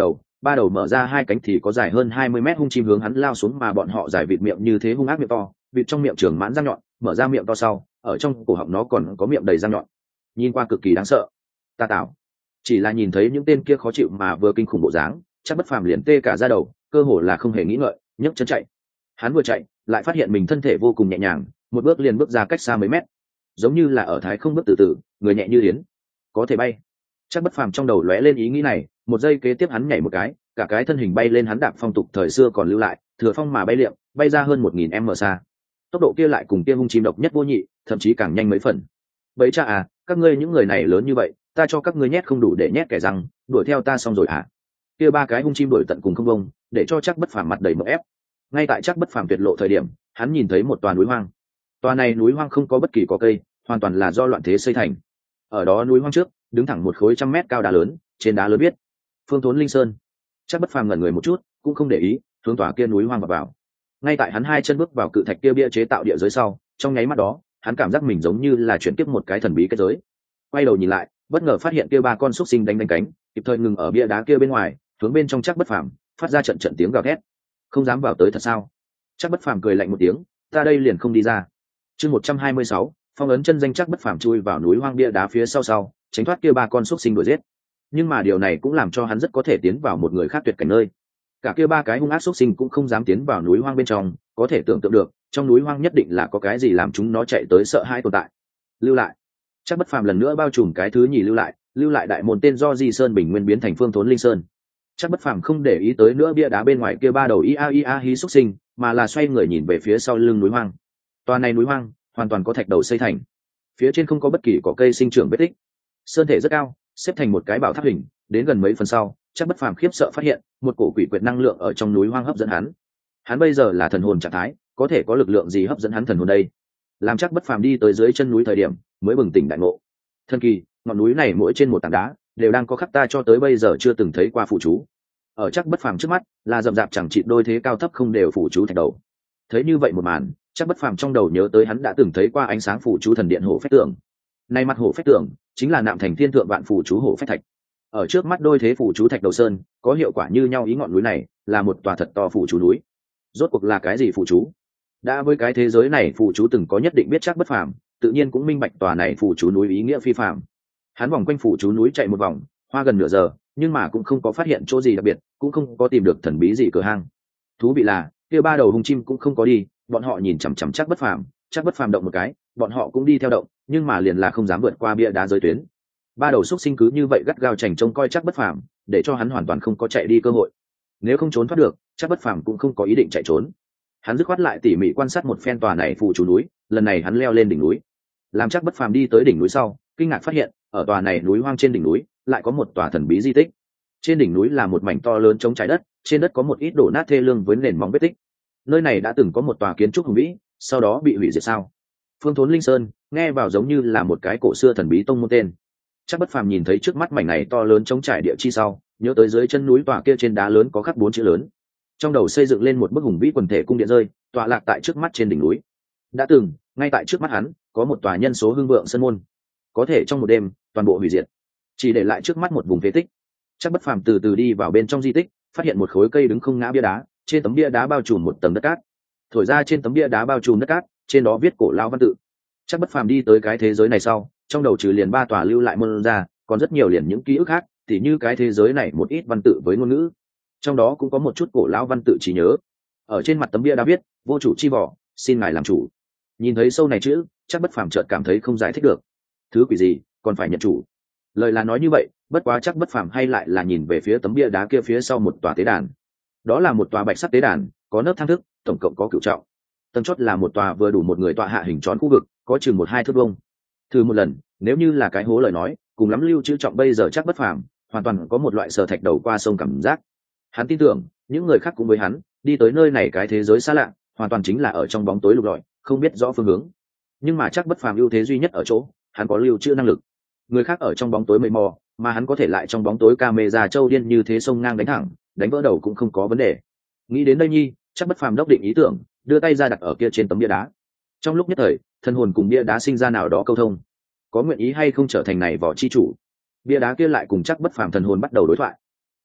ba đầu mở ra hai cánh thì có dài hơn 20 mét hung chim hướng hắn lao xuống, mà bọn họ dài vịt miệng như thế hung ác miệng to, vịt trong miệng trường mãn răng nhọn, mở ra miệng to sau, ở trong cổ họng nó còn có miệng đầy răng nhọn, nhìn qua cực kỳ đáng sợ. Ta tạo, chỉ là nhìn thấy những tên kia khó chịu mà vừa kinh khủng bộ dáng, chắc Bất Phàm liền tê cả da đầu, cơ hồ là không hề nghĩ ngợi, nhấc chân chạy. Hắn vừa chạy, lại phát hiện mình thân thể vô cùng nhẹ nhàng, một bước liền bước ra cách xa mấy mét, giống như là ở thái không bước từ từ, người nhẹ như yến, có thể bay. Chắc Bất Phàm trong đầu lóe lên ý nghĩ này, một giây kế tiếp hắn nhảy một cái, cả cái thân hình bay lên, hắn đạp phong tục thời xưa còn lưu lại, thừa phong mà bay liệm, bay ra hơn 1000 m xa. Tốc độ kia lại cùng kia hung chim độc nhất vô nhị, thậm chí càng nhanh mấy phần. Bấy cha à, các ngươi những người này lớn như vậy, ta cho các ngươi nhét không đủ để nhét kẻ răng, đuổi theo ta xong rồi à? Kia ba cái hung chim đuổi tận cùng không bông, để cho Chắc Bất Phàm mặt đầy mỡ ép. Ngay tại Chắc Bất Phàm tuyệt lộ thời điểm, hắn nhìn thấy một tòa núi hoang. Tòa này núi hoang không có bất kỳ cỏ cây, hoàn toàn là do loạn thế xây thành. Ở đó núi hoang trước, đứng thẳng một khối 100 mét cao đá lớn, trên đá lớn viết Phương Thốn Linh Sơn. Chắc Bất Phàm ngẩn người một chút, cũng không để ý, hướng tòa kia núi hoang vào. Ngay tại hắn hai chân bước vào cự thạch kia bia chế tạo địa giới sau, trong nháy mắt đó, hắn cảm giác mình giống như là chuyển tiếp một cái thần bí kết giới. Quay đầu nhìn lại, bất ngờ phát hiện kia ba con xúc sinh đánh cánh, kịp thời ngừng ở bia đá kia bên ngoài, hướng bên trong Chắc Bất Phàm phát ra trận tiếng gào thét. Không dám vào tới thật sao? Chắc Bất Phàm cười lạnh một tiếng, ta đây liền không đi ra. Chương 126, phong ấn chân danh. Chắc Bất Phàm chui vào núi hoang bia đá phía sau, tránh thoát kia ba con xúc sinh đuổi giết. Nhưng mà điều này cũng làm cho hắn rất có thể tiến vào một người khác tuyệt cảnh nơi. Cả kia ba cái hung ác xúc sinh cũng không dám tiến vào núi hoang bên trong, có thể tưởng tượng được, trong núi hoang nhất định là có cái gì làm chúng nó chạy tới sợ hãi tồn tại. Lưu lại. Chắc Bất Phàm lần nữa bao trùm cái thứ nhì lưu lại đại môn tên do Di Sơn Bình Nguyên biến thành Phương Thốn Linh Sơn. Chắc Bất Phàm không để ý tới nữa bia đá bên ngoài kia ba đầu ia hí xúc sinh, mà là xoay người nhìn về phía sau lưng núi hoang. Toàn này núi hoang hoàn toàn có thạch đầu xây thành, phía trên không có bất kỳ cỏ cây sinh trưởng vết tích, sơn thể rất cao, xếp thành một cái bảo tháp hình. Đến gần mấy phần sau, Chắc Bất Phàm khiếp sợ phát hiện một cổ quỷ quyệt năng lượng ở trong núi hoang hấp dẫn hắn. Hắn bây giờ là thần hồn trạng thái, có thể có lực lượng gì hấp dẫn hắn thần hồn đây? Làm Chắc Bất Phàm đi tới dưới chân núi thời điểm, mới bừng tỉnh đại ngộ. Thần kỳ, ngọn núi này mỗi trên một tảng đá đều đang có khắc ta cho tới bây giờ chưa từng thấy qua phụ chú. Ở Chắc Bất Phàm trước mắt là rậm rạp chẳng chịt đôi thế cao thấp không đều phụ chú thạch đầu. Thấy như vậy một màn, Chắc Bất Phàm trong đầu nhớ tới hắn đã từng thấy qua ánh sáng phụ chú thần điện hổ phách tượng. Nay mặt hổ phách tượng chính là nạm thành thiên thượng vạn phụ chú hổ phách thạch. Ở trước mắt đôi thế phụ chú thạch đầu sơn có hiệu quả như nhau, ý ngọn núi này là một tòa thật to phụ chú núi. Rốt cuộc là cái gì phụ chú? Đã với cái thế giới này phụ chú từng có nhất định biết Chắc Bất Phàm tự nhiên cũng minh bạch tòa này phụ chú núi ý nghĩa phi phàm. Hắn vòng quanh phụ chú núi chạy một vòng, hoa gần nửa giờ, nhưng mà cũng không có phát hiện chỗ gì đặc biệt, cũng không có tìm được thần bí gì cửa hang. Thú vị là kia ba đầu hung chim cũng không có đi, bọn họ nhìn chằm chằm Chắc Bất Phàm, Chắc Bất Phàm động một cái, bọn họ cũng đi theo động, nhưng mà liền là không dám vượt qua bia đá giới tuyến. Ba đầu xúc sinh cứ như vậy gắt gao chành trông coi Chắc Bất Phàm, để cho hắn hoàn toàn không có chạy đi cơ hội. Nếu không trốn thoát được, Chắc Bất Phàm cũng không có ý định chạy trốn. Hắn dứt khoát lại tỉ mỉ quan sát một phen tòa này phụ chú núi, lần này hắn leo lên đỉnh núi. Làm Chắc Bất Phàm đi tới đỉnh núi sau, kinh ngạc phát hiện, ở tòa này núi hoang trên đỉnh núi, lại có một tòa thần bí di tích. Trên đỉnh núi là một mảnh to lớn trống trải đất, trên đất có một ít đổ nát thê lương với nền móng vết tích. Nơi này đã từng có một tòa kiến trúc hùng vĩ, sau đó bị hủy diệt sao? Phương Thốn Linh Sơn, nghe vào giống như là một cái cổ xưa thần bí tông môn tên. Chắc Bất Phàm nhìn thấy trước mắt mảnh này to lớn trống trải địa chi sau, nhớ tới dưới chân núi tòa kia trên đá lớn có khắc 4 chữ lớn. Trong đầu xây dựng lên một bức hùng vĩ quần thể cung điện rơi, tọa lạc tại trước mắt trên đỉnh núi. Đã từng, ngay tại trước mắt hắn, có một tòa nhân số hưng vượng sơn môn. Có thể trong một đêm, toàn bộ hủy diệt, chỉ để lại trước mắt một vùng phế tích. Chắc Bất Phàm từ từ đi vào bên trong di tích, phát hiện một khối cây đứng không ngã bia đá, trên tấm bia đá bao trùm một tầng đất cát. Thổi ra trên tấm bia đá bao trùm đất cát, trên đó viết cổ lao văn tự. Chắc Bất Phàm đi tới cái thế giới này sau, trong đầu trừ liền 3 tòa lưu lại môn ra, còn rất nhiều liền những ký ức khác, tỉ như cái thế giới này một ít văn tự với ngôn ngữ. Trong đó cũng có một chút cổ lao văn tự trí nhớ. Ở trên mặt tấm bia đá viết, vô chủ chi vỏ, xin ngài làm chủ. Nhìn thấy sâu này chữ, Chắc Bất Phàm chợt cảm thấy không giải thích được. Thứ quỷ gì, còn phải nhận chủ? Lời là nói như vậy, bất quá Chắc Bất Phàm hay lại là nhìn về phía tấm bia đá kia phía sau một tòa tế đàn. Đó là một tòa bạch sắt tế đàn, có nấc thang thức, tổng cộng có cửu trọng. Tầng chót là một tòa vừa đủ một người tọa hạ hình tròn khu vực, có chừng 1-2 thước vuông. Thử một lần, nếu như là cái hố lời nói, cùng lắm lưu trữ trọng bây giờ Chắc Bất Phàm hoàn toàn có một loại sờ thạch đầu qua sông cảm giác. Hắn tin tưởng, những người khác cũng với hắn, đi tới nơi này cái thế giới xa lạ, hoàn toàn chính là ở trong bóng tối lục lọi, không biết rõ phương hướng. Nhưng mà Chắc Bất Phàm ưu thế duy nhất ở chỗ, hắn có lưu trữ năng lực. Người khác ở trong bóng tối mây mò, mà hắn có thể lại trong bóng tối camera châu điên như thế sông ngang đánh thẳng, đánh vỡ đầu cũng không có vấn đề. Nghĩ đến đây nhi, Chắc Bất Phàm đốc định ý tưởng, đưa tay ra đặt ở kia trên tấm bia đá. Trong lúc nhất thời, thân hồn cùng bia đá sinh ra nào đó câu thông. Có nguyện ý hay không trở thành này vỏ chi chủ? Bia đá kia lại cùng Chắc Bất Phàm thần hồn bắt đầu đối thoại.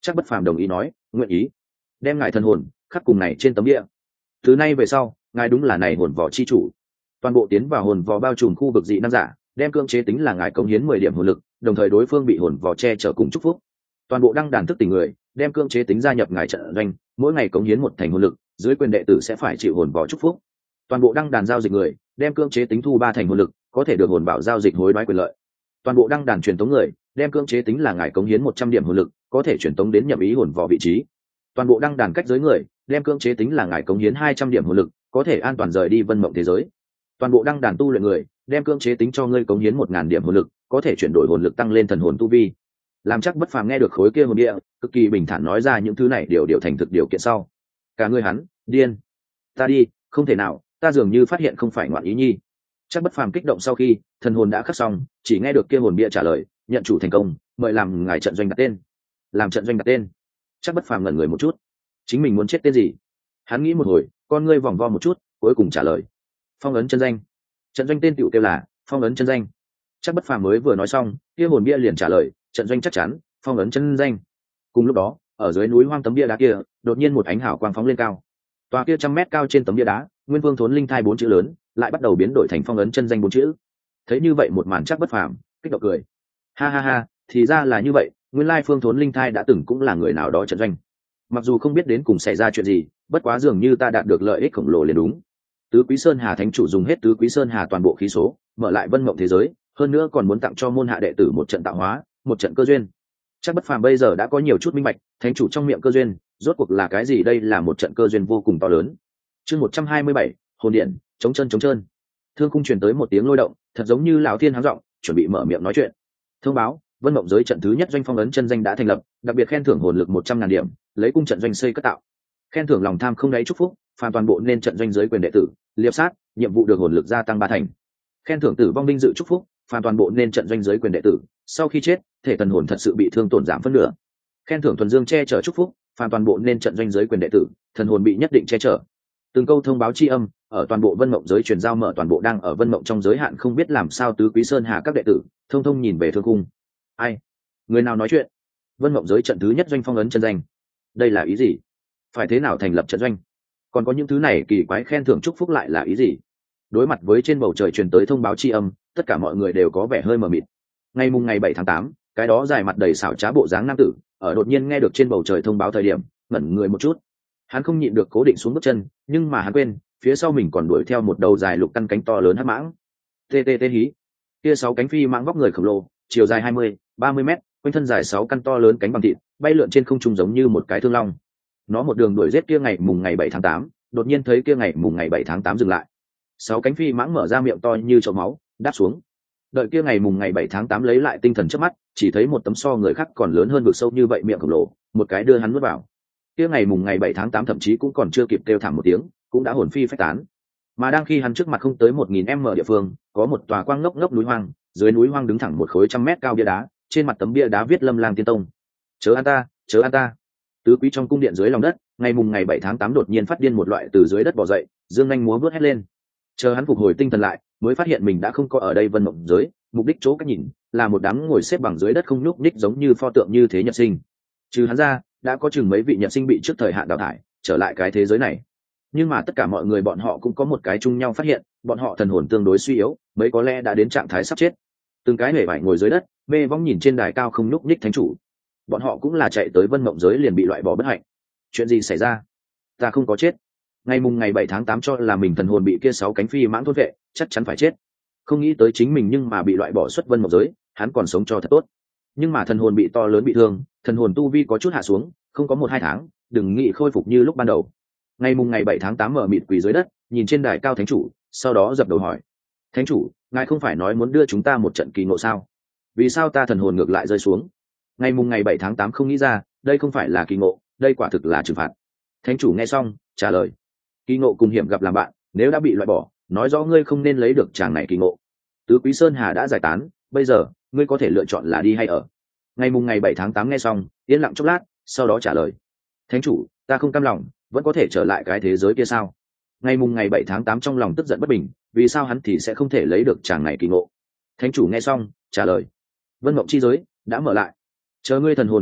Chắc Bất Phàm đồng ý nói, nguyện ý đem ngài thần hồn khắc cùng này trên tấm địa. Từ nay về sau, ngài đúng là này hồn vỏ chi chủ. Toàn bộ tiến vào hồn vỏ bao trùm khu vực dị năng giả, đem cưỡng chế tính là ngài cống hiến 10 điểm hồn lực, đồng thời đối phương bị hồn vỏ che chở cùng chúc phúc. Toàn bộ đăng đàn thức tỉnh người, đem cưỡng chế tính gia nhập ngài trận doanh, mỗi ngày cống hiến 1 thành hồn lực, dưới quyền đệ tử sẽ phải chịu hồn vỏ chúc phúc. Toàn bộ đăng đàn giao dịch người, đem cưỡng chế tính thu 3 thành hồn lực, có thể được hồn bảo giao dịch hối đoái quyền lợi. Toàn bộ đăng đàn truyền tống người, đem cưỡng chế tính là ngài cống hiến 100 điểm hồn lực, có thể truyền tống đến nhậm ý hồn vỏ vị trí. Toàn bộ đăng đàn cách giới người, đem cưỡng chế tính là ngài cống hiến 200 điểm hồn lực, có thể an toàn rời đi vân mộng thế giới. Toàn bộ đăng đàn tu luyện người, đem cưỡng chế tính cho ngươi cống hiến 1000 điểm hồn lực, có thể chuyển đổi hồn lực tăng lên thần hồn tu vi. Làm Chắc Bất Phàm nghe được khối kia hồn địa, cực kỳ bình thản nói ra những thứ này điều thành thực điều kiện sau. Cả người hắn điên. Ta đi, không thể nào, ta dường như phát hiện không phải ngoạn ý nhi. Chắc Bất Phàm kích động sau khi thần hồn đã khắc xong, chỉ nghe được kia hồn bia trả lời, nhận chủ thành công, mời làm ngài trận doanh đặt tên. Làm trận doanh đặt tên. Chắc Bất Phàm ngẩn người một chút, chính mình muốn chết tên gì? Hắn nghĩ một hồi, con ngươi vòng vo một chút, cuối cùng trả lời, Phong ấn chân danh. Trận doanh tên tiểu kêu là Phong ấn chân danh. Chắc Bất Phàm mới vừa nói xong, kia hồn bia liền trả lời, trận doanh chắc chắn, Phong ấn chân danh. Cùng lúc đó, ở dưới núi hoang tấm bia đá kia, đột nhiên một ánh hào quang phóng lên cao. Tòa kia 100 mét cao trên tấm bia đá, Nguyên Vương Thốn Linh Thai 4 chữ lớn, lại bắt đầu biến đổi thành Phong ấn chân danh 4 chữ. Thấy như vậy một màn Chắc Bất Phàm kích động cười. Ha ha ha, thì ra là như vậy, nguyên lai Phương Thốn Linh Thai đã từng cũng là người nào đó trận doanh. Mặc dù không biết đến cùng xảy ra chuyện gì, bất quá dường như ta đạt được lợi ích khổng lồ liền đúng. Tứ Quý Sơn Hà thánh chủ dùng hết Tứ Quý Sơn Hà toàn bộ khí số, mở lại vân mộng thế giới, hơn nữa còn muốn tặng cho môn hạ đệ tử một trận tạo hóa, một trận cơ duyên. Chắc Bất Phàm bây giờ đã có nhiều chút minh bạch, thánh chủ trong miệng cơ duyên, rốt cuộc là cái gì? Đây là một trận cơ duyên vô cùng to lớn. Chương 127, hồn điện, chống chân. Thương khung truyền tới một tiếng lôi động, thật giống như lão thiên háng giọng, chuẩn bị mở miệng nói chuyện. Thông báo, vân mộng giới trận thứ nhất doanh phong ấn chân danh đã thành lập, đặc biệt khen thưởng hồn lực 100.000 điểm, lấy cung trận doanh xây cất tạo. Khen thưởng lòng tham không đáy chúc phúc, phàm toàn bộ nên trận doanh giới quyền đệ tử, liệp sát, nhiệm vụ được hồn lực gia tăng 3 thành. Khen thưởng tử vong binh dự chúc phúc, phàm toàn bộ nên trận doanh giới quyền đệ tử, sau khi chết, thể thần hồn thật sự bị thương tổn giảm phân nửa. Khen thưởng thuần dương che chở chúc phúc, phàm toàn bộ nên trận doanh giới quyền đệ tử, thần hồn bị nhất định che chở. Từng câu thông báo tri âm ở toàn bộ vân mộng giới truyền giao mở toàn bộ đang ở vân mộng trong giới hạn không biết làm sao Tứ Quý Sơn Hà các đệ tử thông nhìn về thương cung. Ai? Người nào nói chuyện? Vân mộng giới trận thứ nhất doanh phong ấn chân danh, đây là ý gì? Phải thế nào thành lập trận doanh? Còn có những thứ này kỳ quái khen thưởng chúc phúc lại là ý gì? Đối mặt với trên bầu trời truyền tới thông báo tri âm, tất cả mọi người đều có vẻ hơi mờ mịt. Ngày 7 tháng 8, cái đó dài mặt đầy xảo trá bộ dáng nam tử ở đột nhiên nghe được trên bầu trời thông báo thời điểm ngẩn người một chút. Hắn không nhịn được cố định xuống bước chân, nhưng mà hắn quên phía sau mình còn đuổi theo một đầu dài lục căn cánh to lớn hắc mãng. Tê hí. Kia 6 cánh phi mãng vóc người khổng lồ, chiều dài 20-30 mét, quanh thân dài 6 căn to lớn cánh bằng thịt, bay lượn trên không trung giống như một cái thương long. Nó một đường đuổi giết kia ngày 7 tháng 8, đột nhiên thấy kia ngày 7 tháng 8 dừng lại. 6 cánh phi mãng mở ra miệng to như chậu máu, đáp xuống. Đợi kia ngày 7 tháng 8 lấy lại tinh thần trước mắt, chỉ thấy một tấm so người khác còn lớn hơn vực sâu như vậy miệng khổng lồ, một cái đưa hắn nuốt vào. Kia ngày 7 tháng 8 thậm chí cũng còn chưa kịp kêu thảm một tiếng, cũng đã hồn phi phách tán. Mà đang khi hắn trước mặt không tới 1000m địa phương, có một tòa quang ngốc núi hoang, dưới núi hoang đứng thẳng một khối 100 mét cao bia đá, trên mặt tấm bia đá viết Lâm Lang Tiên Tông. Chớ ăn ta. Tứ quý trong cung điện dưới lòng đất, ngày 7 tháng 8 đột nhiên phát điên một loại từ dưới đất bò dậy, dương nhanh múa vớt hét lên. Chờ hắn phục hồi tinh thần lại, mới phát hiện mình đã không có ở đây vân mộng giới, mục đích chỗ cách nhìn là một đám ngồi xếp bằng dưới đất không nhúc nhích giống như pho tượng như thế nhật sinh. Trừ hắn ra, đã có chừng mấy vị nhật sinh bị trước thời hạn đào thải, trở lại cái thế giới này. Nhưng mà tất cả mọi người bọn họ cũng có một cái chung nhau phát hiện, bọn họ thần hồn tương đối suy yếu, mấy có lẽ đã đến trạng thái sắp chết. Từng cái hề vải ngồi dưới đất, mê vong nhìn trên đài cao không nhúc nhích thánh chủ. Bọn họ cũng là chạy tới vân mộng giới liền bị loại bỏ bất hạnh. Chuyện gì xảy ra? Ta không có chết. Ngày 7 tháng 8 cho là mình thần hồn bị kia 6 cánh phi mãng thôn vệ, chắc chắn phải chết. Không nghĩ tới chính mình nhưng mà bị loại bỏ xuất vân mộng giới, hắn còn sống cho thật tốt. Nhưng mà thần hồn bị to lớn bị thương, thần hồn tu vi có chút hạ xuống, không có 1-2 tháng, đừng nghĩ khôi phục như lúc ban đầu. Ngày 7 tháng 8 mở mịt quỳ dưới đất, nhìn trên đài cao thánh chủ, sau đó dập đầu hỏi: "Thánh chủ, ngài không phải nói muốn đưa chúng ta một trận kỳ ngộ sao? Vì sao ta thần hồn ngược lại rơi xuống?" Ngày 7 tháng 8 không nghĩ ra, đây không phải là kỳ ngộ, đây quả thực là trừng phạt. Thánh chủ nghe xong, trả lời: "Kỳ ngộ cùng hiểm gặp làm bạn, nếu đã bị loại bỏ, nói rõ ngươi không nên lấy được chàng này kỳ ngộ. Tứ Quý Sơn Hà đã giải tán, bây giờ ngươi có thể lựa chọn là đi hay ở." Ngày 7 tháng 8 nghe xong, yên lặng chốc lát, sau đó trả lời: "Thánh chủ, ta không cam lòng, vẫn có thể trở lại cái thế giới kia sao?" Ngày 7 tháng 8 trong lòng tức giận bất bình, vì sao hắn thì sẽ không thể lấy được chàng này kỳ ngộ. Thánh chủ nghe xong, trả lời: "Vân Mộng chi giới đã mở lại, chờ ngươi thần hồn khôi phục,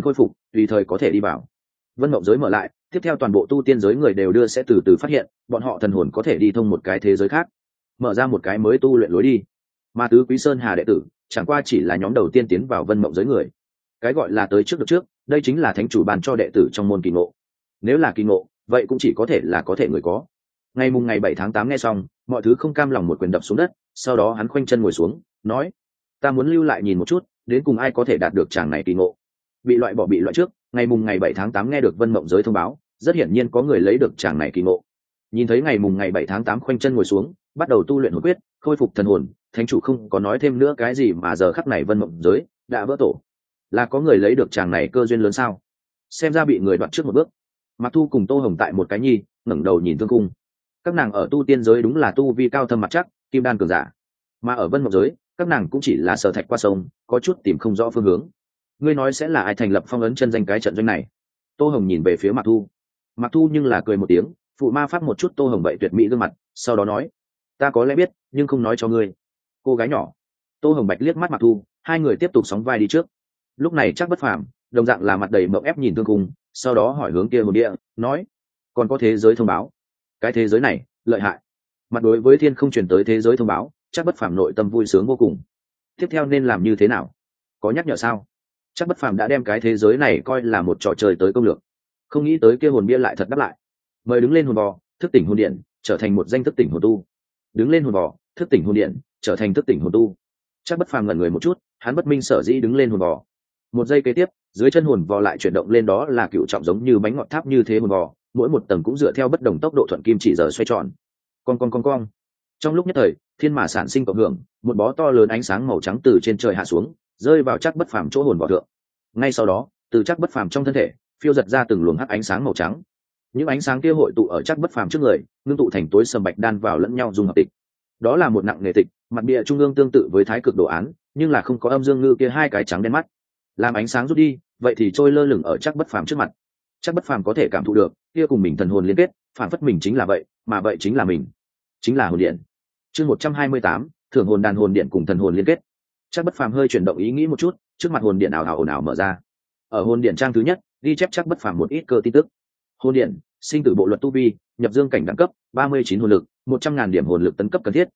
tùy thời có thể đi vào. Vân mộng giới mở lại, tiếp theo toàn bộ tu tiên giới người đều đưa sẽ từ từ phát hiện bọn họ thần hồn có thể đi thông một cái thế giới khác, mở ra một cái mới tu luyện lối đi. Mà tứ quý sơn hà đệ tử chẳng qua chỉ là nhóm đầu tiên tiến vào vân mộng giới người. Cái gọi là tới trước được trước, đây chính là thánh chủ ban cho đệ tử trong môn kỳ ngộ. Nếu là kỳ ngộ, vậy cũng chỉ có thể là có thể người có. Ngày 7 tháng 8 nghe xong, mọi thứ không cam lòng một quyền đập xuống đất, sau đó hắn khoanh chân ngồi xuống, nói: ta muốn lưu lại nhìn một chút, đến cùng ai có thể đạt được tràng này kỳ ngộ. Bị loại bỏ bị loại trước, ngày 7 tháng 8 nghe được vân mộng giới thông báo, rất hiển nhiên có người lấy được tràng này kỳ ngộ. Nhìn thấy ngày 7 tháng 8 khoanh chân ngồi xuống, bắt đầu tu luyện hồn quyết, khôi phục thần hồn, thánh chủ không có nói thêm nữa cái gì, mà giờ khắc này vân mộng giới đã vỡ tổ. Là có người lấy được tràng này cơ duyên lớn sao? Xem ra bị người đoạt trước một bước. Mặc Thu cùng Tô Hồng tại một cái nhi ngẩng đầu nhìn Thương Cung. Các nàng ở tu tiên giới đúng là tu vi cao thâm mặt chắc, kim đan cường giả, mà ở vân mộng giới các nàng cũng chỉ là sở thạch qua sông, có chút tìm không rõ phương hướng. Ngươi nói sẽ là ai thành lập phong ấn chân danh cái trận doanh này? Tô Hồng nhìn về phía Mặc Thu. Mặc Thu nhưng là cười một tiếng, phụ ma pháp một chút Tô Hồng vậy tuyệt mỹ gương mặt, sau đó nói: ta có lẽ biết, nhưng không nói cho ngươi. Cô gái nhỏ. Tô Hồng bạch liếc mắt Mặc Thu, hai người tiếp tục sóng vai đi trước. Lúc này chắc bất phàm đồng dạng là mặt đầy mộng ép nhìn Thương Cung, sau đó hỏi hướng kia hồn địa, nói: còn có thế giới thông báo? Cái thế giới này lợi hại. Mặt đối với thiên không truyền tới thế giới thông báo, chắc bất phàm nội tâm vui sướng vô cùng. Tiếp theo nên làm như thế nào? Có nhắc nhở sao? Chắc bất phàm đã đem cái thế giới này coi là một trò chơi tới công lược, không nghĩ tới kia hồn bia lại thật đáp lại: mời đứng lên hồn bò, thức tỉnh hồn điện, trở thành một danh thức tỉnh hồn tu. Đứng lên hồn bò, thức tỉnh hồn điện, trở thành thức tỉnh hồn tu. Chắc bất phàm ngẩn người một chút, hắn bất minh sở dĩ đứng lên hồn bò. Một giây kế tiếp, dưới chân hồn bò lại chuyển động lên, đó là cựu trọng giống như bánh ngọt tháp như thế hồn bò, mỗi một tầng cũng dựa theo bất đồng tốc độ thuận kim chỉ giờ xoay tròn. Con. Trong lúc nhất thời, thiên mà sản sinh cộng hưởng, một bó to lớn ánh sáng màu trắng từ trên trời hạ xuống, rơi vào chắc bất phàm chỗ hồn bò thượng. Ngay sau đó, từ chắc bất phàm trong thân thể phiêu giật ra từng luồng hắc ánh sáng màu trắng. Những ánh sáng kia hội tụ ở chắc bất phàm trước người, ngưng tụ thành tối sầm bạch đan vào lẫn nhau dung hợp tịch. Đó là một nặng nghề tịch, mặt bìa trung ương tương tự với thái cực đồ án, nhưng là không có âm dương ngư kia hai cái trắng đen mắt. Làm ánh sáng rút đi, vậy thì trôi lơ lửng ở chắc bất phàm trước mặt. Chắc bất phàm có thể cảm thụ được, kia cùng mình thần hồn liên kết, phản phất mình chính là vậy, mà vậy chính là mình, chính là hồn điện. Chương 128, thưởng hồn đàn hồn điện cùng thần hồn liên kết. Chắc bất phàm hơi chuyển động ý nghĩ một chút, trước mặt hồn điện ảo ảo mở ra. Ở hồn điện trang thứ nhất, ghi chép chắc bất phàm một ít cơ tin tức. Hồn điện, sinh tử bộ luật tu vi, nhập dương cảnh đẳng cấp, 39 hồn lực, 100.000 điểm hồn lực tấn cấp cần thiết,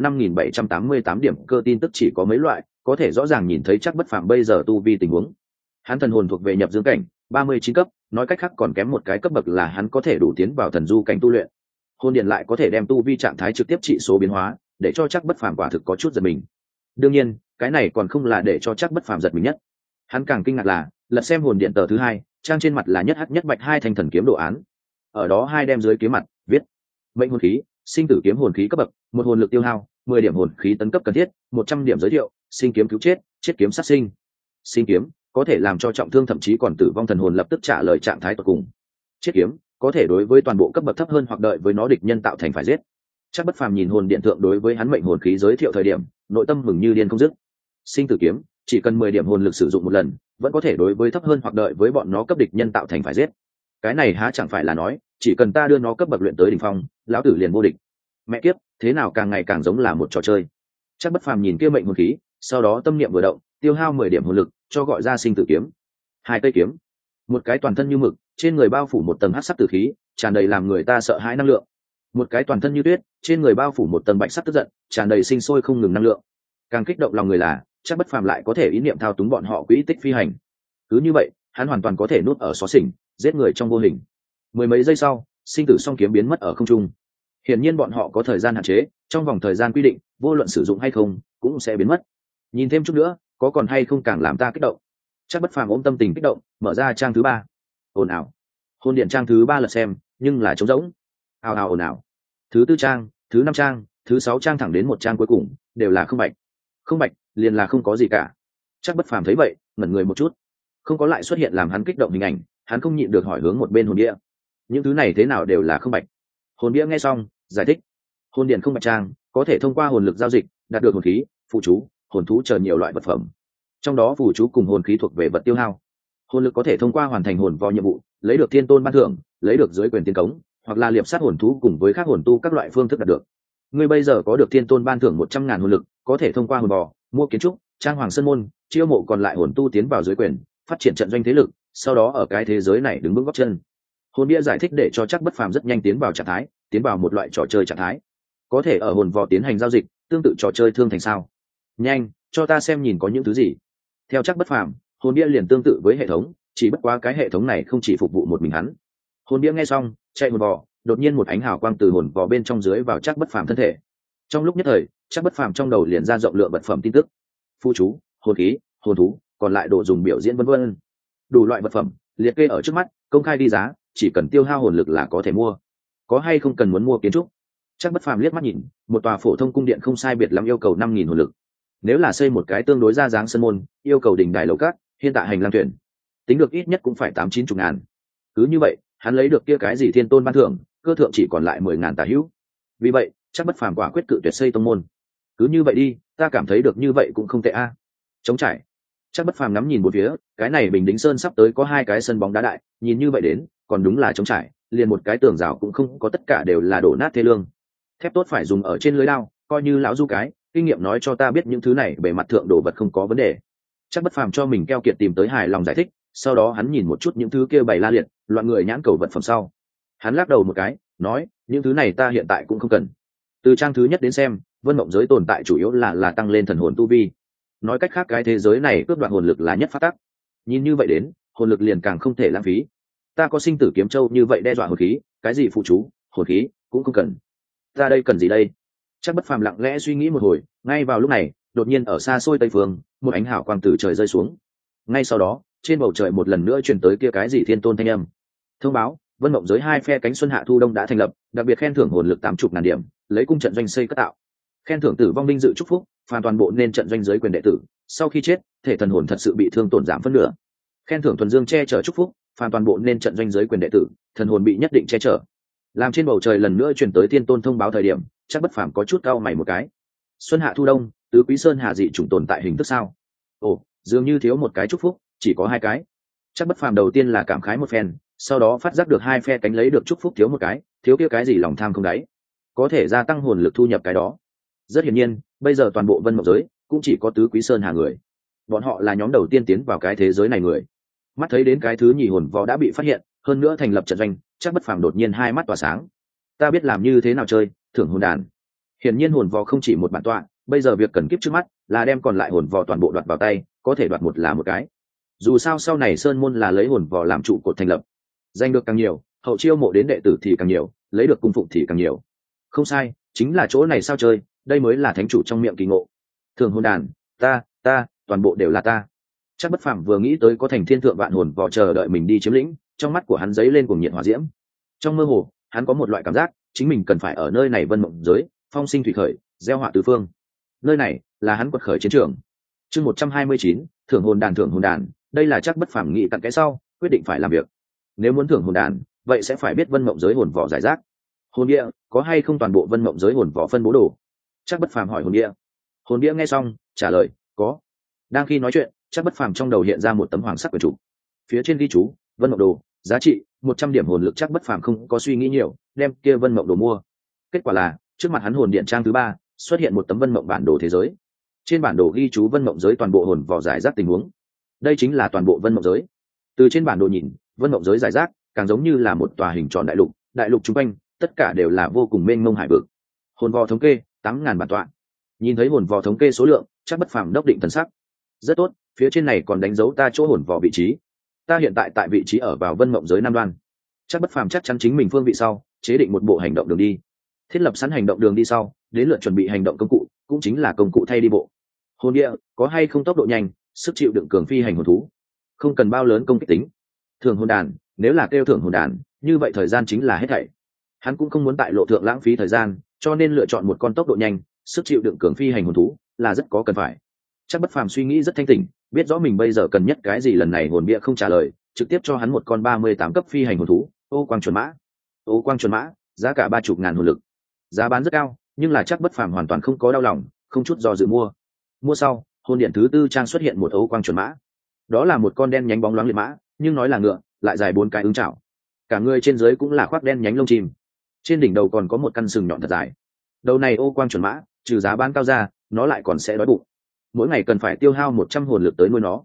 4.5788 điểm cơ tin tức chỉ có mấy loại, có thể rõ ràng nhìn thấy chắc bất phàm bây giờ tu vi tình huống. Hắn thần hồn thuộc về nhập dương cảnh, 39 cấp, nói cách khác còn kém một cái cấp bậc là hắn có thể đủ tiến vào thần du cảnh tu luyện. Hồn điện lại có thể đem tu vi trạng thái trực tiếp trị số biến hóa, để cho chắc bất phàm quả thực có chút giật mình. Đương nhiên, cái này còn không là để cho chắc bất phàm giật mình nhất. Hắn càng kinh ngạc là, lật xem hồn điện tờ thứ hai, trang trên mặt là nhất hắc nhất bạch hai thanh thần kiếm đồ án. Ở đó hai đem dưới kiếm mặt viết: mệnh hồn khí, sinh tử kiếm hồn khí cấp bậc, một hồn lực tiêu hao, 10 điểm hồn khí tấn cấp cần thiết, 100 điểm giới thiệu, sinh kiếm cứu chết, chết kiếm sát sinh. Sinh kiếm có thể làm cho trọng thương thậm chí còn tử vong thần hồn lập tức trả lời trạng thái tột cùng. Chết kiếm có thể đối với toàn bộ cấp bậc thấp hơn hoặc đợi với nó địch nhân tạo thành phải giết. Chắc bất phàm nhìn hồn điện thượng đối với hắn mệnh hồn khí giới thiệu thời điểm, nội tâm mừng như điên không dứt. Sinh tử kiếm chỉ cần 10 điểm hồn lực sử dụng một lần, vẫn có thể đối với thấp hơn hoặc đợi với bọn nó cấp địch nhân tạo thành phải giết. Cái này há chẳng phải là nói, chỉ cần ta đưa nó cấp bậc luyện tới đỉnh phong, lão tử liền vô địch. Mẹ kiếp, thế nào càng ngày càng giống là một trò chơi. Chắc bất phàm nhìn kia mệnh hồn khí, sau đó tâm niệm vừa động, tiêu hao 10 điểm hồn lực, cho gọi ra sinh tử kiếm. Hai cây kiếm, một cái toàn thân như mực, trên người bao phủ một tầng hắc sắc tử khí, tràn đầy làm người ta sợ hãi năng lượng. Một cái toàn thân như tuyết, trên người bao phủ một tầng bạch sắc tức giận, tràn đầy sinh sôi không ngừng năng lượng. Càng kích động lòng người là, chắc bất phàm lại có thể ý niệm thao túng bọn họ quỹ tích phi hành. Cứ như vậy, hắn hoàn toàn có thể nuốt ở xó xỉnh, giết người trong vô hình. Mười mấy giây sau, sinh tử song kiếm biến mất ở không trung. Hiển nhiên bọn họ có thời gian hạn chế, trong vòng thời gian quy định, vô luận sử dụng hay không, cũng sẽ biến mất. Nhìn thêm chút nữa, có còn hay không càng làm ta kích động. Chắc bất phàm ôm tâm tình kích động, mở ra trang thứ 3. Ồn ào. Hồn điện trang thứ 3 lật xem, nhưng là trống rỗng. Ào ào ồn ào. Thứ 4 trang, thứ 5 trang, thứ 6 trang thẳng đến một trang cuối cùng, đều là không bạch. Không bạch, liền là không có gì cả. Chắc bất phàm thấy vậy, ngẩn người một chút. Không có lại xuất hiện làm hắn kích động hình ảnh, hắn không nhịn được hỏi hướng một bên hồn bia: những thứ này thế nào đều là không bạch? Hồn bia nghe xong, giải thích: hồn điện không bạch trang có thể thông qua hồn lực giao dịch, đạt được hồn khí, phụ chú, hồn thú chờ nhiều loại vật phẩm. Trong đó phụ chú cùng hồn khí thuộc về vật tiêu hao. Hồn lực có thể thông qua hoàn thành hồn vò nhiệm vụ, lấy được thiên tôn ban thưởng, lấy được dưới quyền tiên cống, hoặc là liệp sát hồn thú cùng với các hồn tu các loại phương thức đạt được. Ngươi bây giờ có được thiên tôn ban thưởng 100.000 hồn lực, có thể thông qua hồn bò, mua kiến trúc, trang hoàng sơn môn, chiêu mộ còn lại hồn tu tiến vào dưới quyền, phát triển trận doanh thế lực, sau đó ở cái thế giới này đứng vững góc chân. Hồn bia giải thích để cho Trác Bất Phàm rất nhanh tiến vào trạng thái, tiến vào một loại trò chơi trạng thái, có thể ở hồn vò tiến hành giao dịch, tương tự trò chơi thương thành sao. Nhanh, cho ta xem nhìn có những thứ gì. Theo Trác Bất Phàm, hồn bia liền tương tự với hệ thống, chỉ bất quá cái hệ thống này không chỉ phục vụ một mình hắn. Hồn bia nghe xong, chạy hồn vò, đột nhiên một ánh hào quang từ hồn vò bên trong dưới vào Trác Bất Phàm thân thể. Trong lúc nhất thời, Trác Bất Phàm trong đầu liền ra rộng lượng vật phẩm tin tức, phụ chú, hồn khí, hồn thú, còn lại đồ dùng biểu diễn vân vân, đủ loại vật phẩm liệt kê ở trước mắt, công khai đi giá, chỉ cần tiêu hao hồn lực là có thể mua. Có hay không cần muốn mua kiến trúc? Trác Bất Phàm liếc mắt nhìn, một tòa phổ thông cung điện không sai biệt lắm yêu cầu 5.000 hồn lực. Nếu là xây một cái tương đối ra dáng sân môn, yêu cầu đỉnh đài lầu cát, hiện tại hành lang thuyền, tính được ít nhất cũng phải 8-9 ngàn. Cứ như vậy, hắn lấy được kia cái gì thiên tôn ban thưởng, cơ thượng chỉ còn lại 10.000 tà hữu. Vì vậy, Trác Bất Phàm quả quyết cự tuyệt xây tông môn. Cứ như vậy đi, ta cảm thấy được như vậy cũng không tệ a. Trống trải. Trác Bất Phàm ngắm nhìn một phía, cái này Bình Đính Sơn sắp tới có 2 cái sân bóng đá đại, nhìn như vậy đến, còn đúng là trống trải, liền một cái tường rào cũng không có, tất cả đều là đổ nát thê lương. Thép tốt phải dùng ở trên lưới lao, coi như lão du cái, kinh nghiệm nói cho ta biết những thứ này bề mặt thượng đồ vật không có vấn đề. Trác Bất Phàm cho mình keo kiệt tìm tới hài lòng giải thích, sau đó hắn nhìn một chút những thứ kia bày la liệt, loạn người nhãn cầu vật phẩm sau. Hắn lắc đầu một cái, nói, những thứ này ta hiện tại cũng không cần. Từ trang thứ nhất đến xem, vân mộng giới tồn tại chủ yếu là tăng lên thần hồn tu vi. Nói cách khác cái thế giới này cướp đoạt hồn lực là nhất phát tắc. Nhìn như vậy đến, hồn lực liền càng không thể lãng phí. Ta có sinh tử kiếm châu như vậy đe dọa hồn khí, cái gì phụ chú, hồn khí cũng không cần. Ta đây cần gì đây? Trác Bất Phàm lặng lẽ suy nghĩ một hồi, ngay vào lúc này, đột nhiên ở xa xôi tây phương, một ánh hào quang từ trời rơi xuống. Ngay sau đó, trên bầu trời một lần nữa truyền tới kia cái gì thiên tôn thanh âm. Thông báo, vân mộng giới 2 phe cánh xuân hạ thu đông đã thành lập, đặc biệt khen thưởng hồn lực 80.000 điểm, lấy cung trận doanh xây cất tạo. Khen thưởng tử vong binh dự chúc phúc, phàm toàn bộ nên trận doanh giới quyền đệ tử, sau khi chết, thể thần hồn thật sự bị thương tổn giảm phân nửa. Khen thưởng thuần dương che chở chúc phúc, phàm toàn bộ nên trận doanh giới quyền đệ tử, thần hồn bị nhất định che chở. Làm trên bầu trời lần nữa truyền tới thiên tôn thông báo thời điểm, Trác Bất Phàm có chút cau mày một cái. Xuân hạ thu đông, tứ quý sơn hà dị chủng tồn tại hình thức sao? Ồ, dường như thiếu một cái chúc phúc, chỉ có 2 cái. Trác Bất Phàm đầu tiên là cảm khái một phen, sau đó phát giác được 2 phe cánh lấy được chúc phúc thiếu một cái, thiếu kia cái gì lòng tham không đáy, có thể gia tăng hồn lực thu nhập cái đó. Rất hiển nhiên, bây giờ toàn bộ vân mộng giới cũng chỉ có tứ quý sơn hà người, bọn họ là nhóm đầu tiên tiến vào cái thế giới này người. Mắt thấy đến cái thứ nhì hồn võ đã bị phát hiện, hơn nữa thành lập trận doanh, Trác Bất Phàm đột nhiên 2 mắt tỏa sáng. Ta biết làm như thế nào chơi, thưởng hồn đàn. Hiển nhiên hồn võ không chỉ một bản tọa, bây giờ việc cần kiếp trước mắt là đem còn lại hồn võ toàn bộ đoạt vào tay, có thể đoạt một là một cái. Dù sao sau này sơn môn là lấy hồn võ làm trụ cột thành lập, danh được càng nhiều, hậu chiêu mộ đến đệ tử thì càng nhiều, lấy được cung phụng thì càng nhiều. Không sai, chính là chỗ này sao chơi, đây mới là thánh chủ trong miệng kỳ ngộ. Thường hồn đàn, ta, toàn bộ đều là ta. Trác Bất Phàm vừa nghĩ tới có thành thiên thượng vạn hồn vò chờ đợi mình đi chiếm lĩnh, trong mắt của hắn dấy lên cuồng nhiệt hỏa diễm. Trong mơ hồ, hắn có một loại cảm giác, chính mình cần phải ở nơi này vân mộng giới, phong sinh thủy khởi, gieo họa tứ phương. Nơi này là hắn quật khởi chiến trường. Chương 129, thưởng hồn đàn, đây là Trác Bất Phàm nghĩ tận cái sau, quyết định phải làm việc. Nếu muốn thưởng hồn đàn, vậy sẽ phải biết vân mộng giới hồn vỏ giải rác. Hồn địa có hay không toàn bộ vân mộng giới hồn vỏ phân bố đồ? Trác Bất Phàm hỏi hồn địa. Hồn địa nghe xong, trả lời, có. Đang khi nói chuyện, Trác Bất Phàm trong đầu hiện ra một tấm hoàng sắc quyển trục. Phía trên ghi chú, vân mộng đồ, giá trị 100 điểm hồn lực. Trác Bất Phàm không có suy nghĩ nhiều, đem kia vân mộng đồ mua. Kết quả là, trước mặt hắn hồn điện trang thứ 3, xuất hiện một tấm vân mộng bản đồ thế giới. Trên bản đồ ghi chú vân mộng giới toàn bộ hồn vỏ giải rác tình huống. Đây chính là toàn bộ vân mộng giới. Từ trên bản đồ nhìn, vân mộng giới giải rác càng giống như là một tòa hình tròn đại lục chung quanh tất cả đều là vô cùng mênh mông hải vực. Hồn vò thống kê 8.000 bản tọa. Nhìn thấy hồn vò thống kê số lượng, Trác Bất Phàm đốc định thần sắc. Rất tốt, phía trên này còn đánh dấu ta chỗ hồn vò vị trí. Ta hiện tại vị trí ở vào vân mộng giới Nam Đoan. Trác Bất Phàm chắc chắn chính mình phương vị sau, chế định một bộ hành động đường đi. Thiết lập sẵn hành động đường đi sau, đến lượt chuẩn bị hành động công cụ, cũng chính là công cụ thay đi bộ. Hồn địa có hay không tốc độ nhanh, sức chịu đựng cường phi hành hồn thú, không cần bao lớn công kích tính. Thưởng hồn đàn, nếu là kêu thưởng hồn đàn, như vậy thời gian chính là hết thảy. Hắn cũng không muốn tại lộ thượng lãng phí thời gian, cho nên lựa chọn một con tốc độ nhanh, sức chịu đựng cường phi hành hồn thú là rất có cần phải. Trác Bất Phàm suy nghĩ rất thanh tỉnh, biết rõ mình bây giờ cần nhất cái gì. Lần này hồn bia không trả lời, trực tiếp cho hắn một con 38 cấp phi hành hồn thú, ô quang chuẩn mã. Ô quang chuẩn mã, giá cả 30.000 hồn lực, giá bán rất cao, nhưng là Trác Bất Phàm hoàn toàn không có đau lòng, không chút do dự mua. Mua sau, hồn điện thứ 4 trang xuất hiện một ô quang chuẩn mã. Đó là một con đen nhánh bóng loáng liệt mã, nhưng nói là ngựa, lại dài 4 cái ứng chảo. Cả người trên dưới cũng là khoác đen nhánh lông chim, trên đỉnh đầu còn có một căn sừng nhọn thật dài. Đầu này ô quang chuẩn mã, trừ giá bán cao ra, nó lại còn sẽ đói bụng. Mỗi ngày cần phải tiêu hao 100 hồn lực tới nuôi nó.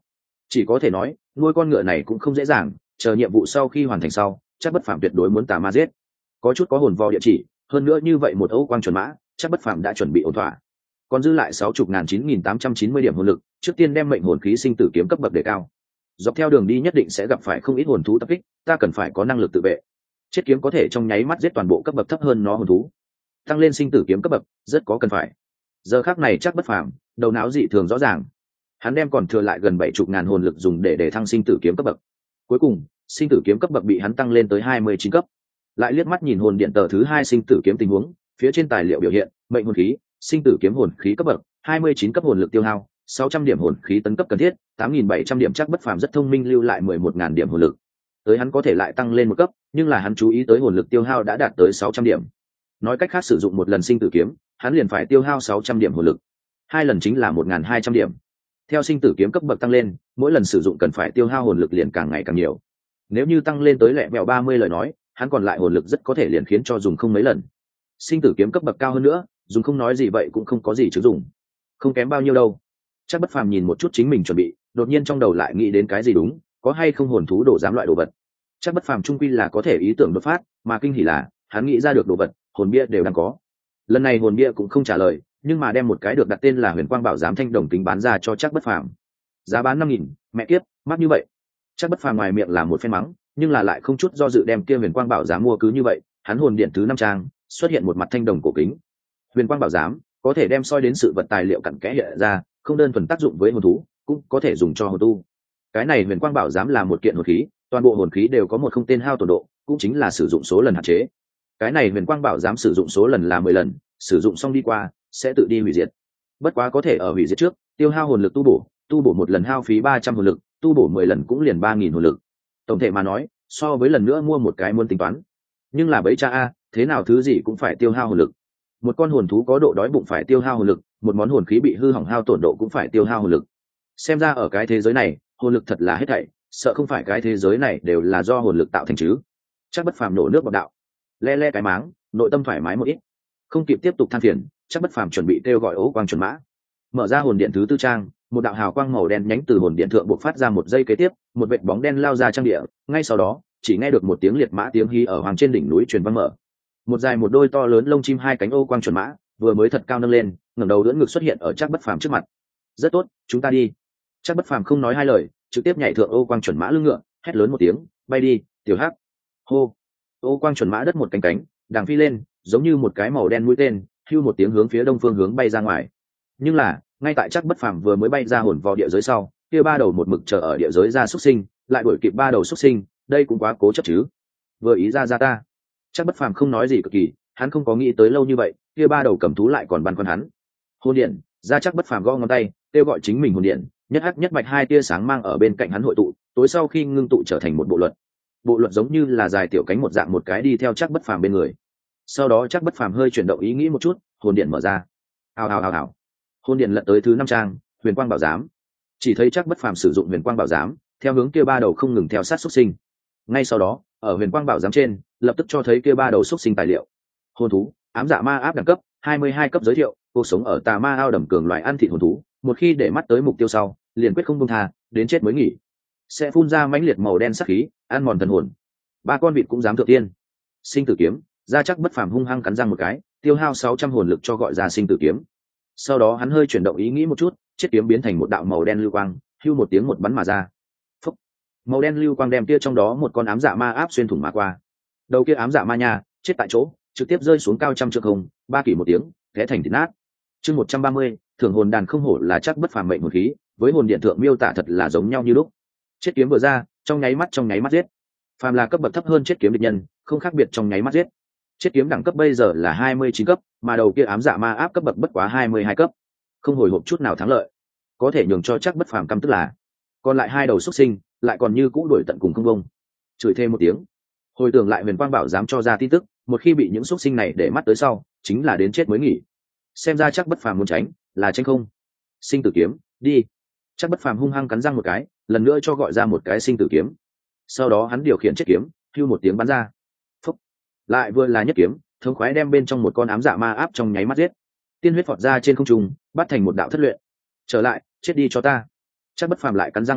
Chỉ có thể nói nuôi con ngựa này cũng không dễ dàng, chờ nhiệm vụ sau khi hoàn thành sau chắc bất phàm tuyệt đối muốn tà ma giết. Có chút có hồn vò địa chỉ, hơn nữa như vậy một Âu quang chuẩn mã chắc bất phàm đã chuẩn bị ổn thỏa, còn dư lại 60.9.890 điểm hồn lực, trước tiên đem mệnh hồn khí sinh tử kiếm cấp bậc đề cao. Dọc theo đường đi nhất định sẽ gặp phải không ít hồn thú tập kích, ta cần phải có năng lực tự vệ. Chết kiếm có thể trong nháy mắt giết toàn bộ cấp bậc thấp hơn nó hồn thú, tăng lên sinh tử kiếm cấp bậc rất có cần phải. Giờ khắc này chắc bất phàm đầu não dị thường rõ ràng, hắn đem còn thừa lại gần 70.000 hồn lực dùng để thăng sinh tử kiếm cấp bậc. Cuối cùng sinh tử kiếm cấp bậc bị hắn tăng lên tới 29 cấp. Lại liếc mắt nhìn hồn điện tờ thứ 2 sinh tử kiếm tình huống, phía trên tài liệu biểu hiện mệnh hồn khí sinh tử kiếm hồn khí cấp bậc 29 cấp, hồn lực tiêu hao 600 điểm, hồn khí tấn cấp cần thiết 8.700 điểm. Chắc bất phàm rất thông minh lưu lại 11.000 điểm hồn lực, tới hắn có thể lại tăng lên một cấp, nhưng là hắn chú ý tới hồn lực tiêu hao đã đạt tới 600 điểm. Nói cách khác sử dụng một lần sinh tử kiếm hắn liền phải tiêu hao 600 điểm hồn lực, hai lần chính là 1.200 điểm. Theo sinh tử kiếm cấp bậc tăng lên, mỗi lần sử dụng cần phải tiêu hao hồn lực liền càng ngày càng nhiều. Nếu như tăng lên tới lẹ mèo 30 lời nói, hắn còn lại hồn lực rất có thể liền khiến cho dùng không mấy lần. Sinh tử kiếm cấp bậc cao hơn nữa, dùng không nói gì vậy cũng không có gì chứ dùng, không kém bao nhiêu đâu. Chắc bất phàm nhìn một chút chính mình chuẩn bị, đột nhiên trong đầu lại nghĩ đến cái gì, đúng, có hay không hồn thú đổ giám loại đồ vật. Chắc bất phàm trung quy là có thể ý tưởng đột phát, mà kinh hỉ là hắn nghĩ ra được đồ vật hồn bia đều đang có. Lần này hồn bia cũng không trả lời, nhưng mà đem một cái được đặt tên là huyền quang bảo giám thanh đồng kính bán ra cho chắc bất phàm, giá bán 5.000. Mẹ kiếp, mắc như vậy. Chắc bất phàm ngoài miệng là một phen mắng, nhưng là lại không chút do dự đem kia huyền quang bảo giám mua. Cứ như vậy hắn hồn điện thứ 5 trang xuất hiện một mặt thanh đồng cổ kính. Huyền quang bảo giám có thể đem soi đến sự vật tài liệu cặn kẽ hiện ra, không đơn thuần tác dụng với hồn thú, cũng có thể dùng cho hồn tu. Cái này huyền quang bảo giám là một kiện hồn khí, toàn bộ hồn khí đều có một không tên hao tổn độ, cũng chính là sử dụng số lần hạn chế. Cái này huyền quang bảo giám sử dụng số lần là 10 lần, sử dụng xong đi qua sẽ tự đi hủy diệt. Bất quá có thể ở hủy diệt trước tiêu hao hồn lực tu bổ một lần hao phí 300 hồn lực, tu bổ 10 lần cũng liền 3.000 hồn lực. Tổng thể mà nói so với lần nữa mua một cái muốn tính toán, nhưng là bấy cha a, thế nào thứ gì cũng phải tiêu hao hồn lực. Một con hồn thú có độ đói bụng phải tiêu hao hồn lực, một món hồn khí bị hư hỏng hao tổn độ cũng phải tiêu hao hồn lực. Xem ra ở cái thế giới này hồn lực thật là hết thảy, sợ không phải cái thế giới này đều là do hồn lực tạo thành chứ. Chắc bất phàm nổ nước bọt đạo, le le cái máng, nội tâm thoải mái một ít. Không kịp tiếp tục than phiền, chắc bất phàm chuẩn bị kêu gọi Ố quang chuẩn mã. Mở ra hồn điện thứ 4 trang, một đạo hào quang màu đen nhánh từ hồn điện thượng bộc phát ra. Một giây kế tiếp một vệt bóng đen lao ra trang địa, ngay sau đó chỉ nghe được một tiếng liệt mã tiếng hí ở hoàng trên đỉnh núi truyền vang mở. Một dài một đôi to lớn lông chim hai cánh Âu quang chuẩn mã vừa mới thật cao nâng lên, ngẩng đầu đỡ ngực xuất hiện ở chắc bất phàm trước mặt. Rất tốt, chúng ta đi. Chắc bất phàm không nói hai lời, trực tiếp nhảy thượng Âu quang chuẩn mã lưng ngựa, hét lớn một tiếng, bay đi tiểu hắc. Hô. Âu quang chuẩn mã đất một cánh cánh đằng phi lên, giống như một cái màu đen mũi tên, hưu một tiếng hướng phía đông phương hướng bay ra ngoài. Nhưng là ngay tại chắc bất phàm vừa mới bay ra hồn vào địa giới sau, kia ba đầu một mực chờ ở địa giới ra xuất sinh lại đuổi kịp ba đầu xuất sinh, đây cũng quá cố chấp chứ. Vừa ý ra ta. Chắc bất phàm không nói gì cực kỳ, hắn không có nghĩ tới lâu như vậy kia ba đầu cầm thú lại còn băn khoăn hắn. Hồn điện ra, chắc bất phàm gõ ngón tay kêu gọi chính mình hồn điện, nhất hắc nhất bạch hai tia sáng mang ở bên cạnh hắn hội tụ, tối sau khi ngưng tụ trở thành một bộ luật giống như là dài tiểu cánh một dạng, một cái đi theo chắc bất phàm bên người. Sau đó chắc bất phàm hơi chuyển động ý nghĩ một chút, hồn điện mở ra. Hào. Hồn điện lật tới thứ 5 trang, huyền quang bảo giám. Chỉ thấy chắc bất phàm sử dụng huyền quang bảo giám theo hướng kia ba đầu không ngừng theo sát xuất sinh. Ngay sau đó ở huyền quang bảo giám trên lập tức cho thấy kia ba đầu xuất sinh tài liệu. Hồn thú ám dạ ma áp đẳng cấp 22 cấp, giới thiệu cuộc sống ở tà ma ao đầm cường, loại ăn thịt hồn thú, một khi để mắt tới mục tiêu sau liền quyết không buông tha, đến chết mới nghỉ, sẽ phun ra mãnh liệt màu đen sắc khí ăn mòn thần hồn. Ba con vịt cũng dám thượng tiên. Sinh tử kiếm ra, chắc bất phàm hung hăng cắn răng một cái, tiêu hao 600 hồn lực cho gọi ra sinh tử kiếm. Sau đó hắn hơi chuyển động ý nghĩ một chút, chiếc kiếm biến thành một đạo màu đen lưu quang, hưu một tiếng một bắn mà ra. Phúc. Màu đen lưu quang đem kia trong đó một con ám dạ ma áp xuyên thủng mà qua. Đầu kia ám dạ ma nha chết tại chỗ, trực tiếp rơi xuống cao trăm trượng không, ba kỷ một tiếng té thành thịt nát. Chương 130, thưởng hồn đàn không hổ là chắc bất phàm mệnh hồn khí, với hồn điện thượng miêu tả thật là giống nhau như lúc. Chiếc kiếm vừa ra, trong nháy mắt giết. Phàm là cấp bậc thấp hơn chiếc kiếm địch nhân, không khác biệt trong nháy mắt giết. Chiếc kiếm đẳng cấp bây giờ là 29 cấp, mà đầu kia ám dạ ma áp cấp bậc bất quá 22 cấp, không hồi hộp chút nào thắng lợi. Có thể nhường cho chắc bất phàm căm tức là còn lại hai đầu xuất sinh lại còn như cũ đuổi tận cùng không bông. Chửi thêm một tiếng, hồi tưởng lại huyền quang bảo dám cho ra tin tức, một khi bị những xuất sinh này để mắt tới sau chính là đến chết mới nghỉ. Xem ra chắc bất phàm muốn tránh là tránh không. Sinh tử kiếm đi. Chắc bất phàm hung hăng cắn răng một cái, lần nữa cho gọi ra một cái sinh tử kiếm. Sau đó hắn điều khiển chiếc kiếm hưu một tiếng bắn ra. Phúc. Lại vừa là nhất kiếm, thống khoái đem bên trong một con ám dạ ma áp trong nháy mắt giết. Tiên huyết phọt ra trên không trung, bắt thành một đạo thất luyện. Trở lại, chết đi cho ta. Chắc bất phàm lại cắn răng một cái,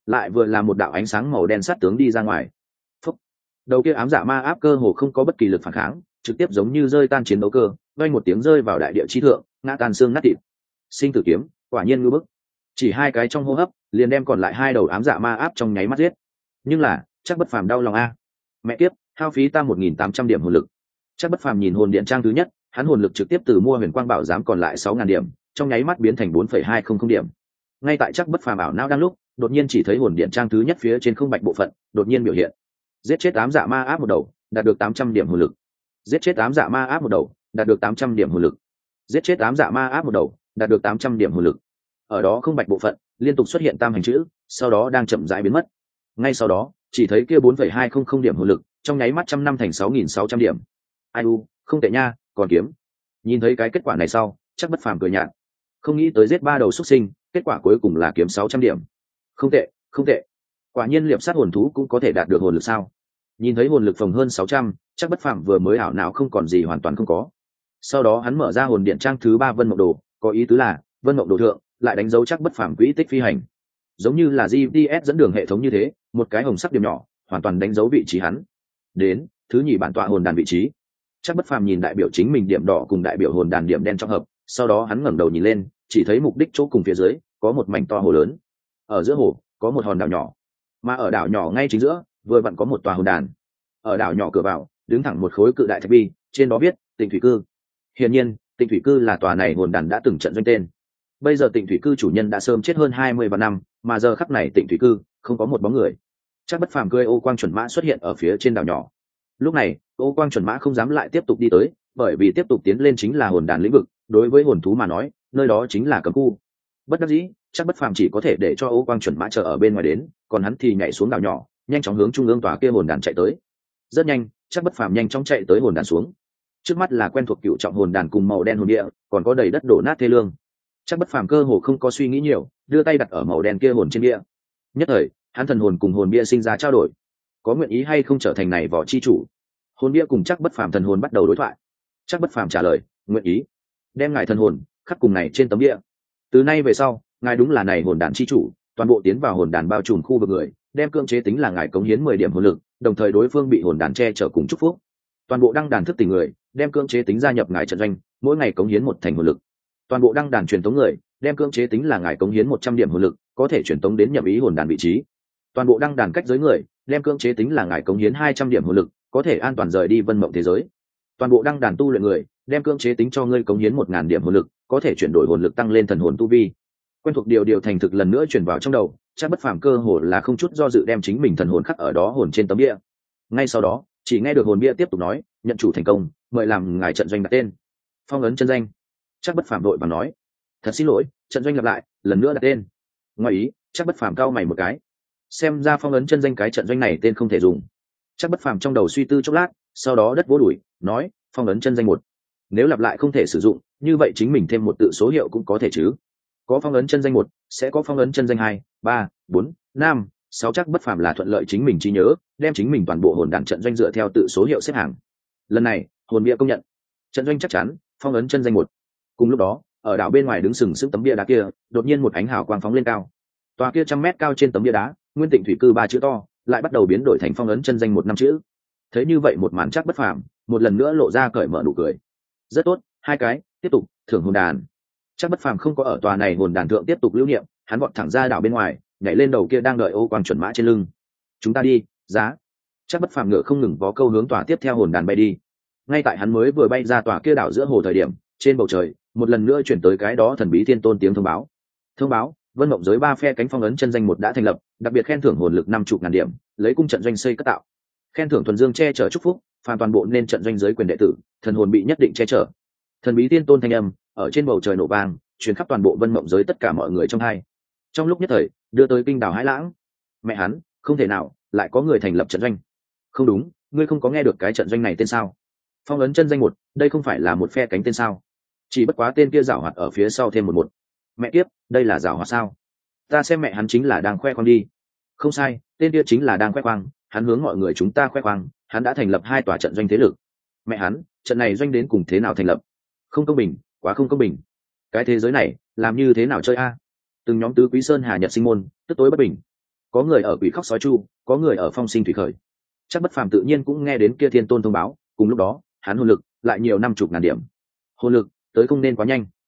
lại vừa là một đạo ánh sáng màu đen sát tướng đi ra ngoài. Phúc. Đầu kia ám dạ ma áp cơ hồ không có bất kỳ lực phản kháng, trực tiếp giống như rơi tan chiến đấu cơ, vang một tiếng rơi vào đại địa chi thượng, ngã tan xương nát thịt. Sinh tử kiếm, quả nhiên ngưu bức. Chỉ hai cái trong hô hấp, liền đem còn lại hai đầu ám dạ ma áp trong nháy mắt giết. Nhưng là, chắc bất phàm đau lòng a. Mẹ kiếp, hao phí ta 1.800 điểm hồn lực. Chắc bất phàm nhìn hồn điện trang thứ nhất, hắn hồn lực trực tiếp từ mua huyền quang bảo giám còn lại 6.000 điểm, trong nháy mắt biến thành 4,200 điểm. Ngay tại chắc bất phàm ảo não đang lúc, đột nhiên chỉ thấy hồn điện trang thứ nhất phía trên không bạch bộ phận, đột nhiên biểu hiện. Giết chết ám dạ ma áp một đầu, đạt được 800 điểm hồn lực. Giết chết ám dạ ma áp một đầu, đạt được 800 điểm hồn lực. Giết chết ám dạ ma áp một đầu, đạt được 800 điểm hồn lực. Ở đó không bạch bộ phận, liên tục xuất hiện tam hành chữ, sau đó đang chậm rãi biến mất. Ngay sau đó, chỉ thấy kia 4,200 điểm hồn lực, trong nháy mắt trăm năm thành 6.600 điểm. Ai u, không tệ nha, còn kiếm. Nhìn thấy cái kết quả này sau, chắc bất phàm cười nhạt. Không nghĩ tới giết ba đầu xuất sinh, kết quả cuối cùng là kiếm 600 điểm. Không tệ, không tệ. Quả nhiên liệp sát hồn thú cũng có thể đạt được hồn lực sao? Nhìn thấy hồn lực phồng hơn 600, chắc bất phàm vừa mới ảo não không còn gì hoàn toàn không có. Sau đó hắn mở ra hồn điện trang thứ 3 Vân Mộng Đồ, có ý tứ là Vân Mộng Đồ thượng lại đánh dấu chắc bất phàm quỹ tích phi hành. Giống như là GPS dẫn đường hệ thống như thế, một cái hồng sắc điểm nhỏ, hoàn toàn đánh dấu vị trí hắn. Đến, thứ nhì bản tọa hồn đàn vị trí. Chắc bất phàm nhìn đại biểu chính mình điểm đỏ cùng đại biểu hồn đàn điểm đen trong hợp, sau đó hắn ngẩng đầu nhìn lên, chỉ thấy mục đích chỗ cùng phía dưới có một mảnh to hồ lớn. Ở giữa hồ có một hòn đảo nhỏ, mà ở đảo nhỏ ngay chính giữa vừa vặn có một tòa hồn đàn. Ở đảo nhỏ cửa vào đứng thẳng một khối cự đại thạch bi, trên đó viết Tịnh Thủy Cư. Hiển nhiên, Tịnh Thủy Cư là tòa này hồn đàn đã từng trận doanh tên. Bây giờ Tịnh Thủy Cư chủ nhân đã sớm chết hơn 20 vạn năm, mà giờ khắc này Tịnh Thủy Cư không có một bóng người. Chắc bất phàm cưỡi ô quang chuẩn mã xuất hiện ở phía trên đảo nhỏ. Lúc này, ô quang chuẩn mã không dám lại tiếp tục đi tới, bởi vì tiếp tục tiến lên chính là hồn đàn lĩnh vực, đối với hồn thú mà nói, nơi đó chính là cấm khu. Bất đắc dĩ, chắc bất phàm chỉ có thể để cho ô quang chuẩn mã chờ ở bên ngoài đến, còn hắn thì nhảy xuống đảo nhỏ, nhanh chóng hướng trung ương tòa kia hồn đàn chạy tới. Rất nhanh, chắc bất phàm nhanh chóng chạy tới hồn đàn xuống. Trước mắt là quen thuộc cựu trọng hồn đàn cùng màu đen hồn địa, còn có đầy đất đổ nát thê lương. Chắc bất phàm cơ hồ không có suy nghĩ nhiều, đưa tay đặt ở màu đen kia hồn trên bia. Nhất thời, hắn thần hồn cùng hồn bia sinh ra trao đổi. Có nguyện ý hay không trở thành này võ chi chủ? Hồn bia cùng chắc bất phàm thần hồn bắt đầu đối thoại. Chắc bất phàm trả lời, nguyện ý. Đem ngài thần hồn khắc cùng này trên tấm bia. Từ nay về sau, ngài đúng là này hồn đàn chi chủ, toàn bộ tiến vào hồn đàn bao trùm khu vực người, đem cưỡng chế tính là ngài cống hiến 10 điểm hồn lực, đồng thời đối phương bị hồn đàn che chở cùng chúc phúc. Toàn bộ đăng đàn thức tỉnh người, đem cưỡng chế tính gia nhập ngài trận doanh, mỗi ngày cống hiến 1 thành hồn lực. Toàn bộ đăng đàn truyền tống người, đem cưỡng chế tính là ngài cống hiến 100 điểm hồn lực, có thể truyền tống đến nhậm ý hồn đàn vị trí. Toàn bộ đăng đàn cách giới người, đem cưỡng chế tính là ngài cống hiến 200 điểm hồn lực, có thể an toàn rời đi vân mộng thế giới. Toàn bộ đăng đàn tu luyện người, đem cưỡng chế tính cho ngươi cống hiến 1.000 điểm hồn lực, có thể chuyển đổi hồn lực tăng lên thần hồn tu vi. Quen thuộc điều thành thực lần nữa truyền vào trong đầu, chắc bất phàm cơ hồ là không chút do dự đem chính mình thần hồn khắc ở đó hồn trên tấm bia. Ngay sau đó, chỉ nghe được hồn bia tiếp tục nói, nhận chủ thành công, mời làm ngài trận doanh đặt tên. Phong ấn chân danh. Chắc bất phàm đội và nói, thật xin lỗi, trận doanh lặp lại, lần nữa đặt tên. Ngoài ý, chắc bất phàm cau mày một cái. Xem ra phong ấn chân danh cái trận doanh này tên không thể dùng. Chắc bất phàm trong đầu suy tư chốc lát, sau đó đất vỗ đuổi, nói, phong ấn chân danh 1. Nếu lặp lại không thể sử dụng, như vậy chính mình thêm một tự số hiệu cũng có thể chứ. Có phong ấn chân danh 1, sẽ có phong ấn chân danh 2, 3, 4, 5, 6, chắc bất phàm là thuận lợi chính mình trí nhớ, đem chính mình toàn bộ hồn đàn trận doanh dựa theo tự số hiệu xếp hàng. Lần này, hồn bia công nhận. Trận doanh chắc chắn, phong ấn chân danh 1. Cùng lúc đó, ở đảo bên ngoài đứng sừng sững tấm bia đá kia, đột nhiên một ánh hào quang phóng lên cao. Tòa kia 100 mét cao trên tấm bia đá, Nguyên Tịnh Thủy Cư 3 chữ to, lại bắt đầu biến đổi thành phong ấn chân danh 1 năm chữ. Thấy như vậy một màn chắc bất phàm, một lần nữa lộ ra cởi mở nụ cười. Rất tốt, 2 cái, tiếp tục thưởng hồn đàn. Chắc bất phàm không có ở tòa này hồn đàn thượng tiếp tục lưu niệm, hắn vọt thẳng ra đảo bên ngoài, nhảy lên đầu kia đang đợi ô quang chuẩn mã trên lưng. Chúng ta đi, giá. Chắc bất phàm ngựa không ngừng vó câu hướng tòa tiếp theo hồn đàn bay đi. Ngay tại hắn mới vừa bay ra tòa kia đảo giữa hồ thời điểm, trên bầu trời một lần nữa chuyển tới cái đó thần bí thiên tôn tiếng thông báo. Thông báo, Vân Mộng giới 3 phe cánh phong ấn chân danh 1 đã thành lập, đặc biệt khen thưởng hồn lực 50.000 điểm, lấy cung trận doanh xây cất tạo. Khen thưởng thuần dương che chở chúc phúc, phàm toàn bộ nên trận doanh giới quyền đệ tử, thần hồn bị nhất định che chở. Thần bí thiên tôn thanh âm ở trên bầu trời nổ vang, truyền khắp toàn bộ Vân Mộng giới tất cả mọi người trong hai. Trong lúc nhất thời, đưa tới kinh đảo hãi lãng. Mẹ hắn, không thể nào, lại có người thành lập trận doanh. Không đúng, ngươi không có nghe được cái trận doanh này tên sao? Phong ấn chân danh 1, đây không phải là một phe cánh tên sao? Chỉ bất quá tên kia giảo hoạt ở phía sau thêm một. Mẹ kiếp, đây là giảo hoạt sao? Ta xem mẹ hắn chính là đang khoe khoang đi. Không sai, tên kia chính là đang khoe khoang, hắn hướng mọi người chúng ta khoe khoang, hắn đã thành lập 2 tòa trận doanh thế lực. Mẹ hắn, trận này doanh đến cùng thế nào thành lập? Không công bình, quá không công bình. Cái thế giới này, làm như thế nào chơi a? Từng nhóm tứ quý sơn hà nhật sinh môn, tức tối bất bình. có người ở quỷ khóc sói chu, có người ở phong sinh thủy khởi. Chắc Bất Phàm tự nhiên cũng nghe đến kia thiên tôn thông báo, cùng lúc đó hắn hồn lực lại nhiều 50 ngàn điểm. Hồn lực tới không nên quá nhanh.